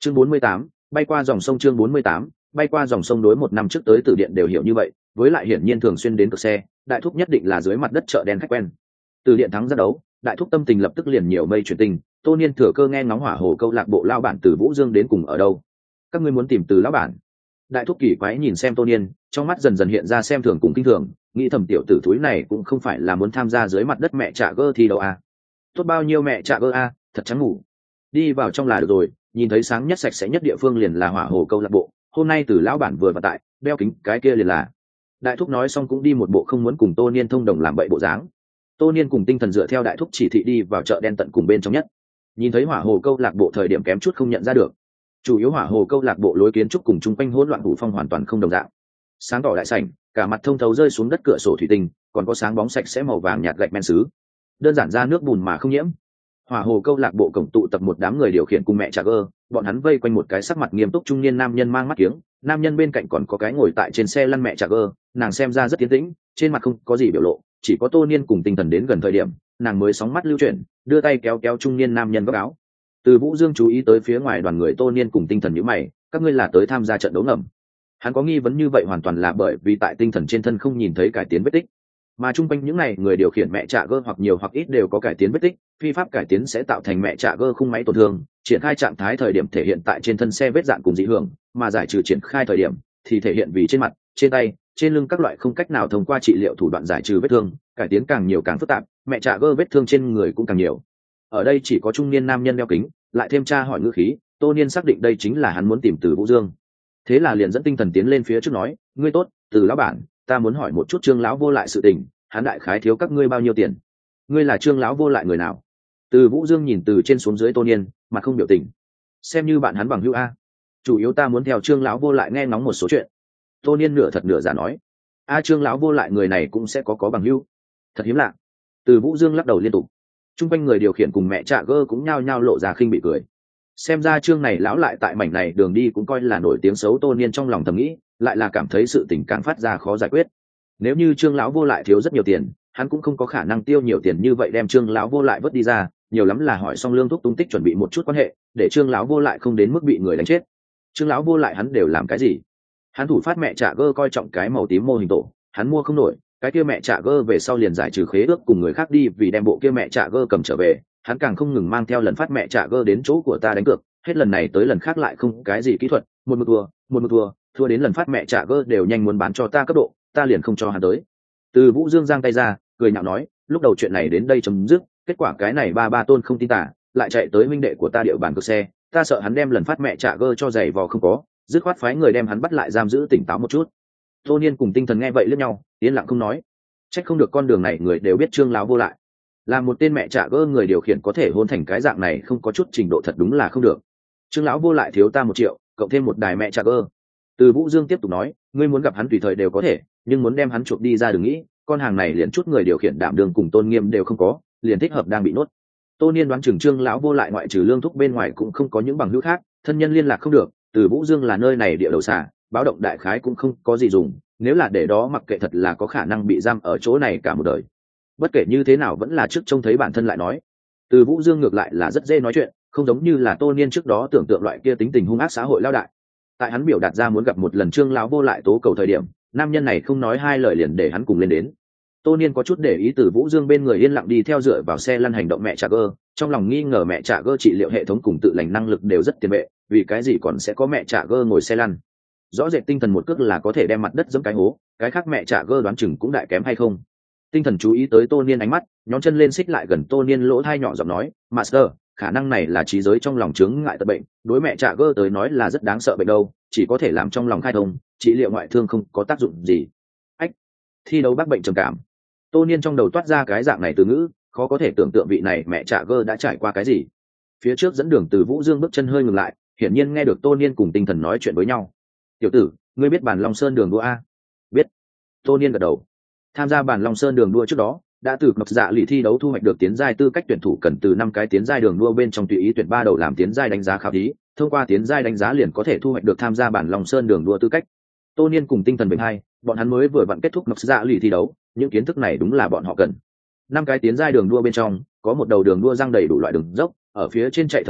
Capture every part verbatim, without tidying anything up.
chương bốn mươi tám, bay qua dòng sông. Chương bốn mươi tám, bay qua dòng sông. Đối một năm trước tới Từ Điện đều hiểu như vậy, với lại hiển nhiên thường xuyên đến cực xe, đại thúc nhất định là dưới mặt đất chợ đen khách quen. Từ Điện thắng ra đấu, đại thúc tâm tình lập tức liền nhiều mây chuyển tình. Tô Niên thừa cơ nghe ngóng hỏa hồ câu lạc bộ lao bản Từ Vũ Dương đến cùng ở đâu. Các ngươi muốn tìm Từ lão bản? Đại thúc kỳ quái nhìn xem Tô Niên, trong mắt dần dần hiện ra xem thường cùng kinh thường, nghĩ thầm tiểu tử thúi này cũng không phải là muốn tham gia dưới mặt đất mẹ trả gơ thi đâu à. Tốt bao nhiêu mẹ trả gơ à, thật trắng ngủ. Đi vào trong là được rồi, nhìn thấy sáng nhất sạch sẽ nhất địa phương liền là hỏa hồ câu lạc bộ, hôm nay Từ lão bản vừa vào tại, đeo kính cái kia liền là. Đại thúc nói xong cũng đi một bộ không muốn cùng Tô Niên thông đồng làm bậy bộ dáng. Tô Niên cùng tinh thần dựa theo đại thúc chỉ thị đi vào chợ đen tận cùng bên trong nhất. Nhìn thấy hỏa hồ câu lạc bộ thời điểm kém chút không nhận ra được. Chủ yếu hỏa hồ câu lạc bộ lối kiến trúc cùng chung quanh hỗn loạn phủ phong hoàn toàn không đồng dạng. Sáng tỏ đại sảnh, cả mặt thông thấu rơi xuống đất cửa sổ thủy tinh, còn có sáng bóng sạch sẽ màu vàng nhạt gạch men sứ. Đơn giản ra nước bùn mà không nhiễm. Hỏa hồ câu lạc bộ cổng tụ tập một đám người điều khiển cùng mẹ trà gơ, bọn hắn vây quanh một cái sắc mặt nghiêm túc trung niên nam nhân mang mắt kiếng, nam nhân bên cạnh còn có cái ngồi tại trên xe lăn mẹ trà gơ, nàng xem ra rất tiến tĩnh, trên mặt không có gì biểu lộ, chỉ có Tô Niên cùng tinh thần đến gần thời điểm, nàng mới sóng mắt lưu chuyển, đưa tay kéo kéo trung niên nam nhân góc áo. Từ Vũ Dương chú ý tới phía ngoài đoàn người Tô Niên cùng tinh thần nhíu mày, các ngươi là tới tham gia trận đấu ngầm. Hắn có nghi vấn như vậy hoàn toàn là bởi vì tại tinh thần trên thân không nhìn thấy cải tiến vết tích, mà chung quanh những này người điều khiển mẹ trạ gơ hoặc nhiều hoặc ít đều có cải tiến vết tích, phi pháp cải tiến sẽ tạo thành mẹ trạ gơ khung máy tổn thương, triển khai trạng thái thời điểm thể hiện tại trên thân xe vết dạn cùng dị hưởng, mà giải trừ triển khai thời điểm thì thể hiện vì trên mặt, trên tay, trên lưng các loại không cách nào thông qua trị liệu thủ đoạn giải trừ vết thương, cải tiến càng nhiều càng phức tạp, mẹ trạ gơ vết thương trên người cũng càng nhiều. Ở đây chỉ có trung niên nam nhân đeo kính, lại thêm tra hỏi ngữ khí, Tô Niên xác định đây chính là hắn muốn tìm Từ Vũ Dương. Thế là liền dẫn tinh thần tiến lên phía trước nói, ngươi tốt, Từ lão bản, ta muốn hỏi một chút Trương lão vô lại sự tình, hắn đại khái thiếu các ngươi bao nhiêu tiền? Ngươi là Trương lão vô lại người nào? Từ Vũ Dương nhìn từ trên xuống dưới Tô Niên, mặt không biểu tình. Xem như bạn hắn bằng hữu a. Chủ yếu ta muốn theo Trương lão vô lại nghe ngóng một số chuyện. Tô Niên nửa thật nửa giả nói. A Trương lão vô lại người này cũng sẽ có có bằng hữu. Thật hiếm lạ. Từ Vũ Dương lắc đầu liên tục. Trung quanh người điều khiển cùng mẹ trạ gơ cũng nhao nhao lộ ra khinh bị cười. Xem ra Trương này lão lại tại mảnh này đường đi cũng coi là nổi tiếng xấu. Tô Niên trong lòng thầm nghĩ, lại là cảm thấy sự tình càng phát ra khó giải quyết. Nếu như Trương lão vô lại thiếu rất nhiều tiền, hắn cũng không có khả năng tiêu nhiều tiền như vậy đem Trương lão vô lại vớt đi ra, nhiều lắm là hỏi xong lương thúc tung tích chuẩn bị một chút quan hệ, để Trương lão vô lại không đến mức bị người đánh chết. Trương lão vô lại hắn đều làm cái gì? Hắn thủ phát mẹ trạ gơ coi trọng cái màu tím mô hình tổ, hắn mua không nổi, cái kia mẹ trạ gơ về sau liền giải trừ khế ước cùng người khác đi, vì đem bộ kia mẹ trạ gơ cầm trở về, hắn càng không ngừng mang theo lần phát mẹ trạ gơ đến chỗ của ta đánh cược, hết lần này tới lần khác lại không cái gì kỹ thuật, một mực thua, một mực thua, thua đến lần phát mẹ trạ gơ đều nhanh muốn bán cho ta cấp độ, ta liền không cho hắn tới. Từ Vũ Dương giang tay ra, cười nhạo nói, lúc đầu chuyện này đến đây chấm dứt, kết quả cái này ba ba tôn không tin tả, lại chạy tới huynh đệ của ta địa bàn cược xe, ta sợ hắn đem lần phát mẹ trạ gơ cho giày vò không có, dứt khoát phái người đem hắn bắt lại giam giữ tỉnh táo một chút. Tô Niên cùng tinh thần nghe vậy liếc nhau, yên lặng không nói. Trách không được con đường này người đều biết Trương lão vô lại, là một tên mẹ trạ gơ người điều khiển có thể hôn thành cái dạng này không có chút trình độ thật đúng là không được. Trương lão vô lại thiếu ta một triệu, cộng thêm một đài mẹ trạ gơ. Từ Vũ Dương tiếp tục nói, ngươi muốn gặp hắn tùy thời đều có thể, nhưng muốn đem hắn chuộc đi ra đừng nghĩ, con hàng này liền chút người điều khiển đảm đường cùng tôn nghiêm đều không có, liền thích hợp đang bị nốt. Tô Niên đoán chừng Trương lão vô lại ngoại trừ lương thúc bên ngoài cũng không có những bằng hữu khác, thân nhân liên lạc không được, Từ Vũ Dương là nơi này địa đầu xả, báo động đại khái cũng không có gì dùng, nếu là để đó mặc kệ thật là có khả năng bị giam ở chỗ này cả một đời. Bất kể như thế nào vẫn là trước trông thấy bản thân lại nói. Từ Vũ Dương ngược lại là rất dễ nói chuyện, không giống như là Tô Niên trước đó tưởng tượng loại kia tính tình hung ác xã hội lao đại. Tại hắn biểu đạt ra muốn gặp một lần Trương lão vô lại tố cầu thời điểm, nam nhân này không nói hai lời liền để hắn cùng lên đến. Tô Niên có chút để ý Từ Vũ Dương bên người yên lặng đi theo dựa vào xe lăn hành động mẹ trà gơ, trong lòng nghi ngờ mẹ trà gơ trị liệu hệ thống cùng tự lành năng lực đều rất tiền vệ, vì cái gì còn sẽ có mẹ trà gơ ngồi xe lăn. Rõ rệt tinh thần một cước là có thể đem mặt đất giẫm cái hố, cái khác mẹ trà gơ đoán chừng cũng đại kém hay không. Tinh thần chú ý tới Tô Niên ánh mắt, nhón chân lên xích lại gần Tô Niên lỗ thai nhỏ giọng nói, Master, khả năng này là trí giới trong lòng chướng ngại tật bệnh, đối mẹ trà gơ tới nói là rất đáng sợ bệnh đâu, chỉ có thể làm trong lòng khai thông, trị liệu ngoại thương không có tác dụng gì. Ách, thi đấu bác bệnh trầm cảm. Tô Niên trong đầu toát ra cái dạng này từ ngữ, khó có thể tưởng tượng vị này mẹ trà gơ đã trải qua cái gì. Phía trước dẫn đường Từ Vũ Dương bước chân hơi ngừng lại, hiển nhiên nghe được Tô Niên cùng tinh thần nói chuyện với nhau. Tiểu tử, ngươi biết bản Long Sơn đường đua a? Biết. Tô Niên gật đầu. Tham gia bản Long Sơn đường đua trước đó, đã từ ngọc dạ lì thi đấu thu hoạch được tiến giai tư cách tuyển thủ cần từ năm cái tiến giai đường đua bên trong tùy ý tuyển ba đầu làm tiến giai đánh giá khảo thí, thông qua tiến giai đánh giá liền có thể thu hoạch được tham gia bản Long Sơn đường đua tư cách. Tô Niên cùng tinh thần bình hai, bọn hắn mới vừa vặn kết thúc ngọc dạ lì thi đấu, những kiến thức này đúng là bọn họ cần. Năm cái tiến giai đường đua bên trong, có một đầu đường đua răng đầy đủ loại đường dốc, ở phía trên chạy thời điểm,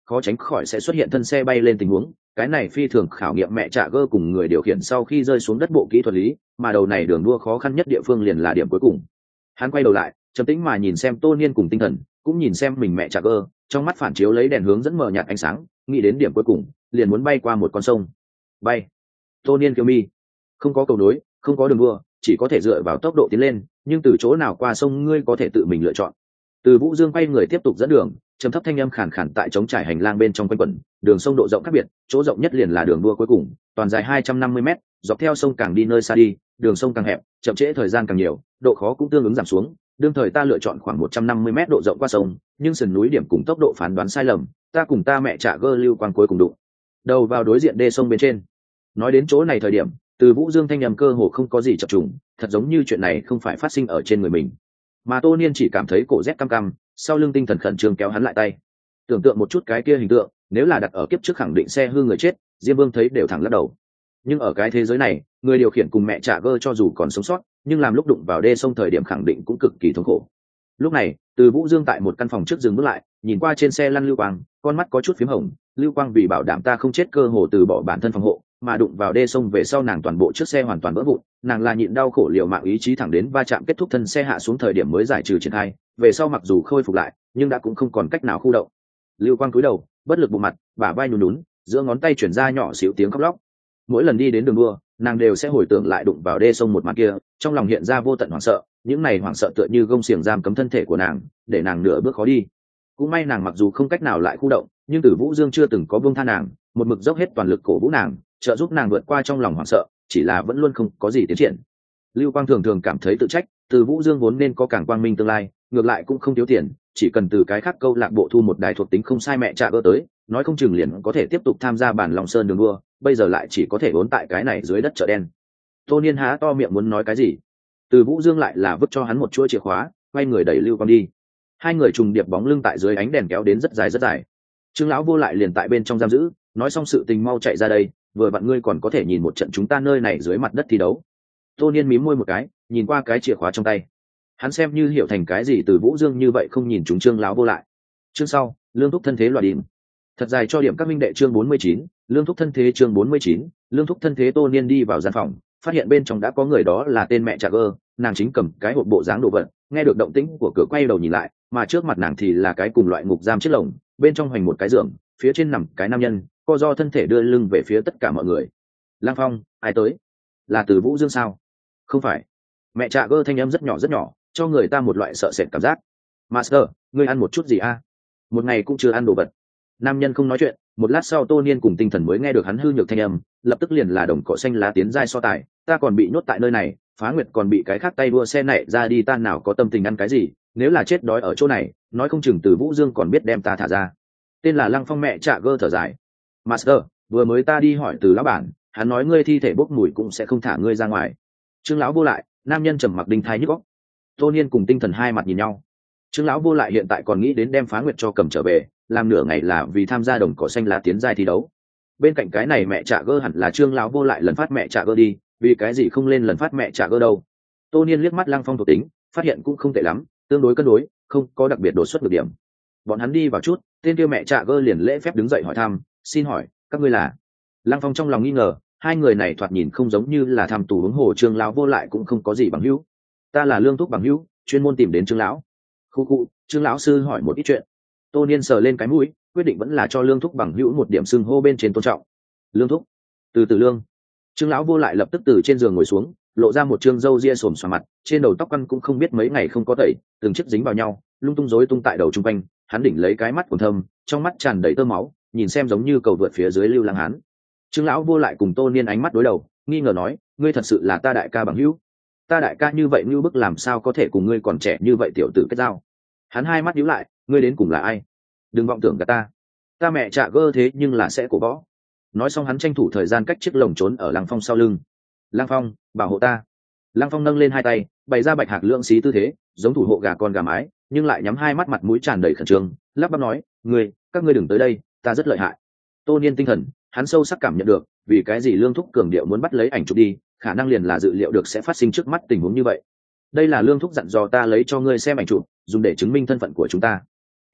khó tránh khỏi sẽ xuất hiện thân xe bay lên tình huống. Cái này phi thường khảo nghiệm mẹ trạ gơ cùng người điều khiển sau khi rơi xuống đất bộ kỹ thuật lý, mà đầu này đường đua khó khăn nhất địa phương liền là điểm cuối cùng. Hắn quay đầu lại, trầm tĩnh mà nhìn xem Tô Niên cùng tinh thần, cũng nhìn xem mình mẹ trạ gơ, trong mắt phản chiếu lấy đèn hướng dẫn mờ nhạt ánh sáng, nghĩ đến điểm cuối cùng, liền muốn bay qua một con sông. Bay. Tô Niên kêu mi. Không có cầu nối, không có đường đua, chỉ có thể dựa vào tốc độ tiến lên, nhưng từ chỗ nào qua sông ngươi có thể tự mình lựa chọn. Từ Vũ Dương quay người tiếp tục dẫn đường, trầm thấp thanh âm khàn khàn tại trống trải hành lang bên trong quanh quẩn, đường sông độ rộng khác biệt, chỗ rộng nhất liền là đường đua cuối cùng, toàn dài hai trăm năm mươi mét, dọc theo sông càng đi nơi xa đi, đường sông càng hẹp, chậm trễ thời gian càng nhiều, độ khó cũng tương ứng giảm xuống. Đương thời ta lựa chọn khoảng một trăm năm mươi mét độ rộng qua sông, nhưng sườn núi điểm cùng tốc độ phán đoán sai lầm, ta cùng ta mẹ trả gơ lưu quang cuối cùng đụng đầu vào đối diện đê sông bên trên. Nói đến chỗ này thời điểm, Từ Vũ Dương thanh âm cơ hồ không có gì chập trùng, thật giống như chuyện này không phải phát sinh ở trên người mình, mà Tô Niên chỉ cảm thấy cổ rét căm căm, sau lưng tinh thần khẩn trương kéo hắn lại tay. Tưởng tượng một chút cái kia hình tượng, nếu là đặt ở kiếp trước khẳng định xe hư người chết, Diêm Vương thấy đều thẳng lắc đầu. Nhưng ở cái thế giới này, người điều khiển cùng mẹ trả gơ cho dù còn sống sót, nhưng làm lúc đụng vào đê sông thời điểm khẳng định cũng cực kỳ thống khổ. Lúc này, Từ Vũ Dương tại một căn phòng trước dừng bước lại, nhìn qua trên xe lăn lưu quang, con mắt có chút phím hồng. Lưu quang vì bảo đảm ta không chết cơ hồ từ bỏ bản thân phòng hộ, mà đụng vào đê sông về sau nàng toàn bộ chiếc xe hoàn toàn vỡ vụn, nàng là nhịn đau khổ liều mạng ý chí thẳng đến va chạm kết thúc thân xe hạ xuống thời điểm mới giải trừ triển khai, về sau mặc dù khôi phục lại, nhưng đã cũng không còn cách nào khu động. Lưu quang cúi đầu, bất lực bụng mặt, bả vai nhún nhún, giữa ngón tay chuyển ra nhỏ xíu tiếng khóc lóc. Mỗi lần đi đến đường đua, nàng đều sẽ hồi tưởng lại đụng vào đê sông một màn kia, trong lòng hiện ra vô tận hoảng sợ, những này hoảng sợ tựa như gông xiềng giam cấm thân thể của nàng, để nàng nửa bước khó đi. Cũng may nàng mặc dù không cách nào lại khu động, nhưng Từ Vũ Dương chưa từng có buông tha nàng, một mực dốc hết toàn lực cổ vũ nàng, trợ giúp nàng vượt qua trong lòng hoảng sợ, chỉ là vẫn luôn không có gì tiến triển. Lưu Quang thường thường cảm thấy tự trách, Từ Vũ Dương vốn nên có càng quang minh tương lai, ngược lại cũng không thiếu tiền, chỉ cần từ cái khác câu lạc bộ thu một đài thuộc tính không sai mẹ trả gỡ tới, nói không chừng liền có thể tiếp tục tham gia bản Long Sơn đường đua, bây giờ lại chỉ có thể vốn tại cái này dưới đất chợ đen. Tô Niên há to miệng muốn nói cái gì, Từ Vũ Dương lại là vứt cho hắn một chuỗi chìa khóa, quay người đẩy Lưu Quang đi. Hai người trùng điệp bóng lưng tại dưới ánh đèn kéo đến rất dài rất dài. Trương lão vô lại liền tại bên trong giam giữ, nói xong sự tình mau chạy ra đây, vừa vặn ngươi còn có thể nhìn một trận chúng ta nơi này dưới mặt đất thi đấu. Tô Niên mím môi một cái, nhìn qua cái chìa khóa trong tay, hắn xem như hiểu thành cái gì Từ Vũ Dương như vậy không nhìn chúng Trương lão vô lại. Chương sau, lương thúc thân thế loạt điểm. Thật dài cho điểm các minh đệ chương bốn mươi chín, lương thúc thân thế chương bốn mươi chín, lương thúc thân thế. Tô Niên đi vào gian phòng, phát hiện bên trong đã có người, đó là tên mẹ Trà Gơ, nàng chính cầm cái hộp bộ dáng đồ vật, nghe được động tĩnh của cửa quay đầu nhìn lại, mà trước mặt nàng thì là cái cùng loại ngục giam chiếc lồng, bên trong hoành một cái giường, phía trên nằm cái nam nhân, co do thân thể đưa lưng về phía tất cả mọi người. Lang Phong, ai tới? Là Từ Vũ Dương sao? Không phải. Mẹ Trà Gơ thanh âm rất nhỏ rất nhỏ, cho người ta một loại sợ sệt cảm giác. Master, ngươi ăn một chút gì a? Một ngày cũng chưa ăn đồ vật. Nam nhân không nói chuyện, một lát sau Tô Niên cùng tinh thần mới nghe được hắn hư nhược thanh âm, lập tức liền là đồng cỏ xanh lá tiến giai so tài, ta còn bị nhốt tại nơi này, Phá Nguyệt còn bị cái khác tay đua xe nảy ra đi, ta nào có tâm tình ăn cái gì, nếu là chết đói ở chỗ này, nói không chừng Từ Vũ Dương còn biết đem ta thả ra. Tên là Lăng Phong mẹ Trà Gơ thở dài. Master, vừa mới ta đi hỏi từ lão bản, hắn nói ngươi thi thể bốc mùi cũng sẽ không thả ngươi ra ngoài. Trương lão vô lại, nam nhân trầm mặc đinh thai nhức óc. Tô Niên cùng tinh thần hai mặt nhìn nhau. Trương lão vô lại hiện tại còn nghĩ đến đem Phá Nguyệt cho cầm trở về, làm nửa ngày là vì tham gia đồng cỏ xanh lá tiến giai thi đấu. Bên cạnh cái này mẹ Trà Gơ hẳn là Trương lão vô lại lần phát mẹ Trà Gơ đi, vì cái gì không lên lần phát mẹ Trà Gơ đâu. Tô Niên liếc mắt Lăng Phong thuộc tính, phát hiện cũng không tệ lắm, tương đối cân đối, không có đặc biệt đột xuất được điểm. Bọn hắn đi vào chút, tên kia mẹ Trà Gơ liền lễ phép đứng dậy hỏi thăm, xin hỏi các ngươi là? Lăng Phong trong lòng nghi ngờ, hai người này thoạt nhìn không giống như là tham tù huống hồ Trương lão vô lại cũng không có gì bằng hữu. Ta là Lương thúc bằng hữu, chuyên môn tìm đến Trương lão. Khu khu, Trương lão sư hỏi một ít chuyện. Tô Niên sờ lên cái mũi, quyết định vẫn là cho Lương thúc bằng hữu một điểm xưng hô bên trên tôn trọng. Lương thúc. Từ từ lương. Trương lão vô lại lập tức từ trên giường ngồi xuống, lộ ra một trương râu ria xồm xoàm mặt, trên đầu tóc căn cũng không biết mấy ngày không có tẩy, từng chiếc dính vào nhau, lung tung rối tung tại đầu trung quanh, hắn đỉnh lấy cái mắt quầng thâm, trong mắt tràn đầy tơ máu, nhìn xem giống như cầu vượt phía dưới lưu lang hán. Trương lão vô lại cùng Tô Niên ánh mắt đối đầu, nghi ngờ nói, ngươi thật sự là ta đại ca bằng hữu? Ta đại ca như vậy như bức làm sao có thể cùng ngươi còn trẻ như vậy tiểu tử kết giao? Hắn hai mắt nhíu lại, ngươi đến cùng là ai? Đừng vọng tưởng cả ta. Ta mẹ Trà Gơ thế nhưng là sẽ cổ võ. Nói xong hắn tranh thủ thời gian cách chiếc lồng trốn ở Lăng Phong sau lưng. Lăng Phong, bảo hộ ta. Lăng Phong nâng lên hai tay, bày ra bạch hạc lưỡng xí tư thế, giống thủ hộ gà con gà mái, nhưng lại nhắm hai mắt, mặt mũi tràn đầy khẩn trương, lắp bắp nói, ngươi, các ngươi đừng tới đây, ta rất lợi hại. Tô Niên tinh thần, hắn sâu sắc cảm nhận được, vì cái gì Lương thúc cường điệu muốn bắt lấy ảnh chụp đi, khả năng liền là dự liệu được sẽ phát sinh trước mắt tình huống như vậy. Đây là Lương thúc dặn dò ta lấy cho ngươi xem ảnh chụp, dùng để chứng minh thân phận của chúng ta.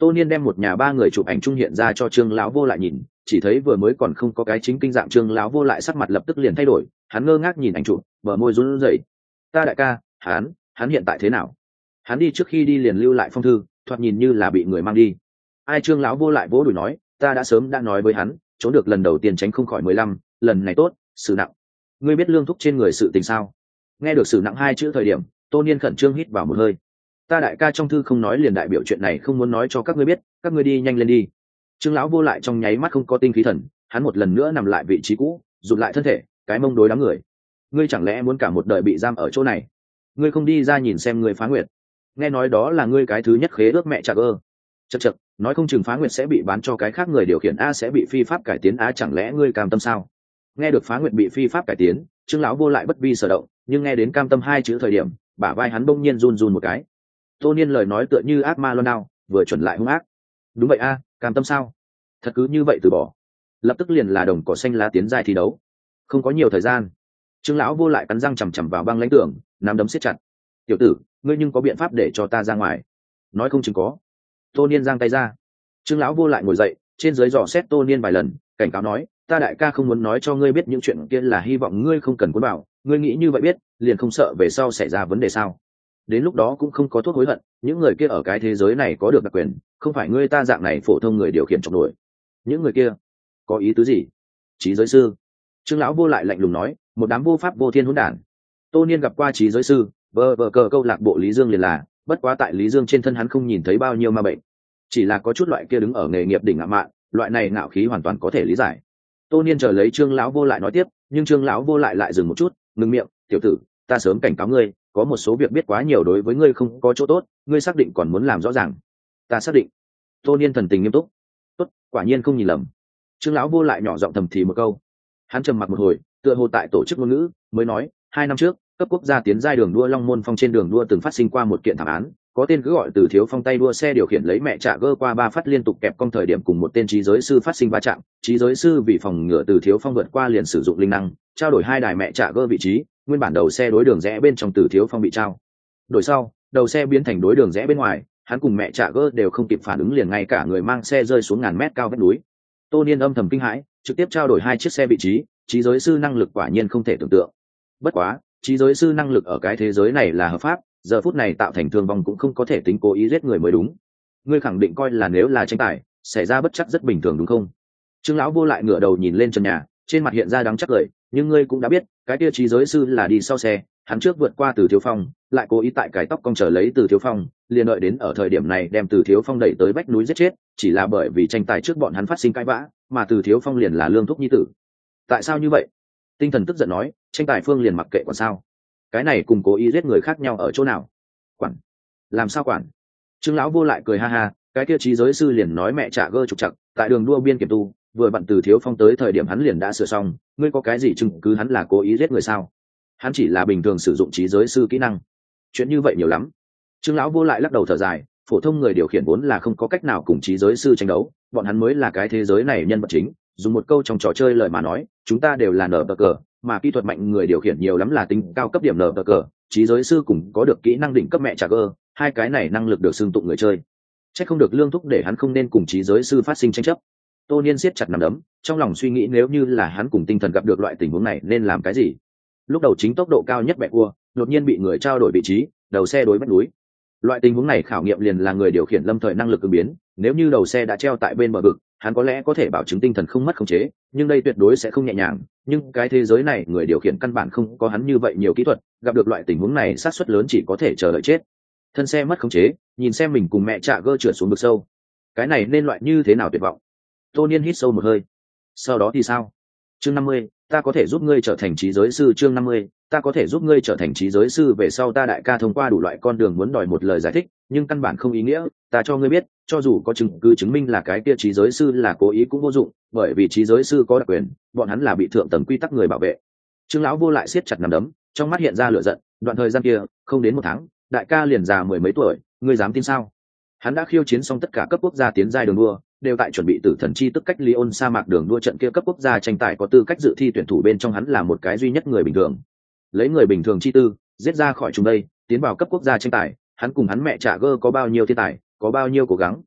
Tô Niên đem một nhà ba người chụp ảnh chung hiện ra cho Trương lão vô lại nhìn, chỉ thấy vừa mới còn không có cái chính kinh dạng Trương lão vô lại sắc mặt lập tức liền thay đổi, hắn ngơ ngác nhìn ảnh chụp, bờ môi run rẩy. Ta đại ca, hắn, hắn hiện tại thế nào? Hắn đi trước khi đi liền lưu lại phong thư, thoạt nhìn như là bị người mang đi. Ai? Trương lão vô lại vỗ đùi nói, ta đã sớm đã nói với hắn, trốn được lần đầu tiên tránh không khỏi mười lăm, lần này tốt, xử nặng. Ngươi biết lương thúc trên người sự tình sao? Nghe được xử nặng hai chữ thời điểm, Tô Niên khẩn trương hít vào một hơi. Ta đại ca trong thư không nói liền đại biểu chuyện này không muốn nói cho các ngươi biết, các ngươi đi nhanh lên đi. Trương lão vô lại trong nháy mắt không có tinh khí thần, hắn một lần nữa nằm lại vị trí cũ, rụt lại thân thể, cái mông đối đám người. Ngươi chẳng lẽ muốn cả một đời bị giam ở chỗ này? Ngươi không đi ra nhìn xem ngươi Phá Nguyệt? Nghe nói đó là ngươi cái thứ nhất khế ước mẹ Trạc Ơ. Chậc chậc, nói không chừng Phá Nguyệt sẽ bị bán cho cái khác người điều khiển a, sẽ bị phi pháp cải tiến á, chẳng lẽ ngươi cam tâm sao? Nghe được Phá Nguyệt bị phi pháp cải tiến, Trương lão vô lại bất vi sở động, nhưng nghe đến cam tâm hai chữ thời điểm, bả vai hắn bỗng nhiên run run một cái. Tô Niên lời nói tựa như ác ma loan đao, vừa chuẩn lại hung ác. Đúng vậy a, cam tâm sao? Thật cứ như vậy từ bỏ? Lập tức liền là đồng cỏ xanh lá tiến giai thi đấu. Không có nhiều thời gian. Trương lão vô lại cắn răng chằm chằm vào băng lãnh tường, nắm đấm siết chặt. Tiểu tử, ngươi nhưng có biện pháp để cho ta ra ngoài? Nói không chừng có. Tô Niên giang tay ra. Trương lão vô lại ngồi dậy, trên dưới dò xét Tô Niên vài lần, cảnh cáo nói, ta đại ca không muốn nói cho ngươi biết những chuyện kia là hy vọng ngươi không cần cuốn vào, ngươi nghĩ như vậy biết, liền không sợ về sau xảy ra vấn đề sao? Đến lúc đó cũng không có thuốc hối hận, những người kia ở cái thế giới này có được đặc quyền, không phải ngươi ta dạng này phổ thông người điều khiển trọng nổi. Những người kia có ý tứ gì? Trí giới sư. Trương lão vô lại lạnh lùng nói, một đám vô pháp vô thiên hỗn đản. Tô Niên gặp qua trí giới sư, vờ vờ cờ câu lạc bộ Lý Dương liền là, bất quá tại Lý Dương trên thân hắn không nhìn thấy bao nhiêu ma bệnh, chỉ là có chút loại kia đứng ở nghề nghiệp đỉnh ngạo mạn, loại này ngạo khí hoàn toàn có thể lý giải. Tô Niên chờ lấy Trương lão vô lại nói tiếp, nhưng Trương lão vô lại lại dừng một chút, ngừng miệng, tiểu tử, ta sớm cảnh cáo ngươi, có một số việc biết quá nhiều đối với ngươi không có chỗ tốt, ngươi xác định còn muốn làm rõ ràng? Ta xác định. Tô Niên thần tình nghiêm túc. Tốt, quả nhiên không nhìn lầm. Trương lão vô lại nhỏ giọng thầm thì một câu. Hắn trầm mặc một hồi, tựa hồ tại tổ chức ngôn ngữ, mới nói, hai năm trước, cấp quốc gia tiến giai đường đua Long Môn Phong trên đường đua từng phát sinh qua một kiện thảm án, có tên cứ gọi Từ Thiếu Phong tay đua xe điều khiển lấy mẹ Trạ Gơ qua ba phát liên tục kẹp cong thời điểm cùng một tên trí giới sư phát sinh va chạm, trí giới sư vì phòng ngừa Từ Thiếu Phong vượt qua liền sử dụng linh năng, trao đổi hai đài mẹ Trạ Gơ vị trí, nguyên bản đầu xe đối đường rẽ bên trong Từ Thiếu Phong bị trao đổi sau, đầu xe biến thành đối đường rẽ bên ngoài, hắn cùng mẹ Trạ Gơ đều không kịp phản ứng liền ngay cả người mang xe rơi xuống ngàn mét cao vách núi. Tô Niên âm thầm kinh hãi, trực tiếp trao đổi hai chiếc xe vị trí, trí giới sư năng lực quả nhiên không thể tưởng tượng. Bất quá, trí giới sư năng lực ở cái thế giới này là hợp pháp, giờ phút này tạo thành thương vong cũng không có thể tính cố ý giết người mới đúng. Ngươi khẳng định coi là nếu là tranh tài xảy ra bất chắc rất bình thường đúng không? Trương lão vô lại ngửa đầu nhìn lên trần nhà, trên mặt hiện ra đắng chắc cười, nhưng ngươi cũng đã biết cái kia trí giới sư là đi sau xe, hắn trước vượt qua Từ Thiếu Phong, lại cố ý tại cải tóc cong trở lấy Từ Thiếu Phong, liền đợi đến ở thời điểm này đem Từ Thiếu Phong đẩy tới vách núi giết chết, chỉ là bởi vì tranh tài trước bọn hắn phát sinh cãi vã, mà Từ Thiếu Phong liền là lương thúc nhi tử. Tại sao như vậy? Tinh thần tức giận nói, tranh tài phương liền mặc kệ còn sao? Cái này cùng cố ý giết người khác nhau ở chỗ nào? Quản? Làm sao quản? Trương lão vô lại cười ha ha, cái kia trí giới sư liền nói mẹ Trạ Gơ trục trặc, tại đường đua biên kiểm tu, vừa bận Từ Thiếu Phong tới thời điểm hắn liền đã sửa xong, ngươi có cái gì chứng cứ hắn là cố ý giết người sao? Hắn chỉ là bình thường sử dụng trí giới sư kỹ năng. Chuyện như vậy nhiều lắm. Trương lão vô lại lắc đầu thở dài, phổ thông người điều khiển vốn là không có cách nào cùng trí giới sư tranh đấu, bọn hắn mới là cái thế giới này nhân vật chính. Dùng một câu trong trò chơi lời mà nói, chúng ta đều là nở cờ, mà kỹ thuật mạnh người điều khiển nhiều lắm là tính cao cấp điểm nở cờ, trí giới sư cùng có được kỹ năng đỉnh cấp mẹ Trạ Gơ, hai cái này năng lực được xưng tụng người chơi. Chắc không được lương thúc để hắn không nên cùng trí giới sư phát sinh tranh chấp. Tô Niên siết chặt nắm đấm, trong lòng suy nghĩ nếu như là hắn cùng tinh thần gặp được loại tình huống này nên làm cái gì. Lúc đầu chính tốc độ cao nhất bẹ cua, đột nhiên bị người trao đổi vị trí, đầu xe đối vách núi. Loại tình huống này khảo nghiệm liền là người điều khiển lâm thời năng lực ứng biến, nếu như đầu xe đã treo tại bên bờ vực, hắn có lẽ có thể bảo chứng tinh thần không mất khống chế, nhưng đây tuyệt đối sẽ không nhẹ nhàng, nhưng cái thế giới này người điều khiển căn bản không có hắn như vậy nhiều kỹ thuật, gặp được loại tình huống này xác suất lớn chỉ có thể chờ đợi chết. Thân xe mất khống chế, nhìn xem mình cùng mẹ Trạ Gơ trượt xuống vực sâu. Cái này nên loại như thế nào tuyệt vọng. Tô Niên hít sâu một hơi. Sau đó thì sao? Chương năm mươi, ta có thể giúp ngươi trở thành trí giới sư. Chương năm mươi, ta có thể giúp ngươi trở thành trí giới sư. Về sau ta đại ca thông qua đủ loại con đường muốn đòi một lời giải thích, nhưng căn bản không ý nghĩa, ta cho ngươi biết, cho dù có chứng cứ chứng minh là cái kia trí giới sư là cố ý cũng vô dụng, bởi vì trí giới sư có đặc quyền, bọn hắn là bị thượng tầng quy tắc người bảo vệ. Trương lão vô lại siết chặt nắm đấm, trong mắt hiện ra lửa giận, đoạn thời gian kia, không đến một tháng, đại ca liền già mười mấy tuổi, ngươi dám tin sao? Hắn đã khiêu chiến xong tất cả cấp quốc gia tiến giai đường đua, đều tại chuẩn bị tử thần chi tức cách Lyon sa mạc đường đua trận kia cấp quốc gia tranh tài có tư cách dự thi tuyển thủ bên trong hắn là một cái duy nhất người bình thường. Lấy người bình thường chi tư, giết ra khỏi chúng đây, tiến vào cấp quốc gia tranh tài, hắn cùng hắn mẹ Trạ Gơ có bao nhiêu thiên tài, có bao nhiêu cố gắng.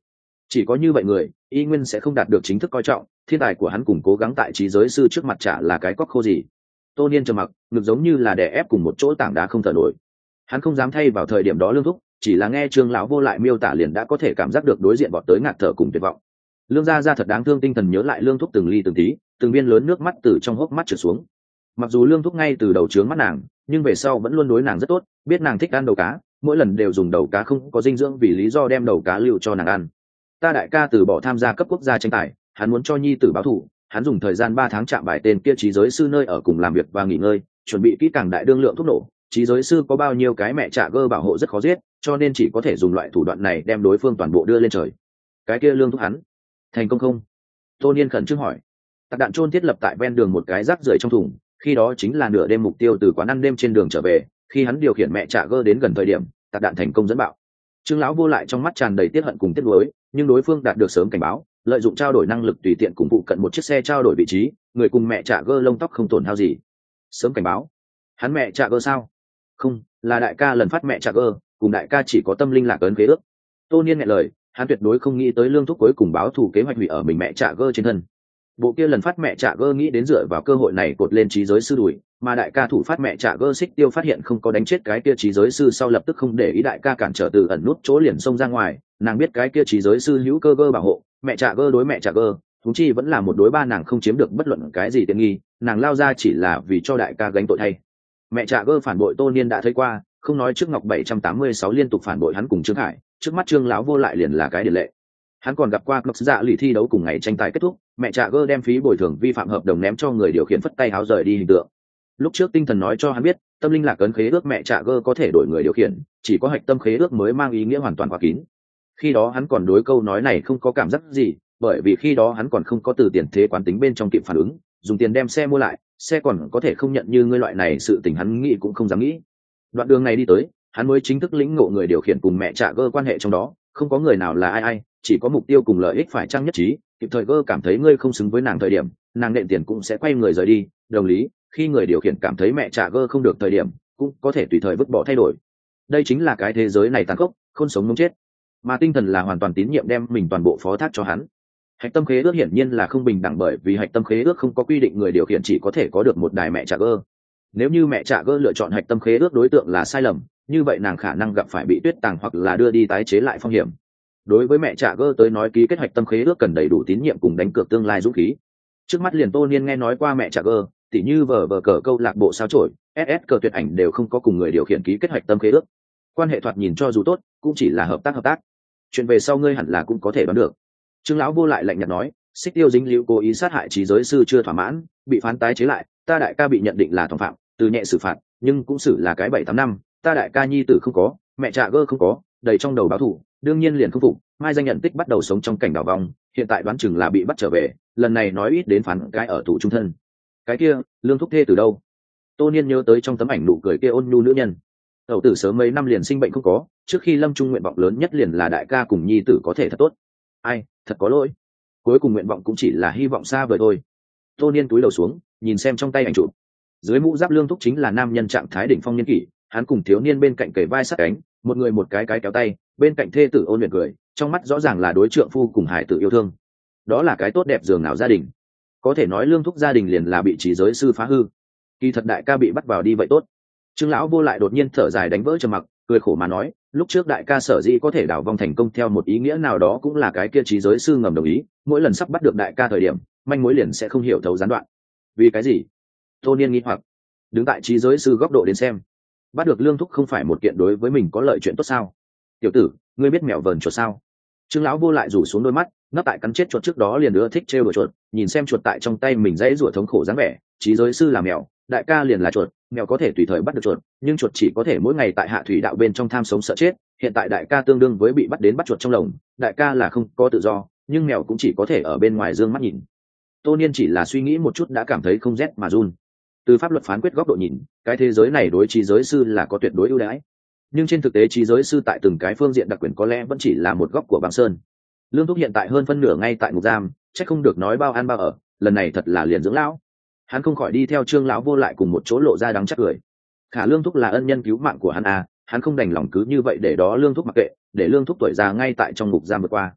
Chỉ có như vậy người y nguyên sẽ không đạt được chính thức coi trọng, thiên tài của hắn cùng cố gắng tại trí giới sư trước mặt chả là cái cóc khô gì. Tô Niên trầm mặc, ngực giống như là đè ép cùng một chỗ tảng đá không thở nổi. Hắn không dám thay vào thời điểm đó lương thúc, chỉ là nghe Trương lão vô lại miêu tả liền đã có thể cảm giác được đối diện bọn tới ngạt thở cùng tuyệt vọng. Lương gia gia thật đáng thương, tinh thần nhớ lại lương thúc từng ly từng tí, từng viên lớn nước mắt từ trong hốc mắt trượt xuống. Mặc dù lương thúc ngay từ đầu trướng mắt nàng, nhưng về sau vẫn luôn đối nàng rất tốt, biết nàng thích ăn đầu cá, mỗi lần đều dùng đầu cá không có dinh dưỡng vì lý do đem đầu cá lưu cho nàng ăn. Ta đại ca từ bỏ tham gia cấp quốc gia tranh tài, hắn muốn cho nhi tử báo thù, hắn dùng thời gian ba tháng chạm bài tên kia trí giới sư nơi ở cùng làm việc và nghỉ ngơi, chuẩn bị kỹ càng đại đương lượng thuốc nổ. Trí giới sư có bao nhiêu cái mẹ trả gơ bảo hộ rất khó giết, cho nên chỉ có thể dùng loại thủ đoạn này đem đối phương toàn bộ đưa lên trời. Cái kia lương thúc hắn thành công không? Tô Niên khẩn trương hỏi. Tạc đạn trôn thiết lập tại ven đường một cái rác rưởi trong thùng, khi đó chính là nửa đêm mục tiêu từ quán ăn đêm trên đường trở về, khi hắn điều khiển mẹ trả gơ đến gần thời điểm, tạc đạn thành công dẫn bạo. Trương lão vô lại trong mắt tràn đầy tiết hận cùng tiếc nuối, nhưng đối phương đạt được sớm cảnh báo, lợi dụng trao đổi năng lực tùy tiện cùng phụ cận một chiếc xe trao đổi vị trí, người cùng mẹ trả gơ lông tóc không tổn hao gì. Sớm cảnh báo? Hắn mẹ trả gơ sao? Không, là đại ca lần phát mẹ trả gơ, cùng đại ca chỉ có tâm linh lạc ấn khế ước. Tô Niên nghe lời, hắn tuyệt đối không nghĩ tới lương thúc cuối cùng báo thù kế hoạch hủy ở mình mẹ trả gơ trên thân. Bộ kia lần phát mẹ trả gơ nghĩ đến dựa vào cơ hội này cột lên trí giới sư đuổi, mà đại ca thủ phát mẹ trả gơ xích tiêu phát hiện không có đánh chết cái kia trí giới sư sau lập tức không để ý đại ca cản trở từ ẩn nút chỗ liền xông ra ngoài. Nàng biết cái kia trí giới sư hữu cơ gơ bảo hộ, mẹ trả gơ đối mẹ trả gơ, thúng chi vẫn là một đối ba, nàng không chiếm được bất luận cái gì tiện nghi, nàng lao ra chỉ là vì cho đại ca gánh tội thay. Mẹ trả gơ phản bội Tô Niên đã thấy qua, không nói trước Ngọc bảy trăm tám mươi sáu liên tục phản bội hắn cùng Trương Hải, trước mắt Trương lão vô lại liền là cái điển lệ. Hắn còn gặp qua Ngọc dạ lì thi đấu cùng ngày tranh tài kết thúc, mẹ trả gơ đem phí bồi thường vi phạm hợp đồng ném cho người điều khiển phất tay háo rời đi hình tượng. Lúc trước tinh thần nói cho hắn biết, tâm linh lạc ấn khế ước mẹ trả gơ có thể đổi người điều khiển, chỉ có hạch tâm khế ước mới mang ý nghĩa hoàn toàn khóa kín. Khi đó hắn còn đối câu nói này không có cảm giác gì, bởi vì khi đó hắn còn không có từ tiền thế quán tính bên trong kịp phản ứng, dùng tiền đem xe mua lại, xe còn có thể không nhận như ngươi loại này, sự tình hắn nghĩ cũng không dám nghĩ. Đoạn đường này đi tới, hắn mới chính thức lĩnh ngộ người điều khiển cùng mẹ trả gơ quan hệ trong đó, không có người nào là ai ai, chỉ có mục tiêu cùng lợi ích phải chăng nhất trí. Kịp thời gơ cảm thấy ngươi không xứng với nàng thời điểm, nàng nện tiền cũng sẽ quay người rời đi. Đồng lý, khi người điều khiển cảm thấy mẹ trả gơ không được thời điểm, cũng có thể tùy thời vứt bỏ thay đổi. Đây chính là cái thế giới này tàn khốc, không sống muốn chết. Mà tinh thần là hoàn toàn tín nhiệm đem mình toàn bộ phó thác cho hắn. Hạch tâm khế ước hiển nhiên là không bình đẳng, bởi vì hạch tâm khế ước không có quy định người điều khiển chỉ có thể có được một đài mẹ trả gơ. Nếu như mẹ trả gơ lựa chọn hạch tâm khế ước đối tượng là sai lầm, như vậy nàng khả năng gặp phải bị tuyết tàng hoặc là đưa đi tái chế lại phong hiểm. Đối với mẹ trả gơ tới nói, ký kết hạch tâm khế ước cần đầy đủ tín nhiệm cùng đánh cược tương lai dũng khí. Trước mắt liền Tô Niên nghe nói qua mẹ trả gơ, tỉ như vờ vờ cờ câu lạc bộ sao chổi, ét ét cờ tuyệt ảnh đều không có cùng người điều khiển ký kết hạch tâm khế ước. Quan hệ thoạt nhìn cho dù tốt, cũng chỉ là hợp tác hợp tác. Chuyện về sau ngươi hẳn là cũng có thể đoán được. Trương lão vô lại lạnh nhạt nói, xích tiêu dính liễu cố ý sát hại trí giới sư chưa thỏa mãn, bị phán tái chế lại, ta đại ca bị nhận định là thủ phạm, từ nhẹ xử phạt, nhưng cũng xử là cái bảy tám năm, ta đại ca nhi tử không có, mẹ trả gơ không có, đầy trong đầu báo thù, đương nhiên liền không phục, mai danh nhận tích bắt đầu sống trong cảnh đảo vong, hiện tại đoán chừng là bị bắt trở về, lần này nói ít đến phán cái ở tù trung thân. Cái kia, lương thúc thê từ đâu? Tô Niên nhớ tới trong tấm ảnh nụ cười kia ôn nhu nữ nhân. Tẩu tử sớm mấy năm liền sinh bệnh không có, trước khi lâm trung nguyện vọng lớn nhất liền là đại ca cùng nhi tử có thể thật tốt. Ai, thật có lỗi. Cuối cùng nguyện vọng cũng chỉ là hy vọng xa vời thôi. Tô Niên túi đầu xuống, nhìn xem trong tay ảnh chụp. Dưới mũ giáp lương thúc chính là nam nhân trạng thái đỉnh phong niên kỷ, hắn cùng thiếu niên bên cạnh kề vai sát cánh, một người một cái cái kéo tay, bên cạnh thê tử ôn luyện cười, trong mắt rõ ràng là đối trượng phu cùng hải tử yêu thương. Đó là cái tốt đẹp giường nào gia đình. Có thể nói lương thúc gia đình liền là bị trí giới sư phá hư. Kỳ thật đại ca bị bắt vào đi vậy tốt. Trương lão vô lại đột nhiên thở dài đánh vỡ trầm mặc, cười khổ mà nói, lúc trước đại ca sở dĩ có thể đảo vong thành công theo một ý nghĩa nào đó cũng là cái kia trí giới sư ngầm đồng ý, mỗi lần sắp bắt được đại ca thời điểm, manh mối liền sẽ không hiểu thấu gián đoạn. Vì cái gì? Tô Niên nghi hoặc. Đứng tại trí giới sư góc độ đến xem, bắt được lương thúc không phải một kiện đối với mình có lợi chuyện tốt sao? Tiểu tử, ngươi biết mèo vờn chuột sao? Trương lão vô lại rủ xuống đôi mắt, ngấp tại cắn chết chuột trước đó liền ưa thích trêu đùa chuột, nhìn xem chuột tại trong tay mình dãy rủa thống khổ dáng vẻ, trí giới sư là mèo, đại ca liền là chuột, mèo có thể tùy thời bắt được chuột, nhưng chuột chỉ có thể mỗi ngày tại hạ thủy đạo bên trong tham sống sợ chết, hiện tại đại ca tương đương với bị bắt đến bắt chuột trong lồng, đại ca là không có tự do, nhưng mèo cũng chỉ có thể ở bên ngoài dương mắt nhìn. Tô Niên chỉ là suy nghĩ một chút đã cảm thấy không rét mà run. Từ pháp luật phán quyết góc độ nhìn, cái thế giới này đối trí giới sư là có tuyệt đối ưu đãi, nhưng trên thực tế trí giới sư tại từng cái phương diện đặc quyền có lẽ vẫn chỉ là một góc của băng sơn. Lương thúc hiện tại hơn phân nửa ngay tại ngục giam, chắc không được nói bao ăn bao ở, lần này thật là liền dưỡng lão. Hắn không khỏi đi theo Trương lão vô lại cùng một chỗ lộ ra đắng chắc cười. Khả lương thúc là ân nhân cứu mạng của hắn à, hắn không đành lòng cứ như vậy để đó lương thúc mặc kệ, để lương thúc tuổi già ngay tại trong ngục giam vượt qua.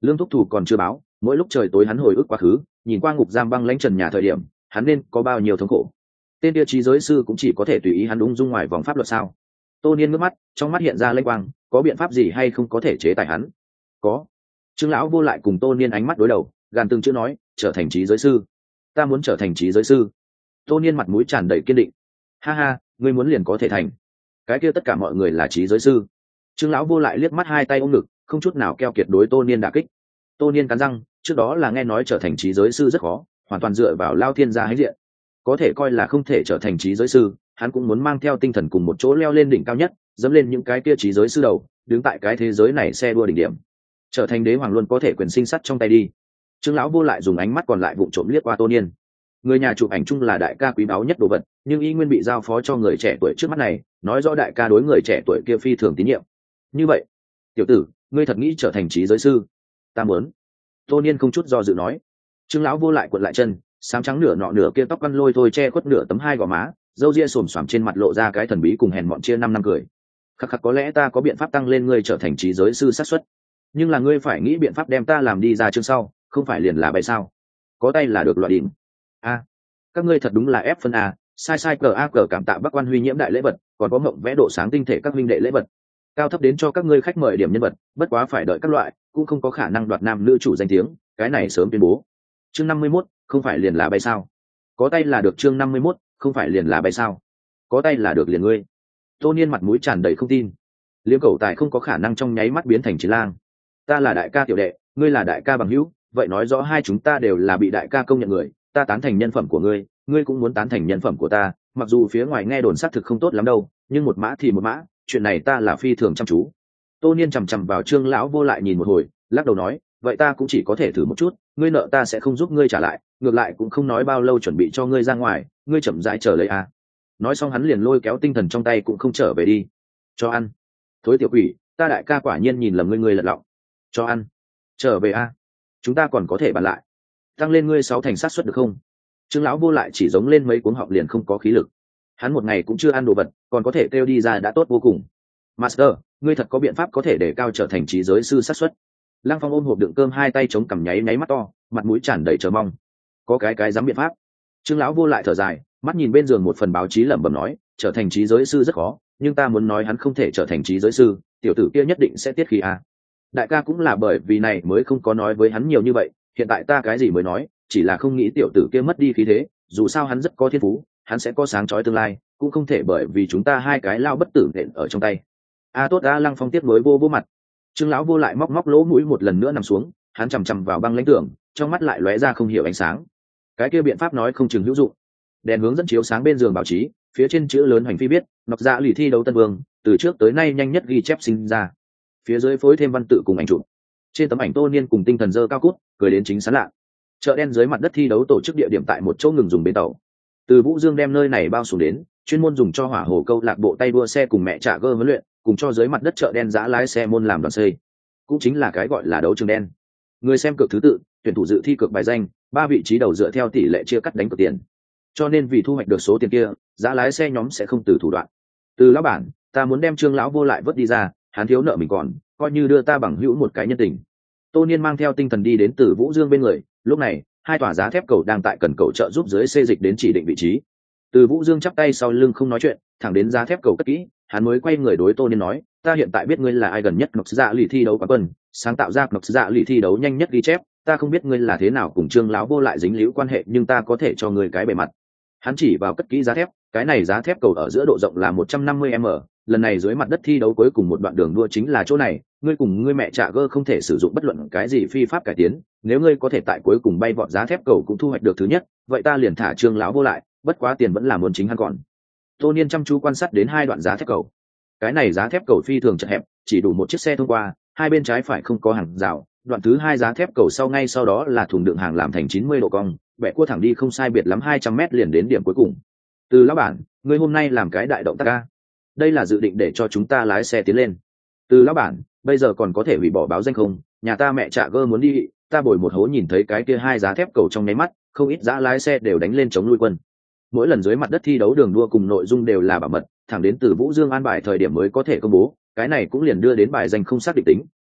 Lương thúc thủ còn chưa báo, mỗi lúc trời tối hắn hồi ức quá khứ, nhìn qua ngục giam băng lãnh trần nhà thời điểm, hắn nên có bao nhiêu thống khổ. Tên địa trí giới sư cũng chỉ có thể tùy ý hắn ung dung ngoài vòng pháp luật sao? Tô Niên ngước mắt, trong mắt hiện ra lênh quang, có biện pháp gì hay không có thể chế tài hắn? Có. Trương lão vô lại cùng Tô Niên ánh mắt đối đầu, gàn từng chữ nói, trở thành trí giới sư. Ta muốn trở thành trí giới sư. Tô Niên mặt mũi tràn đầy kiên định. Ha ha, ngươi muốn liền có thể thành. Cái kia tất cả mọi người là trí giới sư. Trương lão vô lại liếc mắt hai tay ôm ngực, không chút nào keo kiệt đối Tô Niên đả kích. Tô Niên cắn răng, trước đó là nghe nói trở thành trí giới sư rất khó, hoàn toàn dựa vào lao thiên gia hãnh diện, có thể coi là không thể trở thành trí giới sư, hắn cũng muốn mang theo tinh thần cùng một chỗ leo lên đỉnh cao nhất, dẫm lên những cái kia trí giới sư đầu, đứng tại cái thế giới này xe đua đỉnh điểm, trở thành đế hoàng luôn có thể quyền sinh sắt trong tay đi. Trương lão vô lại dùng ánh mắt còn lại vụng trộm liếc qua Tô Niên. Người nhà chụp ảnh chung là đại ca quý báu nhất đồ vật, nhưng y nguyên bị giao phó cho người trẻ tuổi trước mắt này, nói rõ đại ca đối người trẻ tuổi kia phi thường tín nhiệm. Như vậy, tiểu tử, ngươi thật nghĩ trở thành trí giới sư? Ta muốn. Tô Niên không chút do dự nói. Trương lão vô lại cuộn lại chân, sáng trắng nửa nọ nửa kia tóc quăn lôi thôi che khuất nửa tấm hai gò má, râu ria xồm xoàm trên mặt lộ ra cái thần bí cùng hèn mọn chia năm năm cười. Khắc khắc, có lẽ ta có biện pháp tăng lên ngươi trở thành trí giới sư xác suất, nhưng là ngươi phải nghĩ biện pháp đem ta làm đi ra chương sau, không phải liền là bày sao? Có tay là được loại đỉnh. A, các ngươi thật đúng là ép phân a, sai sai cờ a cờ cảm tạ Bắc Quan Huy nhiễm đại lễ vật, còn có mộng vẽ độ sáng tinh thể các minh đệ lễ vật. Cao thấp đến cho các ngươi khách mời điểm nhân vật, bất quá phải đợi các loại, cũng không có khả năng đoạt nam nữ chủ danh tiếng, cái này sớm tuyên bố. Chương năm mươi mốt, không phải liền là bay sao? Có tay là được. Chương năm mươi mốt, không phải liền là bay sao? Có tay là được liền ngươi. Tô Niên mặt mũi tràn đầy không tin. Liêm Cẩu Tài không có khả năng trong nháy mắt biến thành chiến lang. Ta là đại ca tiểu đệ, ngươi là đại ca bằng hữu, vậy nói rõ hai chúng ta đều là bị đại ca công nhận người, ta tán thành nhân phẩm của ngươi, ngươi cũng muốn tán thành nhân phẩm của ta, mặc dù phía ngoài nghe đồn xác thực không tốt lắm đâu, nhưng một mã thì một mã, chuyện này ta là phi thường chăm chú. Tô Niên chằm chằm vào Trương lão vô lại nhìn một hồi, lắc đầu nói, vậy ta cũng chỉ có thể thử một chút, ngươi nợ ta sẽ không giúp ngươi trả lại, ngược lại cũng không nói bao lâu chuẩn bị cho ngươi ra ngoài, ngươi chậm rãi chờ lấy a. Nói xong hắn liền lôi kéo tinh thần trong tay cũng không trở về đi. Cho ăn. Thối tiểu quỷ, ta đại ca quả nhiên nhìn lầm ngươi, ngươi lật lọng. Cho ăn. Trở về a. Chúng ta còn có thể bàn lại. Tăng lên ngươi sáu thành sát suất được không? Trương lão vô lại chỉ giống lên mấy cuống họng liền không có khí lực. Hắn một ngày cũng chưa ăn đồ vật, còn có thể kêu đi ra đã tốt vô cùng. Master, ngươi thật có biện pháp có thể để cao trở thành trí giới sư sát suất? Lăng Phong ôm hộp đựng cơm hai tay chống cằm nháy nháy mắt to, mặt mũi tràn đầy chờ mong. Có cái cái dám biện pháp. Trương lão vô lại thở dài, mắt nhìn bên giường một phần báo chí lẩm bẩm nói, trở thành trí giới sư rất khó, nhưng ta muốn nói hắn không thể trở thành trí giới sư, tiểu tử kia nhất định sẽ tiết khí a. Đại ca cũng là bởi vì này mới không có nói với hắn nhiều như vậy, hiện tại ta cái gì mới nói, chỉ là không nghĩ tiểu tử kia mất đi khí thế, dù sao hắn rất có thiên phú, hắn sẽ có sáng chói tương lai, cũng không thể bởi vì chúng ta hai cái lao bất tử nện ở trong tay. A tốt a. Lăng Phong tiếp nối vô vô mặt. Trương lão vô lại móc móc lỗ mũi một lần nữa nằm xuống, hắn chằm chằm vào băng lãnh tường, trong mắt lại lóe ra không hiểu ánh sáng. Cái kia biện pháp nói không chừng hữu dụng. Đèn hướng dẫn chiếu sáng bên giường báo chí, phía trên chữ lớn hành phi viết, Ngọc Dạ lì thi đấu Tân Vương, từ trước tới nay nhanh nhất ghi chép sinh ra. Phía dưới phối thêm văn tự cùng ảnh chụp. Trên tấm ảnh Tô Niên cùng tinh thần dơ cao cút, cười đến chính sán lạ. Chợ đen dưới mặt đất thi đấu tổ chức địa điểm tại một chỗ ngừng dùng bến tàu. Từ Vũ Dương đem nơi này bao xuống đến, chuyên môn dùng cho hỏa hồ câu lạc bộ tay đua xe cùng mẹ trả gơ huấn luyện, cùng cho dưới mặt đất chợ đen giã lái xe môn làm đoàn xây, cũng chính là cái gọi là đấu trường đen. Người xem cược thứ tự, tuyển thủ dự thi cược bài danh, ba vị trí đầu dựa theo tỷ lệ chia cắt đánh cược tiền. Cho nên vì thu hoạch được số tiền kia, giã lái xe nhóm sẽ không từ thủ đoạn. Từ lão bản, ta muốn đem Trương lão vô lại vớt đi ra, hắn thiếu nợ mình còn, coi như đưa ta bằng hữu một cái nhân tình. Tô Niên mang theo tinh thần đi đến Từ Vũ Dương bên người, lúc này hai tòa giá thép cầu đang tại cần cầu trợ giúp dưới xê dịch đến chỉ định vị trí. Từ Vũ Dương chắp tay sau lưng không nói chuyện, thẳng đến giá thép cầu cất kỹ, hắn mới quay người đối Tô Niên nói, ta hiện tại biết ngươi là ai gần nhất Ngọc Dạ lì thi đấu quán quân, sáng tạo ra Ngọc Dạ lì thi đấu nhanh nhất ghi chép, ta không biết ngươi là thế nào cùng Trương lão vô lại dính líu quan hệ, nhưng ta có thể cho ngươi cái bề mặt. Hắn chỉ vào cất kỹ giá thép, cái này giá thép cầu ở giữa độ rộng là một trăm năm mươi mét, lần này dưới mặt đất thi đấu cuối cùng một đoạn đường đua chính là chỗ này, ngươi cùng ngươi mẹ trả gơ không thể sử dụng bất luận cái gì phi pháp cải tiến, nếu ngươi có thể tại cuối cùng bay vọt giá thép cầu cũng thu hoạch được thứ nhất, vậy ta liền thả Trương lão vô lại, bất quá tiền vẫn là muốn chính hắn còn. Tô Niên chăm chú quan sát đến hai đoạn giá thép cầu. Cái này giá thép cầu phi thường chật hẹp, chỉ đủ một chiếc xe thông qua, hai bên trái phải không có hàng rào, đoạn thứ hai giá thép cầu sau ngay sau đó là thùng đựng hàng làm thành chín mươi độ cong, bẻ cua thẳng đi không sai biệt lắm hai trăm mét liền đến điểm cuối cùng. Từ lão bản, ngươi hôm nay làm cái đại động tác a. Đây là dự định để cho chúng ta lái xe tiến lên. Từ lão bản, bây giờ còn có thể hủy bỏ báo danh không? Nhà ta mẹ trả gơ muốn đi, ta bồi một hố nhìn thấy cái kia hai giá thép cầu trong nháy mắt, không ít giá lái xe đều đánh lên chống lui quân. Mỗi lần dưới mặt đất thi đấu đường đua cùng nội dung đều là bảo mật, thẳng đến Từ Vũ Dương an bài thời điểm mới có thể công bố, cái này cũng liền đưa đến bài danh không xác định tính,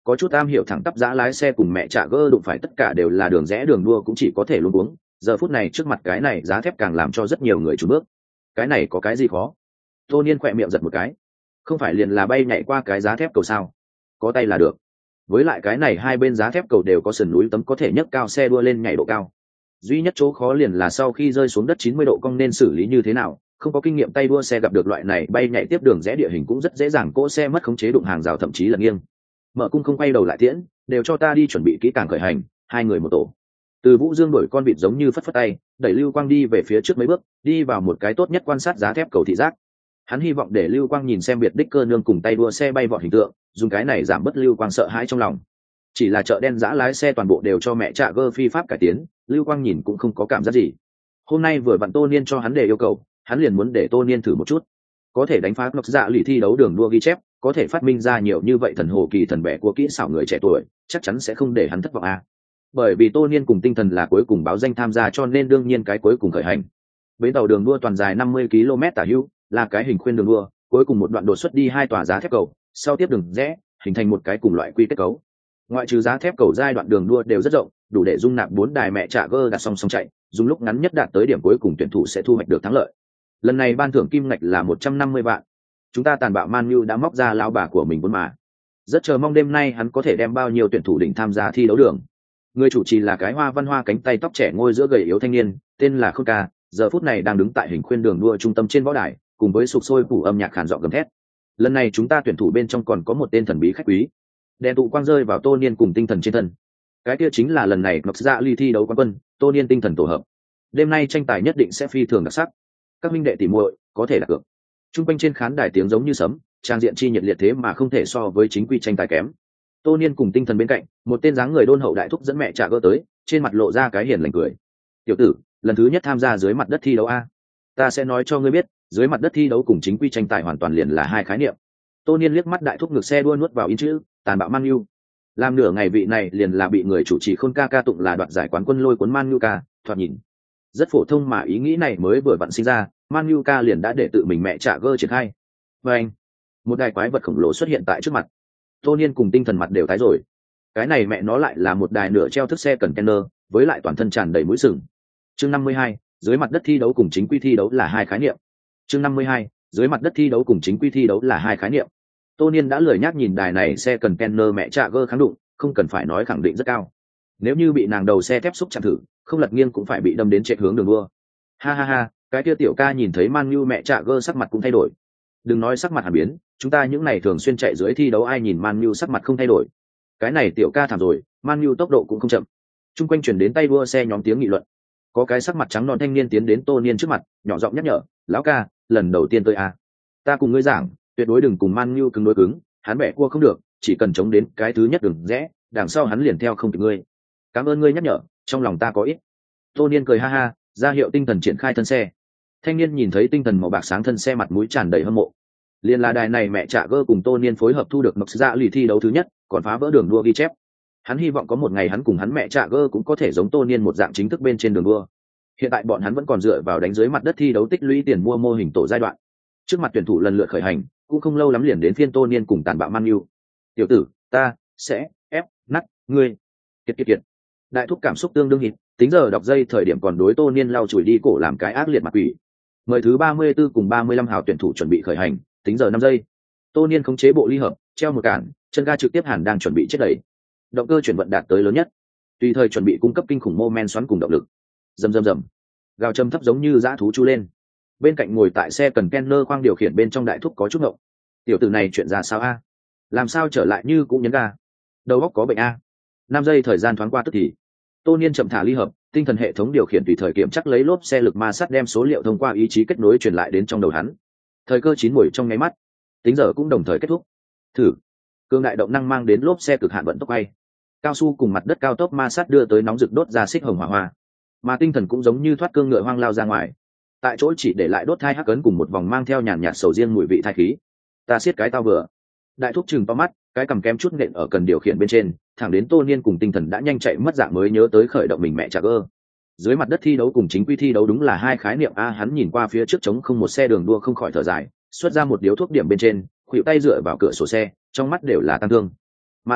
có chút am hiểu thẳng tắp giã lái xe cùng mẹ trả gơ đụng phải tất cả đều là đường rẽ đường đua cũng chỉ có thể luôn uống. Giờ phút này trước mặt cái này giá thép càng làm cho rất nhiều người trùn bước. Cái này có cái gì khó? Tô Niên khỏe miệng giật một cái. Không phải liền là bay nhảy qua cái giá thép cầu sao? Có tay là được. Với lại cái này hai bên giá thép cầu đều có sườn núi tấm có thể nhấc cao xe đua lên nhảy độ cao. Duy nhất chỗ khó liền là sau khi rơi xuống đất chín mươi độ cong nên xử lý như thế nào, không có kinh nghiệm tay đua xe gặp được loại này bay nhảy tiếp đường rẽ địa hình cũng rất dễ dàng cỗ xe mất khống chế đụng hàng rào thậm chí là nghiêng. Mở cung không quay đầu lại tiễn, đều cho ta đi chuẩn bị kỹ càng khởi hành, hai người một tổ. Từ Vũ Dương đổi con vịt giống như phất phất tay, đẩy Lưu Quang đi về phía trước mấy bước, đi vào một cái tốt nhất quan sát giá thép cầu thị giác. Hắn hy vọng để Lưu Quang nhìn xem Biệt Đích Cơ nương cùng tay đua xe bay vọt hình tượng, dùng cái này giảm bớt Lưu Quang sợ hãi trong lòng. Chỉ là chợ đen giã lái xe toàn bộ đều cho mẹ trạ gơ phi pháp cải tiến, Lưu Quang nhìn cũng không có cảm giác gì. Hôm nay vừa vặn Tô Niên cho hắn đề yêu cầu, hắn liền muốn để Tô Niên thử một chút. Có thể đánh phá Ngọc Dạ lì thi đấu đường đua ghi chép, có thể phát minh ra nhiều như vậy thần hồ kỳ thần bẻ của kỹ xảo người trẻ tuổi, chắc chắn sẽ không để hắn thất vọng a. À. Bởi vì Tô Niên cùng Tinh Thần là cuối cùng báo danh tham gia cho nên đương nhiên cái cuối cùng khởi hành. Bến tàu đường đua toàn dài năm mươi ki lô mét tả hữu, là cái hình khuyên đường đua, cuối cùng một đoạn đột xuất đi hai tòa giá thép cầu, sau tiếp đường rẽ, hình thành một cái cùng loại quy kết cấu. Ngoại trừ giá thép cầu giai đoạn đường đua đều rất rộng, đủ để dung nạp bốn đài mẹ trả gơ đặt song song chạy, dùng lúc ngắn nhất đạt tới điểm cuối cùng tuyển thủ sẽ thu hoạch được thắng lợi. Lần này ban thưởng kim ngạch là một trăm năm mươi vạn. Chúng ta tàn bạo Man U đã móc ra lao bà của mình vốn mà. Rất chờ mong đêm nay hắn có thể đem bao nhiêu tuyển thủ đỉnh tham gia thi đấu đường. Người chủ trì là cái hoa văn hoa cánh tay tóc trẻ ngôi giữa gầy yếu thanh niên, tên là Khôn Ca, giờ phút này đang đứng tại hình khuyên đường đua trung tâm trên võ đài, cùng với sục sôi phủ âm nhạc khàn giọng gầm thét. Lần này chúng ta tuyển thủ bên trong còn có một tên thần bí khách quý. Đèn tụ quang rơi vào Tô Niên cùng Tinh Thần trên thân. Cái kia chính là lần này Ngọc Dạ ly thi đấu quán quân, Tô Niên Tinh Thần tổ hợp. Đêm nay tranh tài nhất định sẽ phi thường đặc sắc. Các minh đệ tỉ muội có thể đặt cược. Trung quanh trên khán đài tiếng giống như sấm, trang diện chi nhiệt liệt thế mà không thể so với chính quy tranh tài kém. Tô Niên cùng Tinh Thần bên cạnh, một tên dáng người đôn hậu đại thúc dẫn mẹ trả gỡ tới, trên mặt lộ ra cái hiền lành cười. Tiểu tử, lần thứ nhất tham gia dưới mặt đất thi đấu a. Ta sẽ nói cho ngươi biết, dưới mặt đất thi đấu cùng chính quy tranh tài hoàn toàn liền là hai khái niệm. Tô Niên liếc mắt đại thúc ngực xe đua nuốt vào in chữ, tàn bạo Man U. Làm nửa ngày vị này liền là bị người chủ trì Khôn Ca ca tụng là đoạt giải quán quân lôi cuốn Man U ca, thoạt nhìn rất phổ thông mà ý nghĩ này mới vừa vặn sinh ra, Man U ca liền đã để tự mình mẹ trả gơ triển khai. Và anh, một đài quái vật khổng lồ xuất hiện tại trước mặt. Tô Niên cùng Tinh Thần mặt đều tái rồi. Cái này mẹ nó lại là một đài nửa treo thức xe container, với lại toàn thân tràn đầy mũi sừng. Chương năm mươi hai, dưới mặt đất thi đấu cùng chính quy thi đấu là hai khái niệm. Chương năm mươi hai, dưới mặt đất thi đấu cùng chính quy thi đấu là hai khái niệm. Tô Niên đã lười nhác nhìn đài này xe container mẹ trả gơ kháng đụng, không cần phải nói khẳng định rất cao. Nếu như bị nàng đầu xe thép xúc chạm thử, không lật nghiêng cũng phải bị đâm đến chạy hướng đường đua. Ha ha ha, cái kia tiểu ca nhìn thấy Man U mẹ trả gơ sắc mặt cũng thay đổi. Đừng nói sắc mặt hàn biến, chúng ta những này thường xuyên chạy dưới thi đấu ai nhìn Man U sắc mặt không thay đổi. Cái này tiểu ca thảm rồi, Man U tốc độ cũng không chậm. Trung quanh chuyển đến tay đua xe nhóm tiếng nghị luận. Có cái sắc mặt trắng non thanh niên tiến đến Tô Niên trước mặt, nhỏ giọng nhắc nhở, lão ca, lần đầu tiên tôi à. Ta cùng ngươi giảng, tuyệt đối đừng cùng Man U cứng đối cứng, hắn bẻ cua không được, chỉ cần chống đến cái thứ nhất đường rẽ, đằng sau hắn liền theo không kịp ngươi. Cảm ơn ngươi nhắc nhở, trong lòng ta có ít. Tô Niên cười ha ha, ra hiệu Tinh Thần triển khai thân xe. Thanh niên nhìn thấy Tinh Thần màu bạc sáng thân xe mặt mũi tràn đầy hâm mộ. Liên là đài này mẹ trả gơ cùng Tô Niên phối hợp thu được Ngọc Dạ lì thi đấu thứ nhất, còn phá vỡ đường đua ghi chép. Hắn hy vọng có một ngày hắn cùng hắn mẹ trả gơ cũng có thể giống Tô Niên một dạng chính thức bên trên đường đua. Hiện tại bọn hắn vẫn còn dựa vào đánh dưới mặt đất thi đấu tích lũy tiền mua mô hình tổ giai đoạn. Trước mặt tuyển thủ lần lượt khởi hành, cũng không lâu lắm liền đến phiên Tô Niên cùng tàn bạo Man U. Tiểu tử, ta sẽ ép nát ngươi. Kiệt kiệt kiệt. Đại thúc cảm xúc tương đương hít, tính giờ đọc dây thời điểm còn đối Tô Niên lau chùi đi cổ làm cái ác liệt mặt quỷ. Mời thứ ba mươi tư cùng ba mươi lăm hào tuyển thủ chuẩn bị khởi hành, tính giờ năm giây. Tô Niên khống chế bộ ly hợp, treo một cản, chân ga trực tiếp hẳn đang chuẩn bị chết đẩy. Động cơ chuyển vận đạt tới lớn nhất, tùy thời chuẩn bị cung cấp kinh khủng mô men xoắn cùng động lực. Rầm rầm rầm. Gào trầm thấp giống như dã thú chu lên. Bên cạnh ngồi tại xe cần Kenner khoang điều khiển bên trong đại thúc có chút ngộng. Tiểu tử này chuyện ra sao a? Làm sao trở lại như cũng nhấn ga? Đầu óc có bệnh a? Năm giây thời gian thoáng qua tức thì. Tô Niên chậm thả ly hợp, tinh thần hệ thống điều khiển tùy thời kiểm chắc lấy lốp xe lực ma sát đem số liệu thông qua ý chí kết nối truyền lại đến trong đầu hắn. Thời cơ chín muồi trong nháy mắt, tính giờ cũng đồng thời kết thúc. Thử. Cương đại động năng mang đến lốp xe cực hạn vận tốc bay. Cao su cùng mặt đất cao tốc ma sát đưa tới nóng rực đốt ra xích hồng hỏa hoa. Mà tinh thần cũng giống như thoát cương ngựa hoang lao ra ngoài. Tại chỗ chỉ để lại đốt thai hắc ấn cùng một vòng mang theo nhàn nhạt sầu riêng mùi vị thai khí. Ta siết cái tao vừa. Đại thúc chừng to mắt, cái cầm kém chút nện ở cần điều khiển bên trên, thẳng đến Tô Niên cùng tinh thần đã nhanh chạy mất dạng mới nhớ tới khởi động mình mẹ chả gơ. Dưới mặt đất thi đấu cùng chính quy thi đấu đúng là hai khái niệm a. Hắn nhìn qua phía trước trống không một xe đường đua không khỏi thở dài, xuất ra một điếu thuốc điểm bên trên, khuỵu tay dựa vào cửa sổ xe, trong mắt đều là tăng thương. Master,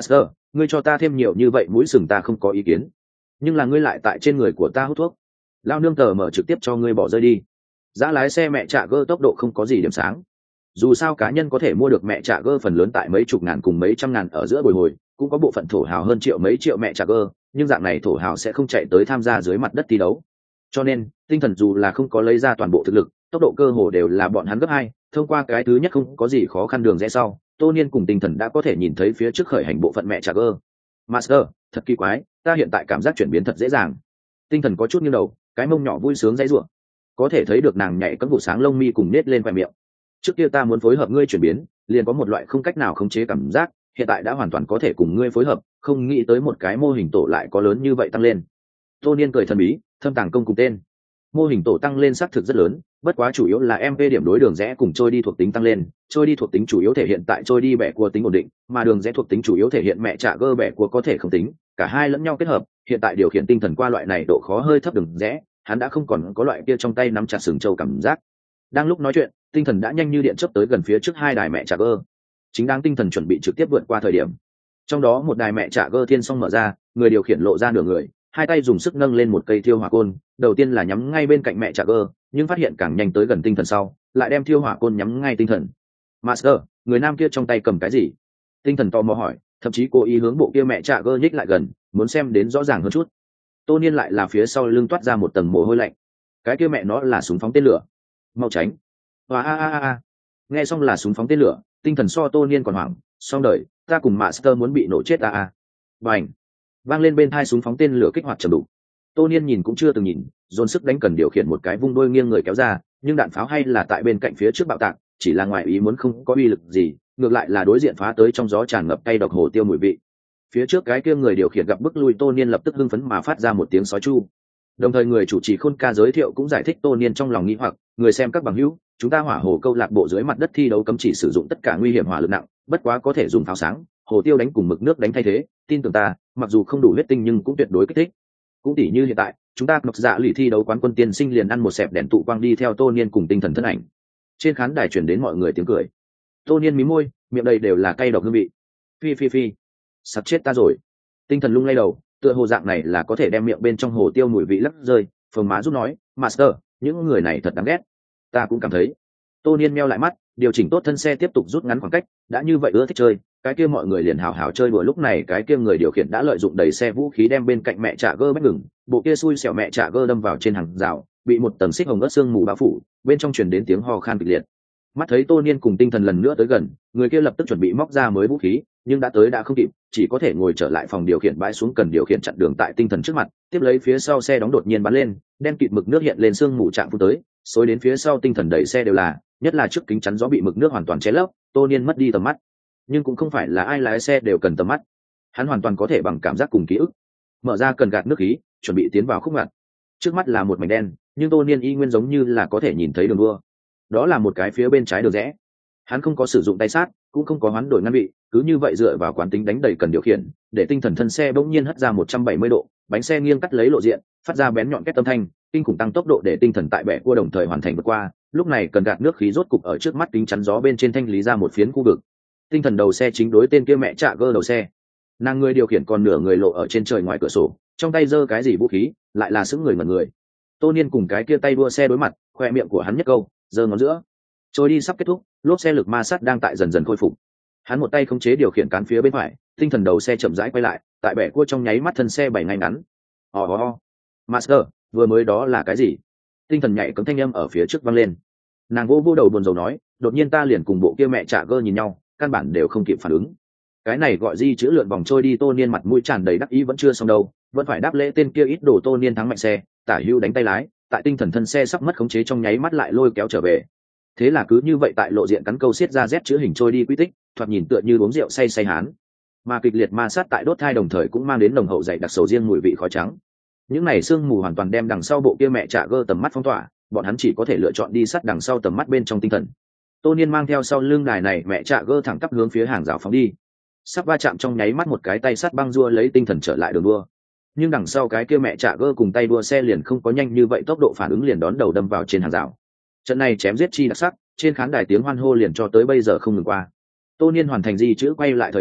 ngươi cho ta thêm nhiều như vậy mũi sừng ta không có ý kiến, nhưng là ngươi lại tại trên người của ta hút thuốc. Lao nương tờ mở trực tiếp cho ngươi bỏ rơi đi. Giá lái xe mẹ trạ gơ tốc độ không có gì điểm sáng, dù sao cá nhân có thể mua được mẹ trạ gơ phần lớn tại mấy chục ngàn cùng mấy trăm ngàn ở giữa bồi hồi, cũng có bộ phận thổ hào hơn triệu mấy triệu mẹ trạ gơ, nhưng dạng này thổ hào sẽ không chạy tới tham gia dưới mặt đất thi đấu. Cho nên tinh thần dù là không có lấy ra toàn bộ thực lực, tốc độ cơ hồ đều là bọn hắn gấp hai. Thông qua cái thứ nhất không có gì khó khăn đường rẽ sau, Tô Niên cùng tinh thần đã có thể nhìn thấy phía trước khởi hành bộ phận mẹ trạ gơ. Master, thật kỳ quái, ta hiện tại cảm giác chuyển biến thật dễ dàng. Tinh thần có chút nghiêng đầu, cái mông nhỏ vui sướng dãy rủa, có thể thấy được nàng nhảy cấm vụ sáng lông mi cùng nết lên khoe miệng. Trước kia ta muốn phối hợp ngươi chuyển biến, liền có một loại không cách nào khống chế cảm giác, hiện tại đã hoàn toàn có thể cùng ngươi phối hợp, không nghĩ tới một cái mô hình tổ lại có lớn như vậy tăng lên. Tô Niên cười thần bí, thâm tàng công cùng tên. Mô hình tổ tăng lên xác thực rất lớn, bất quá chủ yếu là em vê điểm đối đường rẽ cùng trôi đi thuộc tính tăng lên. Trôi đi thuộc tính chủ yếu thể hiện tại trôi đi bẻ cua tính ổn định, mà đường rẽ thuộc tính chủ yếu thể hiện mẹ trạ gơ bẻ cua có thể không tính, cả hai lẫn nhau kết hợp. Hiện tại điều khiển tinh thần qua loại này độ khó hơi thấp đường rẽ, hắn đã không còn có loại kia trong tay nắm chặt sừng trâu cảm giác. Đang lúc nói chuyện, tinh thần đã nhanh như điện chớp tới gần phía trước hai đài mẹ trạ gơ. Chính đang tinh thần chuẩn bị trực tiếp vượt qua thời điểm, trong đó một đài mẹ trạ gơ thiên song mở ra, người điều khiển lộ ra nửa người, hai tay dùng sức nâng lên một cây thiêu hỏa côn, đầu tiên là nhắm ngay bên cạnh mẹ trạ gơ, nhưng phát hiện càng nhanh tới gần tinh thần sau, lại đem thiêu hỏa côn nhắm ngay tinh thần. Master, người nam kia trong tay cầm cái gì? Tinh thần tò mò hỏi, thậm chí cố ý hướng bộ kia mẹ trạ gơ nhích lại gần, muốn xem đến rõ ràng hơn chút. Tô Niên lại là phía sau lưng toát ra một tầng mồ hôi lạnh. Cái kia mẹ nó là súng phóng tên lửa, mau tránh. Và a a a, nghe xong là súng phóng tên lửa, tinh thần so Tô Niên còn hoảng, xong đời, ta cùng Master muốn bị nổ chết a a. Bành, vang lên bên tai súng phóng tên lửa kích hoạt trầm đục. Tô Niên nhìn cũng chưa từng nhìn, dồn sức đánh cần điều khiển một cái vung đôi nghiêng người kéo ra, nhưng đạn pháo hay là tại bên cạnh phía trước bạo tạc, chỉ là ngoài ý muốn không có uy lực gì, ngược lại là đối diện phá tới trong gió tràn ngập cay độc hồ tiêu mùi vị. Phía trước cái kia người điều khiển gặp bức lui Tô Niên lập tức hưng phấn mà phát ra một tiếng sói chu. Đồng thời người chủ trì Khôn Ca giới thiệu cũng giải thích Tô Niên trong lòng nghi hoặc, người xem các bằng hữu, chúng ta hỏa hồ câu lạc bộ dưới mặt đất thi đấu cấm chỉ sử dụng tất cả nguy hiểm hỏa lực nặng, bất quá có thể dùng pháo sáng, hồ tiêu đánh cùng mực nước đánh thay thế, tin tưởng ta, mặc dù không đủ huyết tinh nhưng cũng tuyệt đối kích thích. Cũng tỉ như hiện tại, chúng ta ngọc dạ lì thi đấu quán quân tiên sinh liền ăn một xẹp đèn tụ quang đi theo Tô Niên cùng tinh thần thân ảnh. Trên khán đài truyền đến mọi người tiếng cười. Tô Niên mí môi, miệng đầy đều là cay độc hương vị. Phi phi phi, sắp chết ta rồi. Tinh thần lung lay đầu, tựa hồ dạng này là có thể đem miệng bên trong hồ tiêu mùi vị lấp rơi. Phồng má giúp nói, Master, những người này thật đáng ghét. Ta cũng cảm thấy. Tô Niên meo lại mắt, điều chỉnh tốt thân xe tiếp tục rút ngắn khoảng cách, đã như vậy ưa thích chơi, cái kia mọi người liền hào hào chơi đùa. Lúc này cái kia người điều khiển đã lợi dụng đẩy xe vũ khí đem bên cạnh mẹ trạ gơ bách ngừng, bộ kia xui xẻo mẹ trạ gơ đâm vào trên hàng rào, bị một tầng xích hồng ớt sương mù bao phủ, bên trong truyền đến tiếng ho khan kịch liệt. Mắt thấy Tô Niên cùng tinh thần lần nữa tới gần, người kia lập tức chuẩn bị móc ra mới vũ khí, nhưng đã tới đã không kịp, chỉ có thể ngồi trở lại phòng điều khiển bãi xuống cần điều khiển chặn đường tại tinh thần trước mặt, tiếp lấy phía sau xe đóng đột nhiên bắn lên, đen kịt mực nước hiện lên sương mù chạm phun tới, xối đến phía sau tinh thần đẩy xe đều là, nhất là trước kính chắn gió bị mực nước hoàn toàn che lấp, Tô Niên mất đi tầm mắt. Nhưng cũng không phải là ai lái xe đều cần tầm mắt, hắn hoàn toàn có thể bằng cảm giác cùng ký ức mở ra cần gạt nước khí, chuẩn bị tiến vào khúc ngặt. Trước mắt là một mảnh đen, nhưng Tô Niên y nguyên giống như là có thể nhìn thấy đường đua. Đó là một cái phía bên trái đường rẽ. Hắn không có sử dụng tay sát, cũng không có hoán đổi ngăn vị, cứ như vậy dựa vào quán tính đánh đầy cần điều khiển, để tinh thần thân xe bỗng nhiên hất ra một trăm bảy mươi độ, bánh xe nghiêng cắt lấy lộ diện, phát ra bén nhọn két âm thanh, kinh khủng tăng tốc độ để tinh thần tại bẻ cua đồng thời hoàn thành vượt qua. Lúc này cần gạt nước khí rốt cục ở trước mắt kính chắn gió bên trên thanh lý ra một phiến khu vực. Tinh thần đầu xe chính đối tên kia mẹ trạ gơ đầu xe, nàng người điều khiển còn nửa người lộ ở trên trời ngoài cửa sổ, trong tay giơ cái gì vũ khí, lại là sững người mật người. Tô Niên cùng cái kia tay đua xe đối mặt, khoe miệng của hắn nhất câu, giơ ngón giữa. Trôi đi sắp kết thúc, lốp xe lực ma sát đang tại dần dần khôi phục. Hắn một tay khống chế điều khiển cán phía bên phải, tinh thần đầu xe chậm rãi quay lại, tại bẻ cua trong nháy mắt thân xe bảy ngay ngắn. Ồ ồ ồ, Master, vừa mới đó là cái gì? Tinh thần nhạy cấm thanh âm ở phía trước vang lên. Nàng vô vô đầu buồn rầu nói, đột nhiên ta liền cùng bộ kia mẹ trạ gơ nhìn nhau, căn bản đều không kịp phản ứng. Cái này gọi di chữ lượn vòng trôi đi. Tô Niên mặt mũi tràn đầy đắc ý vẫn chưa xong đâu, vẫn phải đáp lễ tên kia ít đồ. Tô Niên thắng mạnh xe, tả hưu đánh tay lái, tại tinh thần thân xe sắp mất khống chế trong nháy mắt lại lôi kéo trở về. Thế là cứ như vậy tại lộ diện cắn câu xiết ra Z chữ hình trôi đi quy tích, thoạt nhìn tựa như uống rượu say say hán. Mà kịch liệt ma sát tại đốt thai đồng thời cũng mang đến nồng hậu dày đặc sầu riêng mùi vị khói trắng. Những này sương mù hoàn toàn đem đằng sau bộ kia mẹ trạ gơ tầm mắt phong tỏa, bọn hắn chỉ có thể lựa chọn đi sát đằng sau tầm mắt bên trong tinh thần. Tô Niên mang theo sau lưng đài này mẹ trạ gơ thẳng tắp hướng phía hàng rào phóng đi, sắp va chạm trong nháy mắt một cái tay sắt băng rua lấy tinh thần trở lại đường đua. Nhưng đằng sau cái kia mẹ trạ gơ cùng tay đua xe liền không có nhanh như vậy, tốc độ phản ứng liền đón đầu đâm vào trên hàng rào. Trận này chém giết chi đặc sắc, trên khán đài tiếng hoan hô liền cho tới bây giờ không ngừng qua. Tô Niên hoàn thành di chữ quay lại thời điểm,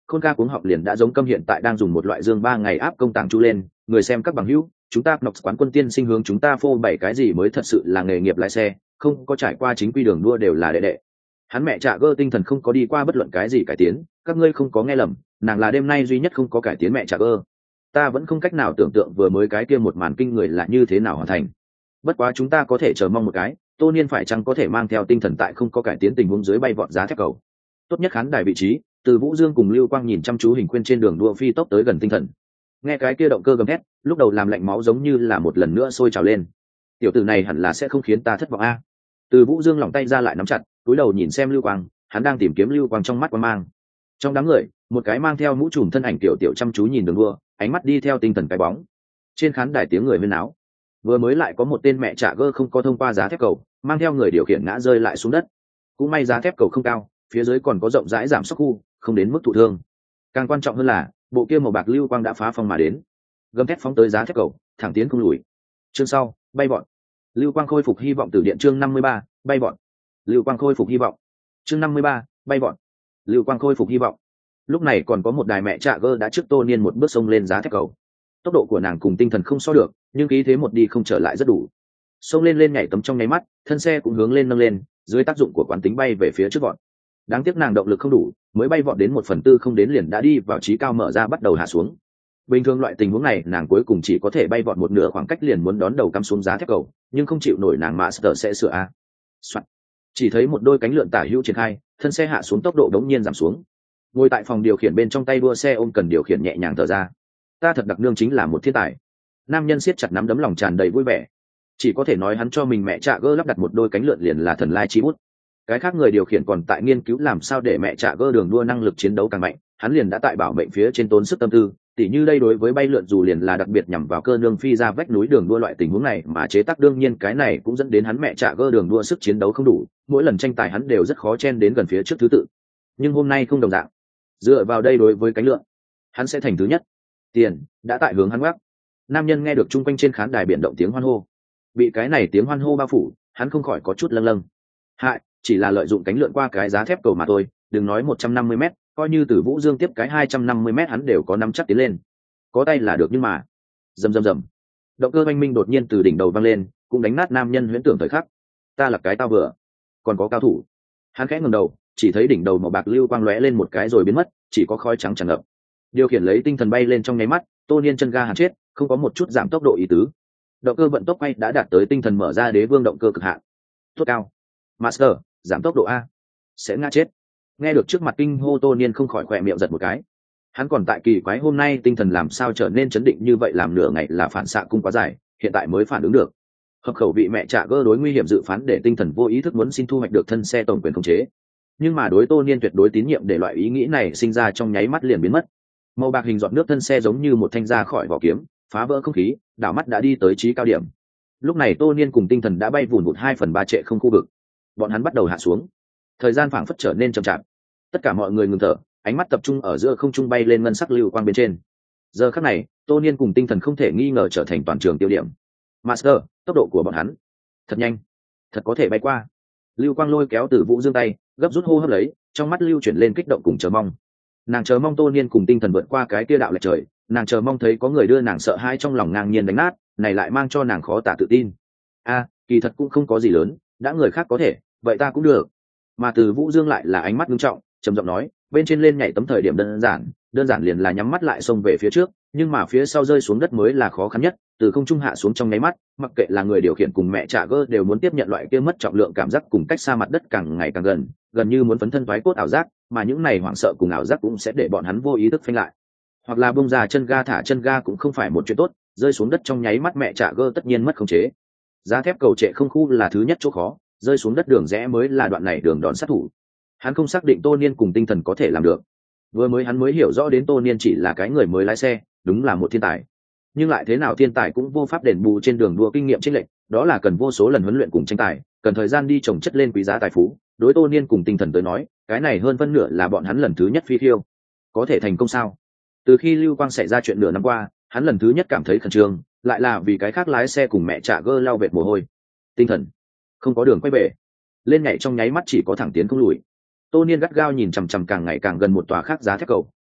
Khôn ca cuống học liền đã giống câm hiện tại đang dùng một loại dương ba ngày áp công tàng chu lên, người xem các bằng hữu, chúng ta Knox quán quân tiên sinh hướng chúng ta phô bày cái gì mới thật sự là nghề nghiệp lái xe, không có trải qua chính quy đường đua đều là đệ đệ. Hắn mẹ Trạ Gơ tinh thần không có đi qua bất luận cái gì cải tiến, các ngươi không có nghe lầm, nàng là đêm nay duy nhất không có cải tiến mẹ Trạ Gơ. Ta vẫn không cách nào tưởng tượng vừa mới cái kia một màn kinh người là như thế nào hoàn thành. Bất quá chúng ta có thể chờ mong một cái, Tô Niên phải chăng có thể mang theo tinh thần tại không có cải tiến tình huống dưới bay vọt giá thép cầu. Tốt nhất khán đài vị trí, từ Vũ Dương cùng Lưu Quang nhìn chăm chú hình khuyên trên đường đua phi tốc tới gần tinh thần. Nghe cái kia động cơ gầm thét, lúc đầu làm lạnh máu giống như là một lần nữa sôi trào lên. Tiểu tử này hẳn là sẽ không khiến ta thất vọng a. Từ Vũ Dương lỏng tay ra lại nắm chặt, cúi đầu nhìn xem Lưu Quang, hắn đang tìm kiếm Lưu Quang trong mắt quang mang. Trong đám người, một cái mang theo mũ trùm thân ảnh tiểu tiểu chăm chú nhìn đường đua, ánh mắt đi theo tinh thần cái bóng. Trên khán đài tiếng người huyên náo. Vừa mới lại có một tên mẹ Trạ Gơ không có thông qua giá thép cầu, mang theo người điều khiển ngã rơi lại xuống đất. Cũng may giá thép cầu không cao, phía dưới còn có rộng rãi giảm sóc khu, không đến mức thụ thương. Càng quan trọng hơn là, bộ kia màu bạc Lưu Quang đã phá phong mà đến, gầm thép phóng tới giá thép cầu, thẳng tiến không lùi. Chương sau, bay bọn. Lưu Quang khôi phục hy vọng từ điện chương năm mươi ba, bay bọn. Lưu Quang khôi phục hy vọng. Chương năm mươi ba, bay bọn. Lưu Quang khôi phục hy vọng. Lúc này còn có một đài mẹ Trạ Gơ đã trước Tô Niên một bước xông lên giá thép cầu. Tốc độ của nàng cùng tinh thần không so được, nhưng khí thế một đi không trở lại rất đủ. Xông lên lên nhảy tấm trong nháy mắt, thân xe cũng hướng lên nâng lên, dưới tác dụng của quán tính bay về phía trước vọt. Đáng tiếc nàng động lực không đủ, mới bay vọt đến một phần tư không đến liền đã đi vào trí cao mở ra bắt đầu hạ xuống. Bình thường loại tình huống này nàng cuối cùng chỉ có thể bay vọt một nửa khoảng cách liền muốn đón đầu cắm xuống giá thép cầu, nhưng không chịu nổi nàng Master sẽ sửa a. Soạn. Chỉ thấy một đôi cánh lượn tả hữu triển khai, thân xe hạ xuống tốc độ đống nhiên giảm xuống. Ngồi tại phòng điều khiển bên trong tay đua xe ôm cần điều khiển nhẹ nhàng thở ra. Ta thật đặc nương chính là một thiên tài. Nam nhân siết chặt nắm đấm lòng tràn đầy vui vẻ. Chỉ có thể nói hắn cho mình mẹ Trạ Gơ lắp đặt một đôi cánh lượn liền là thần lai chi bút. Cái khác người điều khiển còn tại nghiên cứu làm sao để mẹ Trạ Gơ đường đua năng lực chiến đấu càng mạnh, hắn liền đã tại bảo mệnh phía trên tốn sức tâm tư, tỉ như đây đối với bay lượn dù liền là đặc biệt nhằm vào cơ nương phi ra vách núi đường đua loại tình huống này mà chế tác, đương nhiên cái này cũng dẫn đến hắn mẹ Trạ Gơ đường đua sức chiến đấu không đủ, mỗi lần tranh tài hắn đều rất khó chen đến gần phía trước thứ tự. Nhưng hôm nay không đồng dạng, dựa vào đây đối với cánh lượn, hắn sẽ thành thứ nhất. Tiền đã tại hướng hắn gác. Nam nhân nghe được chung quanh trên khán đài biển động tiếng hoan hô, bị cái này tiếng hoan hô bao phủ, hắn không khỏi có chút lâng lâng. Hại, chỉ là lợi dụng cánh lượn qua cái giá thép cầu mà thôi, đừng nói một trăm năm mươi mét, coi như từ Vũ Dương tiếp cái hai trăm năm mươi mét hắn đều có nắm chắc tiến lên. Có tay là được nhưng mà, rầm rầm rầm. Động cơ oanh minh đột nhiên từ đỉnh đầu vang lên, cũng đánh nát nam nhân huyễn tưởng thời khắc. Ta là cái tao vừa, còn có cao thủ. Hắn khẽ ngẩng đầu, chỉ thấy đỉnh đầu màu bạc lưu quang lóe lên một cái rồi biến mất, chỉ có khói trắng tràn ngập. Điều khiển lấy tinh thần bay lên trong nháy mắt, Tô Niên chân ga hàn chết, không có một chút giảm tốc độ ý tứ. Động cơ vận tốc quay đã đạt tới tinh thần mở ra đế vương động cơ cực hạn. Tốt cao. Master, giảm tốc độ a. Sẽ ngã chết. Nghe được trước mặt kinh hô, Tô Niên không khỏi khỏe miệng giật một cái. Hắn còn tại kỳ quái hôm nay tinh thần làm sao trở nên chấn định như vậy, làm nửa ngày là phản xạ cung quá dài, hiện tại mới phản ứng được. Hợp khẩu vị mẹ Trạ Gơ đối nguy hiểm dự phán để tinh thần vô ý thức muốn xin thu hoạch được thân xe tổng quyền khống chế. Nhưng mà đối Tô Niên tuyệt đối tín nhiệm để loại ý nghĩ này sinh ra trong nháy mắt liền biến mất. Màu bạc hình giọt nước thân xe giống như một thanh ra khỏi vỏ kiếm, phá vỡ không khí, đảo mắt đã đi tới trí cao điểm. Lúc này Tô Niên cùng tinh thần đã bay vùn vụt hai phần ba trệ không khu vực. Bọn hắn bắt đầu hạ xuống. Thời gian phảng phất trở nên chậm chạp. Tất cả mọi người ngừng thở, ánh mắt tập trung ở giữa không trung bay lên ngân sắc lưu quang bên trên. Giờ khắc này, Tô Niên cùng tinh thần không thể nghi ngờ trở thành toàn trường tiêu điểm. Master, tốc độ của bọn hắn thật nhanh, thật có thể bay qua. Lưu quang lôi kéo từ Vũ Dương tay, gấp rút hô hấp lấy, trong mắt lưu chuyển lên kích động cùng chờ mong. Nàng chờ mong Tô Niên cùng tinh thần vượt qua cái kia đạo lệch trời, nàng chờ mong thấy có người đưa nàng sợ hãi trong lòng ngang nhiên đánh nát, này lại mang cho nàng khó tả tự tin. A, kỳ thật cũng không có gì lớn, đã người khác có thể, vậy ta cũng được. Mà từ Vũ Dương lại là ánh mắt nghiêm trọng, trầm giọng nói, bên trên lên nhảy tấm thời điểm đơn giản, đơn giản liền là nhắm mắt lại xông về phía trước, nhưng mà phía sau rơi xuống đất mới là khó khăn nhất, từ không trung hạ xuống trong nháy mắt, mặc kệ là người điều khiển cùng mẹ Trạ Gơ đều muốn tiếp nhận loại kia mất trọng lượng cảm giác cùng cách xa mặt đất càng ngày càng gần, gần như muốn phấn thân thoái cốt ảo giác, mà những này hoảng sợ cùng ảo giác cũng sẽ để bọn hắn vô ý thức phanh lại. Hoặc là bung ra chân ga thả chân ga cũng không phải một chuyện tốt, rơi xuống đất trong nháy mắt mẹ Trạ Gơ tất nhiên mất khống chế. Giá thép cầu trệ không khu là thứ nhất chỗ khó, rơi xuống đất đường rẽ mới là đoạn này đường đòn sát thủ. Hắn không xác định Tô Niên cùng tinh thần có thể làm được. Vừa mới hắn mới hiểu rõ đến Tô Niên chỉ là cái người mới lái xe, đúng là một thiên tài. Nhưng lại thế nào thiên tài cũng vô pháp đền bù trên đường đua kinh nghiệm chênh lệch, đó là cần vô số lần huấn luyện cùng tranh tài, cần thời gian đi trồng chất lên quý giá tài phú. Đối Tô Niên cùng tinh thần tới nói, cái này hơn phân nửa là bọn hắn lần thứ nhất phi khiêu. Có thể thành công sao? Từ khi Lưu Quang xảy ra chuyện nửa năm qua, hắn lần thứ nhất cảm thấy khẩn trương, lại là vì cái khác lái xe cùng mẹ Trạ Gơ lau vệt mồ hôi. Tinh thần không có đường quay về, lên nhảy trong nháy mắt chỉ có thẳng tiến không lùi. Tô Niên gắt gao nhìn chằm chằm càng ngày càng gần một tòa khác giá thép cầu,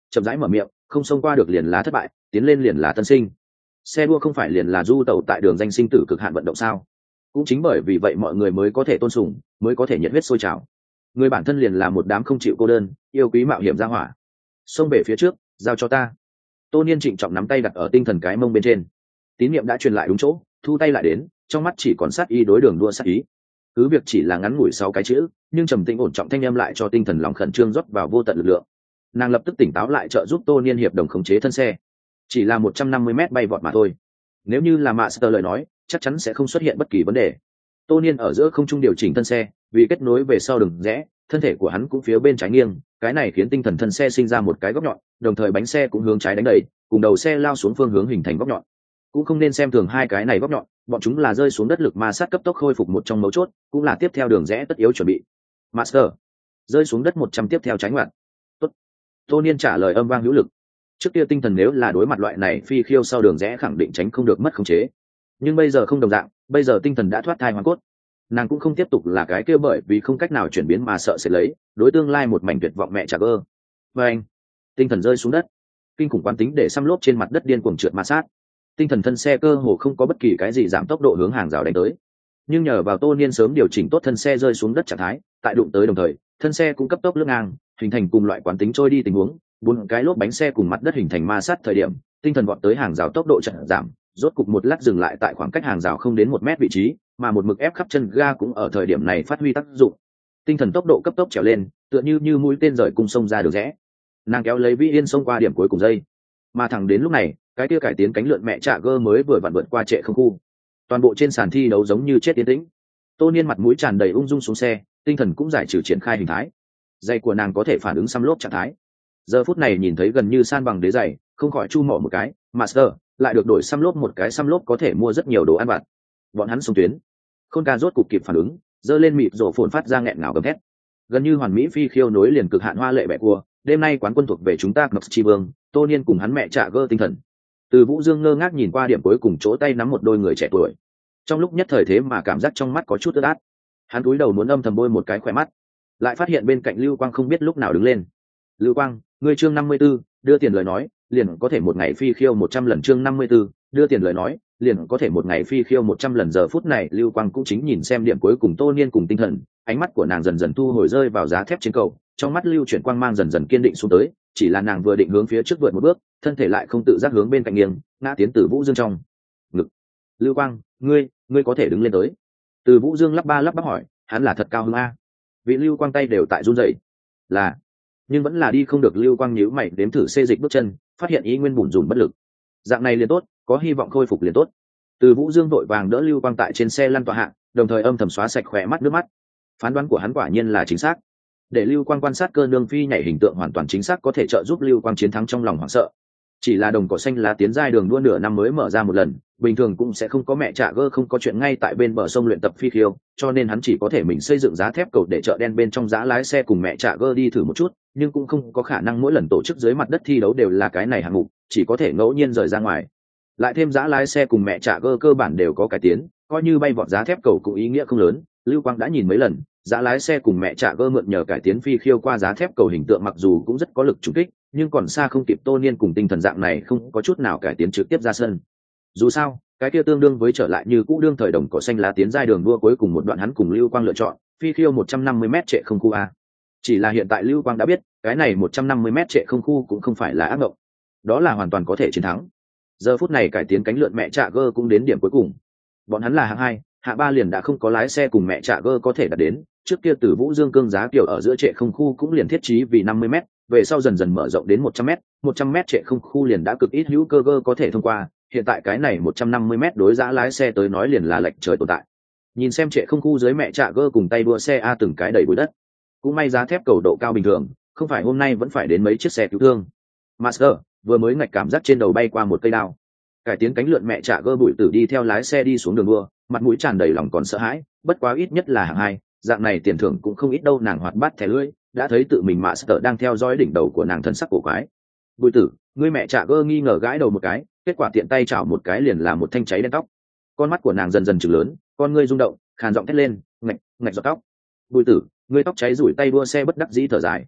chậm rãi mở miệng, không xông qua được liền là thất bại, tiến lên liền là tân sinh. Xe đua không phải liền là du tàu tại đường danh sinh tử cực hạn vận động sao? Cũng chính bởi vì vậy mọi người mới có thể tôn sùng, mới có thể nhiệt huyết sôi trào. Người bản thân liền là một đám không chịu cô đơn, yêu quý mạo hiểm ra hỏa. Xông về phía trước, giao cho ta. Tô Niên trịnh trọng nắm tay đặt ở tinh thần cái mông bên trên. Tín niệm đã truyền lại đúng chỗ, thu tay lại đến, trong mắt chỉ còn sát ý đối đường đua sát ý. Cứ việc chỉ là ngắn ngủi sáu cái chữ, nhưng trầm tĩnh ổn trọng thanh âm lại cho tinh thần lòng khẩn trương rót vào vô tận lực lượng. Nàng lập tức tỉnh táo lại trợ giúp Tô Niên hiệp đồng khống chế thân xe. Chỉ là một trăm năm mươi mét bay vọt mà thôi. Nếu như là Master lời nói, chắc chắn sẽ không xuất hiện bất kỳ vấn đề. Tô Niên ở giữa không trung điều chỉnh thân xe, vì kết nối về sau đường rẽ, thân thể của hắn cũng phía bên trái nghiêng, cái này khiến tinh thần thân xe sinh ra một cái góc nhọn, đồng thời bánh xe cũng hướng trái đánh đẩy, cùng đầu xe lao xuống phương hướng hình thành góc nhọn. Cũng không nên xem thường hai cái này góc nhọn, bọn chúng là rơi xuống đất lực ma sát cấp tốc khôi phục một trong mấu chốt, cũng là tiếp theo đường rẽ tất yếu chuẩn bị. Master, rơi xuống đất một trăm tiếp theo tránh ngoặt. Tốt. Tô Niên trả lời âm vang hữu lực. Trước kia tinh thần nếu là đối mặt loại này phi khiêu sau đường rẽ khẳng định tránh không được mất khống chế, nhưng bây giờ không đồng dạng, bây giờ tinh thần đã thoát thai hoàn cốt, nàng cũng không tiếp tục là cái kia bởi vì không cách nào chuyển biến mà sợ sẽ lấy đối tương lai một mảnh tuyệt vọng mẹ trả cơ. Và anh, tinh thần rơi xuống đất, kinh khủng quán tính để xăm lốp trên mặt đất điên cuồng trượt ma sát, tinh thần thân xe cơ hồ không có bất kỳ cái gì giảm tốc độ hướng hàng rào đánh tới, nhưng nhờ vào Tô Niên sớm điều chỉnh tốt thân xe rơi xuống đất trạng thái, tại đụng tới đồng thời thân xe cũng cấp tốc lướt ngang, hình thành cùng loại quán tính trôi đi tình huống, bốn cái lốp bánh xe cùng mặt đất hình thành ma sát thời điểm tinh thần vọt tới hàng rào tốc độ chậm giảm, rốt cục một lát dừng lại tại khoảng cách hàng rào không đến một mét vị trí, mà một mực ép khắp chân ga cũng ở thời điểm này phát huy tác dụng. Tinh thần tốc độ cấp tốc trèo lên, tựa như như mũi tên rời cung sông ra đường rẽ. Nàng kéo lấy Vĩ Yên xông qua điểm cuối cùng dây, mà thẳng đến lúc này, cái kia cải tiến cánh lượn mẹ trả gơ mới vừa vặn vượt qua trệ không khu. Toàn bộ trên sàn thi đấu giống như chết tiến tĩnh. Tô Niên mặt mũi tràn đầy ung dung xuống xe, tinh thần cũng giải trừ triển khai hình thái. Giày của nàng có thể phản ứng xăm lốp trạng thái. Giờ phút này nhìn thấy gần như san bằng đế giày, không khỏi chu mỏ một cái, Master lại được đổi xăm lốp, một cái xăm lốp có thể mua rất nhiều đồ ăn vặt. Bọn hắn xông tuyến. Khôn ca rốt cục kịp phản ứng, giơ lên mịt rổ phồn phát ra nghẹn ngào gầm thét. Gần như hoàn mỹ phi khiêu nối liền cực hạn hoa lệ bẻ cua, đêm nay quán quân thuộc về chúng ta, Ngọc Chi Vương, Tô Niên cùng hắn mẹ trả gơ tinh thần. Từ Vũ Dương ngơ ngác nhìn qua điểm cuối cùng chỗ tay nắm một đôi người trẻ tuổi. Trong lúc nhất thời thế mà cảm giác trong mắt có chút ướt át. Hắn cúi đầu muốn âm thầm bôi một cái khỏe mắt, lại phát hiện bên cạnh Lưu Quang không biết lúc nào đứng lên. Lưu Quang, ngươi chương năm mươi 54, đưa tiền lời nói, liền có thể một ngày phi khiêu một trăm lần, chương năm mươi 54, đưa tiền lời nói, liền có thể một ngày phi khiêu một trăm lần. Giờ phút này Lưu Quang cũng chính nhìn xem điểm cuối cùng Tô Niên cùng tinh thần, ánh mắt của nàng dần dần thu hồi rơi vào giá thép trên cầu, trong mắt lưu chuyển quang mang dần dần kiên định xuống tới, chỉ là nàng vừa định hướng phía trước vượt một bước, thân thể lại không tự giác hướng bên cạnh nghiêng, ngã tiến Từ Vũ Dương trong ngực. Lưu Quang, ngươi, ngươi có thể đứng lên tới. Từ Vũ Dương lắp ba lắp bắp hỏi, hắn là thật cao hứng a. Vị Lưu Quang tay đều tại run rẩy. Là, nhưng vẫn là đi không được. Lưu Quang nhíu mày đếm thử xê dịch bước chân, phát hiện ý nguyên bủn rủn bất lực. Dạng này liền tốt, có hy vọng khôi phục liền tốt. Từ Vũ Dương vội vàng đỡ Lưu Quang tại trên xe lăn tọa hạ, đồng thời âm thầm xóa sạch khỏe mắt nước mắt. Phán đoán của hắn quả nhiên là chính xác. Để Lưu Quang quan sát cơ nương phi nhảy hình tượng hoàn toàn chính xác có thể trợ giúp Lưu Quang chiến thắng trong lòng hoảng sợ. Chỉ là đồng cỏ xanh lá tiến giai đường đua nửa năm mới mở ra một lần, bình thường cũng sẽ không có mẹ trả gơ không có chuyện ngay tại bên bờ sông luyện tập phi khiêu, cho nên hắn chỉ có thể mình xây dựng giá thép cầu để chợ đen bên trong giá lái xe cùng mẹ trả gơ đi thử một chút, nhưng cũng không có khả năng mỗi lần tổ chức dưới mặt đất thi đấu đều là cái này hạng mục, chỉ có thể ngẫu nhiên rời ra ngoài. Lại thêm giá lái xe cùng mẹ trả gơ cơ bản đều có cải tiến, coi như bay vọt giá thép cầu cũng ý nghĩa không lớn. Lưu Quang đã nhìn mấy lần, giá lái xe cùng mẹ trả gơ mượn nhờ cải tiến phi khiêu qua giá thép cầu hình tượng mặc dù cũng rất có lực trùng kích, nhưng còn xa không kịp Tô Niên cùng tinh thần dạng này không có chút nào cải tiến trực tiếp ra sân. Dù sao, cái kia tương đương với trở lại như cũ đương thời đồng cỏ xanh lá tiến giai đường đua cuối cùng một đoạn hắn cùng Lưu Quang lựa chọn, phi khiêu một trăm năm mươi mét trệ không khu a. Chỉ là hiện tại Lưu Quang đã biết, cái này một trăm năm mươi mét trệ không khu cũng không phải là ác mộng, đó là hoàn toàn có thể chiến thắng. Giờ phút này cải tiến cánh lượn mẹ trả gơ cũng đến điểm cuối cùng. Bọn hắn là hạng hai, hạng ba liền đã không có lái xe cùng mẹ trả gơ có thể đạt đến, trước kia Từ Vũ Dương cương giá kiểu ở giữa trệ không khu cũng liền thiết trí vì năm mươi mét, về sau dần dần mở rộng đến một trăm mét, một trăm mét trệ không khu liền đã cực ít hữu cơ gơ có thể thông qua, hiện tại cái này một trăm năm mươi mét đối giá lái xe tới nói liền là lệch trời tồn tại. Nhìn xem trệ không khu dưới mẹ trả gơ cùng tay đua xe a từng cái đầy bụi đất. Cũng may giá thép cầu độ cao bình thường, không phải hôm nay vẫn phải đến mấy chiếc xe cứu thương. Master vừa mới ngạch cảm giác trên đầu bay qua một cây đao. Cải tiến cánh lượn mẹ trả gơ bụi tử đi theo lái xe đi xuống đường đua, mặt mũi tràn đầy lòng còn sợ hãi, bất quá ít nhất là hạng hai, dạng này tiền thưởng cũng không ít đâu. Nàng hoạt bát thẻ lưỡi, đã thấy tự mình Master đang theo dõi đỉnh đầu của nàng, thần sắc cổ quái. Bụi tử, ngươi mẹ trả gơ nghi ngờ gãi đầu một cái, kết quả tiện tay chảo một cái liền là một thanh cháy đen tóc. Con mắt của nàng dần dần trừng lớn, con ngươi rung động, khàn giọng thét lên, ngạch ngạch giọt tóc. Bụi tử, ngươi tóc cháy rủi tay đua xe bất đắc dĩ thở dài.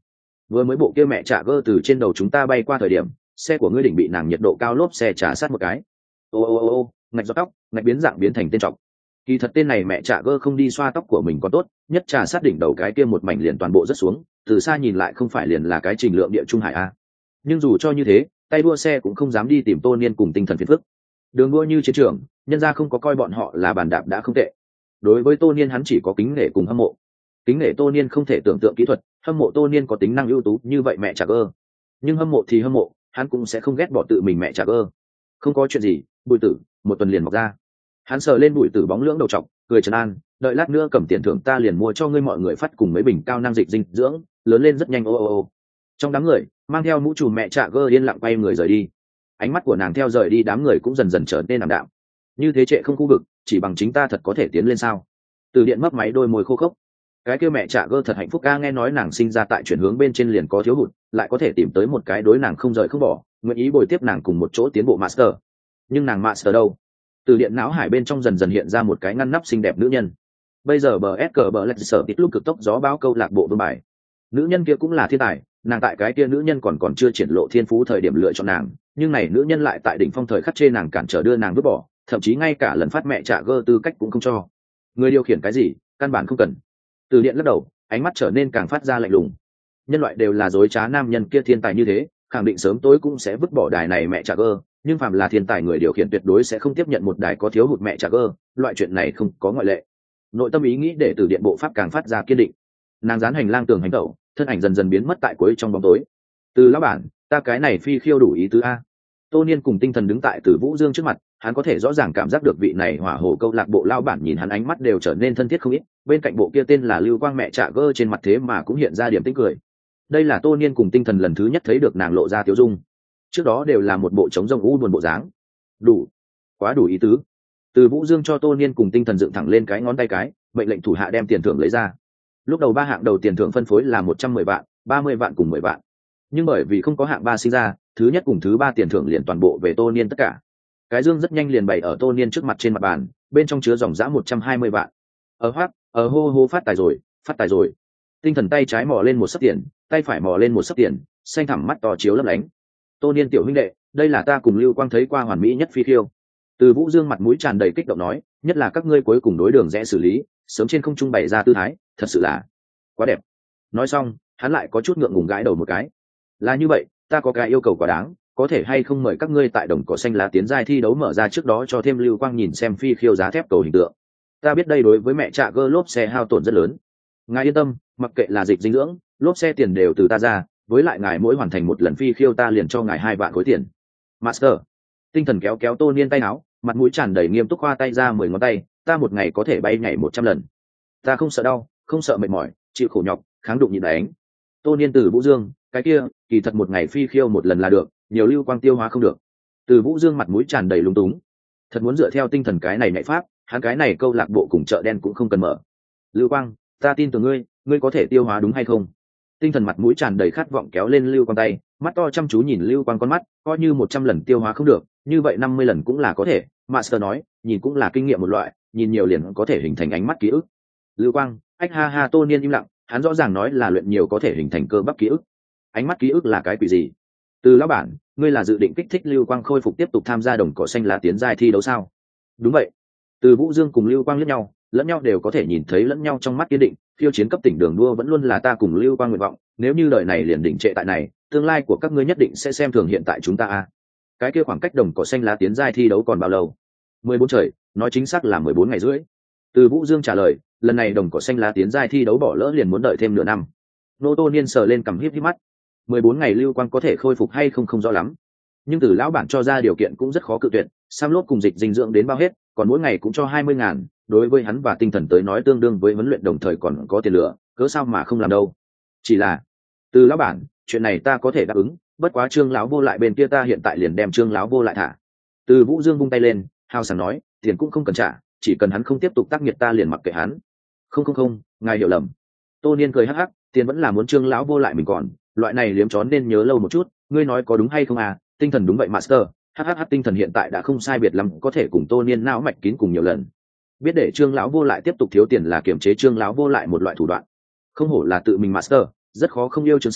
vừa mới bộ kia mẹ trả gơ từ trên đầu chúng ta bay qua thời điểm xe của ngươi đỉnh bị nàng nhiệt độ cao lốp xe trả sát một cái. Ô ô ô ô ngạch giọt tóc ngạch biến dạng biến thành tên trọc. Kỳ thật tên này mẹ trả gơ không đi xoa tóc của mình có tốt, nhất trà sát đỉnh đầu cái kia một mảnh liền toàn bộ rất xuống, từ xa nhìn lại không phải liền là cái trình lượng địa trung hải a. Nhưng dù cho như thế, tay đua xe cũng không dám đi tìm Tô Niên cùng tinh thần phiền phức. Đường đua như chiến trường, nhân ra không có coi bọn họ là bàn đạp đã không tệ. Đối với Tô Niên hắn chỉ có kính nể cùng hâm mộ. Kính nể Tô Niên không thể tưởng tượng kỹ thuật, hâm mộ Tô Niên có tính năng ưu tú như vậy mẹ trả gơ. Nhưng hâm mộ thì hâm mộ, hắn cũng sẽ không ghét bỏ tự mình mẹ trả gơ. Không có chuyện gì, bùi tử, một tuần liền mọc ra. Hắn sờ lên bùi tử bóng lưỡng đầu trọc, cười trấn an, đợi lát nữa cầm tiền thưởng ta liền mua cho ngươi mọi người phát cùng mấy bình cao năng dịch dinh dưỡng, lớn lên rất nhanh ô ô ô. Trong đám người, mang theo mũ trùm mẹ trả gơ yên lặng quay người rời đi. Ánh mắt của nàng theo rời đi đám người cũng dần dần trở nên ảm đạm. Như thế trệ không khu vực, chỉ bằng chính ta thật có thể tiến lên sao? Từ điện mấp máy đôi môi khô khốc. Cái kia mẹ trả gơ thật hạnh phúc ca, nghe nói nàng sinh ra tại chuyển hướng bên trên liền có thiếu hụt, lại có thể tìm tới một cái đối nàng không rời không bỏ, nguyện ý bồi tiếp nàng cùng một chỗ tiến bộ master. Nhưng nàng master đâu? Từ điện não hải bên trong dần dần hiện ra một cái ngăn nắp xinh đẹp nữ nhân. Bây giờ bờ ép cờ bờ lạch sở tít lúc cực tốc gió báo câu lạc bộ vương bài. Nữ nhân kia cũng là thiên tài, nàng tại cái kia nữ nhân còn còn chưa triển lộ thiên phú thời điểm lựa chọn nàng, nhưng này nữ nhân lại tại đỉnh phong thời khắc chê nàng cản trở đưa nàng vứt bỏ, thậm chí ngay cả lần phát mẹ trả gơ tư cách cũng không cho. Người điều khiển cái gì, căn bản không cần. Từ điện lắc đầu, ánh mắt trở nên càng phát ra lạnh lùng. Nhân loại đều là dối trá, nam nhân kia thiên tài như thế, khẳng định sớm tối cũng sẽ vứt bỏ đài này mẹ trả gơ, nhưng phàm là thiên tài người điều khiển tuyệt đối sẽ không tiếp nhận một đài có thiếu hụt mẹ trả gơ, loại chuyện này không có ngoại lệ. Nội tâm ý nghĩ để từ điện bộ pháp càng phát ra kiên định. Nàng dán hành lang tường hành tẩu, thân ảnh dần dần biến mất tại cuối trong bóng tối. Từ lão bản, ta cái này phi khiêu đủ ý tứ a. Tô Niên cùng tinh thần đứng tại Từ Vũ Dương trước mặt, hắn có thể rõ ràng cảm giác được vị này hỏa hồ câu lạc bộ lao bản nhìn hắn ánh mắt đều trở nên thân thiết không ít, bên cạnh bộ kia tên là Lưu Quang mẹ trả gơ trên mặt thế mà cũng hiện ra điểm tĩnh cười. Đây là Tô Niên cùng tinh thần lần thứ nhất thấy được nàng lộ ra tiêu dung. Trước đó đều là một bộ trống rông u buồn bộ dáng. Đủ, quá đủ ý tứ. Từ Vũ Dương cho Tô Niên cùng tinh thần dựng thẳng lên cái ngón tay cái, mệnh lệnh thủ hạ đem tiền thưởng lấy ra. Lúc đầu ba hạng đầu tiền thưởng phân phối là một trăm mười vạn, ba mươi vạn cùng mười vạn. Nhưng bởi vì không có hạng ba sinh ra, thứ nhất cùng thứ ba tiền thưởng liền toàn bộ về Tô Niên tất cả. Cái dương rất nhanh liền bày ở Tô Niên trước mặt trên mặt bàn, bên trong chứa dòng dã một trăm hai mươi vạn. Ở hoác, ở hô hô phát tài rồi, phát tài rồi. Tinh thần tay trái mò lên một sấp tiền, tay phải mò lên một sấp tiền, xanh thẳm mắt to chiếu lấp lánh. Tô Niên tiểu huynh đệ, đây là ta cùng Lưu Quang thấy qua hoàn mỹ nhất phi khiêu. Từ Vũ Dương mặt mũi tràn đầy kích động nói, nhất là các ngươi cuối cùng đối đường rẽ xử lý, sớm trên không trung bày ra tư thái, thật sự là quá đẹp. Nói xong, hắn lại có chút ngượng ngùng gãi đầu một cái. Là như vậy, ta có cái yêu cầu quá đáng, có thể hay không mời các ngươi tại đồng cỏ xanh lá tiến giai thi đấu mở ra trước đó cho thêm Lưu Quang nhìn xem phi khiêu giá thép cầu hình tượng. Ta biết đây đối với mẹ trạ gơ lốp xe hao tổn rất lớn. Ngài yên tâm, mặc kệ là dịch dinh dưỡng, lốp xe tiền đều từ ta ra, với lại ngài mỗi hoàn thành một lần phi khiêu ta liền cho ngài hai vạn khối tiền. Master. Tinh thần kéo kéo Tô Niên tay áo, mặt mũi tràn đầy nghiêm túc khoa tay ra mười ngón tay, ta một ngày có thể bay nhảy một trăm lần. Ta không sợ đau, không sợ mệt mỏi, chịu khổ nhọc, kháng đụng nhịn đánh. Tô Niên từ Vũ Dương, cái kia, kỳ thật một ngày phi khiêu một lần là được, nhiều Lưu Quang tiêu hóa không được. Từ Vũ Dương mặt mũi tràn đầy lúng túng. Thật muốn dựa theo tinh thần cái này nhạy pháp, hắn cái này câu lạc bộ cùng chợ đen cũng không cần mở. Lưu Quang, ta tin tưởng ngươi, ngươi có thể tiêu hóa đúng hay không? Tinh thần mặt mũi tràn đầy khát vọng kéo lên Lưu Quang tay, mắt to chăm chú nhìn Lưu Quang con mắt, coi như một trăm lần tiêu hóa không được, như vậy năm mươi lần cũng là có thể. Master nói, nhìn cũng là kinh nghiệm một loại, nhìn nhiều liền có thể hình thành ánh mắt ký ức. Lưu Quang, ách ha ha. Tô Niên im lặng, hắn rõ ràng nói là luyện nhiều có thể hình thành cơ bắp ký ức. Ánh mắt ký ức là cái quỷ gì? Từ lão bản, ngươi là dự định kích thích Lưu Quang khôi phục tiếp tục tham gia đồng cỏ xanh lá tiến giai thi đấu sao? Đúng vậy. Từ Vũ Dương cùng Lưu Quang liếc nhau, lẫn nhau đều có thể nhìn thấy lẫn nhau trong mắt kiên định, phiêu chiến cấp tỉnh đường đua vẫn luôn là ta cùng Lưu Quang nguyện vọng, nếu như đời này liền đỉnh trệ tại này, tương lai của các ngươi nhất định sẽ xem thường hiện tại chúng ta a. Cái kia khoảng cách đồng cỏ xanh lá tiến giai thi đấu còn bao lâu? mười bốn trời, nói chính xác là mười bốn ngày rưỡi. Từ Vũ Dương trả lời, lần này đồng cỏ xanh lá tiến giai thi đấu bỏ lỡ liền muốn đợi thêm nửa năm. Nô Tô Niên sờ lên cằm híp híp mắt. mười bốn ngày Lưu Quang có thể khôi phục hay không không rõ lắm, nhưng từ lão bản cho ra điều kiện cũng rất khó cự tuyệt, sam lốp cùng dịch dinh dưỡng đến bao hết, còn mỗi ngày cũng cho hai mươi ngàn, đối với hắn và tinh thần tới nói tương đương với huấn luyện đồng thời còn có tiền lửa, cớ sao mà không làm đâu. Chỉ là, từ lão bản, chuyện này ta có thể đáp ứng, bất quá Trương lão vô lại bên kia ta hiện tại liền đem Trương lão vô lại thả. Từ Vũ Dương vung tay lên, hào sảng nói, tiền cũng không cần trả, chỉ cần hắn không tiếp tục tác nghiệt ta liền mặc kệ hắn. Không không không, ngài hiểu lầm. Tô Niên cười hắc hắc, tiền vẫn là muốn Trương lão vô lại mình còn, loại này liếm chó nên nhớ lâu một chút, ngươi nói có đúng hay không à? Tinh thần đúng vậy Master, hhh. Tinh thần hiện tại đã không sai biệt lắm, có thể cùng Tô Niên não mạch kín cùng nhiều lần. Biết để Trương lão vô lại tiếp tục thiếu tiền là kiểm chế Trương lão vô lại một loại thủ đoạn. Không hổ là tự mình Master, rất khó không yêu chương sau,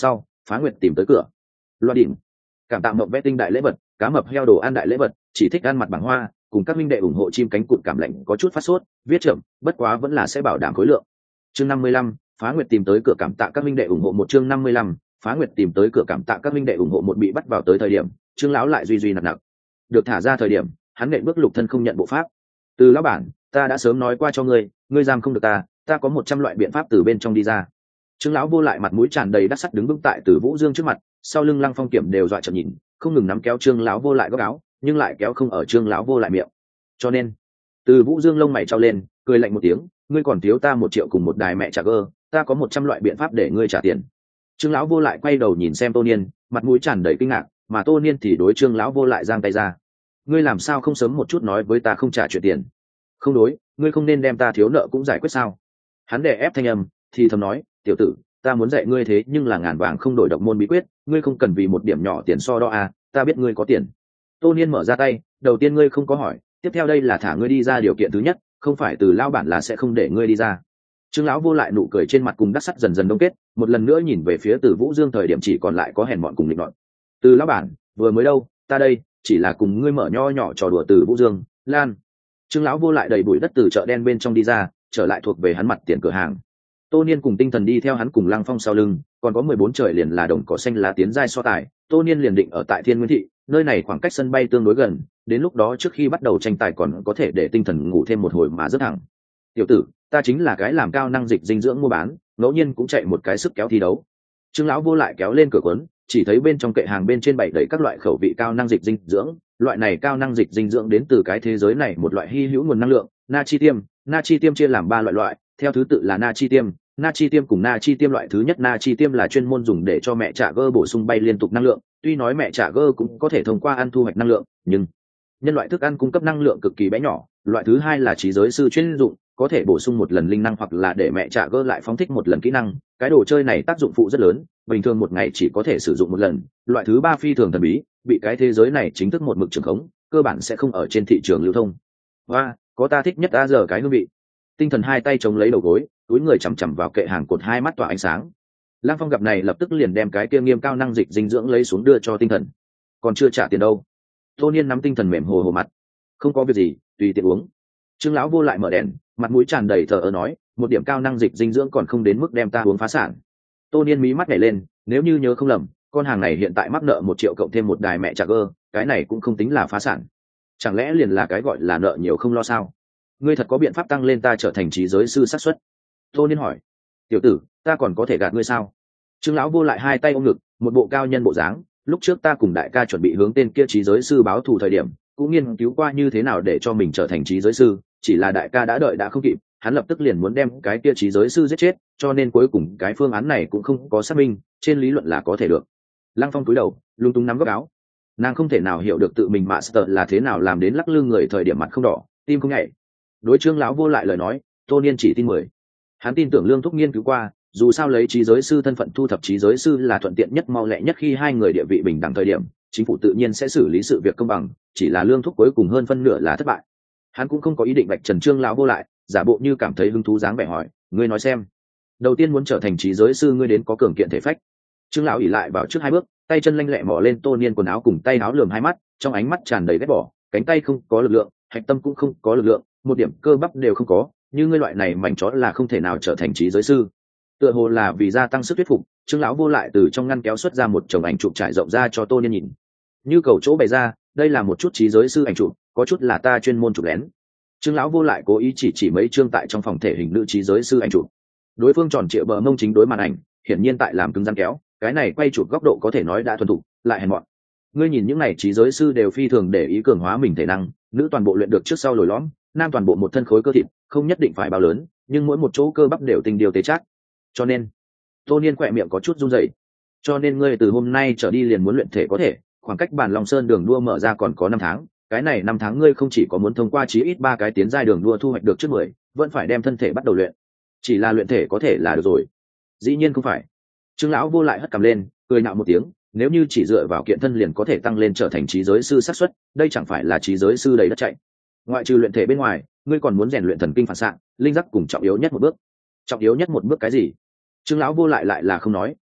Phá Nguyệt tìm tới cửa. Loa đỉnh, cảm tạ mộng vẽ tinh đại lễ vật, cá mập heo đồ ăn đại lễ vật, chỉ thích ăn mặt bằng hoa, cùng các minh đệ ủng hộ chim cánh cụt cảm lạnh có chút phát sốt, viết chậm, bất quá vẫn là sẽ bảo đảm khối lượng. Chương năm mươi lăm, Phá Nguyệt tìm tới cửa cảm tạ các minh đệ ủng hộ một chương năm mươi lăm, Phá Nguyệt tìm tới cửa cảm tạ các minh đệ ủng hộ một bị bắt vào tới thời điểm, Trương lão lại duy duy nặng nặng. Được thả ra thời điểm, hắn nện bước lục thân không nhận bộ pháp. Từ lão bản, ta đã sớm nói qua cho ngươi, ngươi giam không được ta, ta có một trăm loại biện pháp từ bên trong đi ra. Trương lão vô lại mặt mũi tràn đầy đắc sắt đứng vững tại Từ Vũ Dương trước mặt, sau lưng Lăng Phong Kiểm đều dọa trợn nhìn, không ngừng nắm kéo Trương lão vô lại góc áo, nhưng lại kéo không ở Trương lão vô lại miệng. Cho nên, Từ Vũ Dương lông mày trao lên, cười lạnh một tiếng, ngươi còn thiếu ta một triệu cùng một đài mẹ trả gơ, ta có một trăm loại biện pháp để ngươi trả tiền. Trương lão vô lại quay đầu nhìn xem Tô Niên, mặt mũi tràn đầy kinh ngạc, mà Tô Niên thì đối Trương lão vô lại giang tay ra. Ngươi làm sao không sớm một chút nói với ta không trả chuyện tiền? Không đối, ngươi không nên đem ta thiếu nợ cũng giải quyết sao? Hắn đè ép thanh âm, thì thầm nói, tiểu tử, ta muốn dạy ngươi thế nhưng là ngàn vàng không đổi độc môn bí quyết, ngươi không cần vì một điểm nhỏ tiền so đo à, ta biết ngươi có tiền. Tô Niên mở ra tay, đầu tiên ngươi không có hỏi, tiếp theo đây là thả ngươi đi ra điều kiện thứ nhất, không phải Từ lao bản là sẽ không để ngươi đi ra. Trương lão vô lại nụ cười trên mặt cùng đắc sắt dần dần đông kết, một lần nữa nhìn về phía Từ Vũ Dương thời điểm chỉ còn lại có hèn mọn cùng định nọt. Từ lão bản, vừa mới đâu, ta đây chỉ là cùng ngươi mở nho nhỏ trò đùa. Từ Vũ Dương, Lan. Trương lão vô lại đầy bụi đất từ chợ đen bên trong đi ra, trở lại thuộc về hắn mặt tiền cửa hàng. Tô Niên cùng Tinh Thần đi theo hắn cùng Lăng Phong sau lưng, còn có mười bốn trời liền là đồng cỏ xanh lá tiến giai so tài. Tô Niên liền định ở tại Thiên Nguyên thị, nơi này khoảng cách sân bay tương đối gần, đến lúc đó trước khi bắt đầu tranh tài còn có thể để Tinh Thần ngủ thêm một hồi mà rất thẳng. Tiểu tử, ta chính là cái làm cao năng dịch dinh dưỡng mua bán, ngẫu nhiên cũng chạy một cái sức kéo thi đấu. Trương lão vô lại kéo lên cửa cuốn, chỉ thấy bên trong kệ hàng bên trên bày đầy các loại khẩu vị cao năng dịch dinh dưỡng, loại này cao năng dịch dinh dưỡng đến từ cái thế giới này một loại hy hữu nguồn năng lượng, natri tiêm. Natri tiêm chia làm ba loại loại, theo thứ tự là natri tiêm, natri tiêm cùng natri tiêm. Loại thứ nhất natri tiêm là chuyên môn dùng để cho mẹ trả gơ bổ sung bay liên tục năng lượng, tuy nói mẹ trả gơ cũng có thể thông qua ăn thu hoạch năng lượng, nhưng nhân loại thức ăn cung cấp năng lượng cực kỳ bé nhỏ. Loại thứ hai là trí giới sư chuyên dụng, có thể bổ sung một lần linh năng hoặc là để mẹ trả gơ lại phóng thích một lần kỹ năng, cái đồ chơi này tác dụng phụ rất lớn, bình thường một ngày chỉ có thể sử dụng một lần. Loại thứ ba phi thường thần bí, bị cái thế giới này chính thức một mực trường khống, cơ bản sẽ không ở trên thị trường lưu thông. Và có ta thích nhất ta giờ cái hương vị. Tinh Thần hai tay chống lấy đầu gối, túi người chằm chằm vào kệ hàng cột, hai mắt tỏa ánh sáng. Lăng Phong gặp này lập tức liền đem cái kia nghiêm cao năng dịch dinh dưỡng lấy xuống đưa cho Tinh Thần. Còn chưa trả tiền đâu. Tô Niên nắm Tinh Thần mềm hồ hồ mặt. Không có việc gì, tùy tiện uống. Trương lão vô lại mở đèn, mặt mũi tràn đầy thờ ơ nói, một điểm cao năng dịch dinh dưỡng còn không đến mức đem ta uống phá sản. Tô Niên mí mắt nhảy lên, nếu như nhớ không lầm, con hàng này hiện tại mắc nợ một triệu cộng thêm một đài mẹ trả gơ, cái này cũng không tính là phá sản. Chẳng lẽ liền là cái gọi là nợ nhiều không lo sao? Ngươi thật có biện pháp tăng lên ta trở thành trí giới sư xác suất? Tô Niên hỏi. Tiểu tử, ta còn có thể gạt ngươi sao? Trương lão vô lại hai tay ôm ngực, một bộ cao nhân bộ dáng. Lúc trước ta cùng đại ca chuẩn bị hướng tên kia trí giới sư báo thù thời điểm, cũng nghiên cứu qua như thế nào để cho mình trở thành trí giới sư, chỉ là đại ca đã đợi đã không kịp, hắn lập tức liền muốn đem cái kia trí giới sư giết chết, cho nên cuối cùng cái phương án này cũng không có xác minh, trên lý luận là có thể được. Lăng Phong cúi đầu, lung tung nắm góc áo. Nàng không thể nào hiểu được tự mình master là thế nào làm đến lắc lư người thời điểm mặt không đỏ, tim không nhảy. Đối Trương lão vô lại lời nói, Tô Niên chỉ tin mười. Hắn tin tưởng Lương Thúc nghiên cứu qua, dù sao lấy trí giới sư thân phận thu thập trí giới sư là thuận tiện nhất, mau lẹ nhất. Khi hai người địa vị bình đẳng thời điểm, chính phủ tự nhiên sẽ xử lý sự việc công bằng, chỉ là Lương Thúc cuối cùng hơn phân nửa là thất bại. Hắn cũng không có ý định vạch trần Trương lão vô lại, giả bộ như cảm thấy hứng thú dáng vẻ hỏi, ngươi nói xem, đầu tiên muốn trở thành trí giới sư ngươi đến có cường kiện thể phách. Trương lão ỉ lại vào trước hai bước, tay chân lanh lẹ mò lên Tô Niên quần áo cùng tay áo, lườm hai mắt, trong ánh mắt tràn đầy ghét bỏ, cánh tay không có lực lượng, hạch tâm cũng không có lực lượng, một điểm cơ bắp đều không có, như ngươi loại này mảnh chó là không thể nào trở thành trí giới sư. Tựa hồ là vì gia tăng sức thuyết phục, Trương lão vô lại từ trong ngăn kéo xuất ra một chồng ảnh chụp trải rộng ra cho Tô Niên nhìn. Như cầu chỗ bày ra, đây là một chút trí giới sư ảnh chụp, có chút là ta chuyên môn chụp lén. Trương lão vô lại cố ý chỉ chỉ mấy chương tại trong phòng thể hình nữ trí giới sư ảnh chụp. Đối phương tròn trịa bờ mông chính đối màn ảnh, hiển nhiên tại làm cứng rắn kéo, cái này quay chụp góc độ có thể nói đã thuần thục, lại hèn mọn. Ngươi nhìn những này trí giới sư đều phi thường để ý cường hóa mình thể năng, nữ toàn bộ luyện được trước sau lồi lõm, nam toàn bộ một thân khối cơ thịt, không nhất định phải bao lớn, nhưng mỗi một chỗ cơ bắp đều tinh điều tế chắc. Cho nên, Tô Niên khỏe miệng có chút run rẩy. Cho nên ngươi từ hôm nay trở đi liền muốn luyện thể có thể, khoảng cách Bản Long Sơn đường đua mở ra còn có năm tháng, cái này năm tháng ngươi không chỉ có muốn thông qua chí ít ba cái tiến giai đường đua thu hoạch được trước mười, vẫn phải đem thân thể bắt đầu luyện. Chỉ là luyện thể có thể là được rồi? Dĩ nhiên không phải. Trương lão vô lại hất cằm lên, cười nhạo một tiếng, nếu như chỉ dựa vào kiện thân liền có thể tăng lên trở thành trí giới sư xác suất, đây chẳng phải là trí giới sư đầy đất chạy. Ngoại trừ luyện thể bên ngoài, ngươi còn muốn rèn luyện thần kinh phản xạ, linh giác cùng trọng yếu nhất một bước. Trọng yếu nhất một bước cái gì? Trương lão vô lại lại là không nói,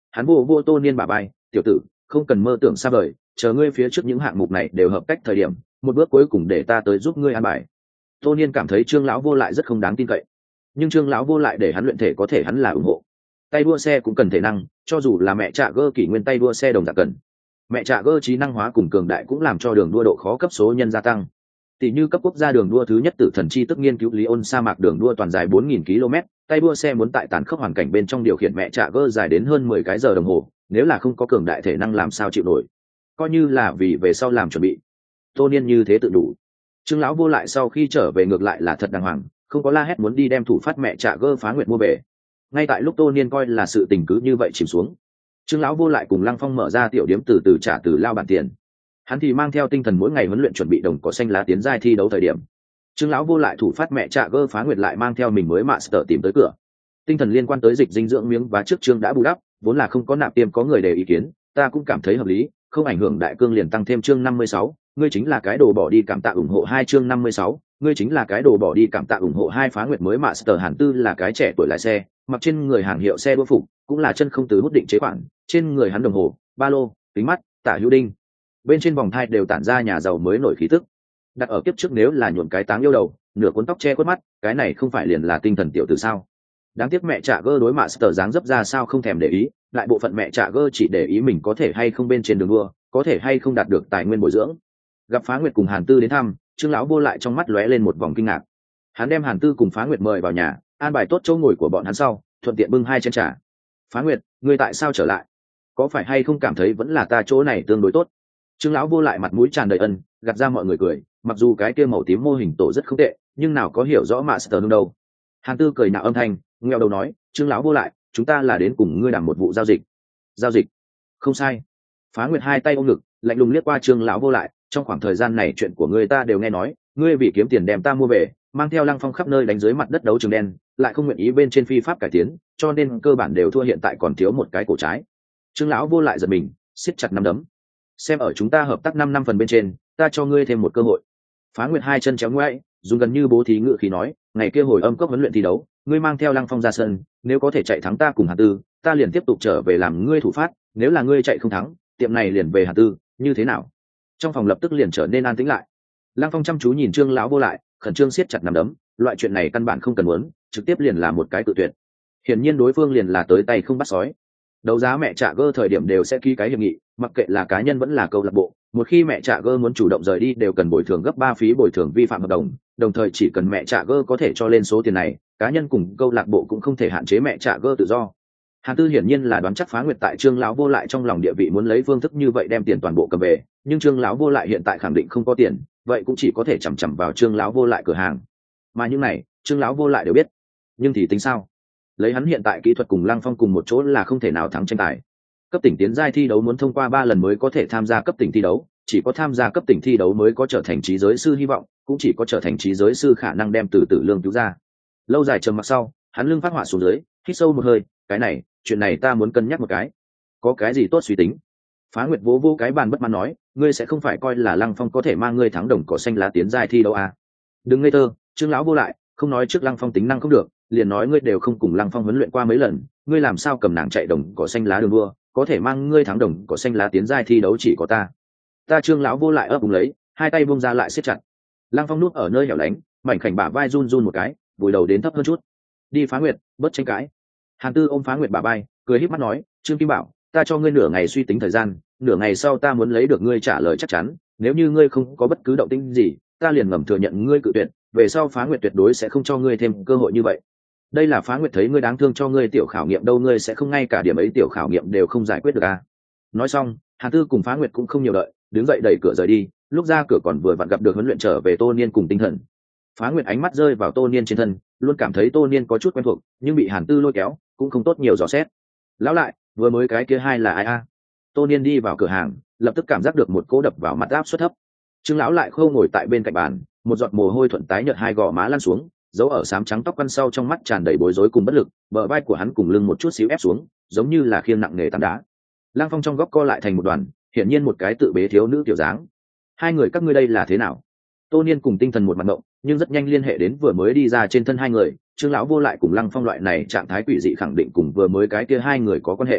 hắn vô vô Tô Niên bả vai, tiểu tử, không cần mơ tưởng xa vời, chờ ngươi phía trước những hạng mục này đều hợp cách thời điểm, một bước cuối cùng để ta tới giúp ngươi an bài. Tô Niên cảm thấy Trương lão vô lại rất không đáng tin cậy, nhưng Trương lão vô lại để hắn luyện thể có thể hắn là ủng hộ. Tay đua xe cũng cần thể năng, cho dù là mẹ trạ gơ kỷ nguyên tay đua xe đồng dạng cần. Mẹ trạ gơ trí năng hóa cùng cường đại cũng làm cho đường đua độ khó cấp số nhân gia tăng. Tỷ như cấp quốc gia đường đua thứ nhất Tử Thần Chi tức nghiên cứu Lý Ôn sa mạc đường đua toàn dài bốn nghìn ki lô mét, tay đua xe muốn tại tàn khốc hoàn cảnh bên trong điều khiển mẹ trạ gơ dài đến hơn mười cái giờ đồng hồ, nếu là không có cường đại thể năng làm sao chịu nổi. Coi như là vì về sau làm chuẩn bị. Tô Niên như thế tự đủ. Trương lão vô lại sau khi trở về ngược lại là thật đàng hoàng, không có la hét muốn đi đem thủ phát mẹ trạ gơ phá nguyệt mua về. Ngay tại lúc Tô Niên coi là sự tình cứ như vậy chìm xuống, Trương lão vô lại cùng Lăng Phong mở ra tiểu điếm từ từ trả từ lao bản tiền. Hắn thì mang theo tinh thần mỗi ngày huấn luyện chuẩn bị đồng cỏ xanh lá tiến giai thi đấu thời điểm. Trương lão vô lại thủ phát mẹ trạ gơ phá nguyệt lại mang theo mình mới master tìm tới cửa. Tinh thần liên quan tới dịch dinh dưỡng miếng và trước Trương đã bù đắp, vốn là không có nạp tiêm có người đề ý kiến, ta cũng cảm thấy hợp lý, không ảnh hưởng đại cương liền tăng thêm chương năm mươi sáu, ngươi chính là cái đồ bỏ đi cảm tạ ủng hộ hai chương năm mươi sáu, ngươi chính là cái đồ bỏ đi cảm tạ ủng hộ hai phá nguyệt mới master Hàn Tư là cái trẻ tuổi lái xe, mặc trên người hàng hiệu xe đua phục, cũng là chân không từ hút định chế khoản, trên người hắn đồng hồ, ba lô, kính mắt, tả hữu đinh, bên trên vòng thai đều tản ra nhà giàu mới nổi khí tức. Đặt ở kiếp trước nếu là nhuộm cái táng yêu đầu, nửa cuốn tóc che khuất mắt, cái này không phải liền là tinh thần tiểu tử sao? Đáng tiếc mẹ trạ gơ đối master dáng dấp ra sao không thèm để ý, lại bộ phận mẹ trạ gơ chỉ để ý mình có thể hay không bên trên đường đua, có thể hay không đạt được tài nguyên bồi dưỡng. Gặp Phá Nguyệt cùng Hàn Tư đến thăm, Trương lão vô lại trong mắt lóe lên một vòng kinh ngạc. Hắn đem Hàn Tư cùng Phá Nguyệt mời vào nhà, an bài tốt chỗ ngồi của bọn hắn sau, thuận tiện bưng hai chén trà. Phá Nguyệt, ngươi tại sao trở lại? Có phải hay không cảm thấy vẫn là ta chỗ này tương đối tốt? Trương lão vô lại mặt mũi tràn đầy ân, gạt ra mọi người cười, mặc dù cái kia màu tím mô hình tổ rất không tệ, nhưng nào có hiểu rõ master đâu đâu. Hàn Tư cười nạo âm thanh, nghèo đầu nói, Trương lão vô lại, chúng ta là đến cùng ngươi làm một vụ giao dịch. Giao dịch? Không sai. Phá Nguyệt hai tay ôm ngực, lạnh lùng liếc qua Trương lão vô lại, trong khoảng thời gian này chuyện của ngươi ta đều nghe nói, ngươi vì kiếm tiền đem ta mua về, mang theo Lăng Phong khắp nơi đánh dưới mặt đất đấu trường đen, lại không nguyện ý bên trên phi pháp cải tiến, cho nên cơ bản đều thua, hiện tại còn thiếu một cái cổ trái. Trương lão vô lại giật mình, siết chặt nắm đấm. Xem ở chúng ta hợp tác năm năm phần bên trên, ta cho ngươi thêm một cơ hội. Phá Nguyệt hai chân chéo ngoại, dùng gần như bố thí ngự khí nói, ngày kia hồi âm cấp huấn luyện thi đấu, ngươi mang theo Lăng Phong ra sân, nếu có thể chạy thắng ta cùng Hàn Tư, ta liền tiếp tục trở về làm ngươi thủ phát, nếu là ngươi chạy không thắng, tiệm này liền về Hàn Tư, như thế nào? Trong phòng lập tức liền trở nên an tĩnh lại. Lăng Phong chăm chú nhìn Trương lão vô lại, khẩn trương siết chặt nắm đấm, loại chuyện này căn bản không cần muốn, trực tiếp liền là một cái tự tuyệt. Hiển nhiên đối phương liền là tới tay không bắt sói. Đấu giá mẹ trạ gơ thời điểm đều sẽ ký cái hiệp nghị, mặc kệ là cá nhân vẫn là câu lạc bộ, một khi mẹ trạ gơ muốn chủ động rời đi đều cần bồi thường gấp ba phí bồi thường vi phạm hợp đồng, đồng thời chỉ cần mẹ trạ gơ có thể cho lên số tiền này, cá nhân cùng câu lạc bộ cũng không thể hạn chế mẹ trạ gơ tự do. Hàn Tư hiển nhiên là đoán chắc Phá Nguyệt tại Trương lão vô lại trong lòng địa vị muốn lấy phương thức như vậy đem tiền toàn bộ cầm về, nhưng Trương lão vô lại hiện tại khẳng định không có tiền, vậy cũng chỉ có thể chằm chằm vào Trương lão vô lại cửa hàng. Mà những này, Trương lão vô lại đều biết. Nhưng thì tính sao? Lấy hắn hiện tại kỹ thuật cùng Lăng Phong cùng một chỗ là không thể nào thắng tranh tài. Cấp tỉnh tiến giai thi đấu muốn thông qua ba lần mới có thể tham gia cấp tỉnh thi đấu, chỉ có tham gia cấp tỉnh thi đấu mới có trở thành trí giới sư hy vọng, cũng chỉ có trở thành trí giới sư khả năng đem từ tử lương cứu ra. Lâu dài trầm mặc sau, hắn lưng phát họa xuống dưới, hít sâu một hơi, cái này, chuyện này ta muốn cân nhắc một cái. Có cái gì tốt suy tính? Phá Nguyệt vỗ vỗ cái bàn bất mãn nói, ngươi sẽ không phải coi là Lăng Phong có thể mang ngươi thắng đồng cỏ xanh lá tiến giai thi đấu à? Đừng ngây thơ, Trương lão vô lại, không nói trước Lăng Phong tính năng không được, liền nói ngươi đều không cùng Lăng Phong huấn luyện qua mấy lần, ngươi làm sao cầm nàng chạy đồng cỏ xanh lá đường đua, có thể mang ngươi thắng đồng cỏ xanh lá tiến giai thi đấu chỉ có ta. Ta Trương lão vô lại ấp úng lấy, hai tay buông ra lại siết chặt. Lăng Phong núp ở nơi hẻo lánh, mảnh khảnh bả vai run run một cái, vùi đầu đến thấp hơn chút. Đi Phá Nguyệt, bớt tranh cãi. Hàn Tư ôm Phá Nguyệt bả vai, cười híp mắt nói, Trương Kim Bảo, ta cho ngươi nửa ngày suy tính thời gian, nửa ngày sau ta muốn lấy được ngươi trả lời chắc chắn, nếu như ngươi không có bất cứ động tĩnh gì, ta liền ngầm thừa nhận ngươi cự tuyệt, về sau Phá Nguyệt tuyệt đối sẽ không cho ngươi thêm cơ hội như vậy. Đây là Phá Nguyệt thấy ngươi đáng thương cho ngươi tiểu khảo nghiệm đâu, ngươi sẽ không ngay cả điểm ấy tiểu khảo nghiệm đều không giải quyết được à? Nói xong, Hàn Tư cùng Phá Nguyệt cũng không nhiều đợi, đứng dậy đẩy cửa rời đi, lúc ra cửa còn vừa vặn gặp được huấn luyện trở về Tô Niên cùng Tinh Thần. Phá Nguyệt ánh mắt rơi vào Tô Niên trên thân, luôn cảm thấy Tô Niên có chút quen thuộc, nhưng bị Hàn Tư lôi kéo, cũng không tốt nhiều dò xét. Lão lại, vừa mới cái kia hai là ai a? À? Tô Niên đi vào cửa hàng, lập tức cảm giác được một cỗ đập vào mặt áp suất thấp. Trương lão lại khâu ngồi tại bên cạnh bàn, một giọt mồ hôi thuận tái nhợt hai gò má lăn xuống, dấu ở sám trắng tóc quăn sau, trong mắt tràn đầy bối rối cùng bất lực, bờ vai của hắn cùng lưng một chút xíu ép xuống, giống như là khiêng nặng nghề tảng đá. Lang Phong trong góc co lại thành một đoàn, hiển nhiên một cái tự bế thiếu nữ tiểu dáng. Hai người các ngươi đây là thế nào? Tô Niên cùng Tinh Thần một mặt ngộng, nhưng rất nhanh liên hệ đến vừa mới đi ra trên thân hai người, Trương lão vô lại cùng Lăng Phong loại này trạng thái quỷ dị khẳng định cùng vừa mới cái kia hai người có quan hệ.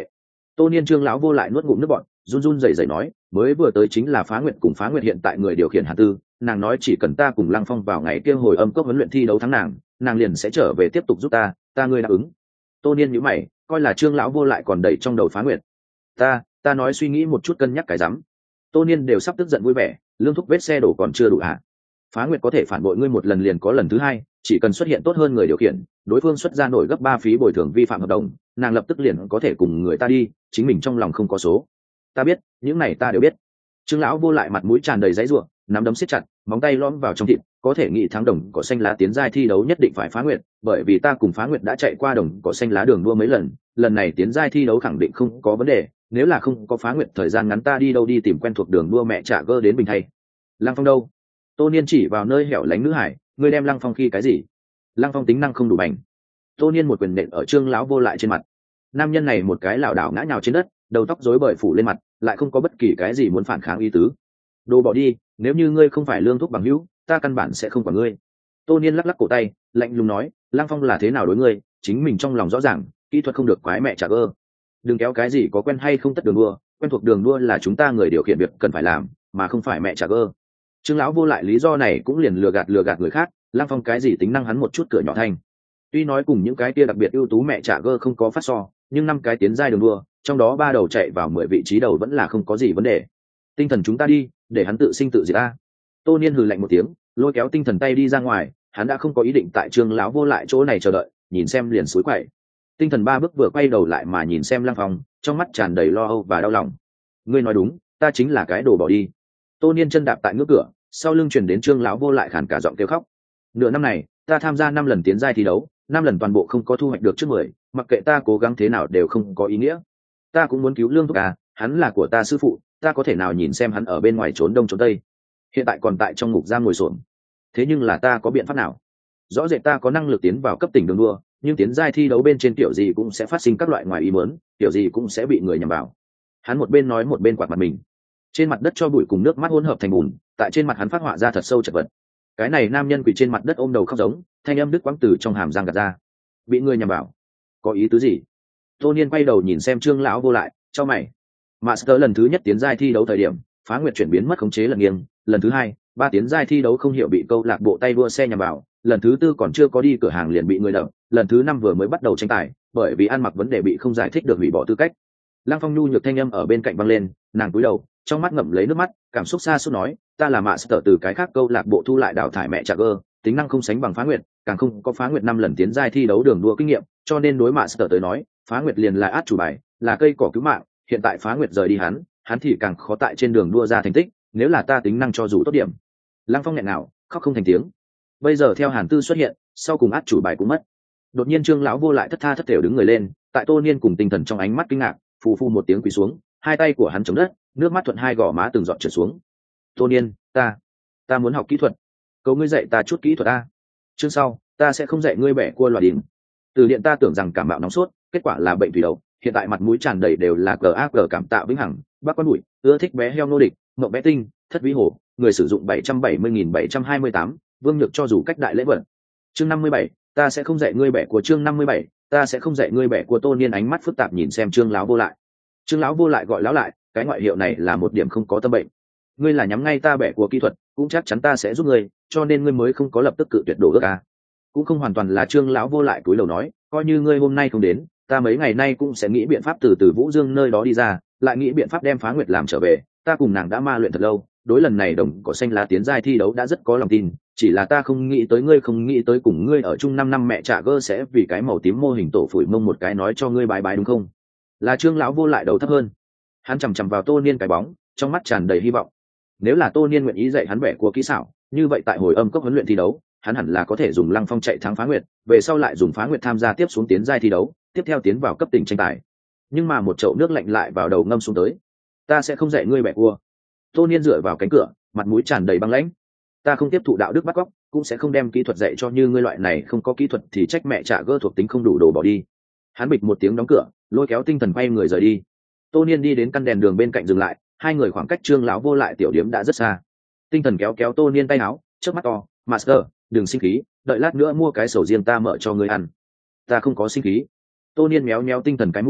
Tô Niên Trương lão vô lại nuốt ngụm nước bọt, run run rẩy rẩy nói, mới vừa tới chính là Phá Nguyệt cùng Phá Nguyệt hiện tại người điều khiển Hàn Tư, nàng nói chỉ cần ta cùng Lăng Phong vào ngày kia hồi âm cốc huấn luyện thi đấu thắng nàng, nàng liền sẽ trở về tiếp tục giúp ta, ta ngươi đáp ứng. Tô Niên nhíu mày, coi là Trương lão vô lại còn đẩy trong đầu Phá Nguyệt. Ta, ta nói suy nghĩ một chút cân nhắc cái rắm. Tô Niên đều sắp tức giận vui vẻ, lương thúc vết xe đổ còn chưa đủ hả? Phá Nguyệt có thể phản bội ngươi một lần liền có lần thứ hai, chỉ cần xuất hiện tốt hơn người điều khiển, đối phương xuất ra nổi gấp ba phí bồi thường vi phạm hợp đồng, nàng lập tức liền có thể cùng người ta đi, chính mình trong lòng không có số. Ta biết, những này ta đều biết. Trương lão vô lại mặt mũi tràn đầy giấy ruộng, nắm đấm siết chặt, móng tay lõm vào trong thịt, có thể nghĩ thắng đồng cỏ xanh lá tiến giai thi đấu nhất định phải Phá Nguyệt, bởi vì ta cùng Phá Nguyệt đã chạy qua đồng cỏ xanh lá đường đua mấy lần, lần này tiến giai thi đấu khẳng định không có vấn đề, nếu là không có Phá Nguyệt thời gian ngắn ta đi đâu đi tìm quen thuộc đường đua mẹ trả gơ đến bình thay. Lăng Phong đâu? Tô Niên chỉ vào nơi hẻo lánh nữ hải, ngươi đem Lăng Phong khi cái gì? Lăng Phong tính năng không đủ bành. Tô Niên một quyền nện ở Trương lão vô lại trên mặt. Nam nhân này một cái lảo đảo ngã nhào trên đất, đầu tóc rối bời phủ lên mặt, lại không có bất kỳ cái gì muốn phản kháng ý tứ. Đồ bỏ đi, nếu như ngươi không phải lương thúc bằng hữu, ta căn bản sẽ không quản ngươi. Tô Niên lắc lắc cổ tay, lạnh lùng nói, Lăng Phong là thế nào đối ngươi, chính mình trong lòng rõ ràng, kỹ thuật không được quái mẹ trả gơ. Đừng kéo cái gì có quen hay không tất đường đua, quen thuộc đường đua là chúng ta người điều khiển việc cần phải làm, mà không phải mẹ trả gơ. Trương lão vô lại lý do này cũng liền lừa gạt lừa gạt người khác, Lăng Phong cái gì tính năng hắn một chút cửa nhỏ thanh. Tuy nói cùng những cái kia đặc biệt ưu tú mẹ trả gơ không có phát so, nhưng năm cái tiến giai đường đua, trong đó ba đầu chạy vào mười vị trí đầu vẫn là không có gì vấn đề. Tinh thần chúng ta đi, để hắn tự sinh tự diệt ta. Tô Niên hừ lạnh một tiếng, lôi kéo tinh thần tay đi ra ngoài, hắn đã không có ý định tại Trương lão vô lại chỗ này chờ đợi, nhìn xem liền suối quậy. Tinh thần ba bước vừa quay đầu lại mà nhìn xem Lăng Phong, trong mắt tràn đầy lo âu và đau lòng. Ngươi nói đúng, ta chính là cái đồ bỏ đi. Tô Niên chân đạp tại ngưỡng cửa, sau lưng truyền đến Trương lão vô lại khàn cả giọng kêu khóc. Nửa năm này, ta tham gia năm lần tiến giai thi đấu, năm lần toàn bộ không có thu hoạch được trước mười, mặc kệ ta cố gắng thế nào đều không có ý nghĩa. Ta cũng muốn cứu lương thúc à, hắn là của ta sư phụ, ta có thể nào nhìn xem hắn ở bên ngoài trốn đông trốn tây, hiện tại còn tại trong ngục giam ngồi xổm. Thế nhưng là ta có biện pháp nào? Rõ rệt ta có năng lực tiến vào cấp tỉnh đường đua, nhưng tiến giai thi đấu bên trên tiểu gì cũng sẽ phát sinh các loại ngoài ý muốn, tiểu gì cũng sẽ bị người nhầm vào. Hắn một bên nói một bên quạt mặt mình, trên mặt đất cho bụi cùng nước mắt hỗn hợp thành bùn, tại trên mặt hắn phát họa ra thật sâu chật vật. Cái này nam nhân quỳ trên mặt đất ôm đầu khóc giống, thanh âm đứt quãng từ trong hàm răng gạt ra. Bị người nhầm vào, có ý tứ gì? Tô Niên quay đầu nhìn xem Trương lão vô lại, cho mày. Master lần thứ nhất tiến giai thi đấu thời điểm, Phá Nguyệt chuyển biến mất khống chế lần nghiêng, lần thứ hai, ba tiến giai thi đấu không hiểu bị câu lạc bộ tay đua xe nhầm vào, lần thứ tư còn chưa có đi cửa hàng liền bị người đập, lần thứ năm vừa mới bắt đầu tranh tài, bởi vì ăn mặc vấn đề bị không giải thích được hủy bỏ tư cách. Lăng Phong nhu nhược thanh âm ở bên cạnh vang lên, nàng cúi đầu, trong mắt ngậm lấy nước mắt, cảm xúc xa xúc nói, ta là Master từ cái khác câu lạc bộ thu lại đào thải mẹ Trager, tính năng không sánh bằng Phá Nguyệt, càng không có Phá Nguyệt năm lần tiến giai thi đấu đường đua kinh nghiệm, cho nên đối Master tới nói, Phá Nguyệt liền là át chủ bài, là cây cỏ cứu mạng, hiện tại Phá Nguyệt rời đi hắn, hắn thì càng khó tại trên đường đua ra thành tích, nếu là ta tính năng cho dù tốt điểm. Lăng Phong nghẹn nào, khóc không thành tiếng. Bây giờ theo Hàn Tư xuất hiện, sau cùng át chủ bài cũng mất. Đột nhiên Trương lão vô lại thất tha thất thểu đứng người lên, tại Tô Niên cùng tinh thần trong ánh mắt kinh ngạc, phù phù một tiếng quỳ xuống, hai tay của hắn chống đất, nước mắt thuận hai gò má từng giọt trượt xuống. Tô Niên, ta, ta muốn học kỹ thuật, cầu ngươi dạy ta chút kỹ thuật a. Chương sau, ta sẽ không dạy ngươi bẻ cua loài đỉnh. Từ điện ta tưởng rằng cảm mạo nóng sốt, kết quả là bệnh thủy đậu, hiện tại mặt mũi tràn đầy đều là gag cảm tạ vĩnh hằng, bác quan bụi, ưa thích bé heo nô địch, mộng bé tinh, thất vĩ hổ, người sử dụng bảy trăm bảy mươi nghìn bảy trăm hai mươi tám, vương nhược cho dù cách đại lễ vật. Chương năm mươi bảy, ta sẽ không dạy ngươi bẻ của chương năm mươi bảy, ta sẽ không dạy ngươi bẻ của. Tô Niên ánh mắt phức tạp nhìn xem Trương lão vô lại. Trương lão vô lại gọi lão lại, cái ngoại hiệu này là một điểm không có tâm bệnh. Ngươi là nhắm ngay ta bẻ của kỹ thuật, cũng chắc chắn ta sẽ giúp ngươi, cho nên ngươi mới không có lập tức cự tuyệt đổ ước à. Cũng không hoàn toàn là Trương lão vô lại cúi đầu nói, coi như ngươi hôm nay không đến, ta mấy ngày nay cũng sẽ nghĩ biện pháp từ từ Vũ Dương nơi đó đi ra, lại nghĩ biện pháp đem Phá Nguyệt làm trở về, ta cùng nàng đã ma luyện thật lâu, đối lần này đồng cỏ xanh lá tiến giai thi đấu đã rất có lòng tin, chỉ là ta không nghĩ tới ngươi không nghĩ tới cùng ngươi ở chung năm năm mẹ trả gơ sẽ vì cái màu tím mô hình tổ phủi mông một cái nói cho ngươi bái bái đúng không? Là Trương lão vô lại đầu thấp hơn, hắn chằm chằm vào Tô Niên cái bóng, trong mắt tràn đầy hy vọng. Nếu là Tô Niên nguyện ý dạy hắn bẻ của kỹ xảo, như vậy tại hồi âm cốc huấn luyện thi đấu, hắn hẳn là có thể dùng Lăng Phong chạy thắng Phá Nguyệt, về sau lại dùng Phá Nguyệt tham gia tiếp xuống tiến giai thi đấu, tiếp theo tiến vào cấp tỉnh tranh tài. Nhưng mà một chậu nước lạnh lại vào đầu ngâm xuống tới. Ta sẽ không dạy ngươi bẻ cua. Tô Niên dựa vào cánh cửa, mặt mũi tràn đầy băng lãnh. Ta không tiếp thụ đạo đức bắt cóc, cũng sẽ không đem kỹ thuật dạy cho như ngươi loại này không có kỹ thuật thì trách mẹ trả gơ thuộc tính không đủ đồ bỏ đi. Hắn bịch một tiếng đóng cửa, lôi kéo tinh thần quay người rời đi. Tô Niên đi đến căn đèn đường bên cạnh dừng lại, hai người khoảng cách Trương lão vô lại tiểu điếm đã rất xa. Tinh thần kéo kéo Tô Niên tay áo, trước mắt to, Master, đừng sinh khí, đợi lát nữa mua cái sầu riêng ta mở cho ngươi ăn. Ta không có sinh khí. Tô Niên méo méo tinh thần cái mũi,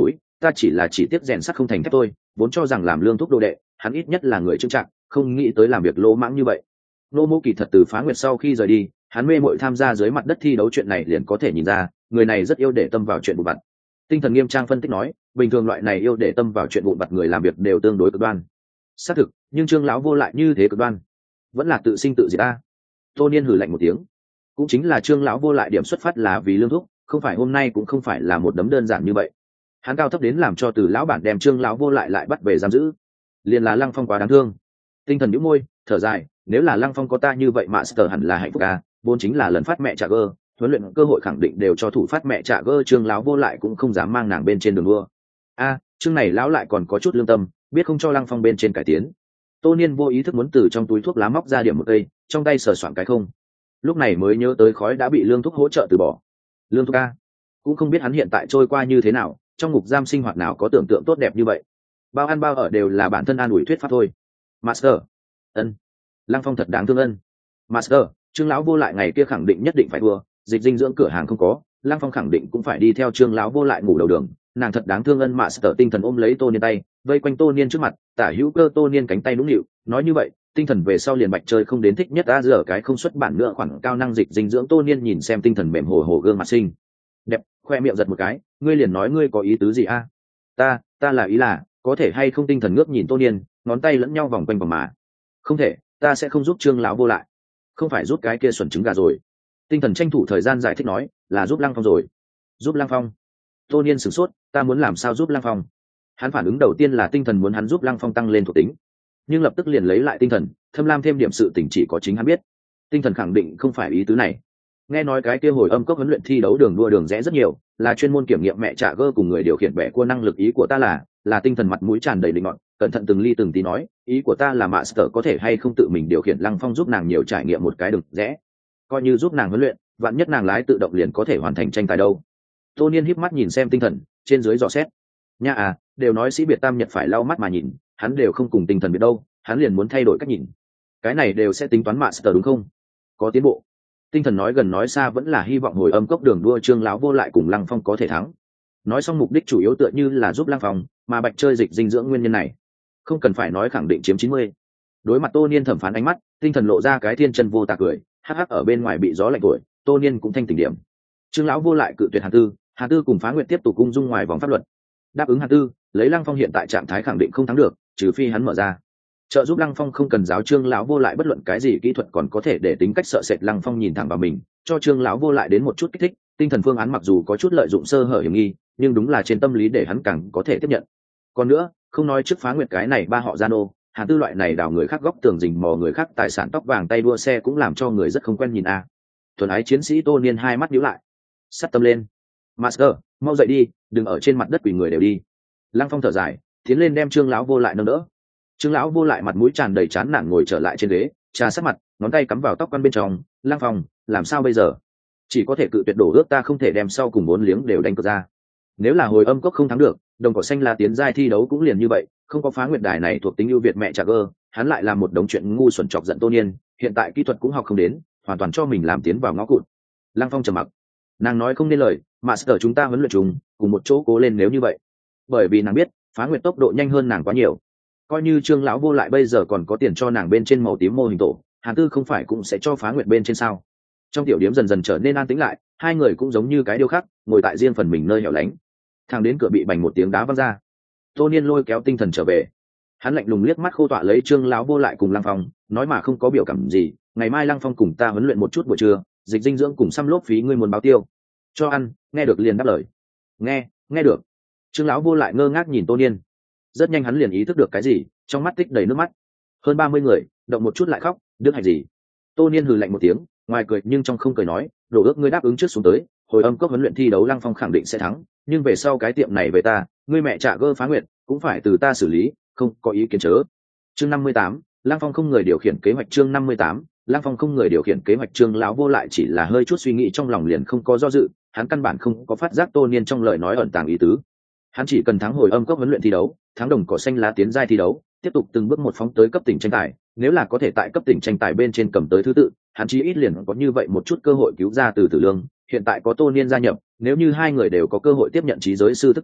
ta chỉ là chỉ tiếc rèn sắt không thành thép thôi, vốn cho rằng làm Lương Thúc đồ đệ hắn ít nhất là người trưng trạng, không nghĩ tới làm việc lỗ mãng như vậy. Nô Mô kỳ thật từ Phá Nguyệt sau khi rời đi, hắn mê mội tham gia dưới mặt đất thi đấu chuyện này liền có thể nhìn ra, người này rất yêu để tâm vào chuyện vụn vặt. Tinh Thần nghiêm trang phân tích nói, bình thường loại này yêu để tâm vào chuyện vụn vặt người làm việc đều tương đối cực đoan. Xác thực, nhưng Trương lão vô lại như thế cực đoan, vẫn là tự sinh tự diệt ta. Tô Niên hừ lạnh một tiếng, cũng chính là Trương lão vô lại điểm xuất phát là vì Lương Thúc, không phải hôm nay cũng không phải là một đấm đơn giản như vậy. Hắn cao thấp đến làm cho từ lão bản đem Trương lão vô lại lại bắt về giam giữ, liền là Lăng Phong quá đáng thương. Tinh Thần nhíu môi, thở dài, nếu là Lăng Phong có ta như vậy mà Master hẳn là hạnh phúc à, vốn chính là lần phát mẹ trả gơ, huấn luyện cơ hội khẳng định đều cho thủ phát mẹ trả gơ, Trương lão vô lại cũng không dám mang nàng bên trên đường đua. A, à, Trương này lão lại còn có chút lương tâm, biết không cho Lăng Phong bên trên cải tiến. Tô Niên vô ý thức muốn từ trong túi thuốc lá móc ra điểm một cây, trong tay sờ soạn cái không. Lúc này mới nhớ tới khói đã bị Lương Thúc hỗ trợ từ bỏ. Lương Thúc a, cũng không biết hắn hiện tại trôi qua như thế nào, trong ngục giam sinh hoạt nào có tưởng tượng tốt đẹp như vậy. Bao ăn bao ở đều là bản thân an ủi thuyết pháp thôi. Master, ân, Lăng Phong thật đáng thương ân. Master, Trương lão vô lại ngày kia khẳng định nhất định phải thua, dịch dinh dưỡng cửa hàng không có, Lăng Phong khẳng định cũng phải đi theo Trương lão vô lại ngủ đầu đường, nàng thật đáng thương ân. Master Tinh Thần ôm lấy Tô Niên tay, vây quanh Tô Niên trước mặt, tả hữu cơ Tô Niên cánh tay nũng nịu, nói như vậy, Tinh Thần về sau liền bạch chơi không đến thích nhất a giờ cái không xuất bản nữa khoản cao năng dịch dinh dưỡng. Tô Niên nhìn xem Tinh Thần mềm hồ hồ gương mặt xinh đẹp, khoe miệng giật một cái, ngươi liền nói ngươi có ý tứ gì a? Ta, ta là ý là, có thể hay không? Tinh Thần ngước nhìn Tô Niên, ngón tay lẫn nhau vòng quanh vòng mà. Không thể, ta sẽ không giúp Trương lão vô lại. Không phải giúp cái kia xuẩn trứng gà rồi. Tinh Thần tranh thủ thời gian giải thích nói, là giúp Lăng Phong rồi. Giúp Lăng Phong? Tô Niên sửng sốt, ta muốn làm sao giúp Lăng Phong? Hắn phản ứng đầu tiên là Tinh Thần muốn hắn giúp Lăng Phong tăng lên thuộc tính, nhưng lập tức liền lấy lại tinh thần, thâm lam thêm điểm sự tình chỉ có chính hắn biết. Tinh Thần khẳng định không phải ý tứ này. Nghe nói cái kia hồi âm cốc huấn luyện thi đấu đường đua đường rẽ rất nhiều, là chuyên môn kiểm nghiệm mẹ trả gơ cùng người điều khiển bẻ cua năng lực. Ý của ta là, là Tinh Thần mặt mũi tràn đầy định ngọn, cẩn thận từng ly từng tí nói, ý của ta là Master có thể hay không tự mình điều khiển Lăng Phong giúp nàng nhiều trải nghiệm một cái đường rẽ, coi như giúp nàng huấn luyện, vạn nhất nàng lái tự động liền có thể hoàn thành tranh tài đâu. Tô Niên híp mắt nhìn xem Tinh Thần, trên dưới dò xét. Nha à, đều nói sĩ biệt tam nhật phải lau mắt mà nhìn, hắn đều không cùng Tinh Thần biết đâu, hắn liền muốn thay đổi cách nhìn. Cái này đều sẽ tính toán Master đúng không? Có tiến bộ. Tinh Thần nói gần nói xa vẫn là hy vọng hồi âm cốc đường đua Trương lão vô lại cùng Lăng Phong có thể thắng. Nói xong mục đích chủ yếu tựa như là giúp Lăng Phong, mà bạch chơi dịch dinh dưỡng nguyên nhân này, không cần phải nói khẳng định chiếm chín mươi. Đối mặt Tô Niên thẩm phán ánh mắt, Tinh Thần lộ ra cái thiên chân vô tà cười, hắc hắc ở bên ngoài bị gió lạnh thổi, Tô Niên cũng thanh tỉnh điểm. Trương lão vô lại cự tuyệt Hàn Tư, Hàn Tư cùng Phá Nguyệt tiếp tục cung dung ngoài vòng pháp luật. Đáp ứng Hàn Tư, lấy Lăng Phong hiện tại trạng thái khẳng định không thắng được, trừ phi hắn mở ra trợ giúp Lăng Phong, không cần giáo Trương lão vô lại bất luận cái gì kỹ thuật, còn có thể để tính cách sợ sệt Lăng Phong nhìn thẳng vào mình, cho Trương lão vô lại đến một chút kích thích. Tinh Thần phương án mặc dù có chút lợi dụng sơ hở hiểm nghi, nhưng đúng là trên tâm lý để hắn càng có thể tiếp nhận. Còn nữa, không nói trước Phá Nguyệt cái này ba họ Gian ô, Hàn Tư loại này đào người khác góc tường rình mò người khác tài sản tóc vàng tay đua xe cũng làm cho người rất không quen nhìn a. À. Thuần ái chiến sĩ Tô Niên hai mắt nhíu lại, sắt tâm lên. Master, mau dậy đi, đừng ở trên mặt đất quỳ người đều đi. Lăng Phong thở dài, tiến lên đem Trương lão vô lại nâng đỡ. Trương lão vô lại mặt mũi tràn đầy chán nản ngồi trở lại trên ghế, trà sát mặt, ngón tay cắm vào tóc quan bên trong. Lăng Phong, làm sao bây giờ? Chỉ có thể cự tuyệt đổ ước, ta không thể đem sau cùng bốn liếng đều đánh cược ra. Nếu là hồi âm cốc không thắng được, đồng cỏ xanh là tiến giai thi đấu cũng liền như vậy, không có Phá Nguyệt đài này thuộc tính ưu việt mẹ trả gơ, hắn lại làm một đống chuyện ngu xuẩn chọc giận Tô Niên, hiện tại kỹ thuật cũng học không đến, hoàn toàn cho mình làm tiến vào ngõ cụt. Lăng Phong trầm mặc, nàng nói không nên lời, Master chúng ta huấn luyện chúng cùng một chỗ cố lên nếu như vậy, bởi vì nàng biết Phá Nguyệt tốc độ nhanh hơn nàng quá nhiều. Coi như Trương lão vô lại bây giờ còn có tiền cho nàng bên trên màu tím mô hình tổ, Hàn Tư không phải cũng sẽ cho Phá Nguyệt bên trên sao? Trong tiểu điếm dần dần trở nên an tĩnh lại, hai người cũng giống như cái điêu khắc, ngồi tại riêng phần mình nơi hẻo lánh. Thang đến cửa bị bành một tiếng đá văng ra. Tô Niên lôi kéo Tinh Thần trở về. Hắn lạnh lùng liếc mắt khô tọa lấy Trương lão vô lại cùng Lăng Phong, nói mà không có biểu cảm gì, ngày mai Lăng Phong cùng ta huấn luyện một chút buổi trưa, dịch dinh dưỡng cùng xăm lốp phí ngươi muốn báo tiêu. Cho ăn, nghe được liền đáp lời. Nghe, nghe được. Trương lão vô lại ngơ ngác nhìn Tô Niên. Rất nhanh hắn liền ý thức được cái gì, trong mắt tích đầy nước mắt. Hơn ba mươi người, động một chút lại khóc, đứa hạnh gì? Tô Niên hừ lạnh một tiếng, ngoài cười nhưng trong không cười nói, đổ ước ngươi đáp ứng trước xuống tới, hồi âm cốc huấn luyện thi đấu Lăng Phong khẳng định sẽ thắng, nhưng về sau cái tiệm này về ta, ngươi mẹ trả gơ Phá Nguyệt cũng phải từ ta xử lý, không có ý kiến chớ. Chương năm mươi tám, Lăng Phong không người điều khiển kế hoạch. Chương năm mươi tám, Lăng Phong không người điều khiển kế hoạch. Trương lão vô lại chỉ là hơi chút suy nghĩ trong lòng liền không có do dự, hắn căn bản không có phát giác Tô Niên trong lời nói ẩn tàng ý tứ. Hắn chỉ cần thắng hồi âm cốc huấn luyện thi đấu, thắng đồng cỏ xanh lá tiến giai thi đấu, tiếp tục từng bước một phóng tới cấp tỉnh tranh tài, nếu là có thể tại cấp tỉnh tranh tài bên trên cầm tới thứ tự, hắn chí ít liền có như vậy một chút cơ hội cứu ra từ Tử Lương. Hiện tại có Tô Niên gia nhập, nếu như hai người đều có cơ hội tiếp nhận trí giới sư thức tỉnh,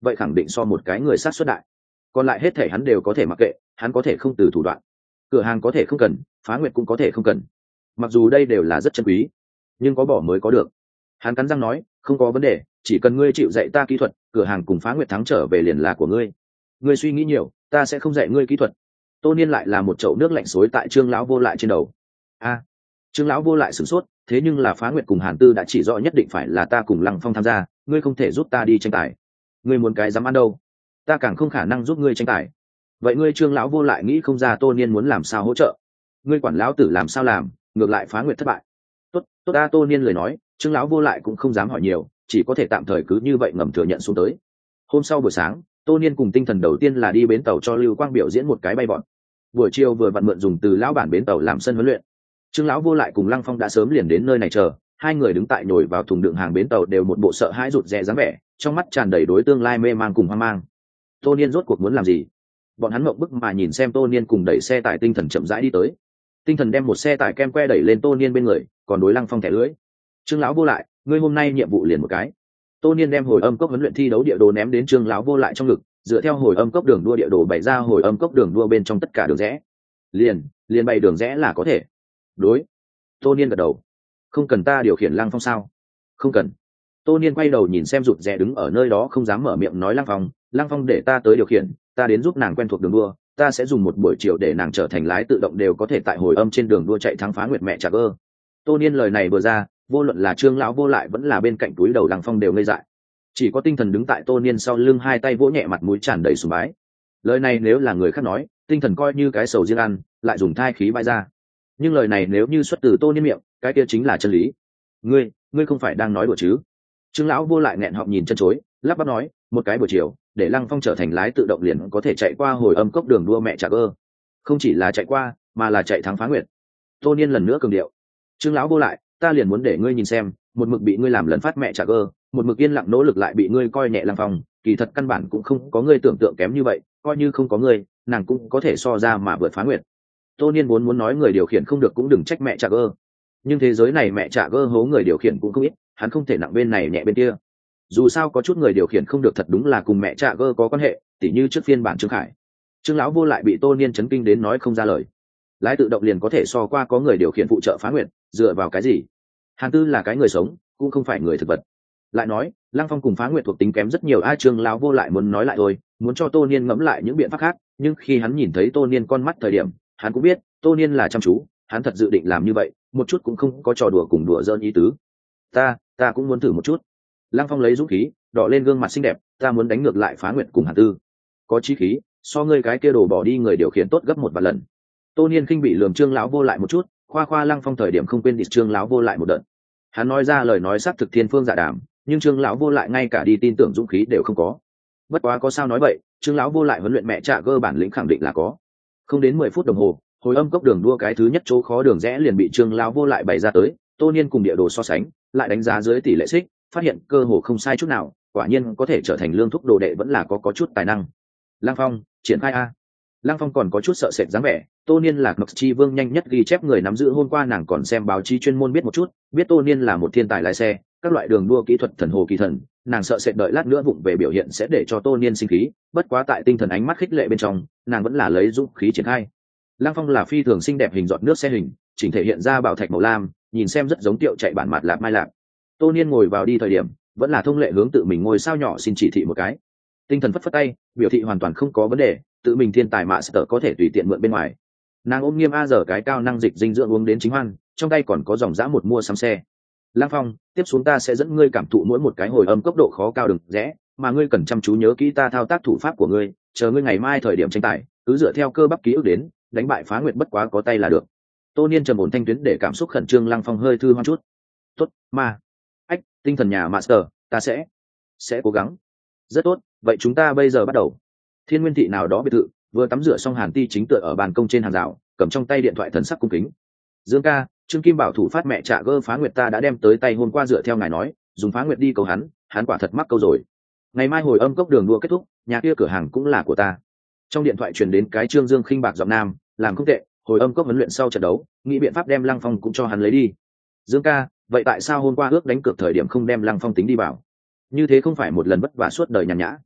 vậy khẳng định so một cái người sát xuất đại. Còn lại hết thể hắn đều có thể mặc kệ, hắn có thể không từ thủ đoạn. Cửa hàng có thể không cần, Phá Nguyệt cũng có thể không cần. Mặc dù đây đều là rất chân quý, nhưng có bỏ mới có được. Hắn cắn răng nói, không có vấn đề, chỉ cần ngươi chịu dạy ta kỹ thuật, cửa hàng cùng Phá Nguyệt thắng trở về liền là của ngươi. Ngươi suy nghĩ nhiều, ta sẽ không dạy ngươi kỹ thuật. Tô Niên lại là một chậu nước lạnh xối tại Trương lão vô lại trên đầu. A, Trương lão vô lại sửng sốt, thế nhưng là Phá Nguyệt cùng Hàn Tư đã chỉ rõ nhất định phải là ta cùng Lăng Phong tham gia, ngươi không thể giúp ta đi tranh tài. Ngươi muốn cái dám ăn đâu? Ta càng không khả năng giúp ngươi tranh tài. Vậy ngươi Trương lão vô lại nghĩ không ra Tô Niên muốn làm sao hỗ trợ? Ngươi quản lão tử làm sao làm, ngược lại Phá Nguyệt thất bại. Tốt, tốt ta Tô Niên lời nói, Trương lão vô lại cũng không dám hỏi nhiều, chỉ có thể tạm thời cứ như vậy ngầm thừa nhận xuống tới. Hôm sau buổi sáng, Tô Niên cùng tinh thần đầu tiên là đi bến tàu cho Lưu Quang biểu diễn một cái bay vọt. Buổi chiều vừa vặn mượn dùng từ lão bản bến tàu làm sân huấn luyện. Trương lão vô lại cùng Lăng Phong đã sớm liền đến nơi này chờ, hai người đứng tại nhồi vào thùng đựng hàng bến tàu đều một bộ sợ hãi rụt rè dáng vẻ, trong mắt tràn đầy đối tương lai mê man cùng hoang mang. Tô Niên rốt cuộc muốn làm gì? Bọn hắn mộng bức mà nhìn xem Tô Niên cùng đẩy xe tải tinh thần chậm rãi đi tới. Tinh thần đem một xe tải kem que đẩy lên Tô Niên bên người, còn đối Lăng Phong thẻ lưỡi. Trương lão vô lại, ngươi hôm nay nhiệm vụ liền một cái. Tô Niên đem hồi âm cốc huấn luyện thi đấu địa đồ ném đến Trương lão vô lại trong ngực, dựa theo hồi âm cốc đường đua địa đồ bày ra hồi âm cốc đường đua bên trong tất cả đường rẽ. Liền, liền bày đường rẽ là có thể. Đối. Tô Niên gật đầu. Không cần ta điều khiển Lăng Phong sao? Không cần. Tô Niên quay đầu nhìn xem rụt rè đứng ở nơi đó không dám mở miệng nói Lăng Phong, Lăng Phong để ta tới điều khiển, ta đến giúp nàng quen thuộc đường đua, ta sẽ dùng một buổi chiều để nàng trở thành lái tự động đều có thể tại hồi âm trên đường đua chạy thắng Phá Nguyệt mẹ Trà Gơ. Tô Niên lời này vừa ra, vô luận là Trương lão vô lại vẫn là bên cạnh túi đầu Lăng Phong đều ngây dại. Chỉ có tinh thần đứng tại Tô Niên sau lưng hai tay vỗ nhẹ mặt mũi tràn đầy sùng bái. Lời này nếu là người khác nói, tinh thần coi như cái sầu riêng ăn, lại dùng thai khí bãi ra. Nhưng lời này nếu như xuất từ Tô Niên miệng, cái kia chính là chân lý. Ngươi, ngươi không phải đang nói đùa chứ? Trương lão vô lại nghẹn họng nhìn chân chối, lắp bắp nói, một cái buổi chiều, để Lăng Phong trở thành lái tự động liền có thể chạy qua hồi âm cốc đường đua mẹ Trà Gơ. Không chỉ là chạy qua, mà là chạy thắng Phá Nguyệt. Tô Niên lần nữa cường điệu. Trương lão vô lại, ta liền muốn để ngươi nhìn xem, một mực bị ngươi làm lấn phát mẹ Trà Gơ, một mực yên lặng nỗ lực lại bị ngươi coi nhẹ Lăng Phong, kỳ thật căn bản cũng không có ngươi tưởng tượng kém như vậy, coi như không có ngươi, nàng cũng có thể so ra mà vượt Phá Nguyệt. Tô Niên vốn muốn nói người điều khiển không được cũng đừng trách mẹ Trà Gơ, nhưng thế giới này mẹ Trà Gơ hố người điều khiển cũng không ít, hắn không thể nặng bên này nhẹ bên kia. Dù sao có chút người điều khiển không được thật đúng là cùng mẹ Trà Gơ có quan hệ, tỉ như trước phiên bản Trương Khải. Trương lão vô lại bị Tô Niên chấn kinh đến nói không ra lời. Lái tự động liền có thể so qua có người điều khiển phụ trợ Phá Nguyệt, dựa vào cái gì? Hàn Tư là cái người sống, cũng không phải người thực vật. Lại nói, Lăng Phong cùng Phá Nguyệt thuộc tính kém rất nhiều, ai Trương lão vô lại muốn nói lại thôi, muốn cho Tô Niên ngẫm lại những biện pháp khác, nhưng khi hắn nhìn thấy Tô Niên con mắt thời điểm, hắn cũng biết, Tô Niên là chăm chú, hắn thật dự định làm như vậy, một chút cũng không có trò đùa cùng đùa giỡn ý tứ. Ta, ta cũng muốn thử một chút. Lăng Phong lấy dũng khí, đỏ lên gương mặt xinh đẹp, ta muốn đánh ngược lại Phá Nguyệt cùng Hàn Tư. Có chí khí, so ngươi cái kia đồ bỏ đi người điều khiển tốt gấp một vài lần. Tô Niên khinh bị lườm Trương lão vô lại một chút, khoa khoa Lăng Phong thời điểm không quên địch Trương lão vô lại một đợt. Hắn nói ra lời nói xác thực thiên phương dạ đàm, nhưng Trương lão vô lại ngay cả đi tin tưởng dũng khí đều không có. Bất quá có sao nói vậy, Trương lão vô lại huấn luyện mẹ Trà Gơ bản lĩnh khẳng định là có. Không đến mười phút đồng hồ, hồi âm cốc đường đua cái thứ nhất chỗ khó đường rẽ liền bị Trương lão vô lại bày ra tới, Tô Niên cùng địa đồ so sánh, lại đánh giá dưới tỷ lệ xích, phát hiện cơ hồ không sai chút nào, quả nhiên có thể trở thành lương thúc đồ đệ vẫn là có có chút tài năng. Lăng Phong, triển khai a. Lăng Phong còn có chút sợ sệt dáng vẻ, Tô Niên là Ngọc Chi Vương nhanh nhất ghi chép người nắm giữ, hôm qua nàng còn xem báo chí chuyên môn biết một chút, biết Tô Niên là một thiên tài lái xe, các loại đường đua kỹ thuật thần hồ kỳ thần, nàng sợ sệt đợi lát nữa vụng về biểu hiện sẽ để cho Tô Niên sinh khí, bất quá tại tinh thần ánh mắt khích lệ bên trong, nàng vẫn là lấy dũng khí triển khai. Lăng Phong là phi thường xinh đẹp hình giọt nước xe hình, chỉnh thể hiện ra bảo thạch màu lam, nhìn xem rất giống tiệu chạy bản mặt lạp mai lạp. Tô Niên ngồi vào đi thời điểm, vẫn là thông lệ hướng tự mình ngồi sao nhỏ xin chỉ thị một cái. Tinh thần phất phất tay, biểu thị hoàn toàn không có vấn đề, tự mình thiên tài mạ sở có thể tùy tiện mượn bên ngoài. Nàng ôm nghiêm a giờ cái cao năng dịch dinh dưỡng uống đến chính hoan, trong tay còn có dòng dã một mua sắm xe. Lăng Phong, tiếp xuống ta sẽ dẫn ngươi cảm thụ mỗi một cái hồi âm cấp độ khó cao đừng rẽ, mà ngươi cần chăm chú nhớ kỹ ta thao tác thủ pháp của ngươi, chờ ngươi ngày mai thời điểm tranh tài, cứ dựa theo cơ bắp ký ức đến, đánh bại Phá Nguyệt bất quá có tay là được. Tô Niên trầm ổn thanh tuyến để cảm xúc khẩn trương Lăng Phong hơi thư hoan chút. Tốt, mà ách, tinh thần nhà master, ta sẽ sẽ cố gắng. Rất tốt, vậy chúng ta bây giờ bắt đầu. Thiên Nguyên thị nào đó biệt thự, vừa tắm rửa xong Hàn Ti chính tựa ở ban công trên hàng rào, cầm trong tay điện thoại thần sắc cung kính. Dương ca, Trương Kim Bảo thủ phát mẹ Trà Gơ Phá Nguyệt ta đã đem tới tay hôm qua, dựa theo ngài nói, dùng Phá Nguyệt đi cầu hắn, hắn quả thật mắc câu rồi. Ngày mai hồi âm cốc đường đua kết thúc, nhà kia cửa hàng cũng là của ta. Trong điện thoại truyền đến cái Trương Dương khinh bạc giọng nam, làm không tệ, hồi âm cốc huấn luyện sau trận đấu, nghĩ biện pháp đem Lăng Phong cũng cho hắn lấy đi. Dương ca, vậy tại sao hôm qua ước đánh cược thời điểm không đem Lăng Phong tính đi vào? Như thế không phải một lần vất vả suốt đời nhàn nhã.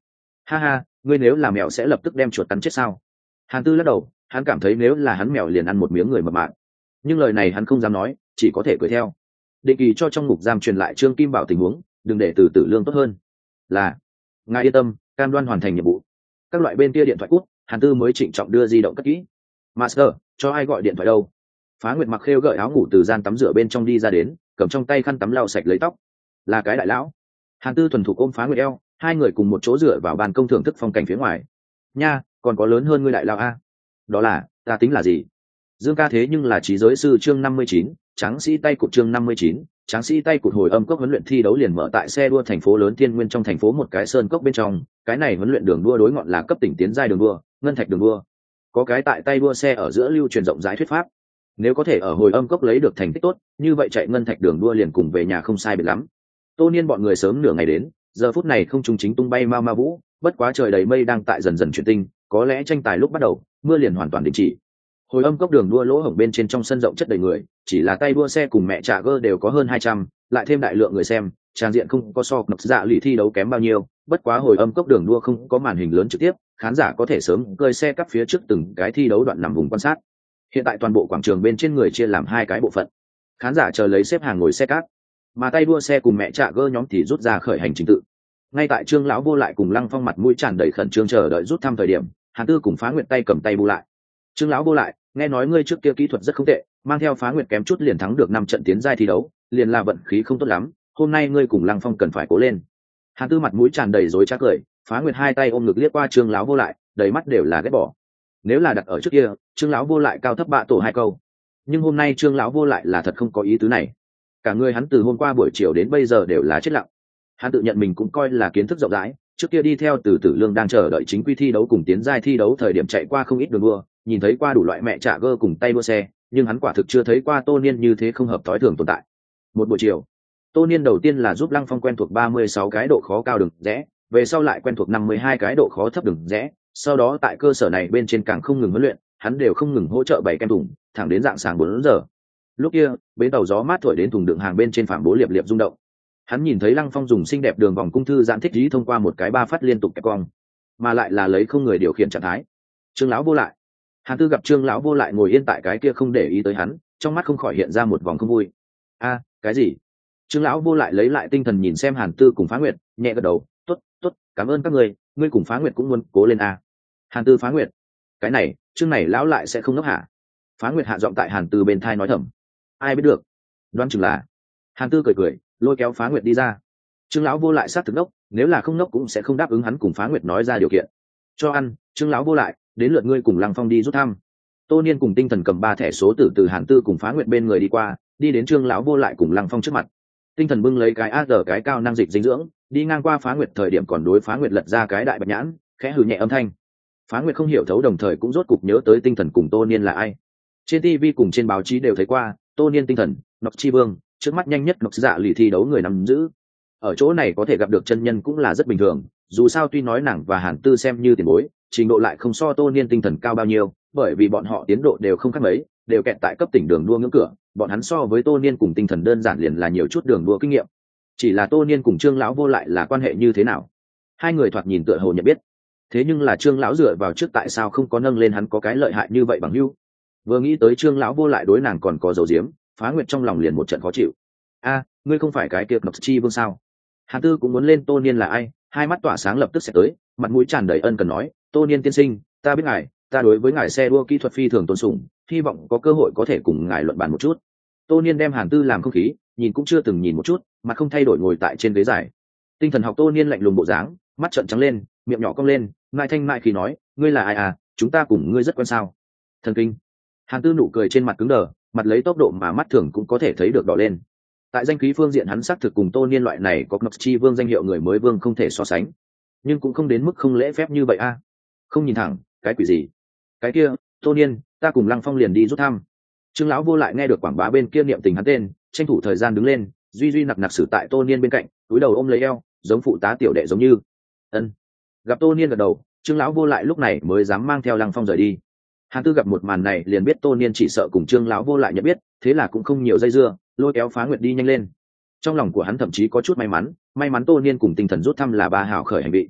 Ha ha, ngươi nếu là mèo sẽ lập tức đem chuột cắn chết sao? Hàn Tư lắc đầu, hắn cảm thấy nếu là hắn mèo liền ăn một miếng người mập mạp. Nhưng lời này hắn không dám nói, chỉ có thể cười theo. Định kỳ cho trong ngục giam truyền lại Trương Kim Bảo tình huống, đừng để từ tử lương tốt hơn. Là, ngài yên tâm, cam đoan hoàn thành nhiệm vụ. Các loại bên kia điện thoại cút, Hàn Tư mới trịnh trọng đưa di động cất kỹ. Master, cho ai gọi điện thoại đâu? Phá Nguyệt mặc khêu gợi áo ngủ từ gian tắm rửa bên trong đi ra đến, cầm trong tay khăn tắm lau sạch lấy tóc. Là cái đại lão. Hàn Tư thuần thục ôm Phá Nguyệt eo, hai người cùng một chỗ dựa vào ban công thưởng thức phong cảnh phía ngoài. Nha, còn có lớn hơn ngươi đại lão a? Đó là, ta tính là gì? Dương ca thế nhưng là trí giới sư chương năm mươi chín, tráng sĩ tay cụt chương năm mươi chín, tráng sĩ tay cụt hồi âm cốc huấn luyện thi đấu liền mở tại xe đua thành phố lớn Thiên Nguyên trong thành phố một cái sơn cốc bên trong, cái này huấn luyện đường đua đối ngọn là cấp tỉnh tiến giai đường đua, ngân thạch đường đua. Có cái tại tay đua xe ở giữa lưu truyền rộng rãi thuyết pháp. Nếu có thể ở hồi âm cốc lấy được thành tích tốt, như vậy chạy ngân thạch đường đua liền cùng về nhà không sai biệt lắm. Tô Niên bọn người sớm nửa ngày đến, giờ phút này không trung chính tung bay ma ma vũ, bất quá trời đầy mây đang tại dần dần chuyển tinh, có lẽ tranh tài lúc bắt đầu, mưa liền hoàn toàn đình chỉ. Hồi âm cốc đường đua lỗ hổng bên trên trong sân rộng chất đầy người, chỉ là tay đua xe cùng mẹ trà gơ đều có hơn hai trăm, lại thêm đại lượng người xem, trang diện không có so nọc dạ lì thi đấu kém bao nhiêu, bất quá hồi âm cốc đường đua không có màn hình lớn trực tiếp, khán giả có thể sớm cơi xe cắp phía trước từng cái thi đấu đoạn nằm vùng quan sát. Hiện tại toàn bộ quảng trường bên trên người chia làm hai cái bộ phận. Khán giả chờ lấy xếp hàng ngồi xe cáp, mà tay đua xe cùng mẹ trà gơ nhóm thì rút ra khởi hành trình tự. Ngay tại Trương lão vô lại cùng Lăng Phong mặt mũi tràn đầy khẩn trương chờ đợi rút thăm thời điểm, Hàn Tư cùng Phá Nguyệt tay cầm tay bu lại. Trương lão vô lại, nghe nói ngươi trước kia kỹ thuật rất không tệ, mang theo Phá Nguyệt kém chút liền thắng được năm trận tiến giai thi đấu, liền là vận khí không tốt lắm, hôm nay ngươi cùng Lăng Phong cần phải cố lên. Hàn Tư mặt mũi tràn đầy rối trá cười, Phá Nguyệt hai tay ôm ngực liếc qua Trương lão vô lại, đầy mắt đều là ghét bỏ. Nếu là đặt ở trước kia, Trương lão vô lại cao thấp bạ tổ hai câu, nhưng hôm nay Trương lão vô lại là thật không có ý tứ này. Cả người hắn từ hôm qua buổi chiều đến bây giờ đều là chết lặng. Hắn tự nhận mình cũng coi là kiến thức rộng rãi, trước kia đi theo từ tử lương đang chờ đợi chính quy thi đấu cùng tiến giai thi đấu thời điểm chạy qua không ít đường đua, nhìn thấy qua đủ loại mẹ trả gơ cùng tay đua xe, nhưng hắn quả thực chưa thấy qua Tô Niên như thế không hợp thói thường tồn tại. Một buổi chiều, Tô Niên đầu tiên là giúp Lăng Phong quen thuộc ba mươi sáu cái độ khó cao đường rẽ, về sau lại quen thuộc năm mươi hai cái độ khó thấp đường rẽ, sau đó tại cơ sở này bên trên càng không ngừng huấn luyện, hắn đều không ngừng hỗ trợ bày kem thùng, thẳng đến dạng sáng bốn giờ. Lúc kia, bến tàu gió mát thổi đến thùng đựng hàng bên trên phản bố liệp liệp rung động. Hắn nhìn thấy Lăng Phong dùng xinh đẹp đường vòng cung thư giãn thích trí thông qua một cái ba phát liên tục kẹp cong, mà lại là lấy không người điều khiển trạng thái. Trương lão vô lại. Hàn Tư gặp Trương lão vô lại ngồi yên tại cái kia không để ý tới hắn, trong mắt không khỏi hiện ra một vòng không vui. A, cái gì? Trương lão vô lại lấy lại tinh thần nhìn xem Hàn Tư cùng Phá Nguyệt, nhẹ gật đầu, "Tốt, tốt, cảm ơn các người, ngươi cùng Phá Nguyệt cũng muốn cố lên a." Hàn Tư Phá Nguyệt. Cái này, Trương này lão lại sẽ không ngốc hả? Phá Nguyệt hạ giọng tại Hàn Tư bên thai nói thầm. Ai biết được? Đoán chừng là. Hàn Tư cười cười, lôi kéo Phá Nguyệt đi ra. Trương lão vô lại sát thực ngốc, nếu là không ngốc cũng sẽ không đáp ứng hắn cùng Phá Nguyệt nói ra điều kiện. Cho ăn, Trương lão vô lại, đến lượt ngươi cùng Lăng Phong đi rút thăm. Tô Niên cùng Tinh Thần cầm ba thẻ số tử từ Hàn Tư cùng Phá Nguyệt bên người đi qua, đi đến Trương lão vô lại cùng Lăng Phong trước mặt. Tinh Thần bưng lấy cái a giờ cái cao năng dịch dinh dưỡng, đi ngang qua Phá Nguyệt thời điểm còn đối Phá Nguyệt lật ra cái đại bạch nhãn, khẽ hừ nhẹ âm thanh. Phá Nguyệt không hiểu thấu đồng thời cũng rốt cục nhớ tới Tinh Thần cùng Tô Niên là ai. Trên ti vi cùng trên báo chí đều thấy qua, Tô Niên Tinh Thần, Nọc Chi Vương, trước mắt nhanh nhất Nọc Dạ lì thi đấu người nắm giữ. Ở chỗ này có thể gặp được chân nhân cũng là rất bình thường, dù sao tuy nói nàng và Hàn Tư xem như tiền bối, trình độ lại không so Tô Niên Tinh Thần cao bao nhiêu, bởi vì bọn họ tiến độ đều không khác mấy, đều kẹt tại cấp tỉnh đường đua ngưỡng cửa, bọn hắn so với Tô Niên cùng Tinh Thần đơn giản liền là nhiều chút đường đua kinh nghiệm. Chỉ là Tô Niên cùng Trương lão vô lại là quan hệ như thế nào? Hai người thoạt nhìn tựa hồ nhận biết. Thế nhưng là Trương lão dựa vào trước tại sao không có nâng lên hắn có cái lợi hại như vậy bằng hữu? Vừa nghĩ tới Trương lão vô lại đối nàng còn có dấu diếm, Phá Nguyệt trong lòng liền một trận khó chịu. A, ngươi không phải cái kia Nọc Chi Vương sao? Hàn Tư cũng muốn lên Tô Niên là ai, hai mắt tỏa sáng lập tức sẽ tới, mặt mũi tràn đầy ân cần nói, Tô Niên tiên sinh, ta biết ngài, ta đối với ngài xe đua kỹ thuật phi thường tôn sùng, hy vọng có cơ hội có thể cùng ngài luận bàn một chút. Tô Niên đem Hàn Tư làm không khí, nhìn cũng chưa từng nhìn một chút, mặt không thay đổi ngồi tại trên ghế dài. Tinh Thần học Tô Niên lạnh lùng bộ dáng, mắt trợn trắng lên, miệng nhỏ cong lên, ngại thanh mại khi nói, ngươi là ai à, chúng ta cùng ngươi rất quen sao? Thần kinh. Hàn Tư nụ cười trên mặt cứng đờ, mặt lấy tốc độ mà mắt thường cũng có thể thấy được đỏ lên. Tại danh khí phương diện hắn xác thực cùng Tô Niên loại này có Nọc Chi Vương danh hiệu người mới vương không thể so sánh, nhưng cũng không đến mức không lễ phép như vậy a. Không nhìn thẳng, cái quỷ gì? Cái kia, Tô Niên, ta cùng Lăng Phong liền đi rút thăm. Trương lão vô lại nghe được quảng bá bên kia niệm tình hắn tên, tranh thủ thời gian đứng lên, duy duy nặc nặc xử tại Tô Niên bên cạnh, cúi đầu ôm lấy eo, giống phụ tá tiểu đệ giống như. Ân. Gặp Tô Niên gật đầu, Trương lão vô lại lúc này mới dám mang theo Lăng Phong rời đi. Hàn Tư gặp một màn này liền biết Tô Niên chỉ sợ cùng Trương lão vô lại nhận biết, thế là cũng không nhiều dây dưa, lôi kéo Phá Nguyệt đi nhanh lên. Trong lòng của hắn thậm chí có chút may mắn, may mắn Tô Niên cùng Tinh Thần rút thăm là ba hảo khởi hành vị.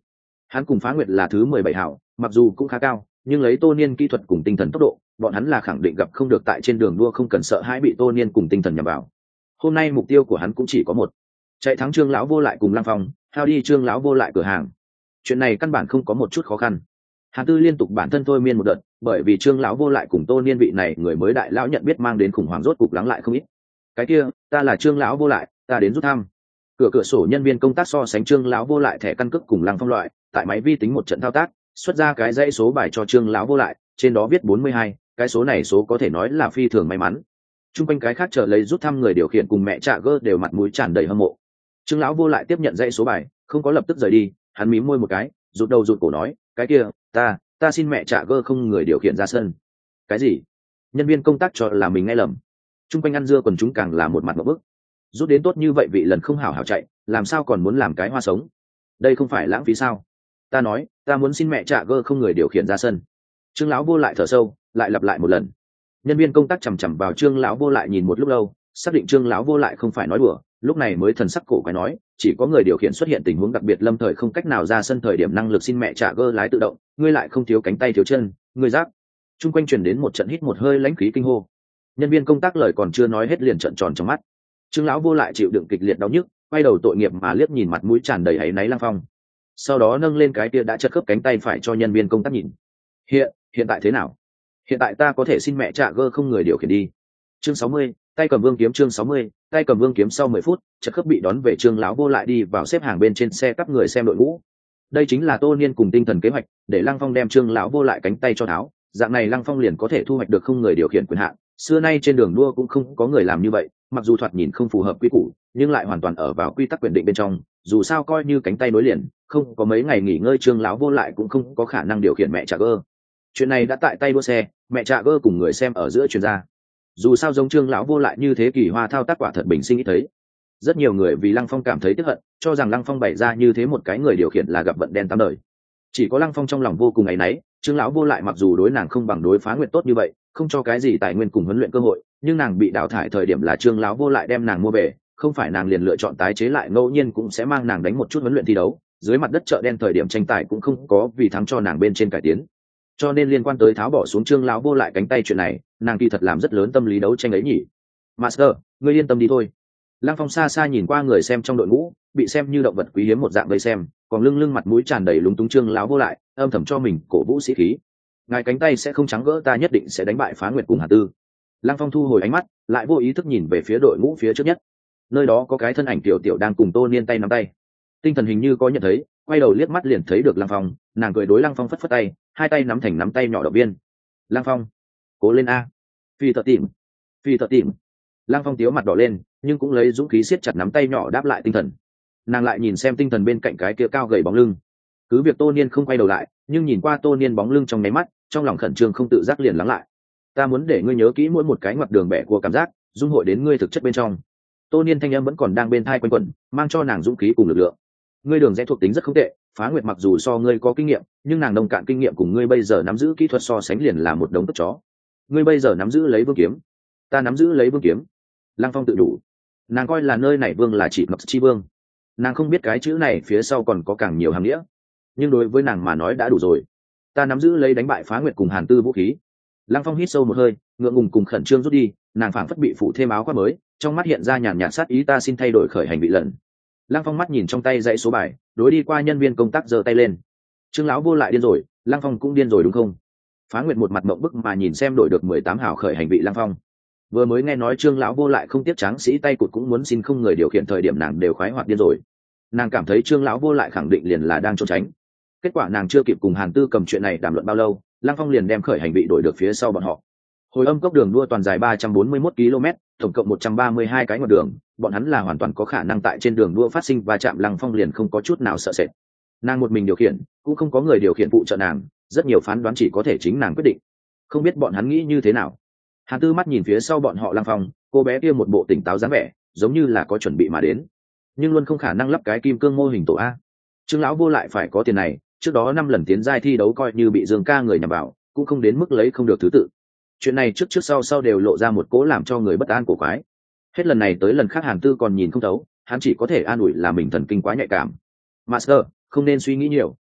Hắn cùng Phá Nguyệt là thứ mười bảy hảo, mặc dù cũng khá cao, nhưng lấy Tô Niên kỹ thuật cùng tinh thần tốc độ, bọn hắn là khẳng định gặp không được tại trên đường đua, không cần sợ hãi bị Tô Niên cùng tinh thần nhằm vào. Hôm nay mục tiêu của hắn cũng chỉ có một, chạy thắng Trương lão vô lại cùng Lăng Phong, hao đi Trương lão vô lại cửa hàng. Chuyện này căn bản không có một chút khó khăn. Hàn Tư liên tục bản thân thôi miên một đợt, bởi vì Trương lão vô lại cùng Tô Niên vị này người mới đại lão nhận biết mang đến khủng hoảng, rốt cục lắng lại không ít. Cái kia, ta là Trương lão vô lại, ta đến rút thăm. Cửa cửa sổ nhân viên công tác so sánh Trương lão vô lại thẻ căn cước cùng Lăng Phong loại, tại máy vi tính một trận thao tác, xuất ra cái dãy số bài cho Trương lão vô lại, trên đó viết bốn mươi hai, cái số này số có thể nói là phi thường may mắn. Trung quanh cái khác chờ lấy rút thăm người điều khiển cùng mẹ Trạ Gơ đều mặt mũi tràn đầy hâm mộ. Trương lão vô lại tiếp nhận dãy số bài, không có lập tức rời đi, hắn mím môi một cái, rụt đầu rụt cổ nói, cái kia, ta, ta xin mẹ Trạ Gơ không người điều khiển ra sân. Cái gì? Nhân viên công tác cho là mình nghe lầm. Trung quanh ăn dưa còn chúng càng là một mặt một bức. Rút đến tốt như vậy vị lần không hảo hảo chạy, làm sao còn muốn làm cái hoa sống? Đây không phải lãng phí sao? Ta nói, ta muốn xin mẹ Trạ Gơ không người điều khiển ra sân. Trương lão vô lại thở sâu, lại lặp lại một lần. Nhân viên công tác chằm chằm vào Trương lão vô lại nhìn một lúc lâu, xác định Trương lão vô lại không phải nói đùa, lúc này mới thần sắc cổ quái nói, chỉ có người điều khiển xuất hiện tình huống đặc biệt lâm thời không cách nào ra sân thời điểm năng lực xin mẹ Trạ Gơ lái tự động, ngươi lại không thiếu cánh tay thiếu chân, ngươi giác. Trung quanh truyền đến một trận hít một hơi lãnh khí kinh hô. Nhân viên công tác lời còn chưa nói hết liền trợn tròn trong mắt. Trương lão vô lại chịu đựng kịch liệt đau nhức, quay đầu tội nghiệp mà liếc nhìn mặt mũi tràn đầy áy náy Lăng Phong, sau đó nâng lên cái kia đã chật khớp cánh tay phải cho nhân viên công tác nhìn. Hiện, hiện tại thế nào? Hiện tại ta có thể xin mẹ Trạ Gơ không người điều khiển đi. Chương sáu mươi, tay cầm vương kiếm. Chương sáu mươi, tay cầm vương kiếm. Sau mười phút, chật khớp bị đón về Trương lão vô lại đi vào xếp hàng bên trên xe các người xem đội ngũ. Đây chính là Tô Niên cùng tinh thần kế hoạch, để Lăng Phong đem Trương lão vô lại cánh tay cho tháo, dạng này Lăng Phong liền có thể thu hoạch được không người điều khiển quyền hạn. Xưa nay trên đường đua cũng không có người làm như vậy, mặc dù thoạt nhìn không phù hợp quy củ, nhưng lại hoàn toàn ở vào quy tắc quyền định bên trong, dù sao coi như cánh tay nối liền, không có mấy ngày nghỉ ngơi Trương lão vô lại cũng không có khả năng điều khiển mẹ Trạ Gơ. Chuyện này đã tại tay đua xe, mẹ Trạ Gơ cùng người xem ở giữa chuyên gia. Dù sao giống Trương lão vô lại như thế kỳ hoa thao tác quả thật bình sinh ít thấy. Rất nhiều người vì Lăng Phong cảm thấy tức hận, cho rằng Lăng Phong bày ra như thế một cái người điều khiển là gặp vận đen tám đời. Chỉ có Lăng Phong trong lòng vô cùng áy náy, Trương lão vô lại mặc dù đối nàng không bằng đối Phá Nguyệt tốt như vậy, không cho cái gì tài nguyên cùng huấn luyện cơ hội, nhưng nàng bị đào thải thời điểm là Trương lão vô lại đem nàng mua về, không phải nàng liền lựa chọn tái chế lại, ngẫu nhiên cũng sẽ mang nàng đánh một chút huấn luyện thi đấu, dưới mặt đất chợ đen thời điểm tranh tài cũng không có vì thắng cho nàng bên trên cải tiến. Cho nên liên quan tới tháo bỏ xuống Trương lão vô lại cánh tay chuyện này, nàng kỳ thật làm rất lớn tâm lý đấu tranh ấy nhỉ. Master, ngươi yên tâm đi thôi. Lăng Phong xa xa nhìn qua người xem trong đội ngũ, bị xem như động vật quý hiếm một dạng vây xem, còn lưng lưng mặt mũi tràn đầy lúng túng Trương lão vô lại, âm thầm cho mình cổ vũ sĩ khí. Ngài cánh tay sẽ không trắng gỡ, ta nhất định sẽ đánh bại Phá Nguyệt cùng Hà Tư. Lăng Phong thu hồi ánh mắt, lại vô ý thức nhìn về phía đội ngũ phía trước nhất. Nơi đó có cái thân ảnh tiểu tiểu đang cùng Tô Niên tay nắm tay. Tinh thần hình như có nhận thấy, quay đầu liếc mắt liền thấy được Lăng Phong, nàng cười đối Lăng Phong phất phất tay, hai tay nắm thành nắm tay nhỏ động viên. Lăng Phong, cố lên a. Phi thợ tìm, phi thợ tìm. Lăng Phong tiếu mặt đỏ lên, nhưng cũng lấy dũng khí siết chặt nắm tay nhỏ đáp lại tinh thần. Nàng lại nhìn xem tinh thần bên cạnh cái kia cao gầy bóng lưng. Cứ việc Tô Niên không quay đầu lại, nhưng nhìn qua Tô Niên bóng lưng trong nháy mắt, trong lòng khẩn trương không tự giác liền lắng lại. Ta muốn để ngươi nhớ kỹ mỗi một cái ngoặt đường bẻ của cảm giác, dung hội đến ngươi thực chất bên trong. Tô Niên thanh âm vẫn còn đang bên thai quanh quẩn, mang cho nàng dũng khí cùng lực lượng. Ngươi đường rẽ thuộc tính rất không tệ, Phá Nguyệt mặc dù so ngươi có kinh nghiệm, nhưng nàng nông cạn kinh nghiệm cùng ngươi bây giờ nắm giữ kỹ thuật so sánh liền là một đống tức chó. Ngươi bây giờ nắm giữ lấy vương kiếm, ta nắm giữ lấy vương kiếm. Lăng Phong tự đủ. Nàng coi là nơi này vương là chỉ ngọc chi vương. Nàng không biết cái chữ này phía sau còn có càng nhiều hàm nghĩa, nhưng đối với nàng mà nói đã đủ rồi. Ta nắm giữ lấy đánh bại Phá Nguyệt cùng Hàn Tư vũ khí. Lăng Phong hít sâu một hơi, ngượng ngùng cùng khẩn trương rút đi, nàng phảng phất bị phủ thêm áo khoác mới, trong mắt hiện ra nhàn nhạt sát ý, ta xin thay đổi khởi hành vị lần. Lăng Phong mắt nhìn trong tay dãy số bài, đối đi qua nhân viên công tác giơ tay lên. Trương lão vô lại điên rồi, Lăng Phong cũng điên rồi đúng không? Phá Nguyệt một mặt mộng bức mà nhìn xem đổi được mười tám hảo khởi hành vị Lăng Phong. Vừa mới nghe nói Trương lão vô lại không tiếc tráng sĩ tay cụt cũng muốn xin không người điều khiển thời điểm nàng đều khoái hoạt điên rồi. Nàng cảm thấy Trương lão vô lại khẳng định liền là đang trốn tránh. Kết quả nàng chưa kịp cùng Hàn Tư cầm chuyện này đàm luận bao lâu, Lăng Phong liền đem khởi hành vị đổi được phía sau bọn họ. Hồi âm cốc đường đua toàn dài ba trăm bốn mươi mốt ki lô mét, tổng cộng một trăm ba mươi hai cái ngoặt đường, bọn hắn là hoàn toàn có khả năng tại trên đường đua phát sinh va chạm, Lăng Phong liền không có chút nào sợ sệt. Nàng một mình điều khiển, cũng không có người điều khiển phụ trợ nàng, rất nhiều phán đoán chỉ có thể chính nàng quyết định. Không biết bọn hắn nghĩ như thế nào. Hàn Tư mắt nhìn phía sau bọn họ Lăng Phong, cô bé kia một bộ tỉnh táo dáng vẻ, giống như là có chuẩn bị mà đến, nhưng luôn không khả năng lắp cái kim cương mô hình tổ a. Trương lão vô lại phải có tiền này, trước đó năm lần tiến giai thi đấu coi như bị Dương Ca người nhằm vào, cũng không đến mức lấy không được thứ tự. Chuyện này trước trước sau sau đều lộ ra một cố làm cho người bất an cổ quái. Hết lần này tới lần khác Hàn Tư còn nhìn không thấu, hắn chỉ có thể an ủi là mình thần kinh quá nhạy cảm. Master, không nên suy nghĩ nhiều.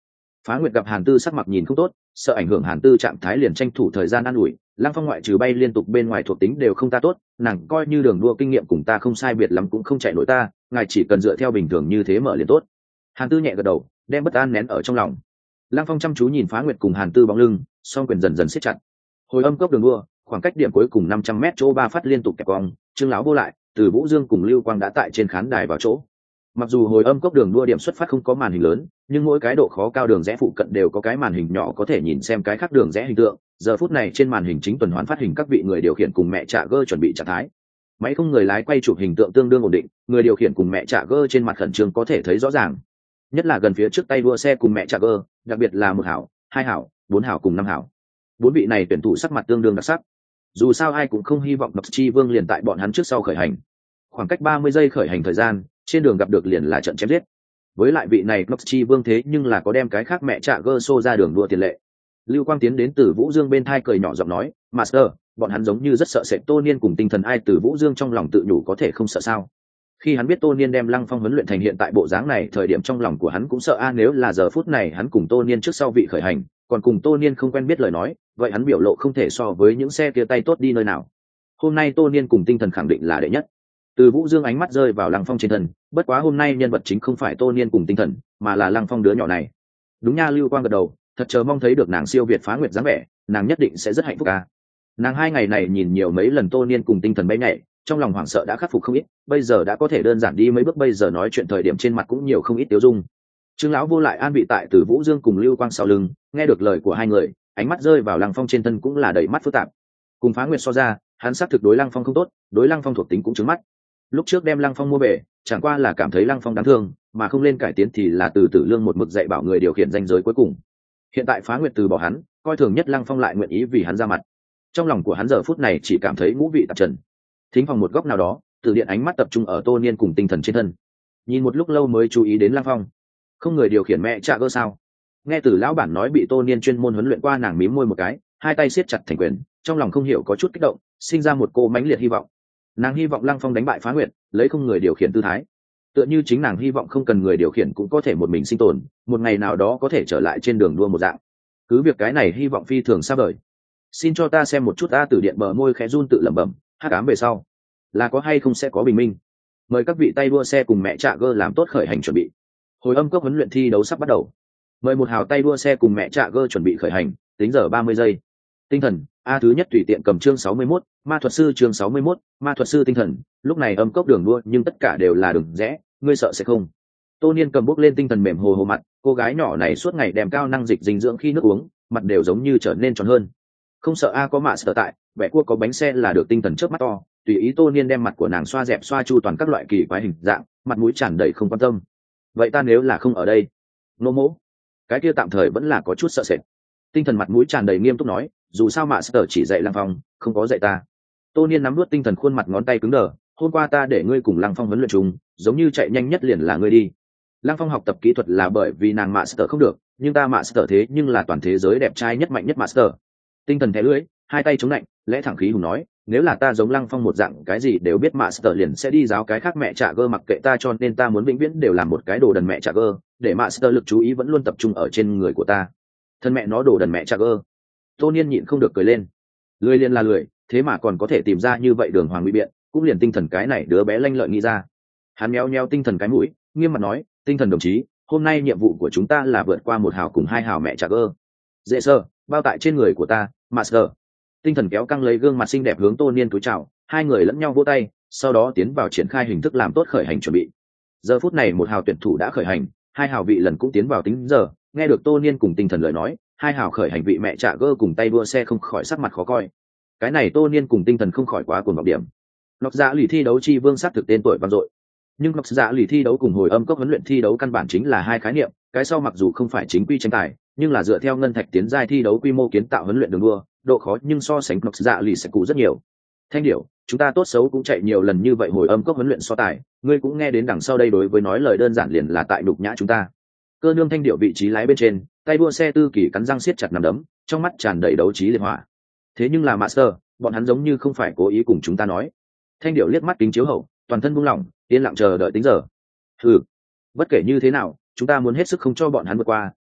Phá Nguyệt gặp Hàn Tư sắc mặt nhìn không tốt, sợ ảnh hưởng Hàn Tư trạng thái liền tranh thủ thời gian an ủi, Lăng Phong ngoại trừ bay liên tục bên ngoài thuộc tính đều không ta tốt, nàng coi như đường đua kinh nghiệm cùng ta không sai biệt lắm cũng không chạy nổi ta, ngài chỉ cần dựa theo bình thường như thế mở liền tốt. Hàn Tư nhẹ gật đầu, đem bất an nén ở trong lòng. Lăng Phong chăm chú nhìn Phá Nguyệt cùng Hàn Tư bóng lưng, song quyền dần dần siết chặt. Hồi âm cốc đường đua, khoảng cách điểm cuối cùng năm trăm mét chỗ ba phát liên tục kẹp cong, Trương lão vô lại, Từ Vũ Dương cùng Lưu Quang đã tại trên khán đài vào chỗ. Mặc dù hồi âm cốc đường đua điểm xuất phát không có màn hình lớn, nhưng mỗi cái độ khó cao đường rẽ phụ cận đều có cái màn hình nhỏ có thể nhìn xem cái khác đường rẽ hình tượng. Giờ phút này trên màn hình chính tuần hoàn phát hình các vị người điều khiển cùng mẹ trạ gơ chuẩn bị trạng thái. Máy không người lái quay chụp hình tượng tương đương ổn định, người điều khiển cùng mẹ trạ gơ trên mặt khẩn trương có thể thấy rõ ràng. Nhất là gần phía trước tay đua xe cùng mẹ trạ gơ, đặc biệt là một hảo, hai hảo, bốn hảo cùng năm hảo. Bốn vị này tuyển thủ sắc mặt tương đương đặc sắc. Dù sao ai cũng không hy vọng Ngọc Chi Vương liền tại bọn hắn trước sau khởi hành. Khoảng cách ba mươi giây khởi hành thời gian, trên đường gặp được liền là trận chém giết. Với lại vị này Ngọc Chi Vương thế nhưng là có đem cái khác mẹ trạ gơ xô ra đường đua tiền lệ. Lưu Quang tiến đến từ Vũ Dương bên thai cười nhỏ giọng nói, "Master, bọn hắn giống như rất sợ sệt Tô Niên cùng tinh thần ai." Từ Vũ Dương trong lòng tự nhủ có thể không sợ sao? Khi hắn biết Tô Niên đem Lăng Phong huấn luyện thành hiện tại bộ dáng này, thời điểm trong lòng của hắn cũng sợ a, nếu là giờ phút này hắn cùng Tô Niên trước sau vị khởi hành, còn cùng Tô Niên không quen biết lời nói, vậy hắn biểu lộ không thể so với những xe kia tay tốt đi nơi nào. Hôm nay Tô Niên cùng tinh thần khẳng định là đệ nhất. Từ Vũ Dương ánh mắt rơi vào Lăng Phong trên thân, bất quá hôm nay nhân vật chính không phải Tô Niên cùng tinh thần, mà là Lăng Phong đứa nhỏ này. Đúng nha, Lưu Quang gật đầu, thật chờ mong thấy được nàng siêu việt Phá Nguyệt dáng vẻ, nàng nhất định sẽ rất hạnh phúc a. Nàng hai ngày này nhìn nhiều mấy lần Tô Niên cùng tinh thần bay nhảy, trong lòng hoảng sợ đã khắc phục không ít, bây giờ đã có thể đơn giản đi mấy bước, bây giờ nói chuyện thời điểm trên mặt cũng nhiều không ít tiêu dung. Trương lão vô lại an vị tại Từ Vũ Dương cùng Lưu Quang sau lưng, nghe được lời của hai người, ánh mắt rơi vào Lăng Phong trên thân cũng là đầy mắt phức tạp. Cùng Phá Nguyệt so ra, hắn xác thực đối Lăng Phong không tốt, đối Lăng Phong thuộc tính cũng trứng mắt. Lúc trước đem Lăng Phong mua về, chẳng qua là cảm thấy Lăng Phong đáng thương, mà không lên cải tiến thì là từ Tử Lương một mực dạy bảo người điều khiển danh giới cuối cùng. Hiện tại Phá Nguyệt từ bỏ hắn, coi thường nhất Lăng Phong lại nguyện ý vì hắn ra mặt. Trong lòng của hắn giờ phút này chỉ cảm thấy ngũ vị tạp trần. Thính phòng một góc nào đó, Từ Điện ánh mắt tập trung ở Tô Niên cùng tinh thần trên thân, nhìn một lúc lâu mới chú ý đến Lăng Phong. Không người điều khiển mẹ trạ gơ sao? Nghe Từ lão bản nói bị Tô Niên chuyên môn huấn luyện qua, nàng mím môi một cái, hai tay siết chặt thành quyền, trong lòng không hiểu có chút kích động, sinh ra một cô mãnh liệt hy vọng. Nàng hy vọng Lăng Phong đánh bại Phá Nguyệt, lấy không người điều khiển tư thái, tựa như chính nàng hy vọng không cần người điều khiển cũng có thể một mình sinh tồn, một ngày nào đó có thể trở lại trên đường đua một dạng. Cứ việc cái này hy vọng phi thường xa vời. Xin cho ta xem một chút. A Từ Điện bờ môi khẽ run tự lẩm bẩm, hắc ám về sau là có hay không sẽ có bình minh. Mời các vị tay đua xe cùng mẹ trạ gơ làm tốt khởi hành chuẩn bị. Hồi âm cốc huấn luyện thi đấu sắp bắt đầu. Mời một hào tay đua xe cùng mẹ trạ gơ chuẩn bị khởi hành, tính giờ ba mươi giây. Tinh thần, A thứ nhất tùy tiện cầm chương sáu mươi mốt, ma thuật sư chương sáu mươi mốt, ma thuật sư tinh thần, lúc này âm cốc đường đua nhưng tất cả đều là đường rẽ, ngươi sợ sẽ không? Tô Niên cầm bốc lên tinh thần mềm hồ hồ mặt, cô gái nhỏ này suốt ngày đem cao năng dịch dinh dưỡng khi nước uống, mặt đều giống như trở nên tròn hơn. Không sợ A, có mạ sợ tại, vẻ cua có bánh xe là được. Tinh thần trước mắt to, tùy ý Tô Niên đem mặt của nàng xoa dẹp xoa chu toàn các loại kỳ quái hình dạng, mặt mũi tràn đầy không quan tâm. Vậy ta nếu là không ở đây? Nô mỗ, cái kia tạm thời vẫn là có chút sợ sệt. Tinh thần mặt mũi tràn đầy nghiêm túc nói, dù sao mạ sợ chỉ dạy Lăng Phong, không có dạy ta. Tô Niên nắm nuốt tinh thần khuôn mặt, ngón tay cứng đờ, hôm qua ta để ngươi cùng Lăng Phong huấn luyện chung, giống như chạy nhanh nhất liền là ngươi đi. Lăng Phong học tập kỹ thuật là bởi vì nàng mạ sợ không được, nhưng ta mạ sợ thế nhưng là toàn thế giới đẹp trai nhất mạnh nhất master. Tinh thần thé lưỡi, hai tay chống lạnh, lẽ thẳng khí hùng nói, nếu là ta giống Lăng Phong một dạng cái gì đều biết master liền sẽ đi giáo cái khác mẹ trạ gơ mặc kệ ta, cho nên ta muốn vĩnh viễn đều làm một cái đồ đần mẹ trạ gơ, để master lực chú ý vẫn luôn tập trung ở trên người của ta. Thân mẹ nó đồ đần mẹ trạ gơ. Tô Niên nhịn không được cười lên. Lười liền là lười, thế mà còn có thể tìm ra như vậy đường hoàng nguy biện, cũng liền tinh thần cái này đứa bé lanh lợi nghĩ ra. Hắn méo méo tinh thần cái mũi, nghiêm mặt nói, tinh thần đồng chí, hôm nay nhiệm vụ của chúng ta là vượt qua một hào cùng hai hào mẹ trạ gơ. Dễ sơ, bao tại trên người của ta, master. Tinh thần kéo căng lấy gương mặt xinh đẹp hướng Tô Niên cúi chào, hai người lẫn nhau vỗ tay, sau đó tiến vào triển khai hình thức làm tốt khởi hành chuẩn bị. Giờ phút này một hào tuyển thủ đã khởi hành, hai hào vị lần cũng tiến vào tính giờ, nghe được Tô Niên cùng tinh thần lời nói, hai hào khởi hành vị mẹ trạ gơ cùng tay đua xe không khỏi sắc mặt khó coi. Cái này Tô Niên cùng tinh thần không khỏi quá cuồng vọng điểm. Nọc dạ lì thi đấu chi vương xác thực tên tuổi vang dội, nhưng nọc dạ lì thi đấu cùng hồi âm cốc huấn luyện thi đấu căn bản chính là hai khái niệm, cái sau mặc dù không phải chính quy tranh tài, nhưng là dựa theo ngân thạch tiến giai thi đấu quy mô kiến tạo huấn luyện đường đua, độ khó nhưng so sánh nọc dạ lì sẽ cũ rất nhiều. Thanh điểu, chúng ta tốt xấu cũng chạy nhiều lần như vậy hồi âm cốc huấn luyện so tài, ngươi cũng nghe đến đằng sau đây đối với nói lời đơn giản liền là tại đục nhã chúng ta. Cơ nương Thanh điểu vị trí lái bên trên, tay đua xe Tư Kỳ cắn răng siết chặt nắm đấm, trong mắt tràn đầy đấu trí liệt hỏa. Thế nhưng là master, bọn hắn giống như không phải cố ý cùng chúng ta nói. Thanh điểu liếc mắt kính chiếu hậu, toàn thân buông lỏng, yên lặng chờ đợi tính giờ. Ừ, bất kể như thế nào, chúng ta muốn hết sức không cho bọn hắn vượt qua,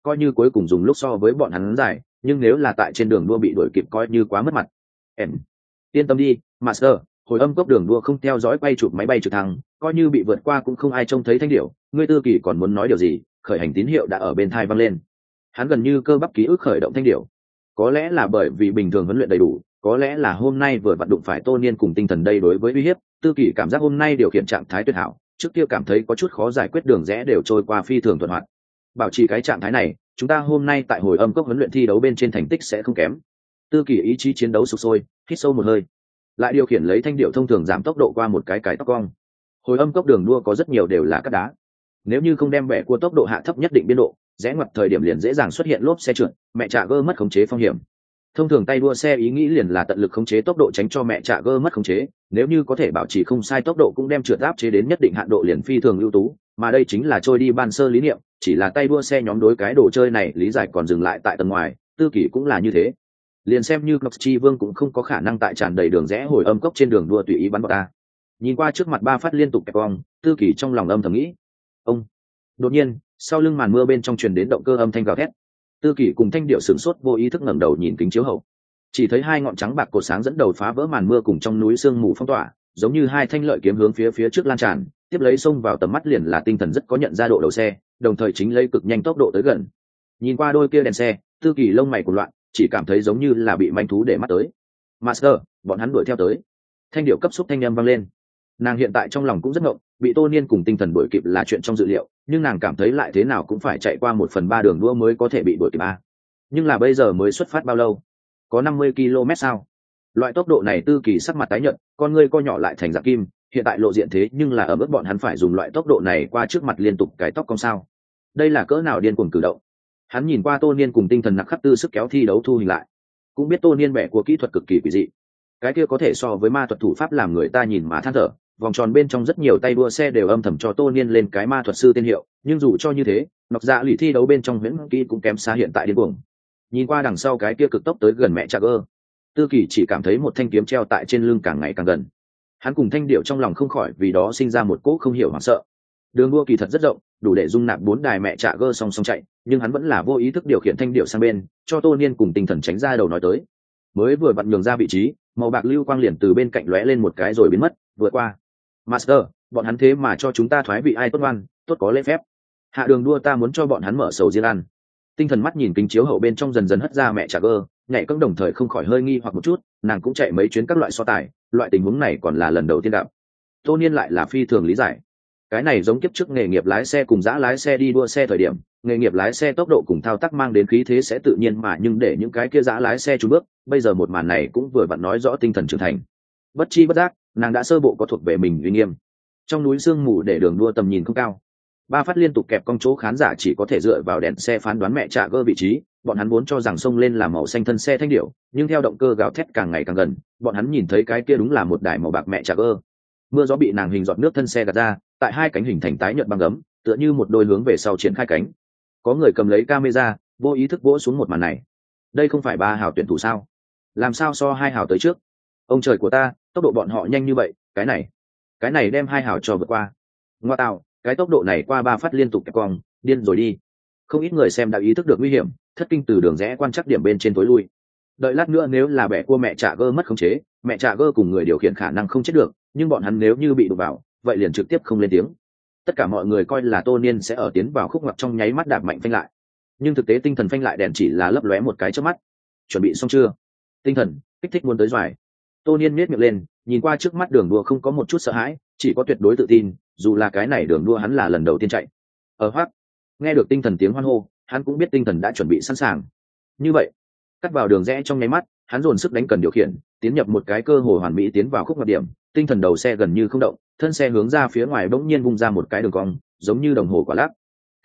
coi như cuối cùng dùng lúc so với bọn hắn dài, nhưng nếu là tại trên đường đua bị đuổi kịp coi như quá mất mặt. Em yên tâm đi, Master, hồi âm cốc đường đua không theo dõi quay chụp máy bay trực thăng, coi như bị vượt qua cũng không ai trông thấy Thanh Điểu. Ngươi Tư Kỳ còn muốn nói điều gì? Khởi hành tín hiệu đã ở bên tai vang lên. Hắn gần như cơ bắp ký ức khởi động Thanh Điểu. Có lẽ là bởi vì bình thường huấn luyện đầy đủ, có lẽ là hôm nay vừa vặn đụng phải Tô Niên cùng tinh thần đây đối với uy hiếp, Tư Kỳ cảm giác hôm nay điều khiển trạng thái tuyệt hảo, trước kia cảm thấy có chút khó giải quyết đường rẽ đều trôi qua phi thường thuận hoạt. Bảo trì cái trạng thái này, chúng ta hôm nay tại hồi âm cốc huấn luyện thi đấu bên trên thành tích sẽ không kém. Tư Kỳ ý chí chiến đấu sục sôi, hít sâu một hơi, lại điều khiển lấy Thanh Điểu thông thường giảm tốc độ qua một cái cái tóc cong. Hồi âm cốc đường đua có rất nhiều đều là cát đá, nếu như không đem bẻ cua tốc độ hạ thấp nhất định biên độ, rẽ ngoặt thời điểm liền dễ dàng xuất hiện lốp xe trượt, mẹ trạ gơ mất khống chế phong hiểm. Thông thường tay đua xe ý nghĩ liền là tận lực khống chế tốc độ tránh cho mẹ trạ gơ mất khống chế, nếu như có thể bảo trì không sai tốc độ cũng đem trượt áp chế đến nhất định hạn độ liền phi thường ưu tú, mà đây chính là trôi đi ban sơ lý niệm, chỉ là tay đua xe nhóm đối cái đồ chơi này lý giải còn dừng lại tại tầng ngoài, Tư Kỳ cũng là như thế. Liền xem như Ngọc Chi Vương cũng không có khả năng tại tràn đầy đường rẽ hồi âm cốc trên đường đua tùy ý bắn vào ta. Nhìn qua trước mặt ba phát liên tục kẹp cong, Tư Kỳ trong lòng âm thầm nghĩ. Ông. Đột nhiên, sau lưng màn mưa bên trong truyền đến động cơ âm thanh gào thét. Tư Kỳ cùng Thanh Điệu sửng sốt vô ý thức ngẩng đầu nhìn kính chiếu hậu, chỉ thấy hai ngọn trắng bạc cột sáng dẫn đầu phá vỡ màn mưa cùng trong núi sương mù phong tỏa, giống như hai thanh lợi kiếm hướng phía phía trước lan tràn, tiếp lấy xông vào tầm mắt liền là tinh thần rất có nhận ra độ đầu xe, đồng thời chính lấy cực nhanh tốc độ tới gần. Nhìn qua đôi kia đèn xe, Tư Kỳ lông mày cuộn loạn, chỉ cảm thấy giống như là bị manh thú để mắt tới. Master, bọn hắn đuổi theo tới. Thanh Điệu cấp xúc thanh âm vang lên. Nàng hiện tại trong lòng cũng rất ngộng, bị Tô Niên cùng tinh thần đuổi kịp là chuyện trong dự liệu, nhưng nàng cảm thấy lại thế nào cũng phải chạy qua một phần ba đường đua mới có thể bị đuổi kịp a. Nhưng là bây giờ mới xuất phát bao lâu? Có năm mươi ki lô mét sao? Loại tốc độ này Tư Kỳ sắc mặt tái nhợt, con ngươi co nhỏ lại thành dạng kim, hiện tại lộ diện thế nhưng là ở mức bọn hắn phải dùng loại tốc độ này qua trước mặt liên tục cái tóc cong sao? Đây là cỡ nào điên cuồng cử động? Hắn nhìn qua Tô Niên cùng tinh thần nặc khắc tư sức kéo thi đấu thu hình lại, cũng biết Tô Niên bẻ của kỹ thuật cực kỳ quỷ dị. Cái kia có thể so với ma thuật thủ pháp làm người ta nhìn mà than thở, vòng tròn bên trong rất nhiều tay đua xe đều âm thầm cho Tô Niên lên cái ma thuật sư tên hiệu, nhưng dù cho như thế, nọc dạ lụy thi đấu bên trong huyễn kỹ cũng kém xa hiện tại điên cuồng. Nhìn qua đằng sau cái kia cực tốc tới gần mẹ Trà Gơ, Tư Kỳ chỉ cảm thấy một thanh kiếm treo tại trên lưng càng ngày càng gần. Hắn cùng Thanh Điệu trong lòng không khỏi vì đó sinh ra một cỗ không hiểu hoảng sợ. Đường đua kỳ thật rất rộng, đủ để dung nạp bốn đài mẹ Trà Gơ song song chạy, nhưng hắn vẫn là vô ý thức điều khiển Thanh Điệu sang bên, cho Tô Niên cùng tinh thần tránh ra đầu nói tới. Mới vừa vặn nhường ra vị trí, màu bạc lưu quang liền từ bên cạnh lóe lên một cái rồi biến mất, vượt qua. Master, bọn hắn thế mà cho chúng ta thoái vị ai tốt ngoan, tốt có lễ phép. Hạ đường đua ta muốn cho bọn hắn mở sầu riêng ăn. Tinh thần mắt nhìn kính chiếu hậu bên trong dần dần hất ra mẹ Trà Gơ, nhảy cẫng đồng thời không khỏi hơi nghi hoặc một chút, nàng cũng chạy mấy chuyến các loại so tài, loại tình huống này còn là lần đầu tiên gặp. Tô Niên lại là phi thường lý giải. Cái này giống kiếp trước nghề nghiệp lái xe cùng dã lái xe đi đua xe thời điểm, nghề nghiệp lái xe tốc độ cùng thao tác mang đến khí thế sẽ tự nhiên mà nhưng để những cái kia dã lái xe trùn bước, bây giờ một màn này cũng vừa vặn nói rõ tinh thần trưởng thành. Bất chi bất giác, nàng đã sơ bộ có thuộc về mình uy nghiêm. Trong núi sương mù để đường đua tầm nhìn không cao, ba phát liên tục kẹp cong chỗ khán giả chỉ có thể dựa vào đèn xe phán đoán mẹ Trà Gơ vị trí. Bọn hắn vốn cho rằng sông lên là màu xanh thân xe Thanh Điểu, nhưng theo động cơ gào thét càng ngày càng gần, bọn hắn nhìn thấy cái kia đúng là một đài màu bạc mẹ Trà Gơ. Mưa gió bị nàng hình giọt nước thân xe gạt ra, tại hai cánh hình thành tái nhợt băng gấm, tựa như một đôi hướng về sau triển khai cánh. Có người cầm lấy camera, vô ý thức vỗ xuống một màn này. Đây không phải ba hào tuyển thủ sao? Làm sao so hai hào tới trước? Ông trời của ta, tốc độ bọn họ nhanh như vậy, cái này, cái này đem hai hào cho vượt qua. Ngoa tạo, cái tốc độ này qua ba phát liên tục kẹp cong, điên rồi đi. Không ít người xem đã ý thức được nguy hiểm, thất kinh từ đường rẽ quan trắc điểm bên trên tối lui. Đợi lát nữa nếu là bẻ cua mẹ Trà Gơ mất khống chế, mẹ Trà Gơ cùng người điều khiển khả năng không chết được, nhưng bọn hắn nếu như bị đụng vào, vậy liền trực tiếp không lên tiếng. Tất cả mọi người coi là Tô Niên sẽ ở tiến vào khúc ngoặt trong nháy mắt đạp mạnh phanh lại, nhưng thực tế tinh thần phanh lại đèn chỉ là lấp lóe một cái trước mắt. Chuẩn bị xong chưa? Tinh thần kích thích muốn tới doài. Tô Niên nhếch miệng lên, nhìn qua trước mắt đường đua không có một chút sợ hãi, chỉ có tuyệt đối tự tin, dù là cái này đường đua hắn là lần đầu tiên chạy. Ở hoắc, nghe được tinh thần tiếng hoan hô, hắn cũng biết tinh thần đã chuẩn bị sẵn sàng. Như vậy, cắt vào đường rẽ trong nháy mắt, hắn dồn sức đánh cần điều khiển, tiến nhập một cái cơ hội hoàn mỹ tiến vào khúc ngoặt điểm, tinh thần đầu xe gần như không động, thân xe hướng ra phía ngoài bỗng nhiên vung ra một cái đường cong, giống như đồng hồ quả lắc.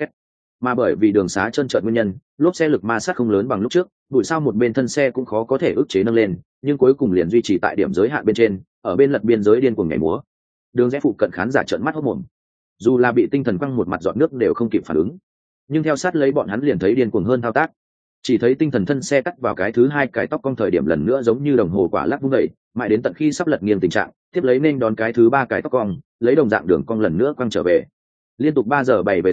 Mà bởi vì đường xá trơn trợn nguyên nhân, lốp xe lực ma sát không lớn bằng lúc trước, bụi sao một bên thân xe cũng khó có thể ức chế nâng lên, nhưng cuối cùng liền duy trì tại điểm giới hạn bên trên, ở bên lật biên giới điên cuồng nhảy múa. Đường rẽ phụ cận khán giả trợn mắt hốt mồm, dù là bị tinh thần quăng một mặt giọt nước đều không kịp phản ứng, nhưng theo sát lấy bọn hắn liền thấy điên cuồng hơn thao tác. Chỉ thấy tinh thần thân xe cắt vào cái thứ hai cái tóc cong thời điểm lần nữa giống như đồng hồ quả lắc vung đẩy, mãi đến tận khi sắp lật nghiêng tình trạng, tiếp lấy nên đón cái thứ ba cái tóc cong, lấy đồng dạng đường cong lần nữa quăng trở về. Liên tục ba giờ bảy về sau,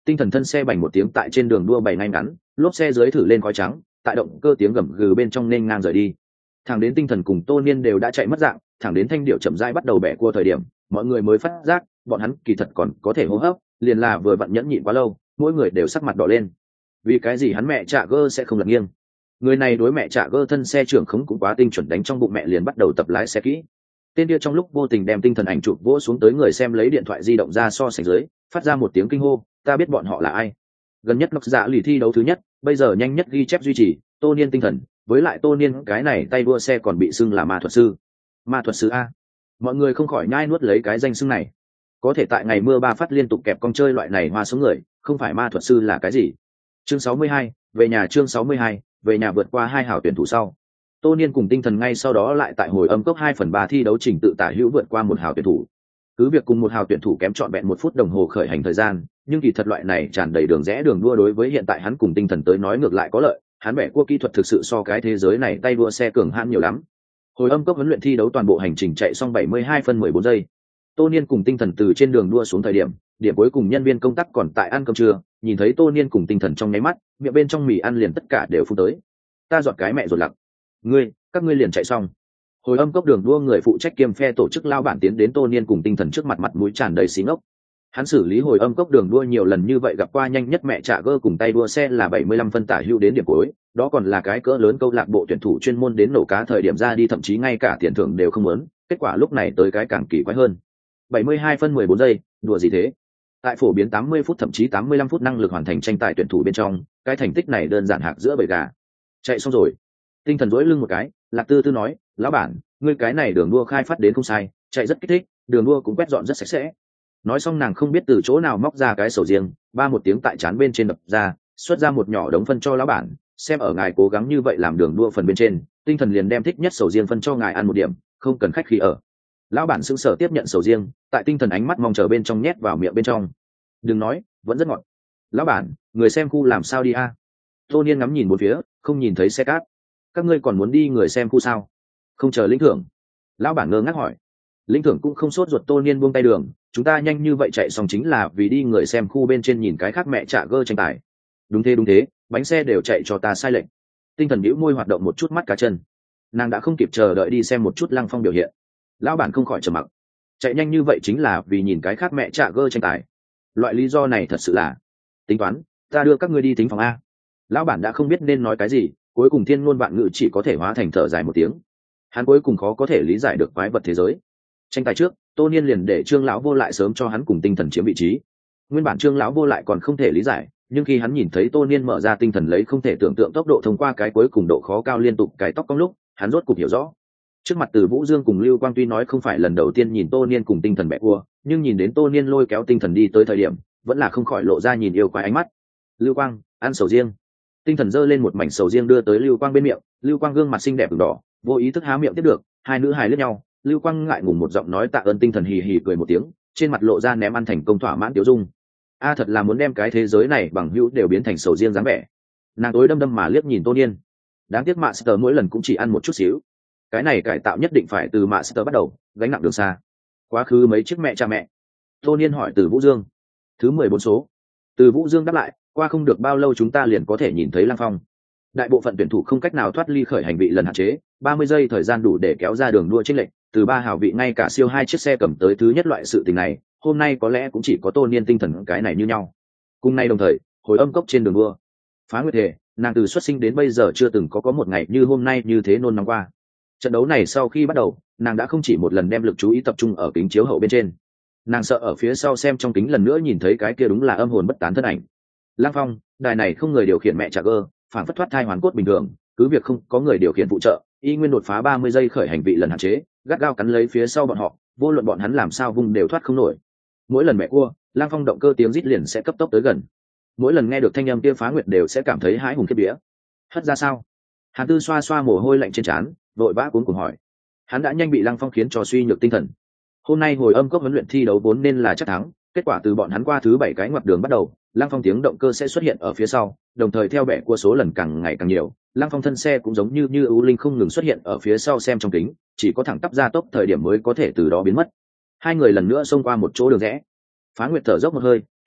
tinh thần thân xe bành một tiếng tại trên đường đua bày ngay ngắn, lốp xe dưới thử lên khói trắng, tại động cơ tiếng gầm gừ bên trong nên ngang rời đi. Thẳng đến tinh thần cùng Tô Niên đều đã chạy mất dạng, thẳng đến thanh điệu chậm rãi bắt đầu bẻ cua thời điểm, mọi người mới phát giác bọn hắn kỳ thật còn có thể hô hấp, liền là vừa vặn nhẫn nhịn quá lâu, mỗi người đều sắc mặt đỏ lên. Vì cái gì hắn mẹ Trạ Gơ sẽ không lật nghiêng? Người này đối mẹ Trạ Gơ thân xe trưởng khống cũng quá tinh chuẩn, đánh trong bụng mẹ liền bắt đầu tập lái xe kỹ. Tên kia trong lúc vô tình đem tinh thần ảnh chụp vỗ xuống tới người xem, lấy điện thoại di động ra so sánh dưới, phát ra một tiếng kinh hô, ta biết bọn họ là ai. Gần nhất Ngọc Dạ lì thi đấu thứ nhất, bây giờ nhanh nhất ghi chép duy trì, Tô Niên tinh thần, với lại Tô Niên cái này tay đua xe còn bị xưng là ma thuật sư. Ma thuật sư a. Mọi người không khỏi nhai nuốt lấy cái danh xưng này. Có thể tại ngày mưa ba phát liên tục kẹp con chơi loại này hoa sống người, không phải ma thuật sư là cái gì? Chương sáu mươi hai, về nhà. Chương sáu mươi hai, về nhà. Vượt qua hai hảo tuyển thủ sau, Tô Niên cùng tinh thần ngay sau đó lại tại hồi âm cốc hai phần ba thi đấu trình tự tả hữu vượt qua một hào tuyển thủ. Cứ việc cùng một hào tuyển thủ kém trọn vẹn một phút đồng hồ khởi hành thời gian, nhưng kỳ thật loại này tràn đầy đường rẽ đường đua đối với hiện tại hắn cùng tinh thần tới nói ngược lại có lợi, hắn bẻ cua kỹ thuật thực sự so cái thế giới này tay đua xe cường hãn nhiều lắm. Hồi âm cốc huấn luyện thi đấu toàn bộ hành trình chạy xong bảy mươi hai phân mười bốn giây. Tô Niên cùng tinh thần từ trên đường đua xuống thời điểm, điểm cuối cùng nhân viên công tác còn tại ăn cơm trưa, nhìn thấy Tô Niên cùng tinh thần trong nháy mắt, miệng bên trong mì ăn liền tất cả đều phun tới. Ta giọt cái mẹ ruột lặc. Ngươi, các ngươi liền chạy xong. Hồi âm cốc đường đua người phụ trách kiêm phe tổ chức lao bản tiến đến Tô Niên cùng tinh thần trước mặt, mặt mũi tràn đầy xí ngốc. Hắn xử lý hồi âm cốc đường đua nhiều lần như vậy, gặp qua nhanh nhất mẹ Trạ Gơ cùng tay đua xe là bảy mươi lăm phân tả hữu đến điểm cuối, đó còn là cái cỡ lớn câu lạc bộ tuyển thủ chuyên môn đến nổ cá thời điểm ra đi, thậm chí ngay cả tiền thưởng đều không muốn, kết quả lúc này tới cái càng kỳ quái hơn. bảy mươi hai phân mười bốn giây, đùa gì thế? Tại phổ biến tám mươi phút thậm chí tám mươi lăm phút năng lực hoàn thành tranh tài tuyển thủ bên trong, cái thành tích này đơn giản hạc giữa bầy gà. Chạy xong rồi. Tinh thần duỗi lưng một cái, Lạc Tư Tư nói, lão bản, ngươi cái này đường đua khai phát đến không sai, chạy rất kích thích, đường đua cũng quét dọn rất sạch sẽ. Nói xong nàng không biết từ chỗ nào móc ra cái sầu riêng, ba một tiếng tại trán bên trên đập ra, xuất ra một nhỏ đống phân cho lão bản, xem ở ngài cố gắng như vậy làm đường đua phần bên trên, tinh thần liền đem thích nhất sầu riêng phân cho ngài ăn một điểm, không cần khách khí ở. Lão bản sững sờ tiếp nhận sầu riêng, tại tinh thần ánh mắt mong chờ bên trong nhét vào miệng bên trong. Đừng nói, vẫn rất ngọt. Lão bản, người xem khu làm sao đi a? Tô Niên ngắm nhìn một phía, không nhìn thấy xe cát. Các ngươi còn muốn đi người xem khu sao? Không chờ lĩnh thưởng. Lão bản ngơ ngác hỏi. Lĩnh thưởng cũng không sốt ruột. Tô Niên buông tay đường, chúng ta nhanh như vậy chạy xong chính là vì đi người xem khu bên trên nhìn cái khác mẹ Trạ Gơ tranh tài. Đúng thế đúng thế, bánh xe đều chạy cho ta sai lệch. Tinh thần bĩu môi hoạt động một chút mắt cá chân. Nàng đã không kịp chờ đợi đi xem một chút Lăng Phong biểu hiện. Lão bản không khỏi trầm mặc. Chạy nhanh như vậy chính là vì nhìn cái khác mẹ Trạ Gơ tranh tài. Loại lý do này thật sự là tính toán, ta đưa các ngươi đi thính phòng a. Lão bản đã không biết nên nói cái gì, cuối cùng thiên ngôn vạn ngữ chỉ có thể hóa thành thở dài một tiếng. Hắn cuối cùng khó có thể lý giải được quái vật thế giới. Tranh tài trước, Tô Niên liền để Trương lão vô lại sớm cho hắn cùng tinh thần chiếm vị trí. Nguyên bản Trương lão vô lại còn không thể lý giải, nhưng khi hắn nhìn thấy Tô Niên mở ra tinh thần lấy không thể tưởng tượng tốc độ thông qua cái cuối cùng độ khó cao liên tục cái tóc cong lúc, hắn rốt cục hiểu rõ. Trước mặt Từ Vũ Dương cùng Lưu Quang tuy nói không phải lần đầu tiên nhìn Tô Niên cùng tinh thần bẻ cua, nhưng nhìn đến Tô Niên lôi kéo tinh thần đi tới thời điểm, vẫn là không khỏi lộ ra nhìn yêu quái ánh mắt. Lưu Quang, ăn sầu riêng. Tinh thần giơ lên một mảnh sầu riêng đưa tới Lưu Quang bên miệng, Lưu Quang gương mặt xinh đẹp ửng đỏ, vô ý thức há miệng tiếp được, hai nữ hài liếc nhau, Lưu Quang ngại ngùng một giọng nói tạ ơn, tinh thần hì hì cười một tiếng, trên mặt lộ ra ném ăn thành công thỏa mãn tiêu dung. A thật là muốn đem cái thế giới này bằng hữu đều biến thành sầu riêng dáng vẻ. Nàng tối đâm đâm mà liếc nhìn Tô Niên. Đáng tiếc Master mỗi lần cũng chỉ ăn một chút xíu. Cái này cải tạo nhất định phải từ Master bắt đầu, gánh nặng đường xa. Quá khứ mấy chiếc mẹ cha mẹ. Tô Niên hỏi Từ Vũ Dương. Thứ mười bốn số. Từ Vũ Dương đáp lại, qua không được bao lâu chúng ta liền có thể nhìn thấy Lăng Phong. Đại bộ phận tuyển thủ không cách nào thoát ly khởi hành vị lần hạn chế, ba mươi giây thời gian đủ để kéo ra đường đua chênh lệch, từ ba hào vị ngay cả siêu hai chiếc xe cầm tới thứ nhất loại sự tình này, hôm nay có lẽ cũng chỉ có Tô Niên tinh thần cái này như nhau. Cùng nay đồng thời, hồi âm cốc trên đường đua, Phá Nguyệt Thề, nàng từ xuất sinh đến bây giờ chưa từng có có một ngày như hôm nay như thế nôn nóng qua. Trận đấu này sau khi bắt đầu, nàng đã không chỉ một lần đem lực chú ý tập trung ở kính chiếu hậu bên trên. Nàng sợ ở phía sau xem trong kính lần nữa nhìn thấy cái kia đúng là âm hồn bất tán thân ảnh. Lăng Phong, đài này không người điều khiển mẹ Trạ Gơ, phản phất thoát thai hoàn cốt bình thường, cứ việc không có người điều khiển phụ trợ, y nguyên đột phá ba mươi giây khởi hành vị lần hạn chế, gắt gao cắn lấy phía sau bọn họ, vô luận bọn hắn làm sao vung đều thoát không nổi. Mỗi lần mẹ cua, Lăng Phong động cơ tiếng rít liền sẽ cấp tốc tới gần. Mỗi lần nghe được thanh âm kia Phá Nguyệt đều sẽ cảm thấy hãi hùng khiếp vía. Hất ra sao? Hàn Tư xoa xoa mồ hôi lạnh trên trán, vội vã cuống cuồng hỏi. Hắn đã nhanh bị Lăng Phong khiến cho suy nhược tinh thần. Hôm nay hồi âm cốc huấn luyện thi đấu vốn nên là chắc thắng, kết quả từ bọn hắn qua thứ bảy cái ngoặt đường bắt đầu, Lăng Phong tiếng động cơ sẽ xuất hiện ở phía sau, đồng thời theo bẻ cua số lần càng ngày càng nhiều, Lăng Phong thân xe cũng giống như như ưu linh không ngừng xuất hiện ở phía sau xem trong kính, chỉ có thẳng tắp ra tốc thời điểm mới có thể từ đó biến mất. Hai người lần nữa xông qua một chỗ đường rẽ. Phá Nguyệt thở dốc một hơi,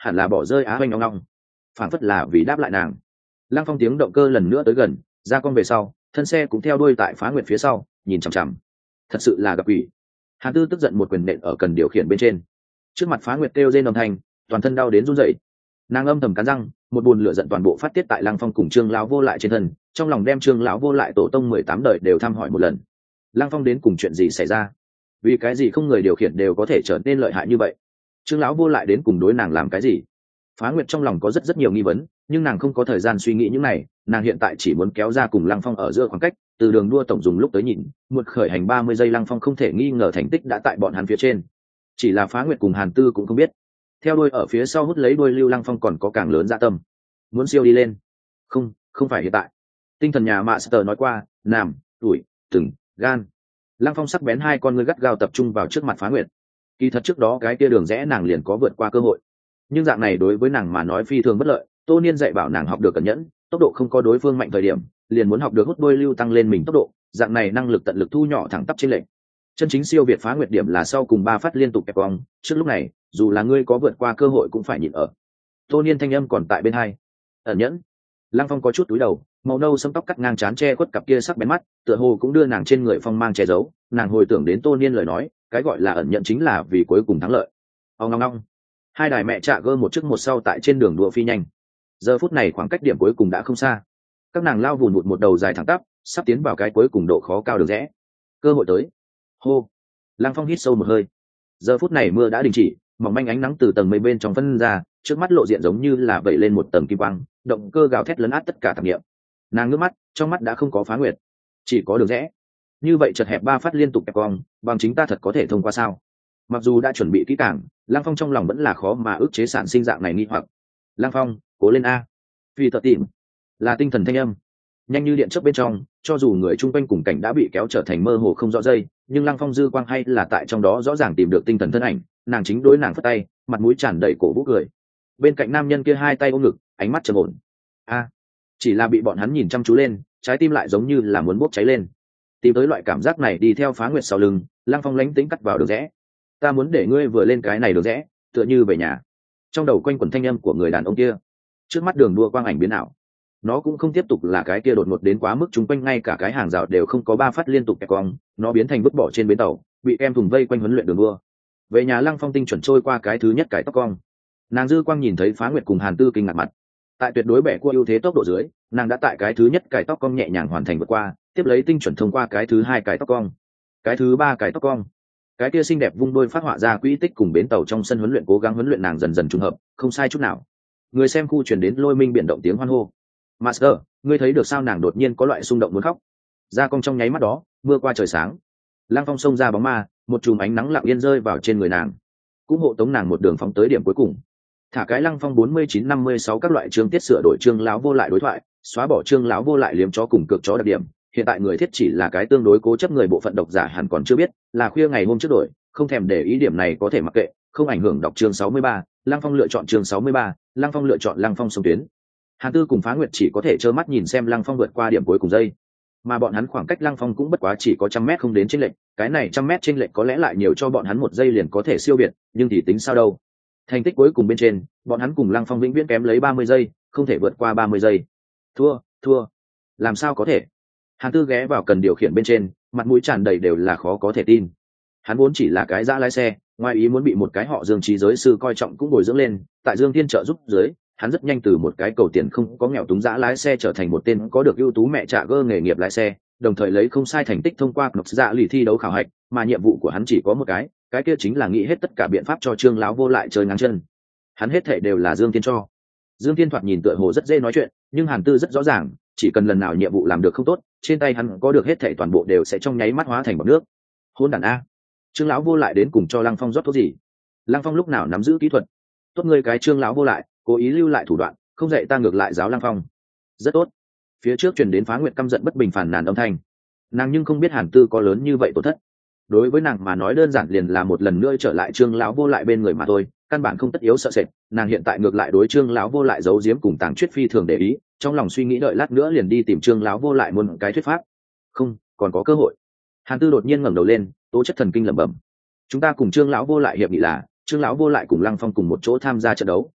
hẳn là bỏ rơi á oanh ngong ngong, phảng phất là vì đáp lại nàng. Lăng Phong tiếng động cơ lần nữa tới gần, ra con về sau, thân xe cũng theo đuôi tại Phá Nguyệt phía sau, nhìn chằm chằm. Thật sự là gặp quỷ. Hàn Tư tức giận một quyền nện ở cần điều khiển bên trên. Trước mặt Phá Nguyệt kêu rên âm thanh, toàn thân đau đến run rẩy. Nàng âm thầm cắn răng, một buồn lửa giận toàn bộ phát tiết tại Lăng Phong cùng Trương lão vô lại trên thân, trong lòng đem Trương lão vô lại tổ tông mười tám đời đều thăm hỏi một lần. Lăng Phong đến cùng chuyện gì xảy ra? Vì cái gì không người điều khiển đều có thể trở nên lợi hại như vậy? Trương lão vô lại đến cùng đối nàng làm cái gì? Phá Nguyệt trong lòng có rất rất nhiều nghi vấn, nhưng nàng không có thời gian suy nghĩ những này, nàng hiện tại chỉ muốn kéo ra cùng Lăng Phong ở giữa khoảng cách, từ đường đua tổng dùng lúc tới nhìn, một khởi hành ba mươi giây Lăng Phong không thể nghi ngờ thành tích đã tại bọn hắn phía trên. Chỉ là Phá Nguyệt cùng Hàn Tư cũng không biết. Theo đuôi ở phía sau hút lấy đuôi Lưu Lăng Phong còn có càng lớn dạ tâm, muốn siêu đi lên. Không, không phải hiện tại. Tinh thần nhà Master nói qua, nam, tuổi, từng, gan. Lăng Phong sắc bén hai con ngươi gắt gao tập trung vào trước mặt Phá Nguyệt. Kỳ thật trước đó cái kia đường rẽ nàng liền có vượt qua cơ hội, nhưng dạng này đối với nàng mà nói phi thường bất lợi. Tô Niên dạy bảo nàng học được cẩn nhẫn, tốc độ không có đối phương mạnh thời điểm, liền muốn học được hút đuôi Lưu tăng lên mình tốc độ, dạng này năng lực tận lực thu nhỏ thẳng tắp trên lệnh. Chân chính siêu việt Phá Nguyệt điểm là sau cùng ba phát liên tục kẹp cong, trước lúc này, dù là ngươi có vượt qua cơ hội cũng phải nhịn ở. Tô Niên thanh âm còn tại bên hai. Ẩn nhẫn. Lăng Phong có chút túi đầu, màu nâu sẫm tóc cắt ngang trán che khuất cặp kia sắc bén mắt, tựa hồ cũng đưa nàng trên người phong mang che giấu. Nàng hồi tưởng đến Tô Niên lời nói, cái gọi là ẩn nhẫn chính là vì cuối cùng thắng lợi. Ông ngong ngong. Hai đài mẹ trạ gơ một trước một sau tại trên đường đua phi nhanh. Giờ phút này khoảng cách điểm cuối cùng đã không xa. Các nàng lao vùn vụt một đầu dài thẳng tắp, sắp tiến vào cái cuối cùng độ khó cao được rẽ. Cơ hội tới. Hô. Lăng Phong hít sâu một hơi. Giờ phút này mưa đã đình chỉ, mỏng manh ánh nắng từ tầng mây bên trong phân ra, trước mắt lộ diện giống như là vẩy lên một tầng kim quang, động cơ gào thét lấn át tất cả tạp niệm. Nàng ngước mắt, trong mắt đã không có Phá Nguyệt, chỉ có đường rẽ. Như vậy chật hẹp ba phát liên tục kẹp cong, bằng chính ta thật có thể thông qua sao? Mặc dù đã chuẩn bị kỹ càng, Lăng Phong trong lòng vẫn là khó mà ức chế sản sinh dạng này nghi hoặc. Lăng Phong, cố lên a. Vì tợ tìm, là tinh thần thanh âm, nhanh như điện chớp bên trong, cho dù người chung quanh cùng cảnh đã bị kéo trở thành mơ hồ không rõ dây, nhưng Lăng Phong dư quang hay là tại trong đó rõ ràng tìm được tinh thần thân ảnh. Nàng chính đối nàng phất tay, mặt mũi tràn đầy cổ vũ cười. Bên cạnh nam nhân kia hai tay ôm ngực, ánh mắt trầm ổn. A, chỉ là bị bọn hắn nhìn chăm chú lên, trái tim lại giống như là muốn bốc cháy lên. Tìm tới loại cảm giác này đi theo Phá Nguyệt sau lưng, Lăng Phong lánh tính cắt vào đường rẽ. Ta muốn để ngươi vừa lên cái này đường rẽ, tựa như về nhà. Trong đầu quanh quẩn thanh âm của người đàn ông kia. Trước mắt đường đua quang ảnh biến ảo. Nó cũng không tiếp tục là cái kia đột ngột đến quá mức, chúng quanh ngay cả cái hàng rào đều không có ba phát liên tục kẹp cong, nó biến thành vứt bỏ trên bến tàu, bị em thùng vây quanh huấn luyện đường đua. Về nhà Lăng Phong tinh chuẩn trôi qua cái thứ nhất cải tóc cong. Nàng dư quang nhìn thấy Phá Nguyệt cùng Hàn Tư kinh ngạc mặt. Tại tuyệt đối bẻ cua ưu thế tốc độ dưới, nàng đã tại cái thứ nhất cải tóc cong nhẹ nhàng hoàn thành vượt qua, tiếp lấy tinh chuẩn thông qua cái thứ hai cải tóc cong, cái thứ ba cải tóc cong. Cái kia xinh đẹp vung đôi phát họa ra quỹ tích cùng bến tàu trong sân huấn luyện cố gắng huấn luyện nàng dần dần trùng hợp, không sai chút nào. Người xem khu truyền đến lôi minh biển động tiếng hoan hô. Master, ngươi thấy được sao? Nàng đột nhiên có loại xung động muốn khóc. Ra cong trong nháy mắt đó, mưa qua trời sáng. Lăng Phong xông ra bóng ma, một chùm ánh nắng lặng yên rơi vào trên người nàng, cũng hộ tống nàng một đường phóng tới điểm cuối cùng. Thả cái Lăng Phong bốn mươi chín năm mươi sáu các loại chương tiết sửa đổi chương lão vô lại đối thoại, xóa bỏ chương lão vô lại liếm chó cùng cược chó đặc điểm. Hiện tại người thiết chỉ là cái tương đối cố chấp người, bộ phận độc giả hẳn còn chưa biết, là khuya ngày hôm trước đổi, không thèm để ý điểm này có thể mặc kệ, không ảnh hưởng đọc chương sáu mươi ba. Lăng Phong lựa chọn chương sáu mươi ba, Lăng Phong lựa chọn Lăng Phong sông tuyến. Hàn Tư cùng Phá Nguyệt chỉ có thể trơ mắt nhìn xem Lăng Phong vượt qua điểm cuối cùng dây, mà bọn hắn khoảng cách Lăng Phong cũng bất quá chỉ có trăm mét không đến chênh lệch, cái này trăm mét chênh lệch có lẽ lại nhiều cho bọn hắn một giây liền có thể siêu biệt, nhưng thì tính sao đâu? Thành tích cuối cùng bên trên, bọn hắn cùng Lăng Phong vĩnh viễn kém lấy ba mươi giây, không thể vượt qua ba mươi giây. Thua, thua. Làm sao có thể? Hàn Tư ghé vào cần điều khiển bên trên, mặt mũi tràn đầy đều là khó có thể tin. Hắn vốn chỉ là cái dã lái xe, ngoài ý muốn bị một cái họ Dương trí giới sư coi trọng cũng bồi dưỡng lên, tại Dương Thiên trợ giúp dưới, hắn rất nhanh từ một cái cầu tiền không có nghèo túng dã lái xe trở thành một tên có được ưu tú mẹ trả gơ nghề nghiệp lái xe, đồng thời lấy không sai thành tích thông qua nộp dạ lì thi đấu khảo hạch, mà nhiệm vụ của hắn chỉ có một cái, cái kia chính là nghĩ hết tất cả biện pháp cho Trương lão vô lại chơi ngang chân. Hắn hết thảy đều là Dương Thiên cho. Dương Thiên thoạt nhìn tựa hồ rất dễ nói chuyện, nhưng Hàn Tư rất rõ ràng, chỉ cần lần nào nhiệm vụ làm được không tốt, trên tay hắn có được hết thảy toàn bộ đều sẽ trong nháy mắt hóa thành bọt nước. Hôn đàn a. Trương lão vô lại đến cùng cho Lăng Phong rót thuốc gì? Lăng Phong lúc nào nắm giữ kỹ thuật? Tốt ngươi cái Trương lão vô lại, cố ý lưu lại thủ đoạn, không dạy ta ngược lại giáo Lăng Phong. Rất tốt. Phía trước truyền đến Phá Nguyệt căm giận bất bình phàn nàn âm thanh. Nàng nhưng không biết Hàn Tư có lớn như vậy tổn thất. Đối với nàng mà nói đơn giản liền là một lần nữa trở lại Trương lão vô lại bên người mà thôi, căn bản không tất yếu sợ sệt. Nàng hiện tại ngược lại đối Trương lão vô lại giấu giếm cùng tàng chuyết phi thường để ý, trong lòng suy nghĩ đợi lát nữa liền đi tìm Trương lão vô lại muốn cái thuyết pháp. Không, còn có cơ hội. Hàn Tư đột nhiên ngẩng đầu lên, tố chất thần kinh lẩm bẩm. Chúng ta cùng Trương lão vô lại hiệp nghị là, Trương lão vô lại cùng Lăng Phong cùng một chỗ tham gia trận đấu,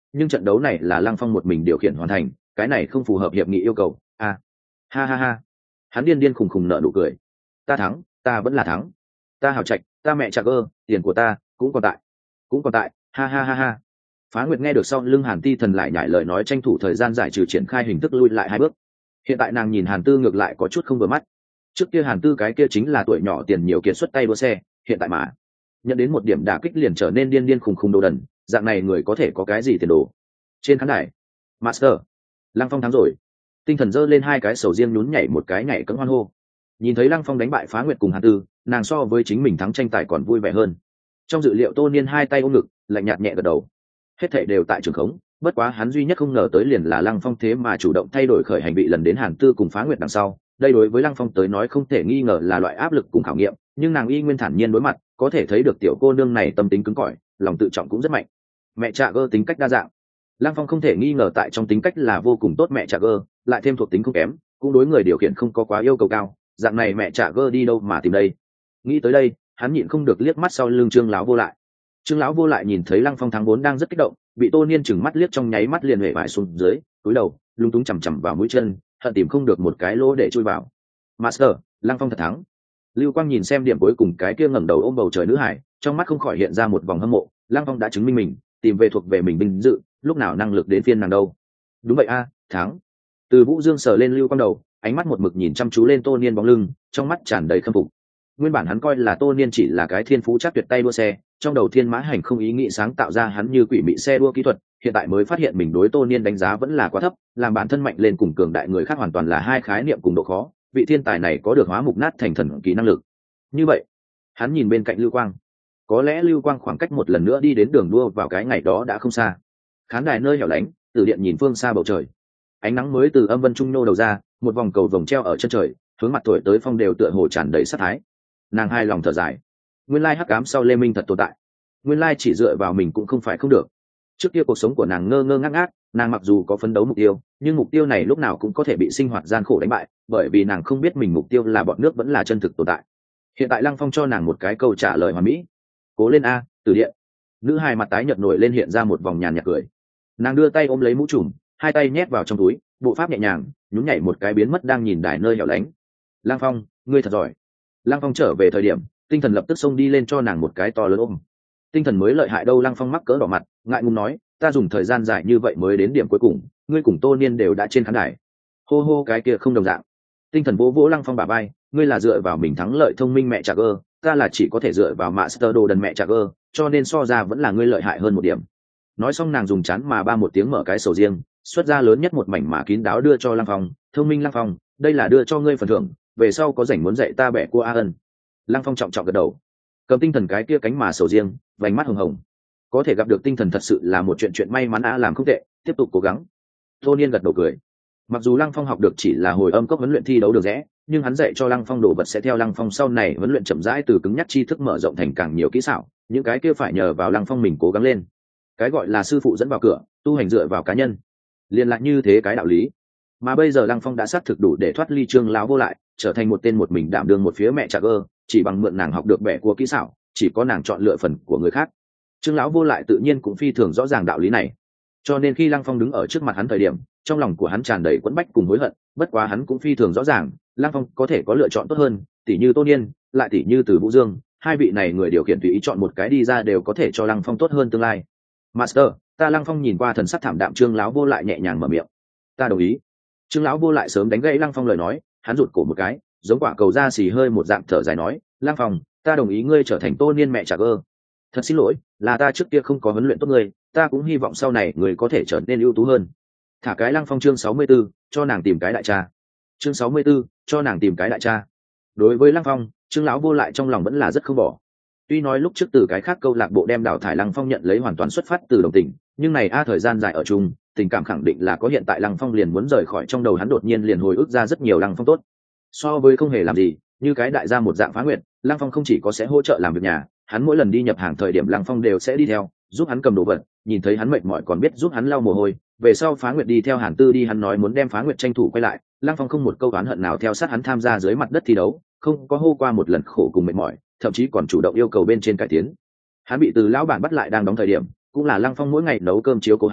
nhưng trận đấu này là Lăng Phong một mình điều khiển hoàn thành, cái này không phù hợp hiệp nghị yêu cầu. À, ha ha ha. Hắn điên điên khùng khùng nở nụ cười. Ta thắng, ta vẫn là thắng. Ta hào trạch, ta mẹ Trạc Ơ, tiền của ta cũng còn tại, cũng còn tại, ha ha ha ha. Phá Nguyệt nghe được sau lưng Hàn Ti Thần lại nhảy lời nói tranh thủ thời gian giải trừ triển khai hình thức lui lại hai bước. Hiện tại nàng nhìn Hàn Tư ngược lại có chút không vừa mắt. Trước kia Hàn Tư cái kia chính là tuổi nhỏ tiền nhiều kiệt xuất tay đua xe, hiện tại mà nhận đến một điểm đả kích liền trở nên điên điên khùng khùng đồ đần, dạng này người có thể có cái gì tiền đồ. Trên khán đài, Master, Lăng Phong thắng rồi. Tinh Thần giơ lên hai cái sầu riêng nhún nhảy một cái nhảy cẫng hoan hô. Nhìn thấy Lăng Phong đánh bại Phá Nguyệt cùng Hàn Tư, nàng so với chính mình thắng tranh tài còn vui vẻ hơn. Trong dự liệu Tô Niên hai tay ôm ngực, lạnh nhạt nhẹ gật đầu. Hết thảy đều tại trường khống, bất quá hắn duy nhất không ngờ tới liền là Lăng Phong thế mà chủ động thay đổi khởi hành vị lần đến Hàn Tư cùng Phá Nguyệt đằng sau. Đây đối với Lăng Phong tới nói không thể nghi ngờ là loại áp lực cùng khảo nghiệm, nhưng nàng y nguyên thản nhiên đối mặt, có thể thấy được tiểu cô nương này tâm tính cứng cỏi, lòng tự trọng cũng rất mạnh. Mẹ Trạc Ơ tính cách đa dạng, Lăng Phong không thể nghi ngờ tại trong tính cách là vô cùng tốt. Mẹ Trạc Ơ lại thêm thuộc tính không kém, cũng đối người điều khiển không có quá yêu cầu cao, dạng này mẹ Trạc Ơ đi đâu mà tìm đây. Nghĩ tới đây, hắn nhịn không được liếc mắt sau lưng Trương lão vô lại. Trương lão vô lại nhìn thấy Lăng Phong thắng bốn đang rất kích động, bị Tô Niên chừng mắt liếc trong nháy mắt liền huệ vải xuống dưới, cúi đầu lung túng chằm chằm vào mũi chân, hận tìm không được một cái lỗ để chui vào. Master, Lăng Phong thật thắng. Lưu Quang nhìn xem điểm cuối cùng cái kia ngẩng đầu ôm bầu trời nữ hải, trong mắt không khỏi hiện ra một vòng hâm mộ. Lăng Phong đã chứng minh mình, tìm về thuộc về mình vinh dự, lúc nào năng lực đến phiên nàng đâu. Đúng vậy a, thắng. Từ Vũ Dương sờ lên Lưu Quang đầu, ánh mắt một mực nhìn chăm chú lên Tô Niên bóng lưng, trong mắt tràn đầy khâm phục. Nguyên bản hắn coi là Tô Niên chỉ là cái thiên phú chắc tuyệt tay đua xe, trong đầu thiên mã hành không ý nghĩ sáng tạo ra hắn như quỷ mị xe đua kỹ thuật, hiện tại mới phát hiện mình đối Tô Niên đánh giá vẫn là quá thấp, làm bản thân mạnh lên cùng cường đại người khác hoàn toàn là hai khái niệm cùng độ khó. Vị thiên tài này có được hóa mục nát thành thần kỳ năng lực. Như vậy, hắn nhìn bên cạnh Lưu Quang, có lẽ Lưu Quang khoảng cách một lần nữa đi đến đường đua vào cái ngày đó đã không xa. Khán đài nơi hẻo lánh, Tử Điện nhìn phương xa bầu trời, ánh nắng mới từ âm vân trung nô đầu ra, một vòng cầu vồng treo ở chân trời, hướng mặt thổi tới phong đều tựa hồ tràn đầy sát thái. Nàng hai lòng thở dài, nguyên lai hắc ám sau Lê Minh thật tồn tại, nguyên lai chỉ dựa vào mình cũng không phải không được. Trước kia cuộc sống của nàng ngơ ngơ ngác ngác, nàng mặc dù có phấn đấu mục tiêu, nhưng mục tiêu này lúc nào cũng có thể bị sinh hoạt gian khổ đánh bại, bởi vì nàng không biết mình mục tiêu là bọn nước vẫn là chân thực tồn tại. Hiện tại Lăng Phong cho nàng một cái câu trả lời hoàn mỹ. Cố lên a, Từ Điện. Nữ hài mặt tái nhợt nổi lên hiện ra một vòng nhàn nhạt cười. Nàng đưa tay ôm lấy mũ trùm, hai tay nhét vào trong túi, bộ pháp nhẹ nhàng, nhún nhảy một cái biến mất đang nhìn đài nơi hẻo lánh. Lăng Phong, ngươi thật giỏi. Lăng Phong trở về thời điểm, Tinh Thần lập tức xông đi lên cho nàng một cái to lớn ôm. Tinh Thần mới lợi hại đâu. Lăng Phong mắc cỡ đỏ mặt, ngại ngùng nói, ta dùng thời gian dài như vậy mới đến điểm cuối cùng, ngươi cùng Tô Niên đều đã trên khán đài. Hô hô, cái kia không đồng dạng. Tinh Thần vỗ vỗ Lăng Phong bả vai, ngươi là dựa vào mình thắng lợi thông minh mẹ Trạc Ơ, ta là chỉ có thể dựa vào Master đồ đần mẹ Trạc Ơ, cho nên so ra vẫn là ngươi lợi hại hơn một điểm. Nói xong nàng dùng chán mà ba một tiếng mở cái sầu riêng, xuất ra lớn nhất một mảnh mà kín đáo đưa cho Lăng Phong. Thông minh Lăng Phong, đây là đưa cho ngươi phần thưởng, về sau có rảnh muốn dạy ta bẻ cua a ân. Lăng Phong trọng trọng gật đầu, cầm Tinh Thần cái kia cánh mà sầu riêng, vành mắt hồng hồng. Có thể gặp được Tinh Thần thật sự là một chuyện chuyện may mắn a, làm không tệ, tiếp tục cố gắng. Tô Niên gật đầu cười. Mặc dù Lăng Phong học được chỉ là hồi âm cốc huấn luyện thi đấu được rẽ, nhưng hắn dạy cho Lăng Phong đồ vật sẽ theo Lăng Phong sau này huấn luyện chậm rãi từ cứng nhắc tri thức mở rộng thành càng nhiều kỹ xảo, những cái kia phải nhờ vào Lăng Phong mình cố gắng lên. Cái gọi là sư phụ dẫn vào cửa, tu hành dựa vào cá nhân, liên lại như thế cái đạo lý. Mà bây giờ Lăng Phong đã xác thực đủ để thoát ly Trương lão vô lại, trở thành một tên một mình đảm đương một phía mẹ Trạc Ơ, chỉ bằng mượn nàng học được bẻ cua kỹ xảo, chỉ có nàng chọn lựa phần của người khác. Trương lão vô lại tự nhiên cũng phi thường rõ ràng đạo lý này, cho nên khi Lăng Phong đứng ở trước mặt hắn thời điểm, trong lòng của hắn tràn đầy quẫn bách cùng hối hận. Bất quá hắn cũng phi thường rõ ràng, Lăng Phong có thể có lựa chọn tốt hơn, tỷ như Tô Niên, lại tỷ như Từ Vũ Dương, hai vị này người điều khiển tùy ý chọn một cái đi ra đều có thể cho Lăng Phong tốt hơn tương lai. Master, ta Lăng Phong nhìn qua thần sắc thảm đạm Trương lão vô lại nhẹ nhàng mở miệng. Ta đồng ý. Trương lão vô lại sớm đánh gãy Lăng Phong lời nói, hắn rụt cổ một cái, giống quả cầu da xì hơi một dạng thở dài nói, Lăng Phong, ta đồng ý ngươi trở thành Tô Niên mẹ Trạc Ơ. Thật xin lỗi, là ta trước kia không có huấn luyện tốt ngươi, ta cũng hy vọng sau này người có thể trở nên ưu tú hơn. Thả cái Lăng Phong chương sáu mươi 64, cho nàng tìm cái đại cha. Chương sáu mươi 64, cho nàng tìm cái đại cha. Đối với Lăng Phong, Trương lão vô lại trong lòng vẫn là rất không bỏ. Tuy nói lúc trước từ cái khác câu lạc bộ đem đào thải Lăng Phong nhận lấy hoàn toàn xuất phát từ đồng tình, nhưng này a thời gian dài ở chung, tình cảm khẳng định là có. Hiện tại Lăng Phong liền muốn rời khỏi trong đầu hắn, đột nhiên liền hồi ức ra rất nhiều Lăng Phong tốt. So với không hề làm gì, như cái đại gia một dạng Phá Nguyệt, Lăng Phong không chỉ có sẽ hỗ trợ làm việc nhà, hắn mỗi lần đi nhập hàng thời điểm Lăng Phong đều sẽ đi theo, giúp hắn cầm đồ vật, nhìn thấy hắn mệt mỏi còn biết giúp hắn lau mồ hôi. Về sau Phá Nguyệt đi theo Hàn Tư đi, hắn nói muốn đem Phá Nguyệt tranh thủ quay lại, Lăng Phong không một câu oán hận nào theo sát hắn tham gia dưới mặt đất thi đấu, không có hô qua một lần khổ cùng mệt mỏi, thậm chí còn chủ động yêu cầu bên trên cải tiến. Hắn bị từ lão bản bắt lại đang đóng thời điểm, cũng là Lăng Phong mỗi ngày nấu cơm chiếu cố hắn,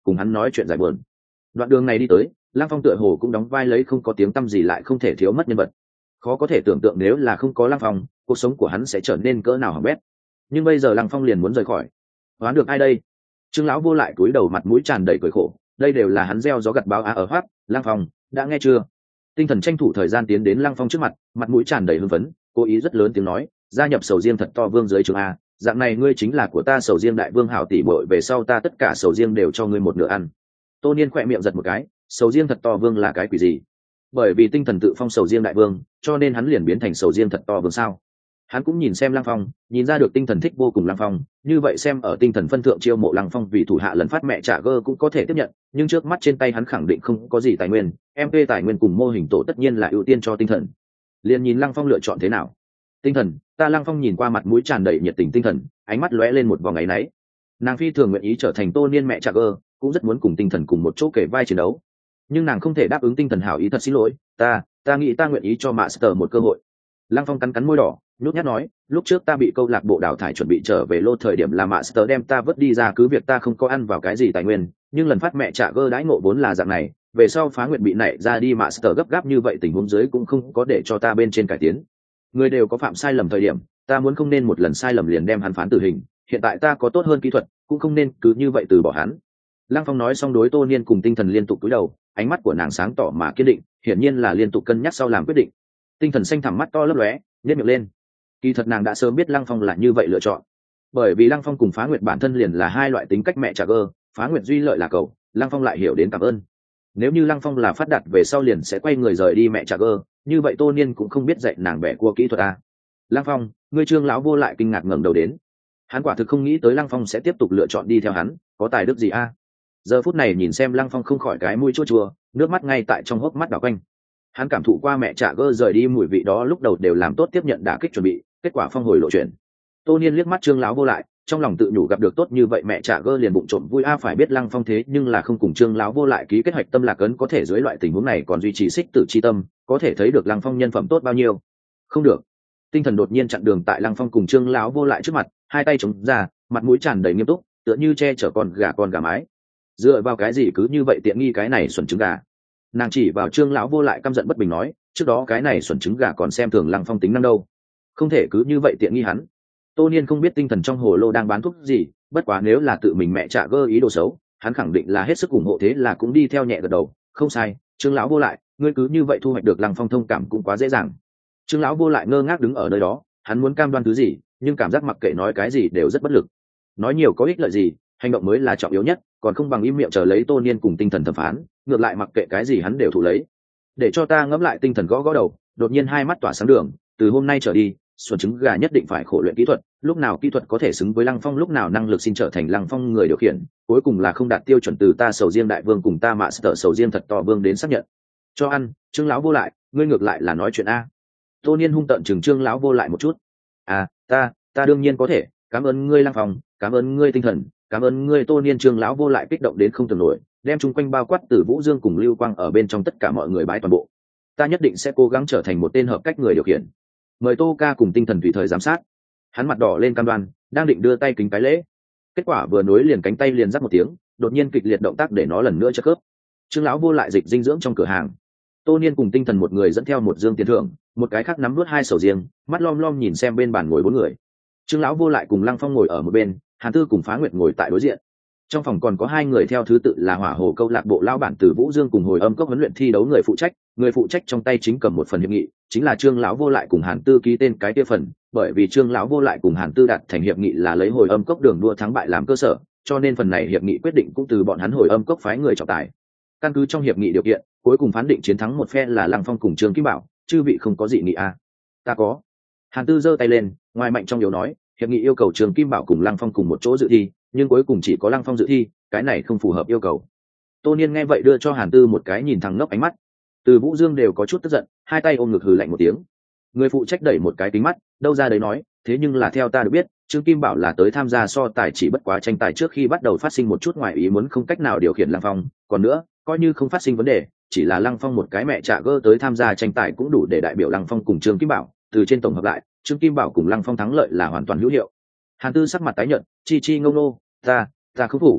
cùng hắn nói chuyện giải buồn. Đoạn đường này đi tới, Lăng Phong tựa hồ cũng đóng vai lấy không có tiếng tăm gì lại không thể thiếu mất nhân vật. Khó có thể tưởng tượng nếu là không có Lăng Phong, cuộc sống của hắn sẽ trở nên cỡ nào hỏng bét. Nhưng bây giờ Lăng Phong liền muốn rời khỏi. Đoán được ai đây? Trương lão vô lại cúi đầu mặt mũi tràn đầy cười khổ, đây đều là hắn gieo gió gặt bão á ở hoắc. Lăng Phong, đã nghe chưa? Tinh Thần tranh thủ thời gian tiến đến Lăng Phong trước mặt, mặt mũi tràn đầy hưng phấn, cố ý rất lớn tiếng nói, gia nhập sầu riêng thật to vương dưới trường a, dạng này ngươi chính là của ta sầu riêng đại vương hảo tỷ bội, về sau ta tất cả sầu riêng đều cho ngươi một nửa ăn. Tô Niên khỏe miệng giật một cái, sầu riêng thật to vương là cái quỷ gì? Bởi vì Tinh Thần tự phong sầu riêng đại vương, cho nên hắn liền biến thành sầu riêng thật to vương sao? Hắn cũng nhìn xem Lăng Phong, nhìn ra được Tinh Thần thích vô cùng Lăng Phong, như vậy xem ở Tinh Thần phân thượng chiêu mộ Lăng Phong vì thủ hạ lần phát mẹ trả gơ cũng có thể tiếp nhận, nhưng trước mắt trên tay hắn khẳng định không có gì tài nguyên, em pê tài nguyên cùng mô hình tổ tất nhiên là ưu tiên cho Tinh Thần. Liền nhìn Lăng Phong lựa chọn thế nào. Tinh Thần, ta Lăng Phong nhìn qua mặt mũi tràn đầy nhiệt tình Tinh Thần, ánh mắt lóe lên một vòng áy náy. Nàng phi thường nguyện ý trở thành Tô Niên mẹ trả gơ, cũng rất muốn cùng Tinh Thần cùng một chỗ kể vai chiến đấu, nhưng nàng không thể đáp ứng Tinh Thần hảo ý, thật xin lỗi, ta ta nghĩ ta nguyện ý cho Master một cơ hội. Lăng Phong cắn cắn môi đỏ, nhút nhát nói, lúc trước ta bị câu lạc bộ đào thải chuẩn bị trở về lô thời điểm là Master đem ta vứt đi ra, cứ việc ta không có ăn vào cái gì tài nguyên, nhưng lần phát mẹ trả gơ đãi ngộ vốn là dạng này, về sau Phá Nguyệt bị nảy ra đi Master gấp gáp như vậy tình huống dưới cũng không có để cho ta bên trên cải tiến. Người đều có phạm sai lầm thời điểm, ta muốn không nên một lần sai lầm liền đem hắn phán tử hình, hiện tại ta có tốt hơn kỹ thuật, cũng không nên cứ như vậy từ bỏ hắn. Lăng Phong nói xong đối Tô Niên cùng Tinh Thần liên tục cúi đầu, ánh mắt của nàng sáng tỏ mà kiên định, hiển nhiên là liên tục cân nhắc sau làm quyết định. Tinh Thần xanh thẳm mắt to lấp lóe, nhếch miệng lên. Kỳ thật nàng đã sớm biết Lăng Phong là như vậy lựa chọn, bởi vì Lăng Phong cùng Phá Nguyệt bản thân liền là hai loại tính cách mẹ trả gơ, Phá Nguyệt duy lợi là cầu, Lăng Phong lại hiểu đến cảm ơn. Nếu như Lăng Phong là phát đạt về sau liền sẽ quay người rời đi mẹ trả gơ, như vậy Tô Niên cũng không biết dạy nàng bẻ cua kỹ thuật a. Lăng Phong, ngươi Trương lão vô lại kinh ngạc ngẩng đầu đến. Hắn quả thực không nghĩ tới Lăng Phong sẽ tiếp tục lựa chọn đi theo hắn, có tài đức gì a? Giờ phút này nhìn xem Lăng Phong không khỏi cái mũi chua chua, nước mắt ngay tại trong hốc mắt đảo quanh. Hắn cảm thụ qua mẹ trả gơ rời đi mùi vị đó, lúc đầu đều làm tốt tiếp nhận đả kích chuẩn bị, kết quả phong hồi lộ chuyển. Tô Niên liếc mắt Trương lão vô lại, trong lòng tự nhủ gặp được tốt như vậy mẹ trả gơ liền bụng trộm vui a, phải biết Lăng Phong thế nhưng là không cùng Trương lão vô lại ký kết hoạch tâm lạc ấn, có thể dưới loại tình huống này còn duy trì xích tử chi tâm, có thể thấy được Lăng Phong nhân phẩm tốt bao nhiêu. Không được. Tinh Thần đột nhiên chặn đường tại Lăng Phong cùng Trương lão vô lại trước mặt, hai tay chống ra, mặt mũi tràn đầy nghiêm túc, tựa như che chở con gà con gà mái. Dựa vào cái gì cứ như vậy tiện nghi cái này xuẩn trứng gà? Nàng chỉ vào Trương lão vô lại căm giận bất bình nói, trước đó cái này xuẩn trứng gà còn xem thường Lăng Phong tính năng đâu, không thể cứ như vậy tiện nghi hắn. Tô Niên không biết Tinh Thần trong hồ lô đang bán thuốc gì, bất quá nếu là tự mình mẹ trả gơ ý đồ xấu, hắn khẳng định là hết sức ủng hộ, thế là cũng đi theo nhẹ gật đầu, không sai, Trương lão vô lại, ngươi cứ như vậy thu hoạch được Lăng Phong thông cảm cũng quá dễ dàng. Trương lão vô lại ngơ ngác đứng ở nơi đó, hắn muốn cam đoan thứ gì, nhưng cảm giác mặc kệ nói cái gì đều rất bất lực. Nói nhiều có ích lợi gì, hành động mới là trọng yếu nhất, còn không bằng im miệng chờ lấy Tô Niên cùng Tinh Thần thẩm phán, ngược lại mặc kệ cái gì hắn đều thủ lấy. Để cho ta ngẫm lại. Tinh Thần gõ gõ đầu, đột nhiên hai mắt tỏa sáng đường, từ hôm nay trở đi, xuân trứng gà nhất định phải khổ luyện kỹ thuật, lúc nào kỹ thuật có thể xứng với Lăng Phong, lúc nào năng lực xin trở thành Lăng Phong người điều khiển, cuối cùng là không đạt tiêu chuẩn từ ta sầu riêng đại vương cùng ta mạ sở sầu riêng thật to vương đến xác nhận. Cho ăn, Trương lão vô lại, ngươi ngược lại là nói chuyện a. Tô Niên hung tợn chừng Trương lão vô lại một chút. À, ta, ta đương nhiên có thể, cảm ơn ngươi Lăng Phong, cảm ơn ngươi Tinh Thần, cảm ơn ngươi Tô Niên. Trương lão vô lại kích động đến không tưởng nổi, đem chung quanh bao quát từ Vũ Dương cùng Lưu Quang ở bên trong tất cả mọi người bái toàn bộ. Ta nhất định sẽ cố gắng trở thành một tên hợp cách người điều khiển. Mời Tô ca cùng Tinh Thần tùy thời giám sát. Hắn mặt đỏ lên cam đoan, đang định đưa tay kính cái lễ, kết quả vừa nối liền cánh tay liền rắc một tiếng, đột nhiên kịch liệt động tác để nó lần nữa chất khớp. Trương lão vô lại dịch dinh dưỡng trong cửa hàng. Tô Niên cùng Tinh Thần một người dẫn theo một dương tiền thưởng, một cái khác nắm nuốt hai sầu riêng, mắt lom lom nhìn xem bên bàn ngồi bốn người. Trương lão vô lại cùng Lăng Phong ngồi ở một bên, Hàn Tư cùng Phá Nguyệt ngồi tại đối diện. Trong phòng còn có hai người theo thứ tự là Hỏa Hồ câu lạc bộ lão bản Từ Vũ Dương cùng Hồi Âm cốc huấn luyện thi đấu người phụ trách, người phụ trách trong tay chính cầm một phần hiệp nghị, chính là Trương lão vô lại cùng Hàn Tư ký tên cái kia phần, bởi vì Trương lão vô lại cùng Hàn Tư đạt thành hiệp nghị là lấy Hồi Âm cốc đường đua thắng bại làm cơ sở, cho nên phần này hiệp nghị quyết định cũng từ bọn hắn Hồi Âm cốc phái người trọng tài. Căn cứ trong hiệp nghị điều kiện, cuối cùng phán định chiến thắng một phe là Lăng Phong cùng Trương Kim Bảo, chư vị không có dị nghị à? Ta có. Hàn Tư giơ tay lên, ngoài mạnh trong yếu nói, hiệp nghị yêu cầu Trương Kim Bảo cùng Lăng Phong cùng một chỗ dự thi, nhưng cuối cùng chỉ có Lăng Phong dự thi, cái này không phù hợp yêu cầu. Tô Niên nghe vậy đưa cho Hàn Tư một cái nhìn thẳng ngốc ánh mắt. Từ Vũ Dương đều có chút tức giận, hai tay ôm ngực hừ lạnh một tiếng. Người phụ trách đẩy một cái kính mắt, đâu ra đấy nói, thế nhưng là theo ta được biết, Trương Kim Bảo là tới tham gia so tài, chỉ bất quá tranh tài trước khi bắt đầu phát sinh một chút ngoài ý muốn không cách nào điều khiển Lăng Phong, còn nữa, coi như không phát sinh vấn đề, chỉ là Lăng Phong một cái mẹ trả gơ tới tham gia tranh tài cũng đủ để đại biểu Lăng Phong cùng Trương Kim Bảo, từ trên tổng hợp lại, Trương Kim Bảo cùng Lăng Phong thắng lợi là hoàn toàn hữu hiệu. Hàn Tư sắc mặt tái nhợt, chi chi ngông nô, ta, ta không phủ.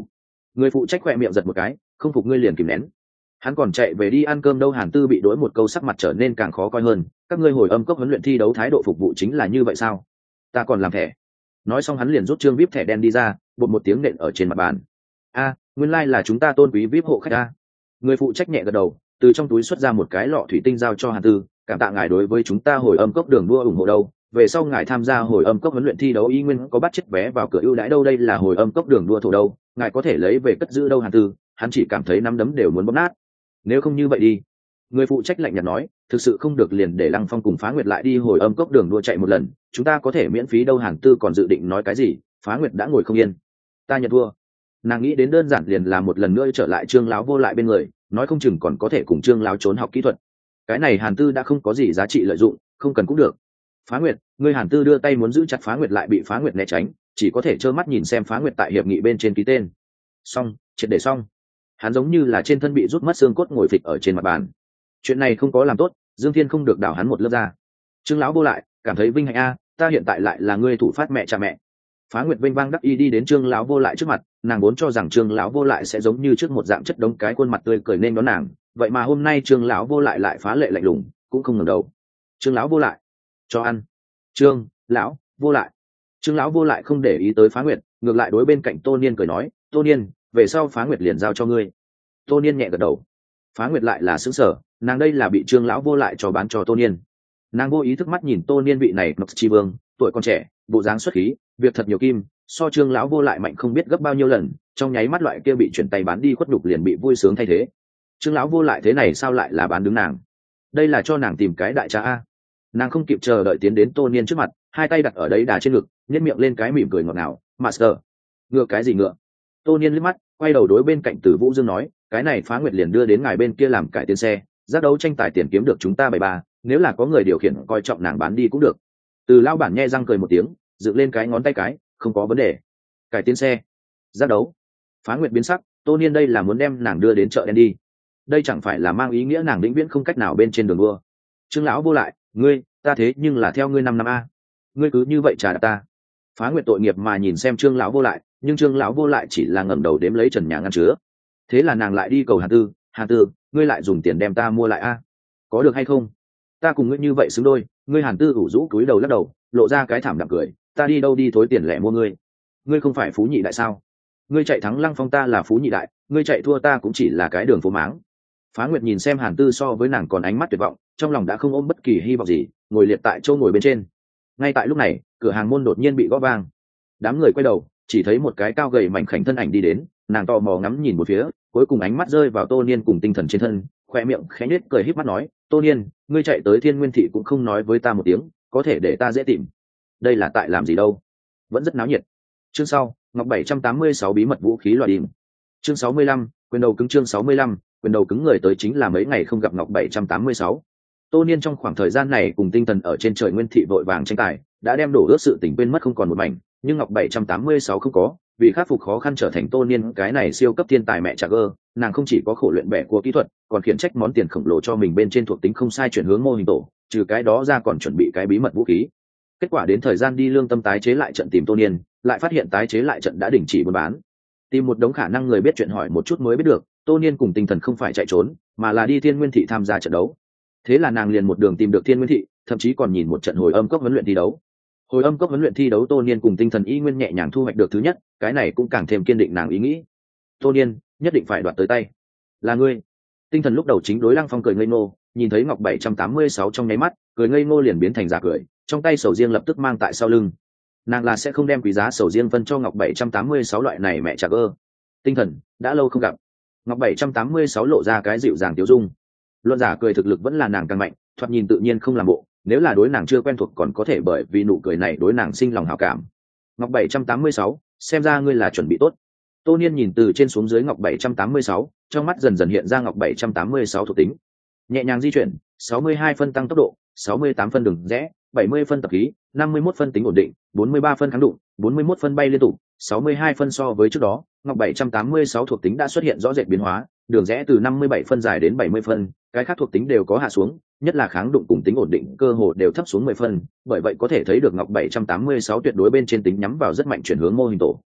Người phụ trách khỏe miệng giật một cái, không phục ngươi liền kìm nén. Hắn còn chạy về đi ăn cơm đâu. Hàn Tư bị đối một câu, sắc mặt trở nên càng khó coi hơn. Các ngươi hồi âm cốc huấn luyện thi đấu thái độ phục vụ chính là như vậy sao? Ta còn làm thẻ. Nói xong hắn liền rút trương vê i pê thẻ đen đi ra, bột một tiếng nện ở trên mặt bàn. A, nguyên lai là chúng ta tôn quý vê i pê hộ khách a. Người phụ trách nhẹ gật đầu, từ trong túi xuất ra một cái lọ thủy tinh giao cho Hàn Tư, cảm tạ ngài đối với chúng ta hồi âm cốc đường đua ủng hộ đâu. Về sau ngài tham gia hồi âm cốc huấn luyện thi đấu y nguyên có bắt chiếc vé vào cửa ưu đãi đâu. Đây là hồi âm cốc đường đua thổ đâu, ngài có thể lấy về cất giữ đâu. Hàn Tư, hắn chỉ cảm thấy nắm đấm đều muốn bóp nát. Nếu không như vậy đi. Người phụ trách lạnh nhạt nói, thực sự không được liền để Lăng Phong cùng Phá Nguyệt lại đi hồi âm cốc đường đua chạy một lần, chúng ta có thể miễn phí đâu. Hàn Tư còn dự định nói cái gì, Phá Nguyệt đã ngồi không yên. Ta nhận thua. Nàng nghĩ đến đơn giản liền là một lần nữa trở lại Trương lão vô lại bên người, nói không chừng còn có thể cùng Trương lão trốn học kỹ thuật. Cái này Hàn Tư đã không có gì giá trị lợi dụng, không cần cũng được. Phá Nguyệt, ngươi. Hàn Tư đưa tay muốn giữ chặt Phá Nguyệt lại bị Phá Nguyệt né tránh, chỉ có thể trơ mắt nhìn xem Phá Nguyệt tại hiệp nghị bên trên ký tên. Xong, triệt để xong. Hắn giống như là trên thân bị rút mất xương cốt ngồi phịch ở trên mặt bàn. Chuyện này không có làm tốt, Dương Thiên không được đảo hắn một lớp ra. Trương lão vô lại cảm thấy vinh hạnh a, ta hiện tại lại là ngươi thủ phát mẹ cha mẹ. Phá Nguyệt vênh vang đắc y đi đến Trương lão vô lại trước mặt, nàng vốn cho rằng Trương lão vô lại sẽ giống như trước một dạng chất đống cái khuôn mặt tươi cười nên đón nàng, vậy mà hôm nay Trương lão vô lại lại phá lệ lạnh lùng, cũng không ngẩng đầu. Trương lão vô lại, cho ăn. Trương lão vô lại. Trương lão vô lại không để ý tới Phá Nguyệt, ngược lại đối bên cạnh Tô Niên cười nói, Tô Niên, về sau Phá Nguyệt liền giao cho ngươi. Tô Niên nhẹ gật đầu. Phá Nguyệt lại là sững sờ, nàng đây là bị Trương lão vô lại cho bán cho Tô Niên. Nàng vô ý thức mắt nhìn Tô Niên vị này Ngọc Chi Vương, tuổi còn trẻ, bộ dáng xuất khí, việc thật nhiều kim, so Trương lão vô lại mạnh không biết gấp bao nhiêu lần, trong nháy mắt loại kia bị chuyển tay bán đi khuất nhục liền bị vui sướng thay thế. Trương lão vô lại thế này sao lại là bán đứng nàng? Đây là cho nàng tìm cái đại cha a. Nàng không kịp chờ đợi tiến đến Tô Niên trước mặt, hai tay đặt ở đấy đà trên ngực, nhếch miệng lên cái mỉm cười ngọt ngào, "Master." "Ngựa cái gì ngựa?" Tô Niên liếc mắt, quay đầu đối bên cạnh Tử Vũ Dương nói, "Cái này Phá Nguyệt liền đưa đến ngài bên kia làm cải tiến xe, giác đấu tranh tài tiền kiếm được chúng ta bảy ba, nếu là có người điều khiển coi trọng nàng bán đi cũng được." Từ lão bản nhe răng cười một tiếng, dựng lên cái ngón tay cái, "Không có vấn đề." Cải tiến xe, giác đấu. Phá Nguyệt biến sắc, Tô Niên đây là muốn đem nàng đưa đến chợ đen đi. Đây chẳng phải là mang ý nghĩa nàng vĩnh viễn không cách nào bên trên đường đua. Trương lão vô lại, "Ngươi, ta thế nhưng là theo ngươi năm năm a. Ngươi cứ như vậy trả đạp ta." Phá Nguyệt tội nghiệp mà nhìn xem Trương lão vô lại, nhưng Trương lão vô lại chỉ là ngẩng đầu đếm lấy trần nhà ngăn chứa. Thế là nàng lại đi cầu Hàn Tư, "Hàn Tư, ngươi lại dùng tiền đem ta mua lại a, có được hay không? Ta cùng ngươi như vậy xứng đôi." Ngươi. Hàn Tư ủ rũ cúi đầu lắc đầu, lộ ra cái thảm đạm cười, "Ta đi đâu đi thối tiền lẻ mua ngươi? Ngươi không phải phú nhị đại sao? Ngươi chạy thắng Lăng Phong ta là phú nhị đại, ngươi chạy thua ta cũng chỉ là cái đường phố máng." Phá Nguyệt nhìn xem Hàn Tư so với nàng còn ánh mắt tuyệt vọng, trong lòng đã không ôm bất kỳ hy vọng gì, ngồi liệt tại chỗ ngồi bên trên. Ngay tại lúc này, cửa hàng môn đột nhiên bị gõ vang. Đám người quay đầu, chỉ thấy một cái cao gầy mảnh khảnh thân ảnh đi đến, nàng tò mò ngắm nhìn một phía, cuối cùng ánh mắt rơi vào Tô Niên cùng Tinh Thần trên thân, khoe miệng khẽ nhếch cười híp mắt nói, "Tô Niên, ngươi chạy tới Thiên Nguyên thị cũng không nói với ta một tiếng, có thể để ta dễ tìm. Đây là tại làm gì đâu?" Vẫn rất náo nhiệt. Chương sau, Ngọc bảy trăm tám mươi sáu bí mật vũ khí loại đìm. Chương sáu mươi lăm, quyền đầu cứng. Chương sáu mươi lăm, quyền đầu cứng. Người tới chính là mấy ngày không gặp Ngọc bảy trăm tám mươi sáu. Tô Niên trong khoảng thời gian này cùng Tinh Thần ở trên trời Nguyên thị vội vàng tranh tài, đã đem đổ ước sự tình quên mất không còn một mảnh, nhưng Ngọc bảy trăm tám mươi sáu không có, vì khắc phục khó khăn trở thành Tô Niên cái này siêu cấp thiên tài mẹ trà gơ, nàng không chỉ có khổ luyện bẻ của kỹ thuật, còn khiển trách món tiền khổng lồ cho mình bên trên thuộc tính không sai chuyển hướng mô hình tổ, trừ cái đó ra còn chuẩn bị cái bí mật vũ khí. Kết quả đến thời gian đi lương tâm tái chế lại trận tìm Tô Niên, lại phát hiện tái chế lại trận đã đình chỉ buôn bán. Tìm một đống khả năng người biết chuyện hỏi một chút mới biết được, Tô Niên cùng Tinh Thần không phải chạy trốn, mà là đi Thiên Nguyên thị tham gia trận đấu. Thế là nàng liền một đường tìm được Thiên Nguyên thị, thậm chí còn nhìn một trận hồi âm cốc huấn luyện thi đấu. Hồi âm cốc huấn luyện thi đấu Tô Niên cùng Tinh Thần y nguyên nhẹ nhàng thu hoạch được thứ nhất, cái này cũng càng thêm kiên định nàng ý nghĩ. Tô Niên nhất định phải đoạt tới tay. Là ngươi. Tinh Thần lúc đầu chính đối Lăng Phong cười ngây ngô, nhìn thấy Ngọc bảy trăm tám mươi sáu trong nháy mắt, cười ngây ngô liền biến thành giả cười, trong tay sầu riêng lập tức mang tại sau lưng. Nàng là sẽ không đem quý giá sầu riêng phân cho Ngọc bảy trăm tám mươi sáu loại này mẹ chả ơ. Tinh Thần, đã lâu không gặp. Ngọc bảy trăm tám mươi sáu lộ ra cái dịu dàng tiêu dung. Luận giả cười thực lực vẫn là nàng càng mạnh, thoạt nhìn tự nhiên không làm bộ, nếu là đối nàng chưa quen thuộc còn có thể bởi vì nụ cười này đối nàng sinh lòng hảo cảm. Ngọc bảy trăm tám mươi sáu, xem ra ngươi là chuẩn bị tốt. Tô Niên nhìn từ trên xuống dưới Ngọc bảy trăm tám mươi sáu, trong mắt dần dần hiện ra Ngọc bảy trăm tám mươi sáu thuộc tính. Nhẹ nhàng di chuyển, sáu mươi hai phân tăng tốc độ, sáu mươi tám phân đường rẽ, bảy mươi phân tập khí, năm mươi mốt phân tính ổn định, bốn mươi ba phân kháng đụng, bốn mươi mốt phân bay liên tục, sáu mươi hai phân so với trước đó, Ngọc bảy trăm tám mươi sáu thuộc tính đã xuất hiện rõ rệt biến hóa, đường rẽ từ năm mươi bảy phân dài đến bảy mươi phân, cái khác thuộc tính đều có hạ xuống, nhất là kháng đụng cùng tính ổn định cơ hồ đều thấp xuống mười phân, bởi vậy có thể thấy được Ngọc bảy trăm tám mươi sáu tuyệt đối bên trên tính nhắm vào rất mạnh chuyển hướng mô hình tổ.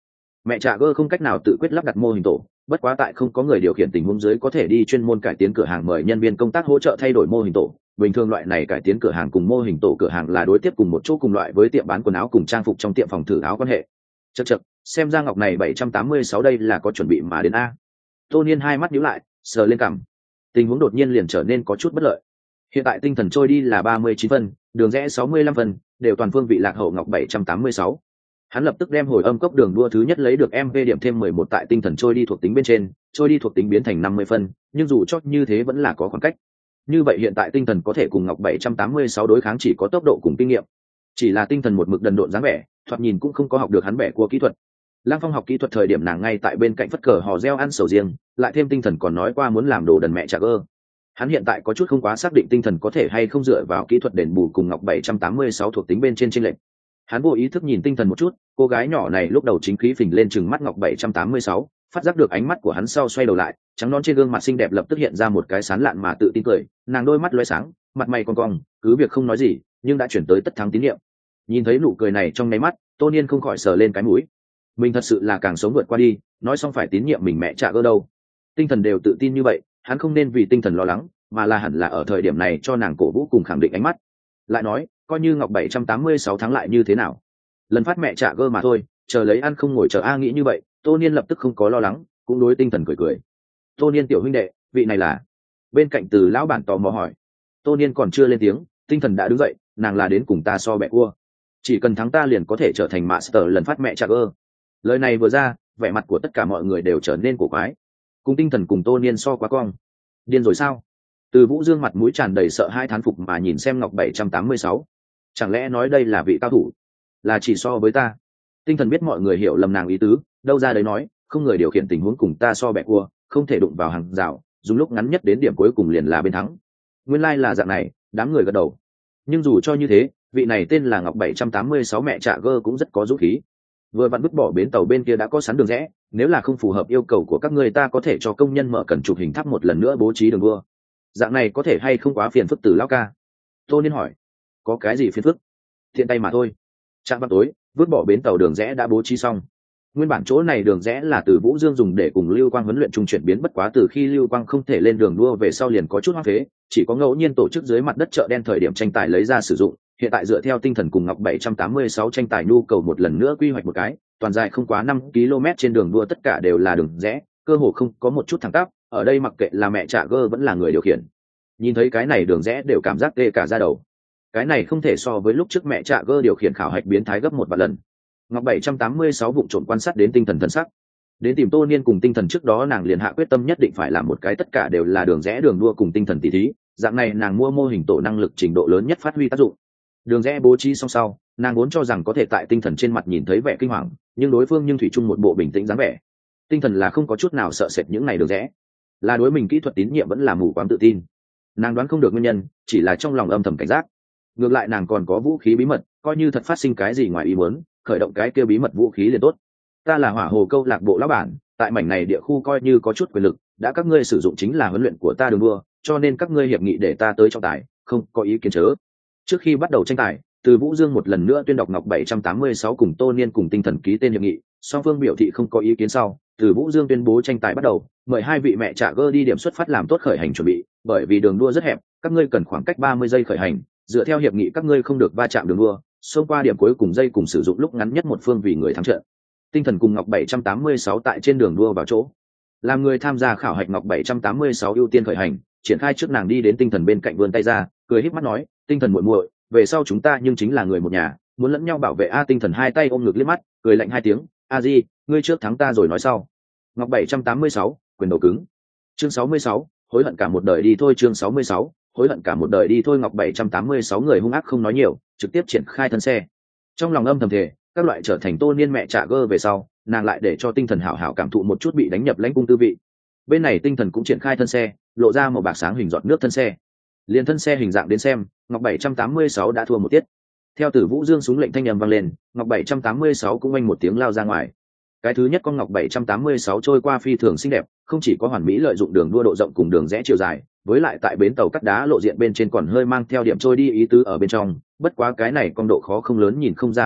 Mẹ trà gơ không cách nào tự quyết lắp đặt mô hình tổ, bất quá tại không có người điều khiển tình huống dưới có thể đi chuyên môn cải tiến cửa hàng mời nhân viên công tác hỗ trợ thay đổi mô hình tổ. Bình thường loại này cải tiến cửa hàng cùng mô hình tổ cửa hàng là đối tiếp cùng một chỗ cùng loại với tiệm bán quần áo cùng trang phục trong tiệm phòng thử áo quan hệ. Chậc chậc, xem ra ngọc này bảy trăm tám mươi sáu đây là có chuẩn bị mà đến a. Tô Niên hai mắt nhíu lại, sờ lên cằm. Tình huống đột nhiên liền trở nên có chút bất lợi. Hiện tại tinh thần trôi đi là ba mươi chín phân, đường rẽ sáu mươi lăm phân, đều toàn phương vị lạc hậu ngọc bảy trăm tám mươi sáu. Hắn lập tức đem hồi âm cốc đường đua thứ nhất lấy được em vê điểm thêm mười một tại tinh thần trôi đi thuộc tính bên trên, trôi đi thuộc tính biến thành năm mươi phân, nhưng dù cho như thế vẫn là có khoảng cách. Như vậy hiện tại tinh thần có thể cùng ngọc bảy trăm tám mươi sáu đối kháng chỉ có tốc độ cùng kinh nghiệm. Chỉ là tinh thần một mực đần độn dáng vẻ, thoạt nhìn cũng không có học được hắn bẻ cua kỹ thuật. Lăng Phong học kỹ thuật thời điểm nàng ngay tại bên cạnh phất cờ hò reo ăn sầu riêng, lại thêm tinh thần còn nói qua muốn làm đồ đần mẹ trả gơ. Hắn hiện tại có chút không quá xác định tinh thần có thể hay không dựa vào kỹ thuật đền bù cùng ngọc bảy trăm tám mươi sáu thuộc tính bên trên chênh lệch. Hắn vô ý thức nhìn tinh thần một chút, cô gái nhỏ này lúc đầu chính khí phình lên chừng mắt ngọc bảy trăm tám mươi sáu, phát giác được ánh mắt của hắn sau xoay đầu lại, trắng nón trên gương mặt xinh đẹp lập tức hiện ra một cái sán lạn mà tự tin cười, nàng đôi mắt lóe sáng, mặt mày cong cong, cứ việc không nói gì, nhưng đã chuyển tới tất thắng tín nhiệm. Nhìn thấy nụ cười này trong nháy mắt, Tô Niên không khỏi sờ lên cái mũi. Mình thật sự là càng sống vượt qua đi, nói xong phải tín nhiệm mình mẹ trả gơ đâu. Tinh thần đều tự tin như vậy, hắn không nên vì tinh thần lo lắng, mà là hẳn là ở thời điểm này cho nàng cổ vũ cùng khẳng định ánh mắt. Lại nói, coi như ngọc bảy trăm tám mươi sáu thắng lại như thế nào, lần phát mẹ trả gơ mà thôi, chờ lấy ăn không ngồi chờ a. Nghĩ như vậy, Tô Niên lập tức không có lo lắng, cũng đối tinh thần cười cười. Tô Niên tiểu huynh đệ, vị này là? Bên cạnh Từ lão bản tò mò hỏi. Tô Niên còn chưa lên tiếng, tinh thần đã đứng dậy, nàng là đến cùng ta so bẹ cua, chỉ cần thắng ta liền có thể trở thành master lần phát mẹ trả gơ. Lời này vừa ra, vẻ mặt của tất cả mọi người đều trở nên cổ quái. Cùng tinh thần cùng Tô Niên so quá cong, điên rồi sao? Từ Vũ Dương mặt mũi tràn đầy sợ hai thán phục mà nhìn xem ngọc bảy trăm tám mươi sáu, chẳng lẽ nói đây là vị cao thủ, là chỉ so với ta? Tinh thần biết mọi người hiểu lầm nàng ý tứ, đâu ra đấy nói, không người điều khiển tình huống cùng ta so bẹ cua, không thể đụng vào hàng rào, dùng lúc ngắn nhất đến điểm cuối cùng liền là bên thắng. Nguyên lai like là dạng này, đám người gật đầu. Nhưng dù cho như thế, vị này tên là ngọc bảy trăm tám mươi sáu mẹ trả gơ cũng rất có dũng khí. Vừa vặn vứt bỏ bến tàu bên kia đã có sẵn đường rẽ, nếu là không phù hợp yêu cầu của các người ta có thể cho công nhân mở cần chụp hình tháp một lần nữa bố trí đường đua. Dạng này có thể hay không quá phiền phức Từ lão ca? Tô Niên hỏi. Có cái gì phiền phức? Thiện tay mà thôi. Trạng vào tối, vứt bỏ bến tàu đường rẽ đã bố trí xong. Nguyên bản chỗ này đường rẽ là Từ Vũ Dương dùng để cùng Lưu Quang huấn luyện trung chuyển biến, bất quá từ khi Lưu Quang không thể lên đường đua về sau liền có chút hoang phế, chỉ có ngẫu nhiên tổ chức dưới mặt đất chợ đen thời điểm tranh tài lấy ra sử dụng. Hiện tại dựa theo tinh thần cùng ngọc bảy trăm tám mươi sáu tranh tài nhu cầu một lần nữa quy hoạch một cái, toàn dài không quá năm ki lô mét trên đường đua tất cả đều là đường rẽ, cơ hồ không có một chút thẳng tắp, ở đây mặc kệ là mẹ trả gơ vẫn là người điều khiển. Nhìn thấy cái này đường rẽ đều cảm giác tê cả da đầu. Cái này không thể so với lúc trước mẹ trả gơ điều khiển khảo hạch biến thái gấp một vạn lần. Ngọc bảy trăm tám mươi sáu vụng trộm quan sát đến tinh thần thần sắc. Đến tìm Tô Niên cùng tinh thần trước đó nàng liền hạ quyết tâm nhất định phải làm một cái tất cả đều là đường rẽ đường đua cùng tinh thần tỷ thí, dạng này nàng mua mô hình tổ năng lực trình độ lớn nhất phát huy tác dụng. Đường rẽ bố trí xong sau, nàng vốn cho rằng có thể tại tinh thần trên mặt nhìn thấy vẻ kinh hoàng, nhưng đối phương nhưng thủy chung một bộ bình tĩnh dáng vẻ. Tinh thần là không có chút nào sợ sệt những này đường rẽ, là đối mình kỹ thuật tín nhiệm vẫn là mù quáng tự tin. Nàng đoán không được nguyên nhân, chỉ là trong lòng âm thầm cảnh giác. Ngược lại nàng còn có vũ khí bí mật, coi như thật phát sinh cái gì ngoài ý muốn, khởi động cái kia bí mật vũ khí liền tốt. Ta là Hỏa Hồ câu lạc bộ lão bản, tại mảnh này địa khu coi như có chút quyền lực, đã các ngươi sử dụng chính là huấn luyện của ta đường đua, cho nên các ngươi hiệp nghị để ta tới trọng tài, không có ý kiến chớ. Trước khi bắt đầu tranh tài, Từ Vũ Dương một lần nữa tuyên đọc ngọc bảy trăm tám mươi sáu cùng Tô Niên cùng tinh thần ký tên hiệp nghị, song phương biểu thị không có ý kiến sau, Từ Vũ Dương tuyên bố tranh tài bắt đầu, mời hai vị mẹ trả gơ đi điểm xuất phát làm tốt khởi hành chuẩn bị, bởi vì đường đua rất hẹp, các ngươi cần khoảng cách ba mươi giây khởi hành, dựa theo hiệp nghị các ngươi không được va chạm đường đua, xông qua điểm cuối cùng dây cùng sử dụng lúc ngắn nhất một phương vì người thắng trận. Tinh thần cùng ngọc bảy trăm tám mươi sáu tại trên đường đua vào chỗ. Làm người tham gia khảo hạch ngọc bảy trăm tám mươi sáu ưu tiên khởi hành, triển khai trước nàng đi đến tinh thần bên cạnh vươn tay ra, cười híp mắt nói, tinh thần muội muội, về sau chúng ta nhưng chính là người một nhà, muốn lẫn nhau bảo vệ a. Tinh thần hai tay ôm ngực liếc mắt, cười lạnh hai tiếng, a di, ngươi trước thắng ta rồi nói sau. Ngọc bảy trăm tám mươi sáu, quyền đầu cứng. Chương sáu mươi sáu, hối hận cả một đời đi thôi. Chương sáu mươi sáu, hối hận cả một đời đi thôi. Ngọc bảy trăm tám mươi sáu người hung ác không nói nhiều, trực tiếp triển khai thân xe. Trong lòng âm thầm thề, các loại trở thành Tô Niên mẹ trả gơ về sau, nàng lại để cho tinh thần hảo hảo cảm thụ một chút bị đánh nhập lãnh cung tư vị. Bên này tinh thần cũng triển khai thân xe, lộ ra màu bạc sáng hình giọt nước thân xe. Liên thân xe hình dạng đến xem, ngọc bảy trăm tám mươi sáu đã thua một tiết. Theo Tử Vũ Dương súng lệnh thanh âm vang lên, ngọc bảy trăm tám mươi sáu cũng oanh một tiếng lao ra ngoài. Cái thứ nhất con ngọc bảy trăm tám mươi sáu trôi qua phi thường xinh đẹp, không chỉ có hoàn mỹ lợi dụng đường đua độ rộng cùng đường rẽ chiều dài, với lại tại bến tàu cắt đá lộ diện bên trên còn hơi mang theo điểm trôi đi ý tứ ở bên trong, bất quá cái này con độ khó không lớn nhìn không ra hư thực,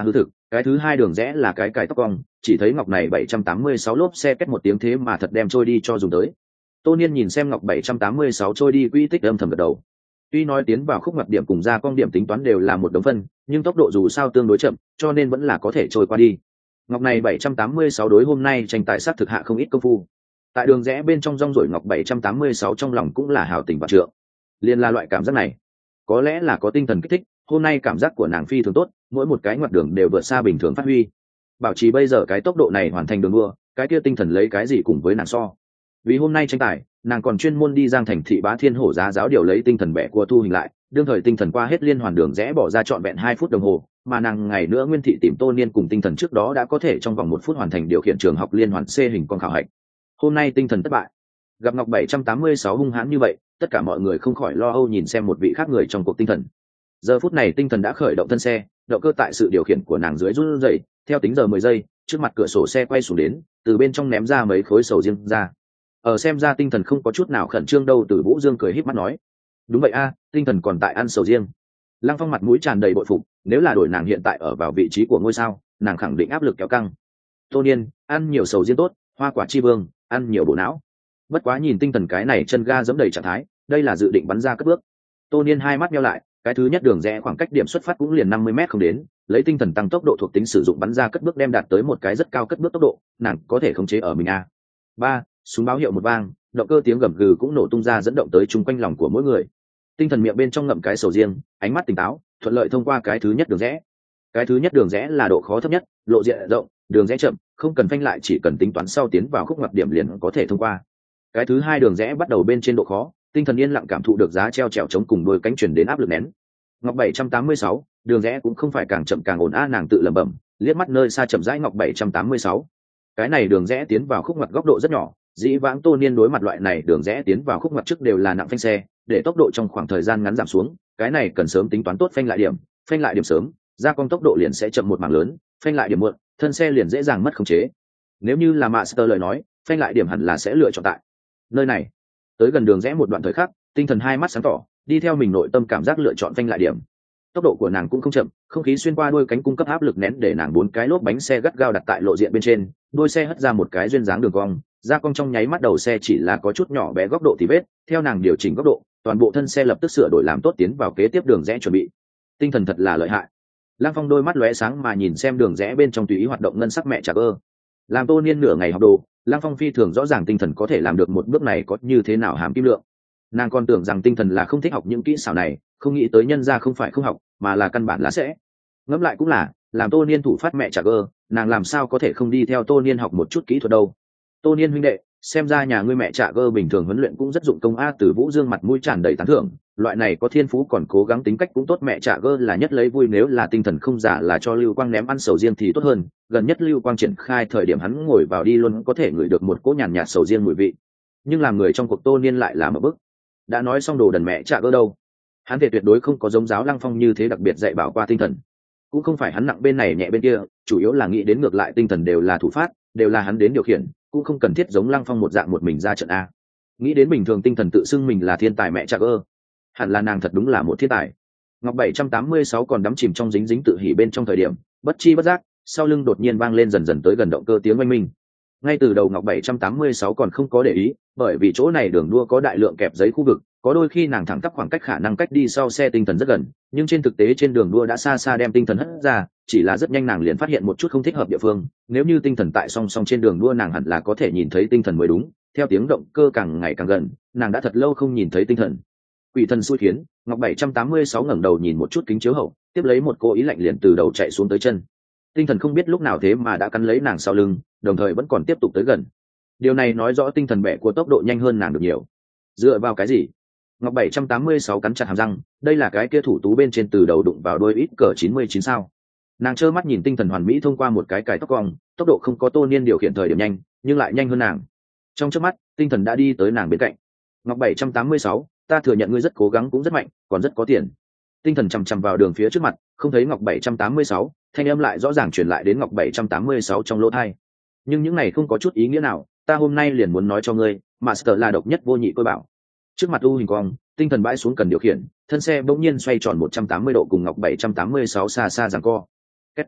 cái thứ hai đường rẽ là cái cài tóc cong, chỉ thấy ngọc này bảy trăm tám mươi sáu lốp xe kết một tiếng thế mà thật đem trôi đi cho dùng tới. Tô Niên nhìn xem ngọc bảy trăm tám mươi sáu trôi đi quỹ tích âm thầm gật đầu. Tuy nói tiến vào khúc ngoặt điểm cùng ra con điểm tính toán đều là một đống phân, nhưng tốc độ dù sao tương đối chậm, cho nên vẫn là có thể trôi qua đi. Ngọc này bảy trăm tám mươi sáu đối hôm nay tranh tài sát thực hạ không ít công phu. Tại đường rẽ bên trong rong rổi ngọc bảy trăm tám mươi sáu trong lòng cũng là hào tình và trượng. Liên là loại cảm giác này, có lẽ là có tinh thần kích thích, hôm nay cảm giác của nàng phi thường tốt, mỗi một cái ngoặt đường đều vượt xa bình thường phát huy. Bảo trì bây giờ cái tốc độ này hoàn thành đường đua, cái kia tinh thần lấy cái gì cùng với nàng so. Vì hôm nay tranh tài, nàng còn chuyên môn đi Giang Thành thị Bá Thiên Hổ giá giáo điều lấy tinh thần bẻ của thu hình lại, đương thời tinh thần qua hết liên hoàn đường rẽ bỏ ra trọn vẹn hai phút đồng hồ, mà nàng ngày nữa Nguyên thị tìm Tô Niên cùng tinh thần trước đó đã có thể trong vòng một phút hoàn thành điều khiển trường học liên hoàn C hình con khảo hạch. Hôm nay tinh thần thất bại. Gặp ngọc bảy trăm tám mươi sáu hung hãn như vậy, tất cả mọi người không khỏi lo âu nhìn xem một vị khác người trong cuộc tinh thần. Giờ phút này tinh thần đã khởi động thân xe, động cơ tại sự điều khiển của nàng dưới run rẩy, theo tính giờ mười giây, trước mặt cửa sổ xe quay xuống đến, từ bên trong ném ra mấy khối sầu riêng ra. Ở xem ra tinh thần không có chút nào khẩn trương đâu, Từ Vũ Dương cười híp mắt nói, đúng vậy a, tinh thần còn tại ăn sầu riêng. Lăng Phong mặt mũi tràn đầy bội phục, nếu là đổi nàng hiện tại ở vào vị trí của ngôi sao, nàng khẳng định áp lực kéo căng. Tô Niên, ăn nhiều sầu riêng tốt, hoa quả chi vương, ăn nhiều bộ não. Bất quá nhìn tinh thần cái này chân ga giẫm đầy trạng thái, đây là dự định bắn ra cất bước. Tô Niên hai mắt nheo lại, cái thứ nhất đường rẽ khoảng cách điểm xuất phát cũng liền năm mươi mét không đến, lấy tinh thần tăng tốc độ thuộc tính sử dụng bắn ra cất bước đem đạt tới một cái rất cao cất bước tốc độ, nàng có thể khống chế ở mình a. Ba, súng báo hiệu một vang, động cơ tiếng gầm gừ cũng nổ tung ra dẫn động tới chung quanh lòng của mỗi người. Tinh thần miệng bên trong ngậm cái sầu riêng, ánh mắt tỉnh táo, thuận lợi thông qua cái thứ nhất đường rẽ. Cái thứ nhất đường rẽ là độ khó thấp nhất, lộ diện rộng, đường rẽ chậm, không cần phanh lại, chỉ cần tính toán sau tiến vào khúc ngoặt điểm liền có thể thông qua. Cái thứ hai đường rẽ bắt đầu bên trên độ khó, tinh thần yên lặng cảm thụ được giá treo trèo chống cùng đôi cánh truyền đến áp lực nén. Ngọc bảy trăm tám mươi sáu, đường rẽ cũng không phải càng chậm càng ổn a, nàng tự lẩm bẩm, liếc mắt nơi xa chậm rãi ngọc bảy trăm tám mươi sáu. Cái này đường rẽ tiến vào khúc ngoặt góc độ rất nhỏ, dĩ vãng Tô Niên đối mặt loại này đường rẽ tiến vào khúc ngoặt trước đều là nặng phanh xe, để tốc độ trong khoảng thời gian ngắn giảm xuống, cái này cần sớm tính toán tốt phanh lại điểm, phanh lại điểm sớm, gia công tốc độ liền sẽ chậm một mảng lớn, phanh lại điểm muộn, thân xe liền dễ dàng mất khống chế. Nếu như là Master lời nói, phanh lại điểm hẳn là sẽ lựa chọn tại nơi này. Tới gần đường rẽ một đoạn thời khắc, tinh thần hai mắt sáng tỏ, đi theo mình nội tâm cảm giác lựa chọn phanh lại điểm. Tốc độ của nàng cũng không chậm, không khí xuyên qua đuôi cánh cung cấp áp lực nén để nàng bốn cái lốp bánh xe gắt gao đặt tại lộ diện bên trên, đuôi xe hất ra một cái duyên dáng đường cong, ra cong trong nháy mắt đầu xe chỉ là có chút nhỏ bé góc độ thì vết, theo nàng điều chỉnh góc độ, toàn bộ thân xe lập tức sửa đổi làm tốt tiến vào kế tiếp đường rẽ chuẩn bị. Tinh thần thật là lợi hại. Lăng Phong đôi mắt lóe sáng mà nhìn xem đường rẽ bên trong tùy ý hoạt động ngân sắc mẹ trà bơ. Làm Tô Niên nửa ngày học đồ, Lăng Phong phi thường rõ ràng tinh thần có thể làm được một bước này có như thế nào hàm kim lượng. Nàng còn tưởng rằng tinh thần là không thích học những kỹ xảo này, không nghĩ tới nhân ra không phải không học, mà là căn bản là sẽ. Ngẫm lại cũng là, làm Tô Niên thủ phát mẹ trà bơ, nàng làm sao có thể không đi theo Tô Niên học một chút kỹ thuật đâu. Tô Niên huynh đệ, xem ra nhà ngươi mẹ trà bơ bình thường huấn luyện cũng rất dụng công a. Từ Vũ Dương mặt mũi tràn đầy tán thưởng, loại này có thiên phú còn cố gắng tính cách cũng tốt, mẹ trà bơ là nhất lấy vui, nếu là tinh thần không giả là cho Lưu Quang ném ăn sầu riêng thì tốt hơn, gần nhất Lưu Quang triển khai thời điểm hắn ngồi vào đi luôn có thể ngửi được một cỗ nhàn nhạt sầu riêng mùi vị. Nhưng làm người trong cuộc Tô Niên lại là một bức. Đã nói xong đồ đần mẹ trà bơ đâu, hắn thể tuyệt đối không có giống giáo Lăng Phong như thế đặc biệt dạy bảo qua tinh thần, cũng không phải hắn nặng bên này nhẹ bên kia, chủ yếu là nghĩ đến ngược lại tinh thần đều là thủ phát, đều là hắn đến điều khiển, cũng không cần thiết giống Lăng Phong một dạng một mình ra trận a. Nghĩ đến bình thường tinh thần tự xưng mình là thiên tài mẹ trà bơ, hẳn là nàng thật đúng là một thiên tài. Ngọc bảy trăm tám mươi sáu còn đắm chìm trong dính dính tự hỉ bên trong thời điểm, bất chi bất giác, sau lưng đột nhiên vang lên dần dần tới gần động cơ tiếng oanh minh. Ngay từ đầu Ngọc bảy trăm tám mươi sáu còn không có để ý, bởi vì chỗ này đường đua có đại lượng kẹp giấy khu vực, có đôi khi nàng thẳng tắp khoảng cách khả năng cách đi sau xe tinh thần rất gần, nhưng trên thực tế trên đường đua đã xa xa đem tinh thần hất ra, chỉ là rất nhanh nàng liền phát hiện một chút không thích hợp địa phương, nếu như tinh thần tại song song trên đường đua nàng hẳn là có thể nhìn thấy tinh thần mới đúng, theo tiếng động cơ càng ngày càng gần, nàng đã thật lâu không nhìn thấy tinh thần. Quỷ thần xui khiến, Ngọc bảy trăm tám mươi sáu ngẩng đầu nhìn một chút kính chiếu hậu, tiếp lấy một cô ý lạnh liền từ đầu chạy xuống tới chân. Tinh thần không biết lúc nào thế mà đã cắn lấy nàng sau lưng, đồng thời vẫn còn tiếp tục tới gần. Điều này nói rõ tinh thần bẻ của tốc độ nhanh hơn nàng được nhiều. Dựa vào cái gì? Ngọc bảy trăm tám mươi sáu cắn chặt hàm răng, đây là cái kia thủ tú bên trên từ đầu đụng vào đôi ít cỡ chín mươi chín sao? Nàng trơ mắt nhìn tinh thần hoàn mỹ thông qua một cái cài tóc cong, tốc độ không có Tô Niên điều khiển thời điểm nhanh, nhưng lại nhanh hơn nàng. Trong chớp mắt, tinh thần đã đi tới nàng bên cạnh. Ngọc bảy trăm tám mươi sáu, ta thừa nhận ngươi rất cố gắng cũng rất mạnh, còn rất có tiền. Tinh thần chằm chằm vào đường phía trước mặt, không thấy Ngọc bảy trăm tám mươi sáu, thanh âm lại rõ ràng truyền lại đến Ngọc bảy trăm tám mươi sáu trong lỗ tai. Nhưng những này không có chút ý nghĩa nào, ta hôm nay liền muốn nói cho ngươi, Master là độc nhất vô nhị tôi bảo. Trước mặt u hình quang, tinh thần bãi xuống cần điều khiển, thân xe bỗng nhiên xoay tròn một trăm tám mươi độ cùng Ngọc bảy trăm tám mươi sáu xa xa giằng co. Kết.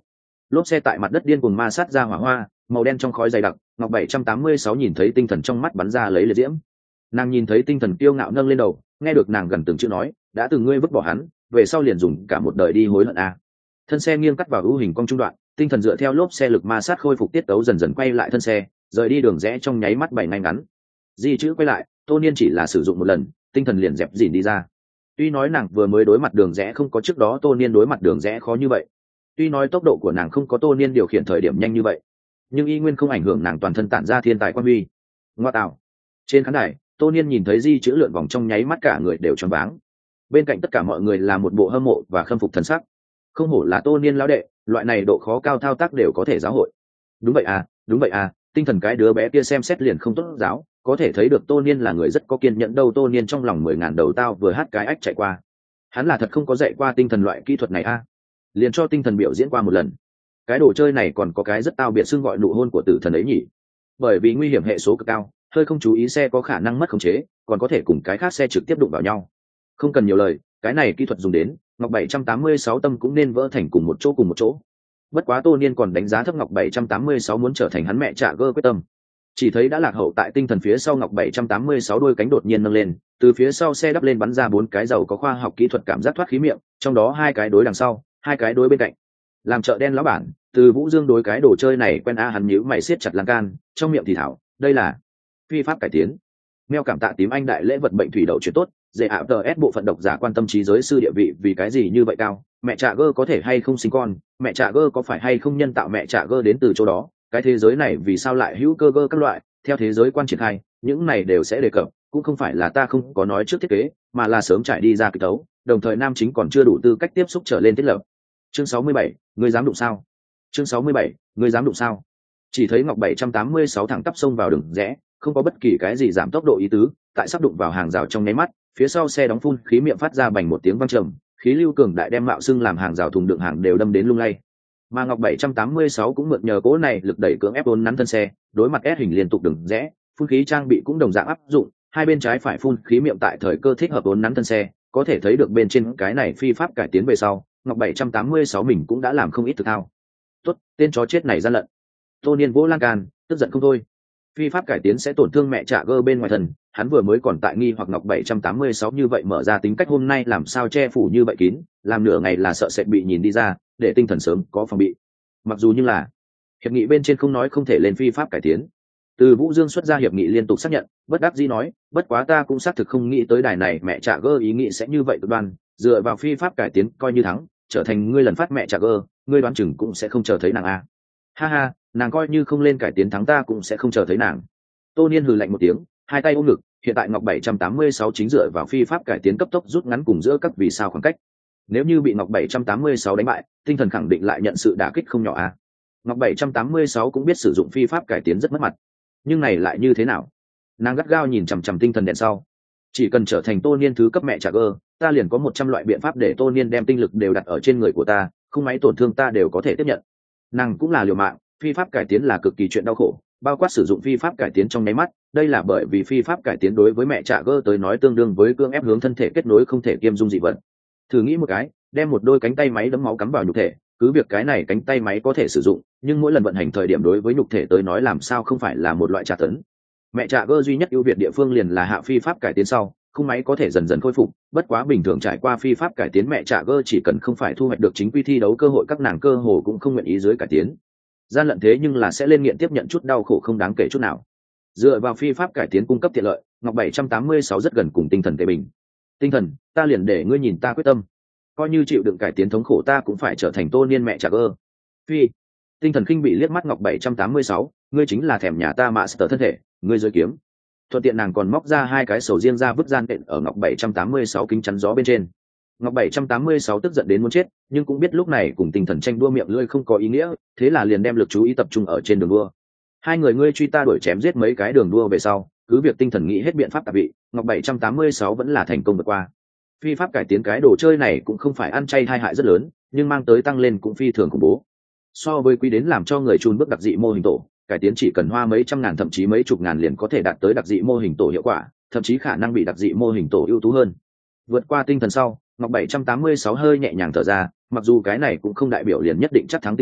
Lốp xe tại mặt đất điên cuồng ma sát ra hỏa hoa, màu đen trong khói dày đặc. Ngọc bảy trăm tám mươi sáu nhìn thấy tinh thần trong mắt bắn ra lấy liệt diễm. Nàng nhìn thấy tinh thần kiêu ngạo nâng lên đầu, nghe được nàng gần từng chữ nói, đã từng ngươi vứt bỏ hắn, về sau liền dùng cả một đời đi hối hận a. Thân xe nghiêng cắt vào ưu hình cong trung đoạn, tinh thần dựa theo lốp xe lực ma sát khôi phục tiết tấu dần dần quay lại thân xe, rời đi đường rẽ trong nháy mắt bảy ngay ngắn. Di chữ quay lại, Tô Niên chỉ là sử dụng một lần, tinh thần liền dẹp dỉn đi ra. Tuy nói nàng vừa mới đối mặt đường rẽ không có trước đó Tô Niên đối mặt đường rẽ khó như vậy, tuy nói tốc độ của nàng không có Tô Niên điều khiển thời điểm nhanh như vậy, nhưng y nguyên không ảnh hưởng nàng toàn thân tản ra thiên tài quan huy. Ngoa tạo. Trên khán đài, Tô Niên nhìn thấy di chữ lượn vòng trong nháy mắt cả người đều choáng váng. Bên cạnh tất cả mọi người là một bộ hâm mộ và khâm phục thần sắc. Không hổ là Tô Niên lão đệ, loại này độ khó cao thao tác đều có thể giáo hội. Đúng vậy à, đúng vậy à, tinh thần cái đứa bé kia xem xét liền không tốt giáo, có thể thấy được Tô Niên là người rất có kiên nhẫn đâu. Tô Niên trong lòng mười ngàn đầu tao vừa hát cái ách chạy qua. Hắn là thật không có dạy qua tinh thần loại kỹ thuật này a. À. Liền cho tinh thần biểu diễn qua một lần. Cái đồ chơi này còn có cái rất tao biệt xưng gọi nụ hôn của tử thần ấy nhỉ. Bởi vì nguy hiểm hệ số cực cao, hơi không chú ý xe có khả năng mất khống chế, còn có thể cùng cái khác xe trực tiếp đụng vào nhau. Không cần nhiều lời, cái này kỹ thuật dùng đến, Ngọc bảy trăm tám mươi sáu tâm cũng nên vỡ thành cùng một chỗ cùng một chỗ. Bất quá Tô Niên còn đánh giá thấp Ngọc bảy trăm tám mươi sáu muốn trở thành hắn mẹ trả gơ quyết tâm. Chỉ thấy đã lạc hậu tại tinh thần phía sau Ngọc bảy trăm tám mươi sáu đôi cánh đột nhiên nâng lên, từ phía sau xe đắp lên bắn ra bốn cái dầu có khoa học kỹ thuật cảm giác thoát khí miệng, trong đó hai cái đối đằng sau, hai cái đối bên cạnh. Làm chợ đen lão bản, từ Vũ Dương đối cái đồ chơi này quen a, hắn nhíu mày siết chặt lan can, trong miệng thì thảo, đây là phi pháp cải tiến. Meo cảm tạ tím anh đại lễ vật bệnh thủy đậu chuyện tốt, dễ ạ tờ ép bộ phận độc giả quan tâm trí giới sư địa vị vì cái gì như vậy cao, mẹ trạ gơ có thể hay không sinh con, mẹ trạ gơ có phải hay không nhân tạo mẹ trạ gơ đến từ chỗ đó, cái thế giới này vì sao lại hữu cơ gơ các loại, theo thế giới quan triển khai, những này đều sẽ đề cập, cũng không phải là ta không có nói trước thiết kế, mà là sớm trải đi ra kịch tấu, đồng thời nam chính còn chưa đủ tư cách tiếp xúc trở lên thiết lập. Chương sáu mươi bảy, ngươi dám đụng sao? Chương sáu mươi bảy, ngươi dám đụng sao? Chỉ thấy Ngọc bảy trăm tám mươi sáu thẳng tắp xông vào đường rẽ, không có bất kỳ cái gì giảm tốc độ ý tứ, tại sắp đụng vào hàng rào trong nháy mắt, phía sau xe đóng phun khí miệng phát ra bành một tiếng vang trầm, khí lưu cường đại đem mạo xưng làm hàng rào thùng đựng hàng đều đâm đến lung lay. Mà Ngọc bảy trăm tám mươi sáu cũng mượn nhờ cỗ này lực đẩy cưỡng ép vốn nắn thân xe, đối mặt S hình liên tục đường rẽ, phun khí trang bị cũng đồng dạng áp dụng, hai bên trái phải phun khí miệng tại thời cơ thích hợp vốn nắn thân xe, có thể thấy được bên trên cái này phi pháp cải tiến về sau, Ngọc bảy trăm tám mươi sáu mình cũng đã làm không ít thực thao. Tốt, tên chó chết này gian lận. Tô Niên vỗ lan can, tức giận không thôi. Phi pháp cải tiến sẽ tổn thương mẹ trạ gơ bên ngoài thần, hắn vừa mới còn tại nghi hoặc Ngọc bảy trăm tám mươi sáu như vậy mở ra tính cách hôm nay làm sao che phủ như vậy kín, làm nửa ngày là sợ sẽ bị nhìn đi ra, để tinh thần sớm có phòng bị. Mặc dù như là hiệp nghị bên trên không nói không thể lên phi pháp cải tiến. Từ Vũ Dương xuất ra hiệp nghị liên tục xác nhận, bất đắc dĩ nói, bất quá ta cũng xác thực không nghĩ tới đài này mẹ trạ gơ ý nghĩ sẽ như vậy cực đoan, dựa vào phi pháp cải tiến coi như thắng, trở thành ngươi lần phát mẹ trạ gơ, ngươi đoán chừng cũng sẽ không chờ thấy nàng a. Ha ha, nàng coi như không lên cải tiến thắng ta cũng sẽ không chờ thấy nàng. Tô Niên hừ lạnh một tiếng, hai tay ôm ngực, hiện tại Ngọc bảy trăm tám mươi sáu chính dựa vào phi pháp cải tiến cấp tốc rút ngắn cùng giữa các vì sao khoảng cách. Nếu như bị Ngọc bảy trăm tám mươi sáu đánh bại, tinh thần khẳng định lại nhận sự đả kích không nhỏ a. Ngọc bảy trăm tám mươi sáu cũng biết sử dụng phi pháp cải tiến rất mất mặt, nhưng này lại như thế nào? Nàng gắt gao nhìn chằm chằm tinh thần đèn sau, chỉ cần trở thành Tô Niên thứ cấp mẹ trả gơ, ta liền có một trăm loại biện pháp để Tô Niên đem tinh lực đều đặt ở trên người của ta, không máy tổn thương ta đều có thể tiếp nhận. Nàng cũng là liều mạng, phi pháp cải tiến là cực kỳ chuyện đau khổ, bao quát sử dụng phi pháp cải tiến trong nháy mắt, đây là bởi vì phi pháp cải tiến đối với mẹ trả gơ tới nói tương đương với cưỡng ép hướng thân thể kết nối không thể kiêm dung dị vật. Thử nghĩ một cái, đem một đôi cánh tay máy đấm máu cắm vào nhục thể, cứ việc cái này cánh tay máy có thể sử dụng, nhưng mỗi lần vận hành thời điểm đối với nhục thể tới nói làm sao không phải là một loại tra tấn. Mẹ trả gơ duy nhất ưu việt địa phương liền là hạ phi pháp cải tiến sau, khung máy có thể dần dần khôi phục, bất quá bình thường trải qua phi pháp cải tiến mẹ trả gơ chỉ cần không phải thu hoạch được chính quy thi đấu cơ hội các nàng cơ hồ cũng không nguyện ý dưới cải tiến. Gian lận thế nhưng là sẽ lên nghiện tiếp nhận chút đau khổ không đáng kể chút nào. Dựa vào phi pháp cải tiến cung cấp tiện lợi, Ngọc bảy trăm tám mươi sáu rất gần cùng tinh thần tề bình. Tinh thần, ta liền để ngươi nhìn ta quyết tâm. Coi như chịu đựng cải tiến thống khổ ta cũng phải trở thành Tô Niên mẹ trả gơ. Phi. Tinh thần khinh bị liếc mắt Ngọc bảy trăm tám mươi sáu, ngươi chính là thèm nhà ta master thân thể, ngươi rơi kiếm. Thuận tiện nàng còn móc ra hai cái sầu riêng ra vứt gian đện ở Ngọc bảy trăm tám mươi sáu kính chắn gió bên trên. Ngọc bảy trăm tám mươi sáu tức giận đến muốn chết, nhưng cũng biết lúc này cùng tinh thần tranh đua miệng lưỡi không có ý nghĩa, thế là liền đem lực chú ý tập trung ở trên đường đua. Hai người ngươi truy ta đuổi chém giết mấy cái đường đua về sau, cứ việc tinh thần nghĩ hết biện pháp tạp vị, Ngọc bảy trăm tám mươi sáu vẫn là thành công vượt qua. Phi pháp cải tiến cái đồ chơi này cũng không phải ăn chay tai hại rất lớn, nhưng mang tới tăng lên cũng phi thường khủng bố. So với quý đến làm cho người chun bước đặc dị mô hình tổ, cải tiến chỉ cần hoa mấy trăm ngàn thậm chí mấy chục ngàn liền có thể đạt tới đặc dị mô hình tổ hiệu quả, thậm chí khả năng bị đặc dị mô hình tổ ưu tú hơn. Vượt qua tinh thần sau, Ngọc bảy trăm tám mươi sáu hơi nhẹ nhàng thở ra, mặc dù cái này cũng không đại biểu liền nhất định chắc thắng tinh thần,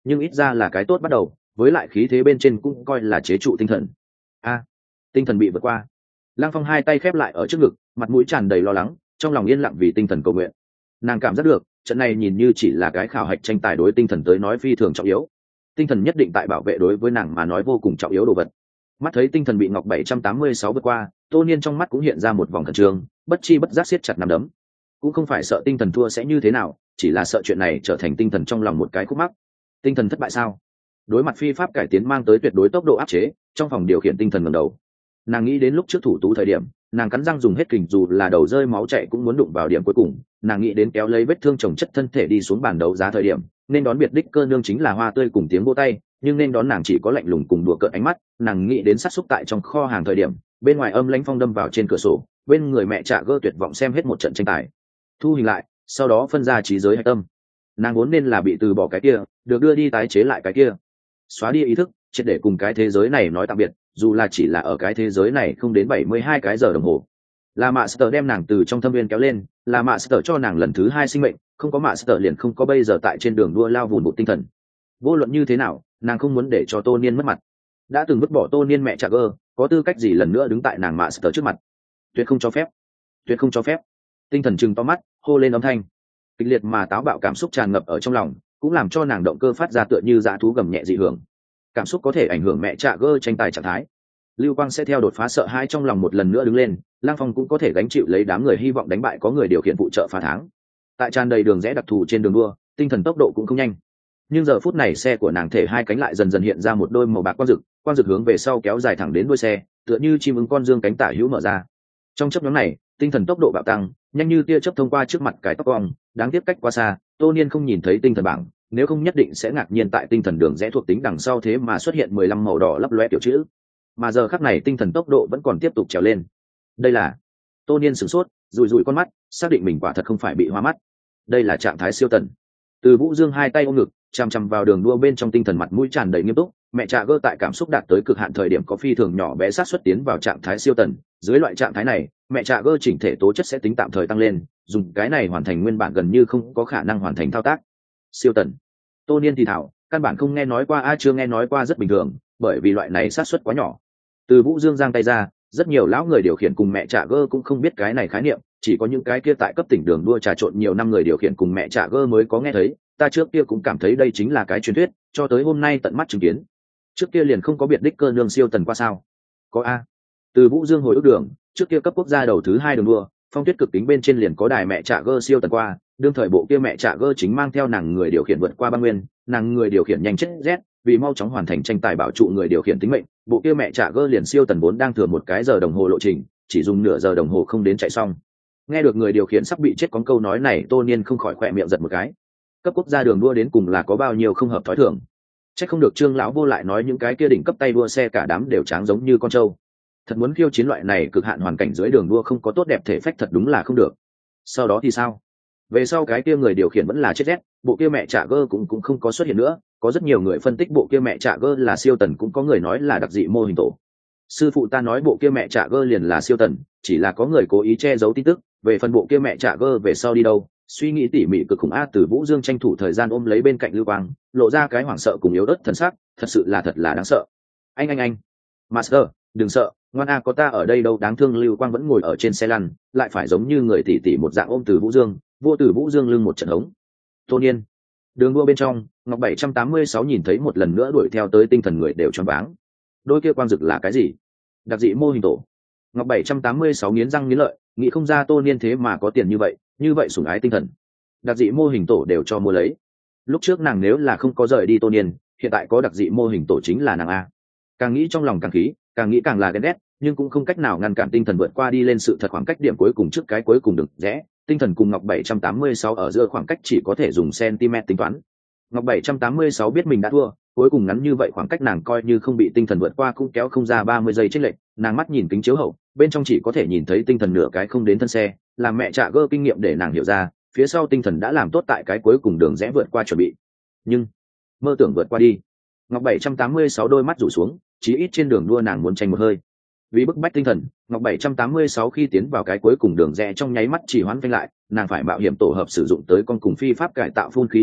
nhưng ít ra là cái tốt bắt đầu, với lại khí thế bên trên cũng coi là chế trụ tinh thần. A, tinh thần bị vượt qua. Lăng Phong hai tay khép lại ở trước ngực, mặt mũi tràn đầy lo lắng, trong lòng yên lặng vì tinh thần cầu nguyện. Nàng cảm giác được trận này nhìn như chỉ là cái khảo hạch tranh tài đối tinh thần tới nói phi thường trọng yếu, tinh thần nhất định tại bảo vệ đối với nàng mà nói vô cùng trọng yếu đồ vật. Mắt thấy tinh thần bị Ngọc bảy trăm tám mươi sáu vượt qua, Tô Niên trong mắt cũng hiện ra một vòng khẩn trương, bất chi bất giác siết chặt nắm đấm. Cũng không phải sợ tinh thần thua sẽ như thế nào, chỉ là sợ chuyện này trở thành tinh thần trong lòng một cái khúc mắc. Tinh thần thất bại sao? Đối mặt phi pháp cải tiến mang tới tuyệt đối tốc độ áp chế, trong phòng điều khiển tinh thần ngẩng đầu. Nàng nghĩ đến lúc trước thủ tú thời điểm, nàng cắn răng dùng hết kình, dù là đầu rơi máu chảy cũng muốn đụng vào điểm cuối cùng. Nàng nghĩ đến kéo lấy vết thương chồng chất thân thể đi xuống bàn đấu giá thời điểm, nên đón biệt đích cơ nương chính là hoa tươi cùng tiếng vỗ tay, nhưng nên đón nàng chỉ có lạnh lùng cùng đùa cợt ánh mắt. Nàng nghĩ đến sát xúc tại trong kho hàng thời điểm, bên ngoài âm lãnh phong đâm vào trên cửa sổ, bên người mẹ Trạ Gơ tuyệt vọng xem hết một trận tranh tài, thu hình lại, sau đó phân ra trí giới hạch tâm. Nàng vốn nên là bị từ bỏ cái kia, được đưa đi tái chế lại cái kia, xóa đi ý thức, triệt để cùng cái thế giới này nói tạm biệt, dù là chỉ là ở cái thế giới này không đến bảy mươi hai cái giờ đồng hồ. Là Master đem nàng từ trong thâm viên kéo lên, là Master cho nàng lần thứ hai sinh mệnh, không có Master liền không có bây giờ tại trên đường đua lao vùn vụt tinh thần. Vô luận như thế nào, nàng không muốn để cho Tô Niên mất mặt. Đã từng vứt bỏ Tô Niên mẹ Trạ Gơ, có tư cách gì lần nữa đứng tại nàng Master trước mặt? Tuyệt không cho phép, tuyệt không cho phép. Tinh thần trừng to mắt, hô lên âm thanh kịch liệt mà táo bạo, cảm xúc tràn ngập ở trong lòng, cũng làm cho nàng động cơ phát ra tựa như dã thú gầm nhẹ dị hưởng. Cảm xúc có thể ảnh hưởng mẹ Trạ Gơ tranh tài trạng thái. Lưu Quang sẽ theo đột phá sợ hãi trong lòng một lần nữa đứng lên, Lang Phong cũng có thể gánh chịu lấy đám người hy vọng đánh bại có người điều khiển phụ trợ phá tháng. Tại tràn đầy đường rẽ đặc thù trên đường đua, tinh thần tốc độ cũng không nhanh, nhưng giờ phút này xe của nàng thể hai cánh lại dần dần hiện ra một đôi màu bạc quang rực, quang rực hướng về sau kéo dài thẳng đến đuôi xe, tựa như chim ưng con dương cánh tả hữu mở ra. Trong chớp nhoáng này, tinh thần tốc độ bạo tăng, nhanh như tia chớp thông qua trước mặt cái tóc cong, đáng tiếc cách quá xa, Tô Niên không nhìn thấy tinh thần bảng, nếu không nhất định sẽ ngạc nhiên tại tinh thần đường rẽ thuộc tính đằng sau thế mà xuất hiện mười lăm màu đỏ lấp loe tiểu chữ. Mà giờ khắc này tinh thần tốc độ vẫn còn tiếp tục trèo lên. Đây là Tô Niên sửng sốt, rùi rùi con mắt, xác định mình quả thật không phải bị hoa mắt. Đây là trạng thái siêu tần. Từ Vũ Dương hai tay ôm ngực, chằm chằm vào đường đua bên trong, tinh thần mặt mũi tràn đầy nghiêm túc. Mẹ Trạ Gơ tại cảm xúc đạt tới cực hạn thời điểm có phi thường nhỏ bé xác suất tiến vào trạng thái siêu tần. Dưới loại trạng thái này, mẹ Trạ Gơ chỉnh thể tố chất sẽ tính tạm thời tăng lên, dùng cái này hoàn thành nguyên bản gần như không có khả năng hoàn thành thao tác. Siêu tần. Tô Niên thì thảo, căn bản không nghe nói qua, a chưa nghe nói qua rất bình thường, bởi vì loại này xác suất quá nhỏ. Từ Vũ Dương giang tay ra, rất nhiều lão người điều khiển cùng mẹ Trạ Gơ cũng không biết cái này khái niệm, chỉ có những cái kia tại cấp tỉnh đường đua trà trộn nhiều năm người điều khiển cùng mẹ Trạ Gơ mới có nghe thấy. Ta trước kia cũng cảm thấy đây chính là cái truyền thuyết, cho tới hôm nay tận mắt chứng kiến. Trước kia liền không có biệt đích cơ nương siêu tần qua sao? Có a. Từ Vũ Dương hồi ức đường, trước kia cấp quốc gia đầu thứ hai đường đua, phong tuyết cực kính bên trên liền có đài mẹ Trạ Gơ siêu tần qua, đương thời bộ kia mẹ Trạ Gơ chính mang theo nàng người điều khiển vượt qua băng nguyên, nàng người điều khiển nhanh chết rét, vì mau chóng hoàn thành tranh tài bảo trụ người điều khiển tính mệnh, bộ kia mẹ Trạ Gơ liền siêu tần vốn đang thừa một cái giờ đồng hồ lộ trình, chỉ dùng nửa giờ đồng hồ không đến chạy xong. Nghe được người điều khiển sắp bị chết có câu nói này, Tô Niên không khỏi khỏe miệng giật một cái. Cấp quốc gia đường đua đến cùng là có bao nhiêu không hợp thói thường. Chắc không được Trương lão vô lại nói những cái kia đỉnh cấp tay đua xe cả đám đều tráng giống như con trâu. Thật muốn khiêu chiến loại này cực hạn hoàn cảnh dưới đường đua không có tốt đẹp thể phách thật đúng là không được. Sau đó thì sao? Về sau cái kia người điều khiển vẫn là chết rét, bộ kia mẹ Trạ Gơ cũng cũng không có xuất hiện nữa, có rất nhiều người phân tích bộ kia mẹ Trạ Gơ là siêu tần, cũng có người nói là đặc dị mô hình tổ. Sư phụ ta nói bộ kia mẹ Trạ Gơ liền là siêu tần, chỉ là có người cố ý che giấu tin tức, về phần bộ kia mẹ Trạ Gơ về sau đi đâu, suy nghĩ tỉ mỉ cực khủng. A. Từ Vũ Dương tranh thủ thời gian ôm lấy bên cạnh Lưu Quang, lộ ra cái hoảng sợ cùng yếu ớt thần sắc, thật sự là thật là đáng sợ. Anh anh anh, Master, đừng sợ, ngoan a, có ta ở đây đâu. Đáng thương Lưu Quang vẫn ngồi ở trên xe lăn, lại phải giống như người tỉ tỉ một dạng ôm Từ Vũ Dương, vô Từ Vũ Dương lưng một trận hống. Tô Niên, đường đua bên trong, Ngọc bảy trăm tám mươi sáu nhìn thấy một lần nữa đuổi theo tới tinh thần người đều choáng váng. Đôi kia quang dực là cái gì? Đặc dị mô hình tổ. Ngọc bảy trăm tám mươi sáu nghiến răng nghiến lợi, nghĩ không ra Tô Niên thế mà có tiền như vậy, như vậy sủng ái tinh thần. Đặc dị mô hình tổ đều cho mua lấy. Lúc trước nàng nếu là không có rời đi Tô Niên, hiện tại có đặc dị mô hình tổ chính là nàng a. Càng nghĩ trong lòng càng khí, càng nghĩ càng là ghen ghét, nhưng cũng không cách nào ngăn cản tinh thần vượt qua đi lên sự thật khoảng cách điểm cuối cùng trước cái cuối cùng được rẽ. Tinh thần cùng Ngọc bảy trăm tám mươi sáu ở giữa khoảng cách chỉ có thể dùng cm tính toán. Ngọc bảy trăm tám mươi sáu biết mình đã thua, cuối cùng ngắn như vậy khoảng cách nàng coi như không bị tinh thần vượt qua cũng kéo không ra ba mươi giây chênh lệch. Nàng mắt nhìn kính chiếu hậu, bên trong chỉ có thể nhìn thấy tinh thần nửa cái không đến thân xe, làm mẹ Trạ Gơ kinh nghiệm để nàng hiểu ra, phía sau tinh thần đã làm tốt tại cái cuối cùng đường rẽ vượt qua chuẩn bị. Nhưng mơ tưởng vượt qua đi. Ngọc bảy trăm tám mươi sáu đôi mắt rủ xuống, chí ít trên đường đua nàng muốn tranh một hơi. Vì bức bách tinh thần, Ngọc bảy trăm tám mươi sáu khi tiến vào cái cuối cùng đường rẽ trong nháy mắt chỉ hoãn phanh lại, nàng phải mạo hiểm tổ hợp sử dụng tới con cùng phi pháp cải tạo phun khí trang bị,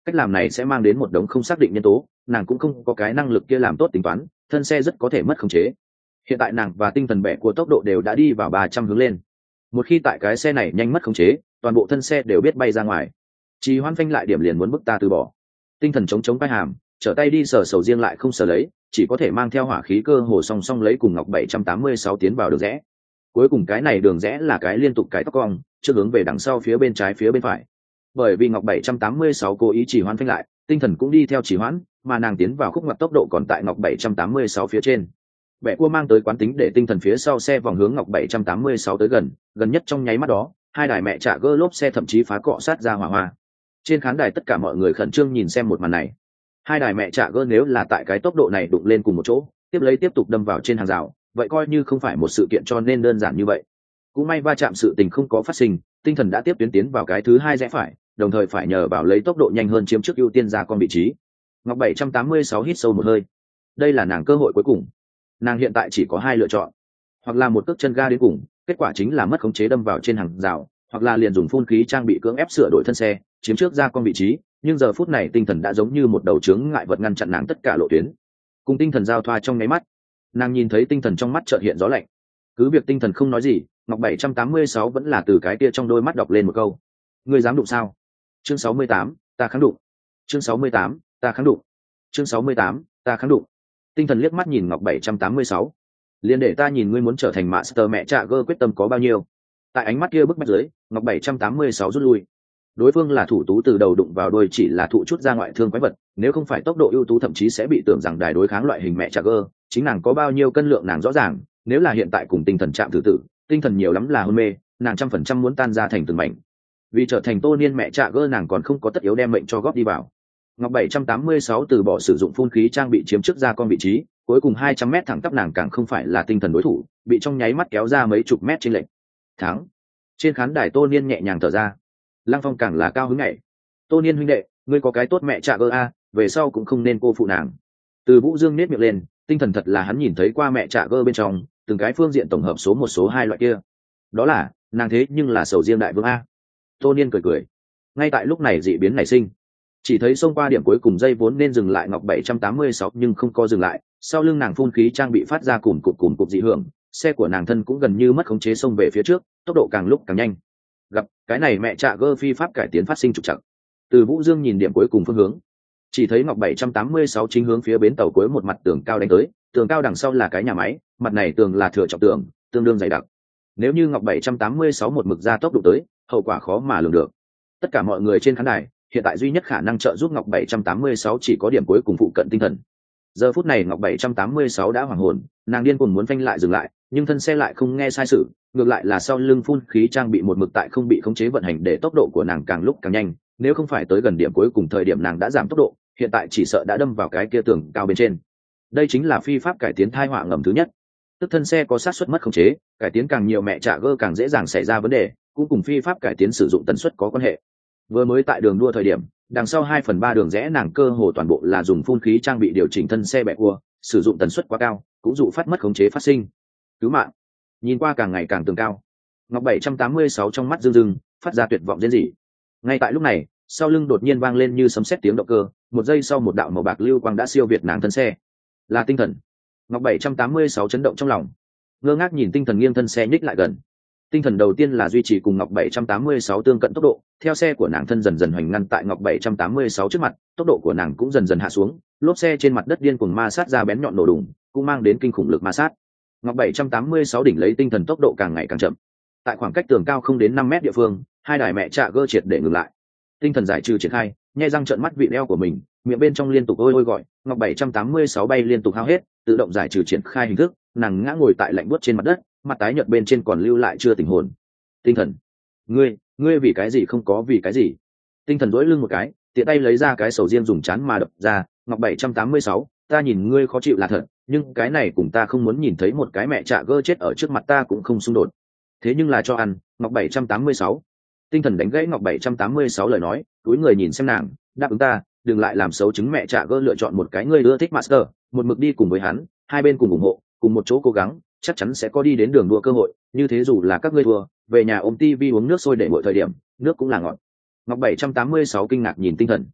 cách làm này sẽ mang đến một đống không xác định nhân tố, nàng cũng không có cái năng lực kia làm tốt tính toán, thân xe rất có thể mất khống chế. Hiện tại nàng và tinh thần bẻ của tốc độ đều đã đi vào ba trăm hướng lên, một khi tại cái xe này nhanh mất khống chế, toàn bộ thân xe đều biết bay ra ngoài. Trì hoãn phanh lại điểm liền muốn bức ta từ bỏ. Tinh thần chống chống vai hàm, trở tay đi sờ sầu riêng lại không sờ lấy, chỉ có thể mang theo hỏa khí cơ hồ song song lấy cùng ngọc bảy trăm tám mươi sáu tiến vào đường rẽ. Cuối cùng cái này đường rẽ là cái liên tục cái tóc cong, trước hướng về đằng sau phía bên trái phía bên phải. Bởi vì ngọc bảy trăm tám mươi sáu cố ý chỉ hoãn phanh lại, tinh thần cũng đi theo chỉ hoãn, mà nàng tiến vào khúc ngoặt tốc độ còn tại ngọc bảy trăm tám mươi sáu phía trên. Bẻ cua mang tới quán tính để tinh thần phía sau xe vòng hướng ngọc bảy trăm tám mươi sáu tới gần, gần nhất trong nháy mắt đó, hai đài mẹ trả gơ lốp xe thậm chí phá cọ sát ra hỏa hoa. Trên khán đài tất cả mọi người khẩn trương nhìn xem một màn này. Hai đài mẹ trả gơ nếu là tại cái tốc độ này đụng lên cùng một chỗ, tiếp lấy tiếp tục đâm vào trên hàng rào, vậy coi như không phải một sự kiện cho nên đơn giản như vậy. Cũng may va chạm sự tình không có phát sinh, tinh thần đã tiếp tuyến tiến vào cái thứ hai rẽ phải, đồng thời phải nhờ vào lấy tốc độ nhanh hơn chiếm trước ưu tiên ra con vị trí. Ngọc bảy trăm tám mươi sáu hít sâu một hơi. Đây là nàng cơ hội cuối cùng. Nàng hiện tại chỉ có hai lựa chọn, hoặc là một cước chân ga đến cùng, kết quả chính là mất khống chế đâm vào trên hàng rào, hoặc là liền dùng phun khí trang bị cưỡng ép sửa đổi thân xe, chiếm trước ra con vị trí. Nhưng giờ phút này tinh thần đã giống như một đầu chướng ngại vật ngăn chặn nàng tất cả lộ tuyến. Cùng tinh thần giao thoa trong nháy mắt, nàng nhìn thấy tinh thần trong mắt chợt hiện gió lạnh. Cứ việc tinh thần không nói gì, ngọc bảy trăm tám mươi sáu vẫn là từ cái kia trong đôi mắt đọc lên một câu: ngươi dám đụng sao? Chương sáu mươi tám, ta kháng đụng. Chương sáu mươi tám, ta kháng đụng. Chương sáu mươi tám, ta kháng đụng. Tinh thần liếc mắt nhìn ngọc bảy trăm tám mươi sáu, liền để ta nhìn ngươi muốn trở thành master mẹ trạ gơ quyết tâm có bao nhiêu. Tại ánh mắt kia bức bách dưới, ngọc bảy trăm tám mươi sáu rút lui. Đối phương là thủ tú từ đầu đụng vào đôi chỉ là thụ chút ra ngoại thương quái vật, nếu không phải tốc độ ưu tú thậm chí sẽ bị tưởng rằng đài đối kháng loại hình mẹ trạ gơ, chính nàng có bao nhiêu cân lượng nàng rõ ràng. Nếu là hiện tại cùng tinh thần chạm thử tử, tinh thần nhiều lắm là hôn mê, nàng trăm phần trăm muốn tan ra thành từng mảnh. Vì trở thành tô niên mẹ trạ gơ nàng còn không có tất yếu đem mệnh cho góp đi vào. Ngọc bảy trăm tám mươi sáu từ bỏ sử dụng phun khí trang bị chiếm trước ra con vị trí, cuối cùng hai trăm mét thẳng tắp nàng càng không phải là tinh thần đối thủ, bị trong nháy mắt kéo ra mấy chục mét trên lệnh. Thắng. Trên khán đài tô niên nhẹ nhàng thở ra. Lăng Phong càng là cao hứng nhảy. Tô niên huynh đệ, ngươi có cái tốt mẹ trạ gơ a, về sau cũng không nên cô phụ nàng. Từ Vũ Dương nét miệng lên, tinh thần thật là hắn nhìn thấy qua mẹ trạ gơ bên trong từng cái phương diện tổng hợp số một số hai loại kia. Đó là nàng thế nhưng là sầu riêng đại vương a. Tô niên cười cười. Ngay tại lúc này dị biến nảy sinh, chỉ thấy xông qua điểm cuối cùng dây vốn nên dừng lại ngọc bảy trăm tám mươi sáu nhưng không có dừng lại, sau lưng nàng phun khí trang bị phát ra cùm cụm cùm cụm dị hưởng, xe của nàng thân cũng gần như mất khống chế xông về phía trước, tốc độ càng lúc càng nhanh. Gặp cái này mẹ trạ gơ phi pháp cải tiến phát sinh trục trặc. Từ Vũ Dương nhìn điểm cuối cùng phương hướng, chỉ thấy ngọc bảy trăm tám mươi sáu chính hướng phía bến tàu cuối một mặt tường cao đánh tới, tường cao đằng sau là cái nhà máy, mặt này tường là thừa trọng tường, tương đương dày đặc. Nếu như ngọc bảy trăm tám mươi sáu một mực ra tốc độ tới, hậu quả khó mà lường được. Tất cả mọi người trên khán đài, hiện tại duy nhất khả năng trợ giúp ngọc bảy trăm tám mươi sáu chỉ có điểm cuối cùng phụ cận tinh thần. Giờ phút này ngọc bảy trăm tám mươi sáu đã hoảng hồn, nàng điên cuồng muốn phanh lại dừng lại, nhưng thân xe lại không nghe sai sự, ngược lại là sau lưng phun khí trang bị một mực tại không bị khống chế vận hành để tốc độ của nàng càng lúc càng nhanh, nếu không phải tới gần điểm cuối cùng thời điểm nàng đã giảm tốc độ, hiện tại chỉ sợ đã đâm vào cái kia tường cao bên trên. Đây chính là phi pháp cải tiến thai họa ngầm thứ nhất. Tức thân xe có xác suất mất khống chế, cải tiến càng nhiều mẹ trả gơ càng dễ dàng xảy ra vấn đề, cũng cùng phi pháp cải tiến sử dụng tần suất có quan hệ. Vừa mới tại đường đua thời điểm, đằng sau hai phần ba đường rẽ nàng cơ hồ toàn bộ là dùng phun khí trang bị điều chỉnh thân xe bẹ cua, sử dụng tần suất quá cao, cũng dụ phát mất khống chế phát sinh. Cứu mạng. Nhìn qua càng ngày càng tường cao, ngọc bảy trăm tám mươi sáu trong mắt rưng rưng phát ra tuyệt vọng rên rỉ. Ngay tại lúc này, sau lưng đột nhiên vang lên như sấm sét tiếng động cơ, một giây sau một đạo màu bạc lưu quang đã siêu việt nàng thân xe. Là tinh thần. Ngọc bảy trăm tám mươi sáu chấn động trong lòng, ngơ ngác nhìn tinh thần nghiêng thân xe nhích lại gần. Tinh thần đầu tiên là duy trì cùng ngọc bảy trăm tám mươi sáu tương cận tốc độ, theo xe của nàng thân dần dần hoành ngăn tại ngọc bảy trăm tám mươi sáu trước mặt, tốc độ của nàng cũng dần dần hạ xuống, lốp xe trên mặt đất điên cuồng ma sát ra bén nhọn nổ đùng, cũng mang đến kinh khủng lực ma sát. Ngọc bảy trăm tám mươi sáu đỉnh lấy tinh thần tốc độ càng ngày càng chậm. Tại khoảng cách tường cao không đến năm mét địa phương, hai đài mẹ trạ gơ triệt để ngừng lại. Tinh thần giải trừ triển khai, nhai răng trợn mắt vị eo của mình, miệng bên trong liên tục ôi ôi gọi, ngọc bảy trăm tám mươi sáu bay liên tục hao hết, tự động giải trừ triển khai hình thức, nàng ngã ngồi tại lạnh buốt trên mặt đất, mặt tái nhợt bên trên còn lưu lại chưa tỉnh hồn. Tinh thần, ngươi, ngươi vì cái gì không có vì cái gì? Tinh thần duỗi lưng một cái, tiện tay lấy ra cái sầu riêng dùng chán mà đập ra, ngọc bảy trăm tám mươi sáu, ta nhìn ngươi khó chịu là thật, nhưng cái này cùng ta không muốn nhìn thấy một cái mẹ trạ gơ chết ở trước mặt ta cũng không xung đột. Thế nhưng là cho ăn, ngọc bảy trăm tám mươi sáu. Tinh thần đánh gãy ngọc bảy trăm tám mươi sáu lời nói, túi người nhìn xem nàng, đáp ứng ta, đừng lại làm xấu chứng mẹ trạ gơ lựa chọn một cái ngươi ưa thích master, một mực đi cùng với hắn, hai bên cùng ủng hộ, cùng một chỗ cố gắng, chắc chắn sẽ có đi đến đường đua cơ hội, như thế dù là các ngươi thua, về nhà ôm tivi uống nước sôi để mọi thời điểm, nước cũng là ngọt. Ngọc bảy trăm tám mươi sáu kinh ngạc nhìn tinh thần.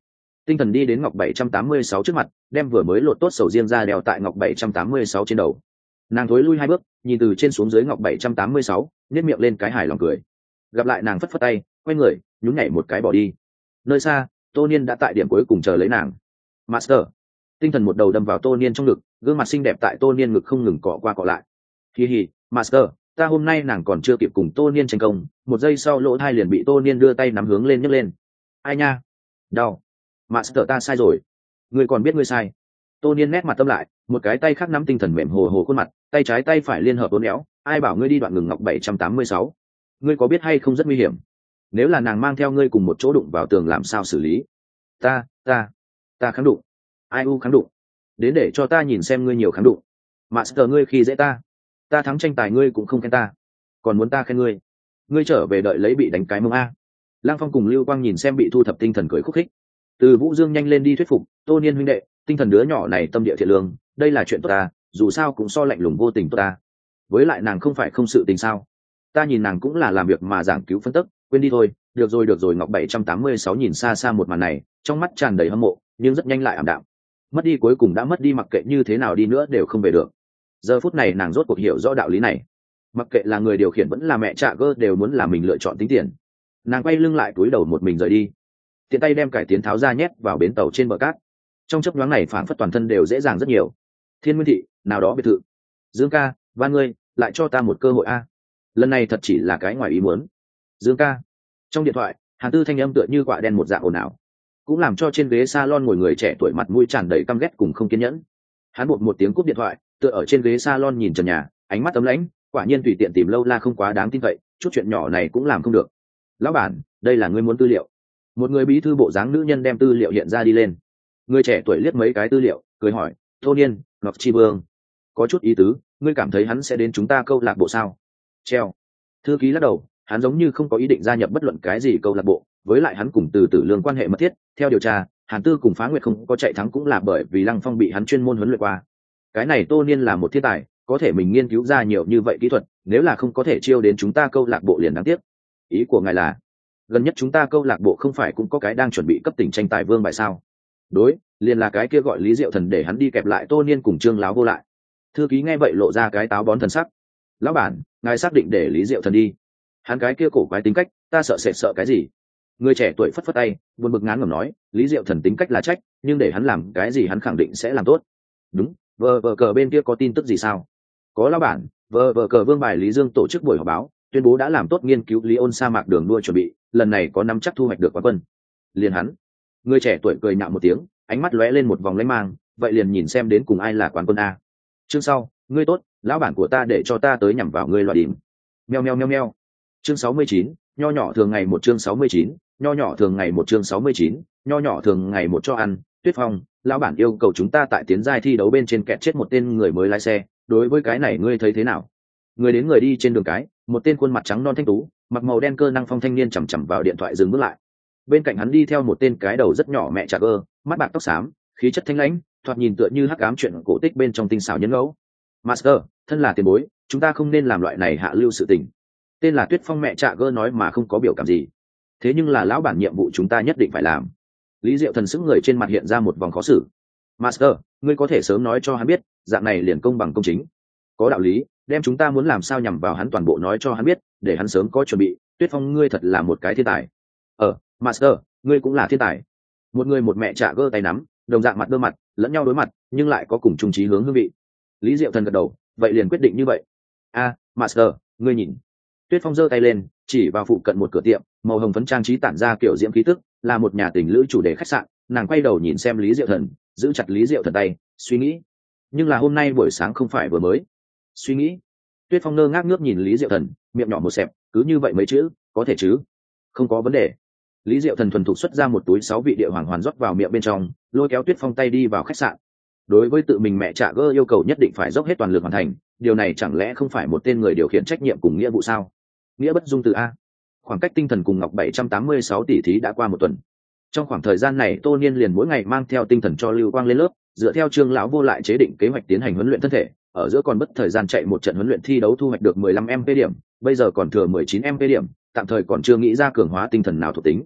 Tinh thần đi đến ngọc bảy trăm tám mươi sáu trước mặt, đem vừa mới lột tốt sầu riêng ra đeo tại ngọc bảy trăm tám mươi sáu trên đầu. Nàng thối lui hai bước, nhìn từ trên xuống dưới ngọc bảy trăm tám mươi sáu, nhếch miệng lên cái hài lòng cười. Gặp lại nàng phất phất tay, quay người nhún nhảy một cái bỏ đi. Nơi xa, Tô Niên đã tại điểm cuối cùng chờ lấy nàng. Master. Tinh thần một đầu đâm vào Tô Niên trong ngực, gương mặt xinh đẹp tại Tô Niên ngực không ngừng cọ qua cọ lại. Hi hi, Master, ta hôm nay nàng còn chưa kịp cùng Tô Niên tranh công, một giây sau lỗ thai liền bị Tô Niên đưa tay nắm hướng lên nhấc lên. Ai nha, đau. Master, ta sai rồi. Ngươi còn biết ngươi sai. Tô Niên nét mặt tâm lại, một cái tay khác nắm tinh thần mềm hồ hồ khuôn mặt, tay trái tay phải liên hợp uốn éo. Ai bảo ngươi đi đoạn ngừng ngọc bảy trăm tám mươi sáu? Ngươi có biết hay không rất nguy hiểm. Nếu là nàng mang theo ngươi cùng một chỗ đụng vào tường làm sao xử lý? Ta, ta, ta kháng đụng. Ai u kháng đụng? Đến để cho ta nhìn xem ngươi nhiều kháng đụng. Master, ngươi khi dễ ta, ta thắng tranh tài ngươi cũng không khen ta, còn muốn ta khen ngươi? Ngươi trở về đợi lấy bị đánh cái mông a. Lang Phong cùng Lưu Quang nhìn xem bị thu thập tinh thần cười khúc khích. Từ Vũ Dương nhanh lên đi thuyết phục Tô Niên huynh đệ, tinh thần đứa nhỏ này tâm địa thiện lương, đây là chuyện tốt ta, dù sao cũng so lạnh lùng vô tình tốt ta. Với lại nàng không phải không sự tình sao? Ta nhìn nàng cũng là làm việc mà giảng cứu phân tích, quên đi thôi. Được rồi được rồi. Ngọc bảy trăm tám mươi sáu nhìn xa xa một màn này, trong mắt tràn đầy hâm mộ, nhưng rất nhanh lại ảm đạm. Mất đi cuối cùng đã mất đi, mặc kệ như thế nào đi nữa đều không về được. Giờ phút này nàng rốt cuộc hiểu rõ đạo lý này, mặc kệ là người điều khiển vẫn là mẹ trạ gơ đều muốn là mình lựa chọn tính tiền. Nàng quay lưng lại cúi đầu một mình rời đi, tiện tay đem cải tiến tháo ra nhét vào bến tàu trên bờ cát. Trong chớp nhoáng này phảng phất toàn thân đều dễ dàng rất nhiều. Thiên Nguyên thị nào đó biệt thự. Dương ca, van ngươi lại cho ta một cơ hội a. Lần này thật chỉ là cái ngoài ý muốn. Dương ca. Trong điện thoại, Hàn Tư thanh âm tựa như quạ đen một dạng ồn ào, cũng làm cho trên ghế salon ngồi người trẻ tuổi mặt mũi tràn đầy căm ghét cùng không kiên nhẫn. Hắn buột một tiếng cúp điện thoại, tựa ở trên ghế salon nhìn trần nhà, ánh mắt tấm lãnh, quả nhiên tùy tiện tìm lâu la không quá đáng tin cậy, chút chuyện nhỏ này cũng làm không được. Lão bản, đây là ngươi muốn tư liệu. Một người bí thư bộ dáng nữ nhân đem tư liệu hiện ra đi lên. Người trẻ tuổi liếc mấy cái tư liệu, cười hỏi, Tô Niên, Ngọc Chi Vương, có chút ý tứ, ngươi cảm thấy hắn sẽ đến chúng ta câu lạc bộ sao? Treo. Thư ký lắc đầu, hắn giống như không có ý định gia nhập bất luận cái gì câu lạc bộ, với lại hắn cùng Từ Tử Lương quan hệ mật thiết, theo điều tra, Hàn Tư cùng Phá Nguyệt không có chạy thắng cũng là bởi vì Lăng Phong bị hắn chuyên môn huấn luyện qua. Cái này Tô Niên là một thiên tài, có thể mình nghiên cứu ra nhiều như vậy kỹ thuật, nếu là không có thể chiêu đến chúng ta câu lạc bộ liền đáng tiếc. Ý của ngài là, gần nhất chúng ta câu lạc bộ không phải cũng có cái đang chuẩn bị cấp tỉnh tranh tài vương bài sao? Đối, liền là cái kia gọi Lý Diệu Thần để hắn đi kẹp lại Tô Niên cùng Trương Láo vô lại. Thư ký nghe vậy lộ ra cái táo bón thần sắc. Lão bản, ngài xác định để Lý Diệu Thần đi? Hắn cái kia cổ quái tính cách, ta sợ sệt sợ cái gì? Người trẻ tuổi phất phất tay, buồn bực ngán ngẩm nói, Lý Diệu Thần tính cách là trách, nhưng để hắn làm cái gì hắn khẳng định sẽ làm tốt. Đúng, vờ vờ cờ bên kia có tin tức gì sao? Có lão bản, vờ vờ cờ vương bài Lý Dương tổ chức buổi họp báo, tuyên bố đã làm tốt nghiên cứu Lý Ôn sa mạc đường đua chuẩn bị, lần này có nắm chắc thu hoạch được quán quân. Liền hắn. Người trẻ tuổi cười nhạo một tiếng, ánh mắt lóe lên một vòng lanh mang, vậy liền nhìn xem đến cùng ai là quán quân a. Chương sau, ngươi tốt, lão bản của ta để cho ta tới nhằm vào ngươi loại điểm. Meo meo meo meo. Chương sáu mươi chín, nho nhỏ thường ngày một chương sáu mươi chín, nho nhỏ thường ngày một chương sáu mươi chín, nho nhỏ thường ngày một cho ăn. Tuyết Phong, lão bản yêu cầu chúng ta tại tiến giai thi đấu bên trên kẹt chết một tên người mới lái xe, đối với cái này ngươi thấy thế nào? Người đến người đi trên đường cái, một tên khuôn mặt trắng non thanh tú, mặc màu đen cơ năng phong thanh niên chằm chằm vào điện thoại dừng bước lại. Bên cạnh hắn đi theo một tên cái đầu rất nhỏ mẹ trà cơ, mắt bạc tóc xám, khí chất thanh lãnh, thoạt nhìn tựa như hắc ám chuyện cổ tích bên trong tinh xảo nhân ngẫu. Master, thân là tiền bối, chúng ta không nên làm loại này hạ lưu sự tình. Tên là Tuyết Phong mẹ trà cơ nói mà không có biểu cảm gì. Thế nhưng là lão bản nhiệm vụ chúng ta nhất định phải làm. Lý Diệu Thần sững người trên mặt hiện ra một vòng khó xử. Master, ngươi có thể sớm nói cho hắn biết, dạng này liền công bằng công chính. Có đạo lý, đem chúng ta muốn làm sao nhằm vào hắn toàn bộ nói cho hắn biết, để hắn sớm có chuẩn bị. Tuyết Phong ngươi thật là một cái thiên tài. Ờ, Master, ngươi cũng là thiên tài. Một người một mẹ trà gơ tay nắm, đồng dạng mặt đơ mặt, lẫn nhau đối mặt, nhưng lại có cùng chung chí hướng hương vị. Lý Diệu Thần gật đầu, vậy liền quyết định như vậy. A, Master, ngươi nhìn. Tuyết Phong giơ tay lên, chỉ vào phụ cận một cửa tiệm, màu hồng phấn trang trí tản ra kiểu diễm khí tức, là một nhà tình lữ chủ đề khách sạn. Nàng quay đầu nhìn xem Lý Diệu Thần, giữ chặt Lý Diệu Thần tay, suy nghĩ. Nhưng là hôm nay buổi sáng không phải vừa mới. Suy nghĩ. Tuyết Phong ngơ ngác ngước nhìn Lý Diệu Thần, miệng nhỏ một xẹp, cứ như vậy mấy chữ, có thể chứ? Không có vấn đề. Lý Diệu Thần thuần thục xuất ra một túi sáu vị địa hoàng hoàn rót vào miệng bên trong, lôi kéo Tuyết Phong tay đi vào khách sạn. Đối với tự mình mẹ trà gơ yêu cầu nhất định phải dốc hết toàn lực hoàn thành, điều này chẳng lẽ không phải một tên người điều khiển trách nhiệm cùng nghĩa vụ sao? Nghĩa bất dung từ a. Khoảng cách tinh thần cùng Ngọc bảy trăm tám mươi sáu tỷ thí đã qua một tuần. Trong khoảng thời gian này Tô Niên liền mỗi ngày mang theo tinh thần cho Lưu Quang lên lớp, dựa theo Trương lão vô lại chế định kế hoạch tiến hành huấn luyện thân thể, ở giữa còn bất thời gian chạy một trận huấn luyện thi đấu thu hoạch được mười lăm em pê điểm, bây giờ còn thừa mười chín em pê điểm, tạm thời còn chưa nghĩ ra cường hóa tinh thần nào thuộc tính.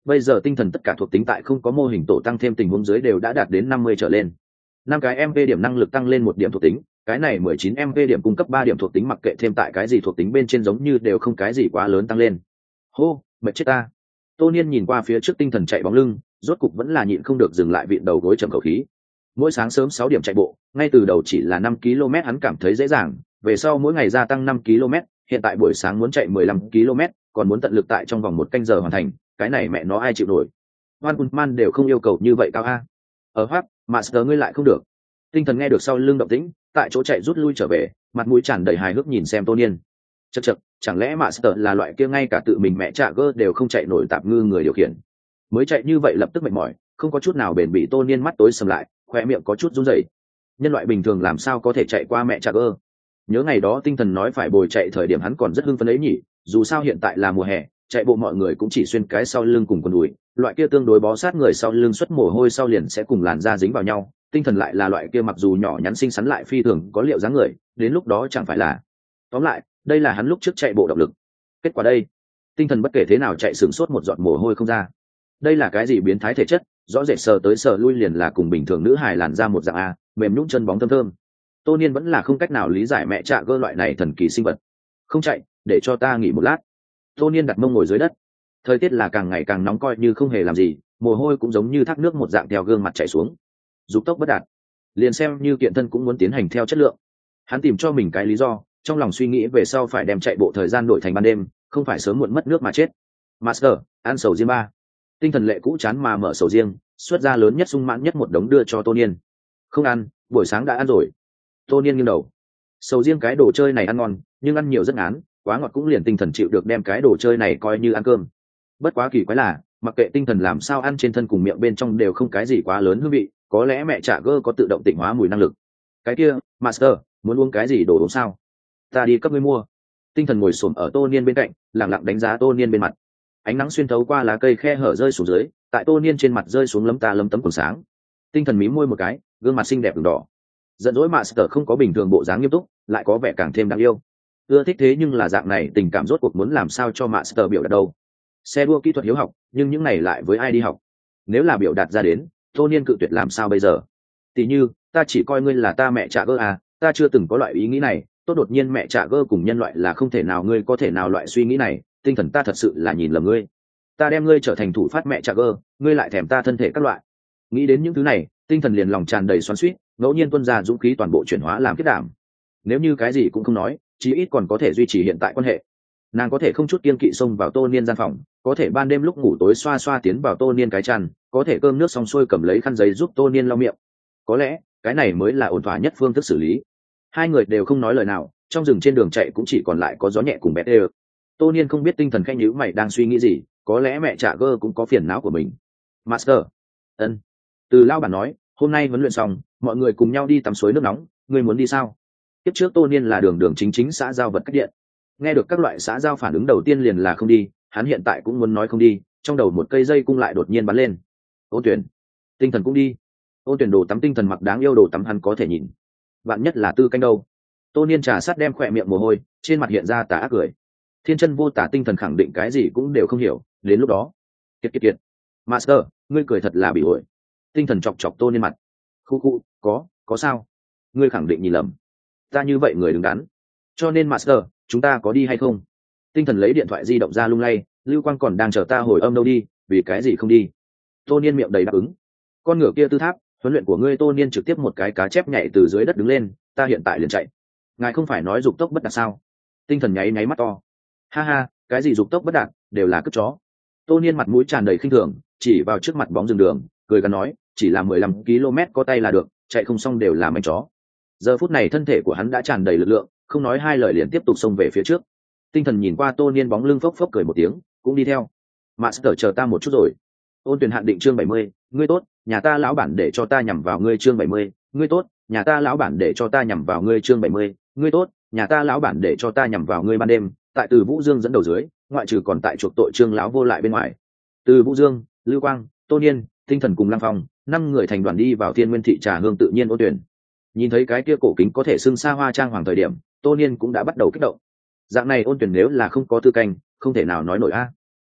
Bây giờ tinh thần tất cả thuộc tính tại không có mô hình tổ tăng thêm tình huống dưới đều đã đạt đến năm mươi trở lên. Năm cái mv điểm năng lực tăng lên một điểm thuộc tính, cái này mười chín mv điểm cung cấp ba điểm thuộc tính, mặc kệ thêm tại cái gì thuộc tính bên trên giống như đều không cái gì quá lớn tăng lên. Hô, mệt chết ta. Tô Niên nhìn qua phía trước tinh thần chạy bóng lưng, rốt cục vẫn là nhịn không được dừng lại vịn đầu gối trầm khẩu khí. Mỗi sáng sớm sáu điểm chạy bộ, ngay từ đầu chỉ là năm ki lô mét hắn cảm thấy dễ dàng, về sau mỗi ngày gia tăng năm ki lô mét, hiện tại buổi sáng muốn chạy mười lăm ki lô mét, còn muốn tận lực tại trong vòng một canh giờ hoàn thành, cái này mẹ nó ai chịu nổi. Hoan Kunman đều không yêu cầu như vậy cao a. Ở Hoắc, Master ngươi lại không được. Tinh thần nghe được sau lưng động tĩnh, tại chỗ chạy rút lui trở về, mặt mũi tràn đầy hài hước nhìn xem Tô Niên. Chậc chậc, chẳng lẽ Master là loại kia ngay cả tự mình mẹ trả gơ đều không chạy nổi tạp ngư người điều khiển. Mới chạy như vậy lập tức mệt mỏi, không có chút nào bền bỉ. Tô Niên mắt tối sầm lại, khoe miệng có chút run rẩy. Nhân loại bình thường làm sao có thể chạy qua mẹ trả gơ? Nhớ ngày đó tinh thần nói phải bồi chạy thời điểm hắn còn rất hưng phấn ấy nhỉ, dù sao hiện tại là mùa hè, chạy bộ mọi người cũng chỉ xuyên cái sau lưng cùng quần đùi, loại kia tương đối bó sát người sau lưng xuất mồ hôi sau liền sẽ cùng làn da dính vào nhau. Tinh thần lại là loại kia mặc dù nhỏ nhắn xinh xắn lại phi thường có liệu dáng người, đến lúc đó chẳng phải là. Tóm lại, đây là hắn lúc trước chạy bộ động lực. Kết quả đây, tinh thần bất kể thế nào chạy sửng sốt một giọt mồ hôi không ra. Đây là cái gì biến thái thể chất, rõ rệt sờ tới sờ lui liền là cùng bình thường nữ hài làn da một dạng a, mềm nhũn chân bóng thơm thơm. Tô Niên vẫn là không cách nào lý giải mẹ trạ gơ loại này thần kỳ sinh vật. Không chạy, để cho ta nghỉ một lát. Tô Niên đặt mông ngồi dưới đất. Thời tiết là càng ngày càng nóng, coi như không hề làm gì, mồ hôi cũng giống như thác nước một dạng theo gương mặt chảy xuống. Dục tốc bất đạt, liền xem như kiện thân cũng muốn tiến hành theo chất lượng. Hắn tìm cho mình cái lý do, trong lòng suy nghĩ về sau phải đem chạy bộ thời gian đổi thành ban đêm, không phải sớm muộn mất nước mà chết. Master, ăn sầu riêng ba. Tinh thần lệ cũ chán mà mở sầu riêng, xuất ra lớn nhất sung mãn nhất một đống đưa cho Tô Niên. Không ăn, buổi sáng đã ăn rồi. Tô Niên nghiêng đầu. Sầu riêng cái đồ chơi này ăn ngon, nhưng ăn nhiều rất ngán, quá ngọt cũng liền tinh thần chịu được đem cái đồ chơi này coi như ăn cơm. Bất quá kỳ quái là, mặc kệ tinh thần làm sao ăn trên thân cùng miệng bên trong đều không cái gì quá lớn hương vị, có lẽ mẹ trả gơ có tự động tịnh hóa mùi năng lực. Cái kia, Master, muốn uống cái gì đồ uống sao? Ta đi cấp ngươi mua. Tinh thần ngồi xổm ở Tô Niên bên cạnh, lặng lặng đánh giá Tô Niên bên mặt. Ánh nắng xuyên thấu qua lá cây khe hở rơi xuống dưới, tại Tô Niên trên mặt rơi xuống lấm ta lấm tấm quần sáng. Tinh thần mím môi một cái, gương mặt xinh đẹp ửng đỏ. Giận dỗi Master không có bình thường bộ dáng nghiêm túc, lại có vẻ càng thêm đáng yêu. Ưa thích thế nhưng là dạng này tình cảm rốt cuộc muốn làm sao cho Master biểu đạt đâu? Xe đua kỹ thuật hiếu học, nhưng những này lại với ai đi học? Nếu là biểu đạt ra đến, Tô Niên cự tuyệt làm sao bây giờ? Tỷ như, ta chỉ coi ngươi là ta mẹ trả gơ à, ta chưa từng có loại ý nghĩ này. Tốt, đột nhiên mẹ trả gơ cùng nhân loại là không thể nào, ngươi có thể nào loại suy nghĩ này? Tinh thần, ta thật sự là nhìn lầm ngươi. Ta đem ngươi trở thành thủ phát mẹ trả gơ, ngươi lại thèm ta thân thể các loại. Nghĩ đến những thứ này, tinh thần liền lòng tràn đầy xoắn xuýt, ngẫu nhiên tuôn ra dũng khí toàn bộ chuyển hóa làm kết đảm. Nếu như cái gì cũng không nói, chí ít còn có thể duy trì hiện tại quan hệ. Nàng có thể không chút kiêng kỵ xông vào Tô Niên gian phòng, có thể ban đêm lúc ngủ tối xoa xoa tiến vào Tô Niên cái chăn, có thể cơm nước xong xuôi cầm lấy khăn giấy giúp Tô Niên lau miệng. Có lẽ cái này mới là ổn thỏa nhất phương thức xử lý. Hai người đều không nói lời nào, trong rừng trên đường chạy cũng chỉ còn lại có gió nhẹ cùng bé tê. Tô Niên không biết tinh thần khẽ nhíu mày đang suy nghĩ gì, có lẽ mẹ trả gơ cũng có phiền não của mình. Master, ân. Từ lao bản nói, hôm nay huấn luyện xong, mọi người cùng nhau đi tắm suối nước nóng, ngươi muốn đi sao? Tiếp trước Tô Niên là đường đường chính chính xã giao vật cách điện. Nghe được các loại xã giao phản ứng đầu tiên liền là không đi, hắn hiện tại cũng muốn nói không đi, trong đầu một cây dây cung lại đột nhiên bắn lên. Ôn Tuyển, tinh thần cũng đi. Ôn Tuyển đồ tắm tinh thần mặc đáng yêu đồ tắm hắn có thể nhìn. Bạn nhất là Tư Canh đâu? Tô Niên trà sát đem khỏe miệng mồ hôi, trên mặt hiện ra tà ác cười. Thiên chân vô tả tinh thần khẳng định cái gì cũng đều không hiểu, đến lúc đó. Kiệt kiệt kiệt. Master, ngươi cười thật là bị ổi. Tinh thần chọc chọc Tô Niên mặt. Khu khu, có, có sao? Ngươi khẳng định nhìn lầm. Ta như vậy người đứng đắn. Cho nên Master, chúng ta có đi hay không? Tinh thần lấy điện thoại di động ra lung lay, Lưu Quang còn đang chờ ta hồi âm đâu đi, vì cái gì không đi? Tô Niên miệng đầy đáp ứng. Con ngựa kia tư tháp, huấn luyện của ngươi. Tô Niên trực tiếp một cái cá chép nhảy từ dưới đất đứng lên, ta hiện tại liền chạy. Ngài không phải nói dục tốc bất đạt sao? Tinh thần nháy nháy mắt to. Ha ha, cái gì dục tốc bất đạt, đều là cướp chó. Tô Niên mặt mũi tràn đầy khinh thường, chỉ vào trước mặt bóng rừng đường, cười gắn nói, chỉ là mười lăm ki lô mét có tay là được, chạy không xong đều là manh chó. Giờ phút này thân thể của hắn đã tràn đầy lực lượng, không nói hai lời liền tiếp tục xông về phía trước. Tinh thần nhìn qua Tô Niên bóng lưng phốc phốc cười một tiếng, cũng đi theo. Master chờ ta một chút rồi. Ôn Tuyển hạn định chương bảy mươi, ngươi tốt, nhà ta lão bản để cho ta nhằm vào ngươi chương bảy mươi, ngươi tốt, nhà ta lão bản để cho ta nhằm vào ngươi chương bảy mươi, ngươi tốt, nhà ta lão bản để cho ta nhằm vào ngươi ban đêm. Tại Từ Vũ Dương dẫn đầu dưới, ngoại trừ còn tại chuộc tội Trương lão vô lại bên ngoài. Từ Vũ Dương, Lưu Quang, Tô Niên, Tinh thần cùng Lăng Phong, năm người thành đoàn đi vào Thiên Nguyên thị trà hương tự nhiên Ôn Tuyển. Nhìn thấy cái kia cổ kính có thể xưng xa hoa trang hoàng thời điểm, Tô Niên cũng đã bắt đầu kích động. Dạng này Ôn Tuyển nếu là không có Tư Canh, không thể nào nói nổi a.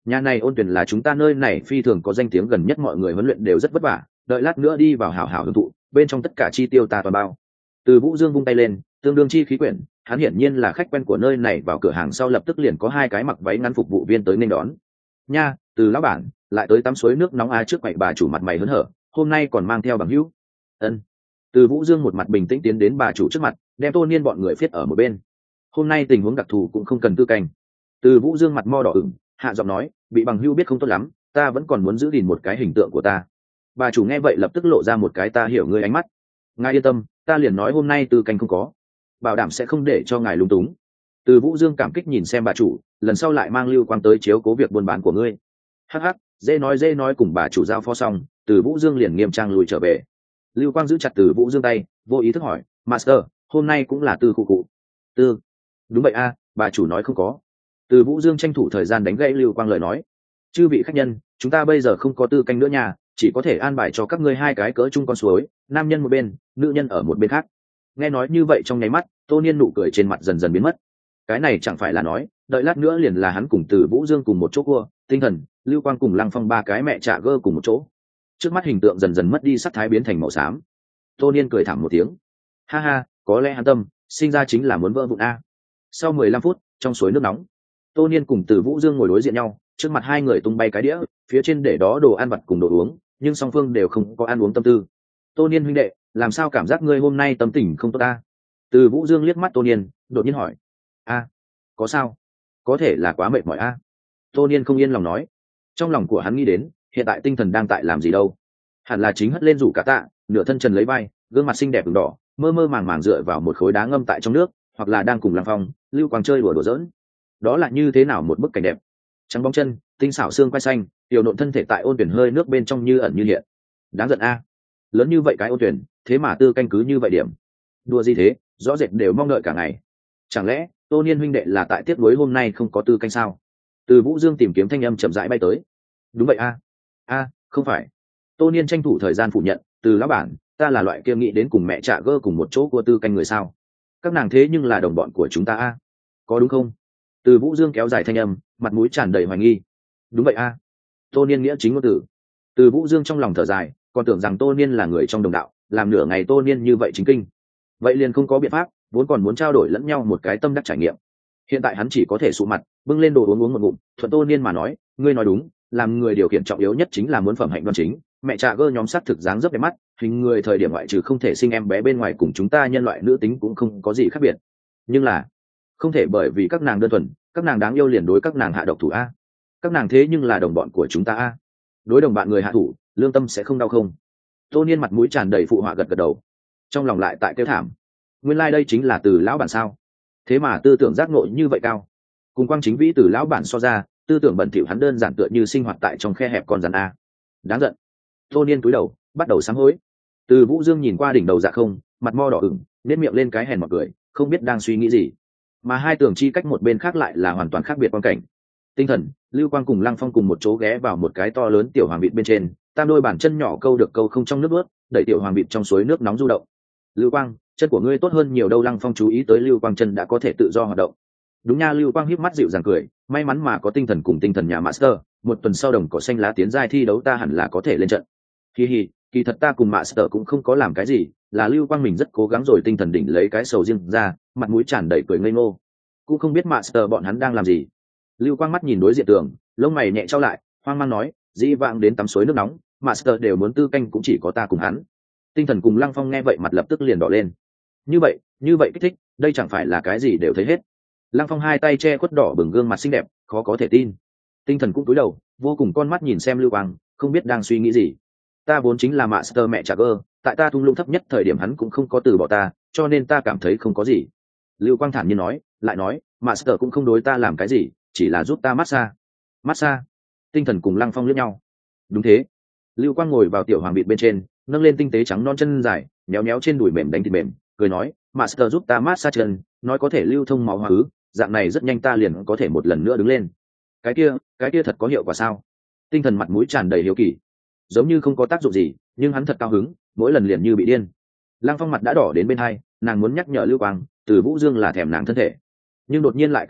Nhà này Ôn Tuyển là chúng ta nơi này phi thường có danh tiếng, gần nhất mọi người huấn luyện đều rất vất vả, đợi lát nữa đi vào hảo hảo hưởng thụ, bên trong tất cả chi tiêu ta toàn bao. Từ Vũ Dương vung tay lên, tương đương chi khí quyển, hắn hiển nhiên là khách quen của nơi này, vào cửa hàng sau lập tức liền có hai cái mặc váy ngắn phục vụ viên tới nên đón. Nha, Từ lão bản, lại tới tắm suối nước nóng a? Trước quầy bà chủ mặt mày hớn hở, hôm nay còn mang theo bằng hữu. Ân. Từ Vũ Dương một mặt bình tĩnh tiến đến bà chủ trước mặt, đem Tô Niên bọn người phiết ở một bên. Hôm nay tình huống đặc thù cũng không cần tư canh. Từ Vũ Dương mặt mo đỏ ửng, hạ giọng nói, bị bằng hữu biết không tốt lắm, ta vẫn còn muốn giữ gìn một cái hình tượng của ta. Bà chủ nghe vậy lập tức lộ ra một cái ta hiểu ngươi ánh mắt. Ngài yên tâm, ta liền nói hôm nay tư canh không có, bảo đảm sẽ không để cho ngài lung túng. Từ Vũ Dương cảm kích nhìn xem bà chủ, lần sau lại mang Lưu Quang tới chiếu cố việc buôn bán của ngươi. Hắc hắc, dễ nói dễ nói. Cùng bà chủ giao phó xong, Từ Vũ Dương liền nghiêm trang lùi trở về. Lưu Quang giữ chặt Từ Vũ Dương tay, vô ý thức hỏi, Master, hôm nay cũng là tư khu cụ? Tư? Đúng vậy a, bà chủ nói không có. Từ Vũ Dương tranh thủ thời gian đánh gãy Lưu Quang lời nói, chư vị khách nhân, chúng ta bây giờ không có tư canh nữa nhà, chỉ có thể an bài cho các ngươi hai cái cỡ chung con suối, nam nhân một bên, nữ nhân ở một bên khác. Nghe nói như vậy trong nháy mắt, Tô Niên nụ cười trên mặt dần dần biến mất. Cái này chẳng phải là nói, đợi lát nữa liền là hắn cùng Từ Vũ Dương cùng một chỗ cua, Tinh Thần, Lưu Quang cùng Lăng Phong ba cái mẹ chạ gơ cùng một chỗ. Trước mắt hình tượng dần dần mất đi sắc thái, biến thành màu xám. Tô Niên cười thảm một tiếng, ha ha, có lẽ hắn tâm sinh ra chính là muốn vỡ vụn a. Sau mười lăm phút, trong suối nước nóng, Tô Niên cùng Từ Vũ Dương ngồi đối diện nhau, trước mặt hai người tung bay cái đĩa, phía trên để đó đồ ăn vặt cùng đồ uống, nhưng song phương đều không có ăn uống tâm tư. Tô Niên huynh đệ, làm sao cảm giác ngươi hôm nay tâm tình không tốt ta? Từ Vũ Dương liếc mắt Tô Niên, đột nhiên hỏi. A, có sao? Có thể là quá mệt mỏi a. Tô Niên không yên lòng nói. Trong lòng của hắn nghĩ đến, hiện tại Tinh Thần đang tại làm gì đâu? Hẳn là chính hất lên rủ cả tạ, nửa thân trần lấy vai, gương mặt xinh đẹp ửng đỏ, mơ mơ màng màng dựa vào một khối đá ngâm tại trong nước, hoặc là đang cùng Lăng Phong, Lưu Quang chơi đùa đùa giỡn. Đó là như thế nào một bức cảnh đẹp. Trắng bóng chân, tinh xảo xương quai xanh, tiểu nộn thân thể tại Ôn Tuyển hơi nước bên trong như ẩn như hiện. Đáng giận a, lớn như vậy cái Ôn Tuyển, thế mà tư canh cứ như vậy điểm. Đùa gì thế, rõ rệt đều mong đợi cả ngày. Chẳng lẽ Tô Niên huynh đệ là tại tiếc nuối hôm nay không có tư canh sao? Từ Vũ Dương tìm kiếm thanh âm chậm rãi bay tới. Đúng vậy a. A, không phải. Tô Niên tranh thủ thời gian phủ nhận, Từ lão bản, ta là loại kia nghĩ đến cùng mẹ chạ gơ cùng một chỗ của tư canh người sao? Các nàng thế nhưng là đồng bọn của chúng ta a, có đúng không? Từ Vũ Dương kéo dài thanh âm, mặt mũi tràn đầy hoài nghi. Đúng vậy a. Tô Niên nghĩa chính ngôn từ. Từ Vũ Dương trong lòng thở dài, còn tưởng rằng Tô Niên là người trong đồng đạo, làm nửa ngày Tô Niên như vậy chính kinh. Vậy liền không có biện pháp, vốn còn muốn trao đổi lẫn nhau một cái tâm đắc trải nghiệm. Hiện tại hắn chỉ có thể sụ mặt, bưng lên đồ uống uống một ngụm, thuận Tô Niên mà nói, ngươi nói đúng, làm người điều khiển trọng yếu nhất chính là muốn phẩm hạnh đoan chính. Mẹ trà gơ nhóm sắc thực dáng dấp đẹp mắt, hình người thời điểm ngoại trừ không thể sinh em bé bên ngoài cùng chúng ta nhân loại nữ tính cũng không có gì khác biệt. Nhưng là không thể bởi vì các nàng đơn thuần, các nàng đáng yêu liền đối các nàng hạ độc thủ a. Các nàng thế nhưng là đồng bọn của chúng ta a. Đối đồng bạn người hạ thủ, lương tâm sẽ không đau không? Tô Niên mặt mũi tràn đầy phụ họa gật gật đầu, trong lòng lại tại kêu thảm. Nguyên lai like đây chính là Từ lão bản sao? Thế mà tư tưởng giác ngộ như vậy cao. Cùng Quang Chính Vĩ Từ lão bản so ra, tư tưởng bẩn thỉu hắn đơn giản tựa như sinh hoạt tại trong khe hẹp con rắn a. Đáng giận. Tô Niên cúi đầu, bắt đầu sám hối. Từ Vũ Dương nhìn qua đỉnh đầu Dạ Không, mặt mo đỏ ửng, nét miệng lên cái hèn mọc cười, không biết đang suy nghĩ gì. Mà hai tường chi cách một bên khác lại là hoàn toàn khác biệt quan cảnh. Tinh Thần, Lưu Quang cùng Lăng Phong cùng một chỗ ghé vào một cái to lớn tiểu hoàng vịt bên trên, tam đôi bàn chân nhỏ câu được câu không trong nước ướt, đẩy tiểu hoàng vịt trong suối nước nóng du động. Lưu Quang, chân của ngươi tốt hơn nhiều đâu. Lăng Phong chú ý tới Lưu Quang chân đã có thể tự do hoạt động. Đúng nha. Lưu Quang híp mắt dịu dàng cười, may mắn mà có Tinh Thần cùng Tinh Thần nhà Master, một tuần sau đồng cỏ xanh lá tiến giai thi đấu ta hẳn là có thể lên trận. Hi hi, kỳ thật ta cùng Master cũng không có làm cái gì, là Lưu Quang mình rất cố gắng rồi. Tinh Thần đỉnh lấy cái sầu riêng ra, mặt mũi tràn đầy cười ngây ngô, cũng không biết Master bọn hắn đang làm gì. Lưu Quang mắt nhìn đối diện tường, lông mày nhẹ trao lại, hoang mang nói, dĩ vãng đến tắm suối nước nóng, Master đều muốn tư canh cũng chỉ có ta cùng hắn. Tinh Thần cùng Lăng Phong nghe vậy mặt lập tức liền đỏ lên. Như vậy, như vậy kích thích, đây chẳng phải là cái gì đều thấy hết. Lăng Phong hai tay che khuất đỏ bừng gương mặt xinh đẹp, khó có thể tin. Tinh Thần cũng cúi đầu, vô cùng con mắt nhìn xem Lưu Quang, không biết đang suy nghĩ gì. Ta vốn chính là Master mẹ Trà Gơ, tại ta thung lũng thấp nhất thời điểm hắn cũng không có từ bỏ ta, cho nên ta cảm thấy không có gì. Lưu Quang thản nhiên nói, lại nói, Master cũng không đối ta làm cái gì, chỉ là giúp ta massage. Massage? Tinh Thần cùng Lăng Phong liếc nhau. Đúng thế. Lưu Quang ngồi vào tiểu hoàng vịt bên trên, nâng lên tinh tế trắng non chân dài, méo méo trên đùi mềm đánh thịt mềm, cười nói, Master giúp ta massage chân, nói có thể lưu thông máu hóa ứ, dạng này rất nhanh ta liền có thể một lần nữa đứng lên. Cái kia, cái kia thật có hiệu quả sao? Tinh Thần mặt mũi tràn đầy hiếu kỳ. Giống như không có tác dụng gì, nhưng hắn thật cao hứng, mỗi lần liền như bị điên. Lăng Phong mặt đã đỏ đến bên hai, nàng muốn nhắc nhở Lưu Quang, Từ Vũ Dương là thèm nàng thân thể, nhưng đột nhiên lại cảm thấy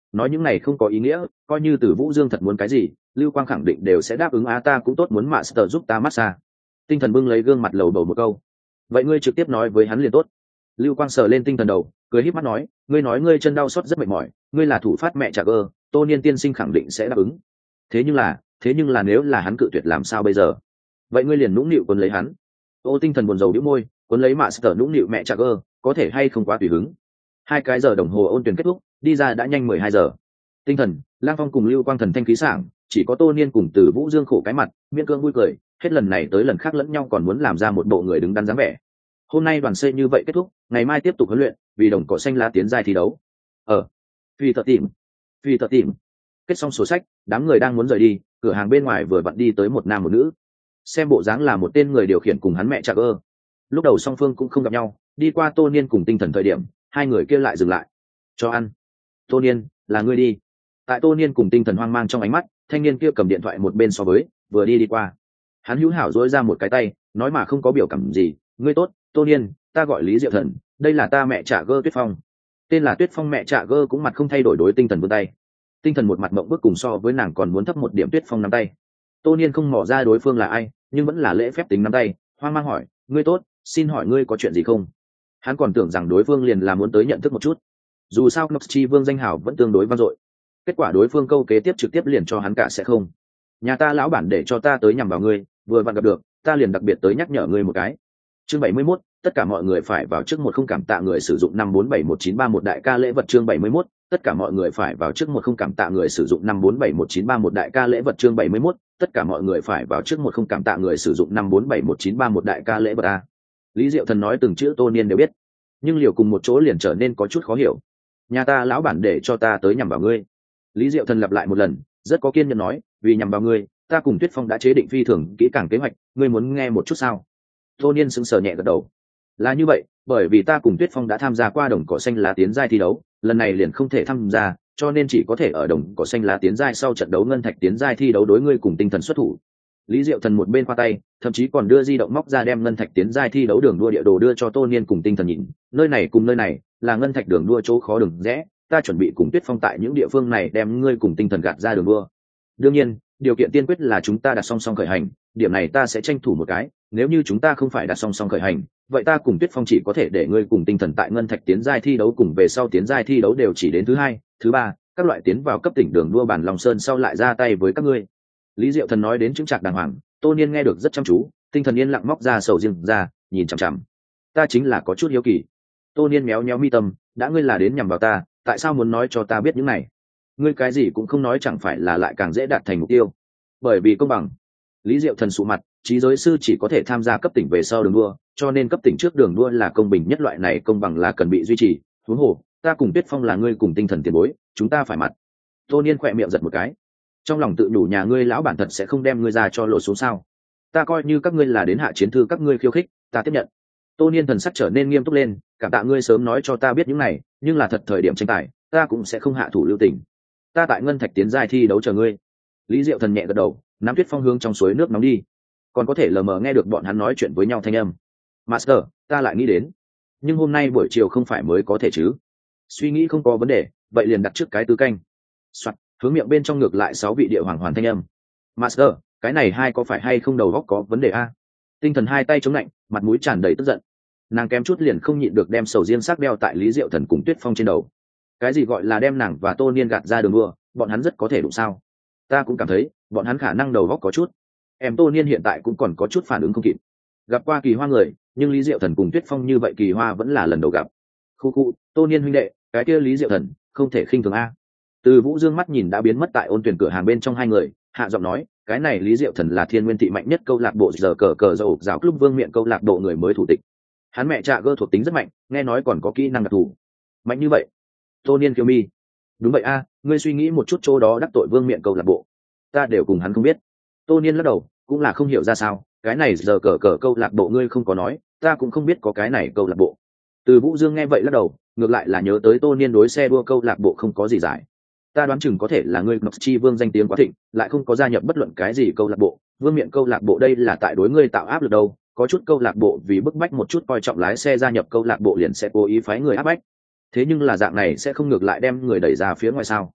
nói những này không có ý nghĩa, coi như Từ Vũ Dương thật muốn cái gì, Lưu Quang khẳng định đều sẽ đáp ứng. Á ta cũng tốt muốn Master giúp ta massage. Tinh Thần bưng lấy gương mặt lầu bầu một câu. Vậy ngươi trực tiếp nói với hắn liền tốt. Lưu Quang sờ lên Tinh Thần đầu, cười híp mắt nói, ngươi nói ngươi chân đau xót rất mệt mỏi, ngươi là thủ phát mẹ trả cơ, Tô Niên tiên sinh khẳng định sẽ đáp ứng. Thế nhưng là, thế nhưng là nếu là hắn cự tuyệt làm sao bây giờ? Vậy ngươi liền nũng nịu quấn lấy hắn. Ô Tinh Thần buồn rầu đĩu môi, quấn lấy Master nũng nịu mẹ trả cơ, có thể hay không quá tùy hứng. Hai cái giờ đồng hồ ôn tuyển kết thúc, đi ra đã nhanh mười hai giờ. Tinh Thần, Lang Phong cùng Lưu Quang thần thanh khí sảng, chỉ có Tô Niên cùng Từ Vũ Dương khổ cái mặt, miễn cưỡng vui cười, hết lần này tới lần khác lẫn nhau còn muốn làm ra một bộ người đứng đắn dáng vẻ. Hôm nay đoàn xây như vậy kết thúc, ngày mai tiếp tục huấn luyện, vì đồng cỏ xanh lá tiến giai thi đấu. Ở Phi Tợ Tìm, Phi Tợ Tìm. Kết xong sổ sách, đám người đang muốn rời đi, cửa hàng bên ngoài vừa vặn đi tới một nam một nữ. Xem bộ dáng là một tên người điều khiển cùng hắn mẹ Trạc ơ. Lúc đầu song phương cũng không gặp nhau, đi qua Tô Niên cùng Tinh Thần thời điểm, hai người kia lại dừng lại. Cho ăn. Tô Niên, là ngươi đi. Tại Tô Niên cùng Tinh Thần hoang mang trong ánh mắt, thanh niên kia cầm điện thoại một bên so với, vừa đi đi qua. Hắn hữu hảo dối ra một cái tay, nói mà không có biểu cảm gì, ngươi tốt, Tô Niên, ta gọi Lý Diệu Thần, đây là ta mẹ Trạ Gơ Tuyết Phong. Tên là Tuyết Phong mẹ Trạ Gơ cũng mặt không thay đổi đối Tinh Thần vươn tay. Tinh Thần một mặt mộng bức cùng so với nàng còn muốn thấp một điểm Tuyết Phong nắm tay. Tô Niên không mò ra đối phương là ai, nhưng vẫn là lễ phép tính nắm tay, hoang mang hỏi, ngươi tốt, xin hỏi ngươi có chuyện gì không? Hắn còn tưởng rằng đối phương liền là muốn tới nhận thức một chút. Dù sao Knox Chi Vương danh hào vẫn tương đối vang dội. Kết quả đối phương câu kế tiếp trực tiếp liền cho hắn cả sẽ không. Nhà ta lão bản để cho ta tới nhằm vào ngươi, vừa vặn gặp được, ta liền đặc biệt tới nhắc nhở ngươi một cái. Chương bảy mươi mốt, tất cả mọi người phải vào trước một không cảm tạ người sử dụng năm bốn bảy một chín ba một đại ca lễ vật. Chương bảy mươi mốt, tất cả mọi người phải vào trước một không cảm tạ người sử dụng năm bốn bảy một chín ba một đại ca lễ vật. Chương bảy mươi mốt, tất cả mọi người phải vào trước một không cảm tạ người sử dụng năm bốn bảy một chín ba một đại ca lễ vật a. Lý Diệu Thần nói từng chữ Tô Niên đều biết, nhưng liều cùng một chỗ liền trở nên có chút khó hiểu. Nhà ta lão bản để cho ta tới nhằm vào ngươi. Lý Diệu Thần lặp lại một lần, rất có kiên nhẫn nói, vì nhằm vào ngươi, ta cùng Tuyết Phong đã chế định phi thường kỹ càng kế hoạch, ngươi muốn nghe một chút sao? Tô Niên sững sờ nhẹ gật đầu. Là như vậy, bởi vì ta cùng Tuyết Phong đã tham gia qua đồng cỏ xanh lá tiến giai thi đấu, lần này liền không thể tham gia, cho nên chỉ có thể ở đồng cỏ xanh lá tiến giai sau trận đấu ngân thạch tiến giai thi đấu đối ngươi cùng Tinh Thần xuất thủ. Lý Diệu Thần một bên khoa tay, thậm chí còn đưa di động móc ra đem ngân thạch tiến giai thi đấu đường đua địa đồ đưa cho Tô Niên cùng Tinh Thần nhìn, nơi này cùng nơi này là ngân thạch đường đua chỗ khó đường rẽ, ta chuẩn bị cùng Tuyết Phong tại những địa phương này đem ngươi cùng Tinh Thần gạt ra đường đua. Đương nhiên, điều kiện tiên quyết là chúng ta đặt song song khởi hành, điểm này ta sẽ tranh thủ một cái, nếu như chúng ta không phải đặt song song khởi hành, vậy ta cùng Tuyết Phong chỉ có thể để ngươi cùng Tinh Thần tại ngân thạch tiến giai thi đấu cùng về sau tiến giai thi đấu đều chỉ đến thứ hai, thứ ba, các loại tiến vào cấp tỉnh đường đua bản Long Sơn sau lại ra tay với các ngươi. Lý Diệu Thần nói đến chứng trạc đàng hoàng, Tô Niên nghe được rất chăm chú, Tinh Thần yên lặng móc ra sầu riêng ra, nhìn chằm chằm. Ta chính là có chút hiếu kỳ. Tô Niên méo méo mi tâm, đã ngươi là đến nhằm vào ta, tại sao muốn nói cho ta biết những này? Ngươi cái gì cũng không nói chẳng phải là lại càng dễ đạt thành mục tiêu? Bởi vì công bằng. Lý Diệu Thần sụ mặt, trí giới sư chỉ có thể tham gia cấp tỉnh về sau đường đua, cho nên cấp tỉnh trước đường đua là công bình nhất, loại này công bằng là cần bị duy trì. Huống hồ, ta cùng Tuyết Phong là ngươi cùng Tinh Thần tiền bối, chúng ta phải mặt. Tô Niên khỏe miệng giật một cái, trong lòng tự nhủ nhà ngươi lão bản thật sẽ không đem ngươi ra cho lộ xuống sao? Ta coi như các ngươi là đến hạ chiến thư các ngươi khiêu khích, ta tiếp nhận. Tô Niên thần sắc trở nên nghiêm túc lên, cảm tạ ngươi sớm nói cho ta biết những này, nhưng là thật thời điểm tranh tài, ta cũng sẽ không hạ thủ lưu tình. Ta tại ngân thạch tiến giai thi đấu chờ ngươi. Lý Diệu Thần nhẹ gật đầu, nắm Tuyết Phong hướng trong suối nước nóng đi, còn có thể lờ mờ nghe được bọn hắn nói chuyện với nhau thanh âm. Master, ta lại nghĩ đến, nhưng hôm nay buổi chiều không phải mới có thể chứ? Suy nghĩ không có vấn đề, vậy liền đặt trước cái tứ canh. Soạt, hướng miệng bên trong ngược lại sáu vị địa hoàng hoàn thanh âm. Master, cái này hai có phải hay không đầu góc có vấn đề a? Tinh Thần hai tay chống lạnh, mặt mũi tràn đầy tức giận. Nàng kém chút liền không nhịn được đem sầu riêng sắc đeo tại Lý Diệu Thần cùng Tuyết Phong trên đầu. Cái gì gọi là đem nàng và Tô Niên gạt ra đường đua, bọn hắn rất có thể đụng sao? Ta cũng cảm thấy, bọn hắn khả năng đầu góc có chút. Em Tô Niên hiện tại cũng còn có chút phản ứng không kịp. Gặp qua kỳ hoa người, nhưng Lý Diệu Thần cùng Tuyết Phong như vậy kỳ hoa vẫn là lần đầu gặp. Khu khu, Tô Niên huynh đệ, cái kia Lý Diệu Thần, không thể khinh thường a. Từ Vũ Dương mắt nhìn đã biến mất tại ôn tuyển cửa hàng bên trong hai người, hạ giọng nói, cái này Lý Diệu Thần là Thiên Nguyên thị mạnh nhất câu lạc bộ giờ cờ cờ dầu giáo club Vương Miện câu lạc bộ người mới thủ tịch. Hắn mẹ Trạ Gơ thuộc tính rất mạnh, nghe nói còn có kỹ năng đặc thù. Mạnh như vậy? Tô Niên kiêu mi. Đúng vậy a, ngươi suy nghĩ một chút chỗ đó đắc tội Vương Miện câu lạc bộ. Ta đều cùng hắn không biết. Tô Niên lắc đầu, cũng là không hiểu ra sao, cái này giờ cờ cờ câu lạc bộ ngươi không có nói, ta cũng không biết có cái này câu lạc bộ. Từ Vũ Dương nghe vậy lắc đầu, ngược lại là nhớ tới Tô Niên đối xe đua câu lạc bộ không có gì giải. Ta đoán chừng có thể là ngươi Ngọc Chi Vương danh tiếng quá thịnh, lại không có gia nhập bất luận cái gì câu lạc bộ. Vương Miện câu lạc bộ đây là tại đối ngươi tạo áp lực đâu, có chút câu lạc bộ vì bức bách một chút coi trọng lái xe gia nhập câu lạc bộ liền sẽ cố ý phái người áp bách. Thế nhưng là dạng này sẽ không ngược lại đem người đẩy ra phía ngoài sao?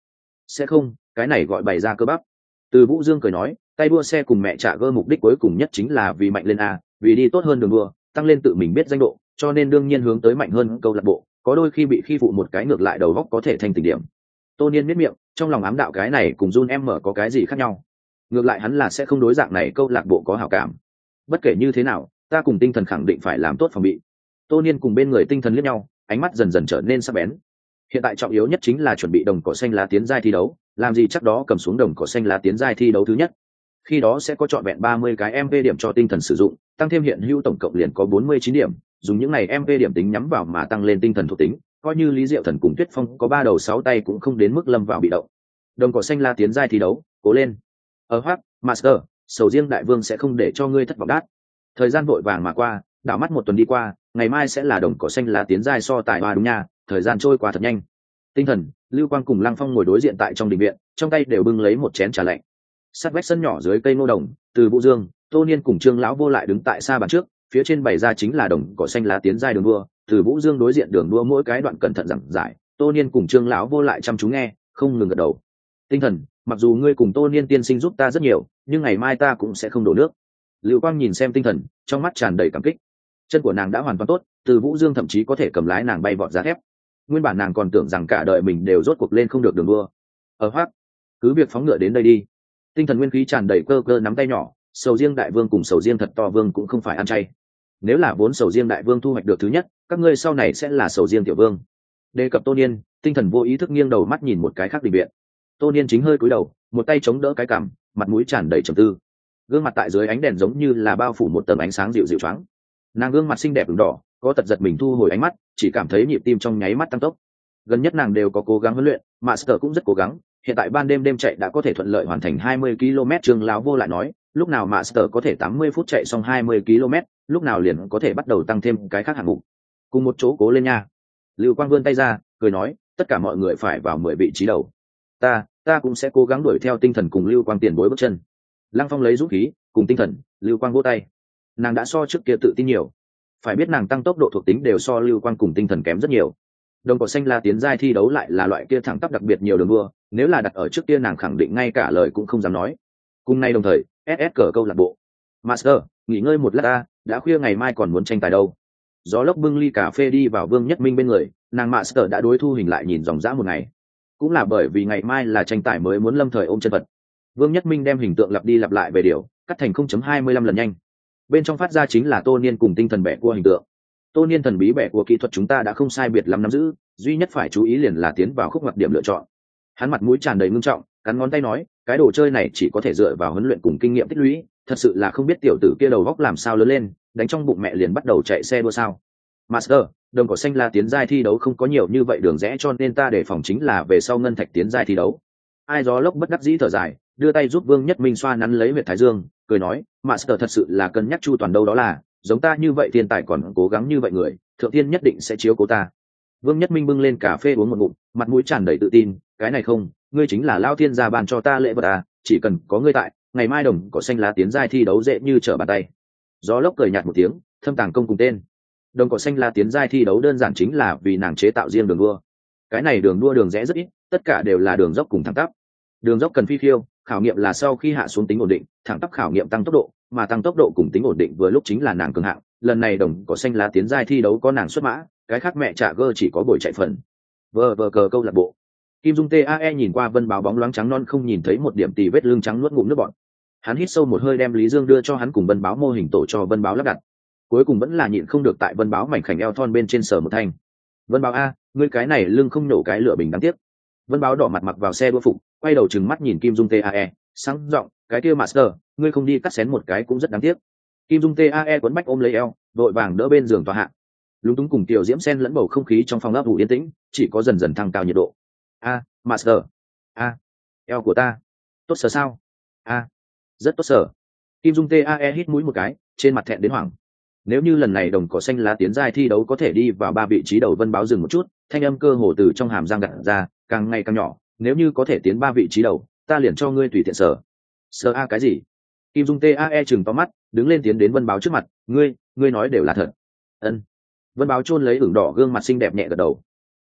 Sẽ không, cái này gọi bày ra cơ bắp. Từ Vũ Dương cười nói, tay đua xe cùng mẹ trả gơ mục đích cuối cùng nhất chính là vì mạnh lên a, vì đi tốt hơn đường đua, tăng lên tự mình biết danh độ, cho nên đương nhiên hướng tới mạnh hơn câu lạc bộ, có đôi khi bị khi phụ một cái ngược lại đầu góc có thể thành tình điểm. Tô Niên miết miệng, trong lòng ám đạo cái này cùng Jun em mở có cái gì khác nhau. Ngược lại hắn là sẽ không đối dạng này câu lạc bộ có hảo cảm. Bất kể như thế nào, ta cùng tinh thần khẳng định phải làm tốt phòng bị. Tô Niên cùng bên người tinh thần liếc nhau, ánh mắt dần dần trở nên sắc bén. Hiện tại trọng yếu nhất chính là chuẩn bị đồng cỏ xanh lá tiến giai thi đấu, làm gì chắc đó cầm xuống đồng cỏ xanh lá tiến giai thi đấu thứ nhất. Khi đó sẽ có trọn vẹn ba mươi cái em vê điểm cho tinh thần sử dụng, tăng thêm hiện hữu tổng cộng liền có bốn mươi chín điểm, dùng những này em vê điểm tính nhắm vào mà tăng lên tinh thần thuộc tính, coi như Lý Diệu Thần cùng Tuyết Phong có ba đầu sáu tay cũng không đến mức lâm vào bị động. Đồng cỏ xanh lá tiến giai thi đấu, cố lên. Ở Hoắc, Master, sầu riêng đại vương sẽ không để cho ngươi thất vọng đát. Thời gian vội vàng mà qua, đảo mắt một tuần đi qua, ngày mai sẽ là đồng cỏ xanh lá tiến giai so tài hoa đúng nha, thời gian trôi qua thật nhanh. Tinh thần, Lưu Quang cùng Lăng Phong ngồi đối diện tại trong đình viện, trong tay đều bưng lấy một chén trà lạnh. Sát vách sân nhỏ dưới cây ngô đồng, Từ Vũ Dương, Tô Niên cùng Trương lão vô lại đứng tại xa bàn trước, phía trên bày ra chính là đồng cỏ xanh lá tiến giai đường đua, Từ Vũ Dương đối diện đường đua mỗi cái đoạn cẩn thận giảng giải, Tô Niên cùng Trương lão vô lại chăm chú nghe, không ngừng gật đầu. Tinh thần, mặc dù ngươi cùng Tô Niên tiên sinh giúp ta rất nhiều, nhưng ngày mai ta cũng sẽ không đổ nước. Lưu Quang nhìn xem Tinh thần, trong mắt tràn đầy cảm kích. Chân của nàng đã hoàn toàn tốt, Từ Vũ Dương thậm chí có thể cầm lái nàng bay vọt giá thép. Nguyên bản nàng còn tưởng rằng cả đời mình đều rốt cuộc lên không được đường đua. Ở Hoắc, cứ việc phóng ngựa đến đây đi. Tinh thần nguyên khí tràn đầy cơ cơ nắm tay nhỏ, sầu riêng đại vương cùng sầu riêng thật to vương cũng không phải ăn chay. Nếu là vốn sầu riêng đại vương thu hoạch được thứ nhất, các ngươi sau này sẽ là sầu riêng tiểu vương. Đề cập Tô Niên, tinh thần vô ý thức nghiêng đầu mắt nhìn một cái khác đình viện. Tô Niên chính hơi cúi đầu, một tay chống đỡ cái cằm, mặt mũi tràn đầy trầm tư. Gương mặt tại dưới ánh đèn giống như là bao phủ một tầng ánh sáng dịu dịu choáng. Nàng gương mặt xinh đẹp ửng đỏ, có tật giật mình thu hồi ánh mắt, chỉ cảm thấy nhịp tim trong nháy mắt tăng tốc. Gần nhất nàng đều có cố gắng huấn luyện, Master cũng rất cố gắng, hiện tại ban đêm đêm chạy đã có thể thuận lợi hoàn thành hai mươi ki lô mét. Trương lão vô lại nói, lúc nào Master có thể tám mươi phút chạy xong hai mươi ki lô mét, lúc nào liền có thể bắt đầu tăng thêm cái khác hạng mục. Cùng một chỗ cố lên nha. Lưu Quang vươn tay ra, cười nói, tất cả mọi người phải vào mười vị trí đầu. Ta, ta cũng sẽ cố gắng đuổi theo tinh thần cùng Lưu Quang tiền bối bước chân. Lăng Phong lấy dũng khí, cùng tinh thần, Lưu Quang vỗ tay. Nàng đã so trước kia tự tin nhiều. Phải biết nàng tăng tốc độ thuộc tính đều so Lưu Quang cùng tinh thần kém rất nhiều. Đồng cỏ xanh la tiến giai thi đấu lại là loại kia thẳng tắp đặc biệt nhiều đường đua, nếu là đặt ở trước kia nàng khẳng định ngay cả lời cũng không dám nói. Cùng nay đồng thời, ét ét cờ câu lạc bộ. Master, nghỉ ngơi một lát ta, đã khuya ngày mai còn muốn tranh tài đâu. Gió lốc bưng ly cà phê đi vào Vương Nhất Minh bên người, nàng Master đã đối thu hình lại nhìn dòng dã một ngày. Cũng là bởi vì ngày mai là tranh tài mới muốn lâm thời ôm chân vật. Vương Nhất Minh đem hình tượng lặp đi lặp lại về điều, cắt thành không chấm hai mươi lăm lần nhanh. Bên trong phát ra chính là Tô Niên cùng tinh thần bẻ cua hình tượng. Tô Niên thần bí bẻ cua kỹ thuật chúng ta đã không sai biệt lắm nắm giữ, duy nhất phải chú ý liền là tiến vào khúc ngoặt điểm lựa chọn. Hắn mặt mũi tràn đầy ngưng trọng, cắn ngón tay nói, cái đồ chơi này chỉ có thể dựa vào huấn luyện cùng kinh nghiệm tích lũy, thật sự là không biết tiểu tử kia đầu góc làm sao lớn lên, đánh trong bụng mẹ liền bắt đầu chạy xe đua sao. Master, đồng cỏ xanh la tiến giai thi đấu không có nhiều như vậy đường rẽ cho nên ta đề phòng chính là về sau ngân thạch tiến giai thi đấu. Ai gió lốc bất đắc dĩ thở dài, đưa tay giúp Vương Nhất Minh xoa nắn lấy huyệt thái dương, cười nói, Master thật sự là cân nhắc chu toàn đâu đó là, giống ta như vậy thiên tài còn cố gắng như vậy người, thượng thiên nhất định sẽ chiếu cố ta. Vương Nhất Minh bưng lên cà phê uống một ngụm, mặt mũi tràn đầy tự tin, cái này không, ngươi chính là Lao Thiên gia ban cho ta lễ vật à, chỉ cần có ngươi tại, ngày mai đồng cỏ xanh lá tiến giai thi đấu dễ như trở bàn tay. Gió lốc cười nhạt một tiếng, thâm tàng công cùng tên. Đồng cỏ xanh lá tiến giai thi đấu đơn giản chính là vì nàng chế tạo riêng đường đua. Cái này đường đua đường rẽ rất ít, tất cả đều là đường dốc cùng thẳng tắp. Đường dốc cần phi khiêu, khảo nghiệm là sau khi hạ xuống tính ổn định, thẳng tắp khảo nghiệm tăng tốc độ, mà tăng tốc độ cùng tính ổn định vừa lúc chính là nàng cường hạng. Lần này đồng cỏ xanh lá tiến giai thi đấu có nàng xuất mã, cái khác mẹ trả gơ chỉ có buổi chạy phần. Vờ vờ cờ câu lạc bộ. Kim Dung tae nhìn qua Vân Báo bóng loáng trắng non không nhìn thấy một điểm tì vết lưng trắng nuốt ngụm nước bọt. Hắn hít sâu một hơi đem Lý Dương đưa cho hắn cùng Vân Báo mô hình tổ cho Vân Báo lắp đặt. Cuối cùng vẫn là nhịn không được tại Vân Báo mảnh khảnh eo thon bên trên sờ một thanh. Vân Báo a, ngươi cái này lưng không nổ cái lửa bình đáng tiếc. Vân Báo đỏ mặt mặc vào xe đua phục, quay đầu trừng mắt nhìn Kim Dung tae, sáng giọng, cái kia Master, ngươi không đi cắt xén một cái cũng rất đáng tiếc. Kim Dung tae quấn bách ôm lấy eo, vội vàng đỡ bên giường tòa hạ. Lúng túng cùng tiểu diễm sen lẫn bầu không khí trong phòng ấp ủ yên tĩnh, chỉ có dần dần thăng cao nhiệt độ. A, Master, a, eo của ta, tốt sở sao? A, rất tốt sở. Kim Dung tae hít mũi một cái, trên mặt thẹn đến hoảng. Nếu như lần này đồng cỏ xanh lá tiến giai thi đấu có thể đi vào ba vị trí đầu, Vân Báo dừng một chút, thanh âm cơ hồ từ trong hàm răng gặt ra, càng ngày càng nhỏ. Nếu như có thể tiến ba vị trí đầu, ta liền cho ngươi tùy tiện sở. Sở a cái gì? Kim Dung tae chừng to mắt, đứng lên tiến đến Vân Báo trước mặt, ngươi, ngươi nói đều là thật. Ân. Vân Báo chôn lấy ửng đỏ gương mặt xinh đẹp nhẹ gật đầu.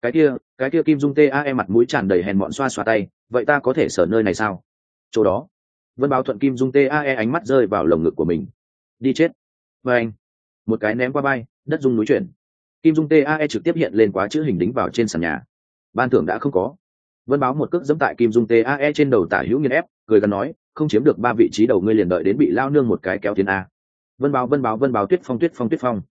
cái kia cái kia Kim Dung tae mặt mũi tràn đầy hèn mọn xoa xoa tay, vậy ta có thể sở nơi này sao? Chỗ đó. Vân Báo Thuận Kim Dung tae ánh mắt rơi vào lồng ngực của mình. Đi chết. Và anh một cái ném qua bay, đất rung núi chuyển. Kim Dung tae trực tiếp hiện lên quá chữ hình đính vào trên sàn nhà. Ban thưởng đã không có. Vân Báo một cước giẫm tại Kim Dung tae trên đầu tả hữu nghiền ép, cười gần nói, không chiếm được ba vị trí đầu ngươi liền đợi đến bị lao nương một cái kéo tiến a. Vân Báo Vân Báo Vân Báo Tuyết Phong Tuyết Phong Tuyết Phong.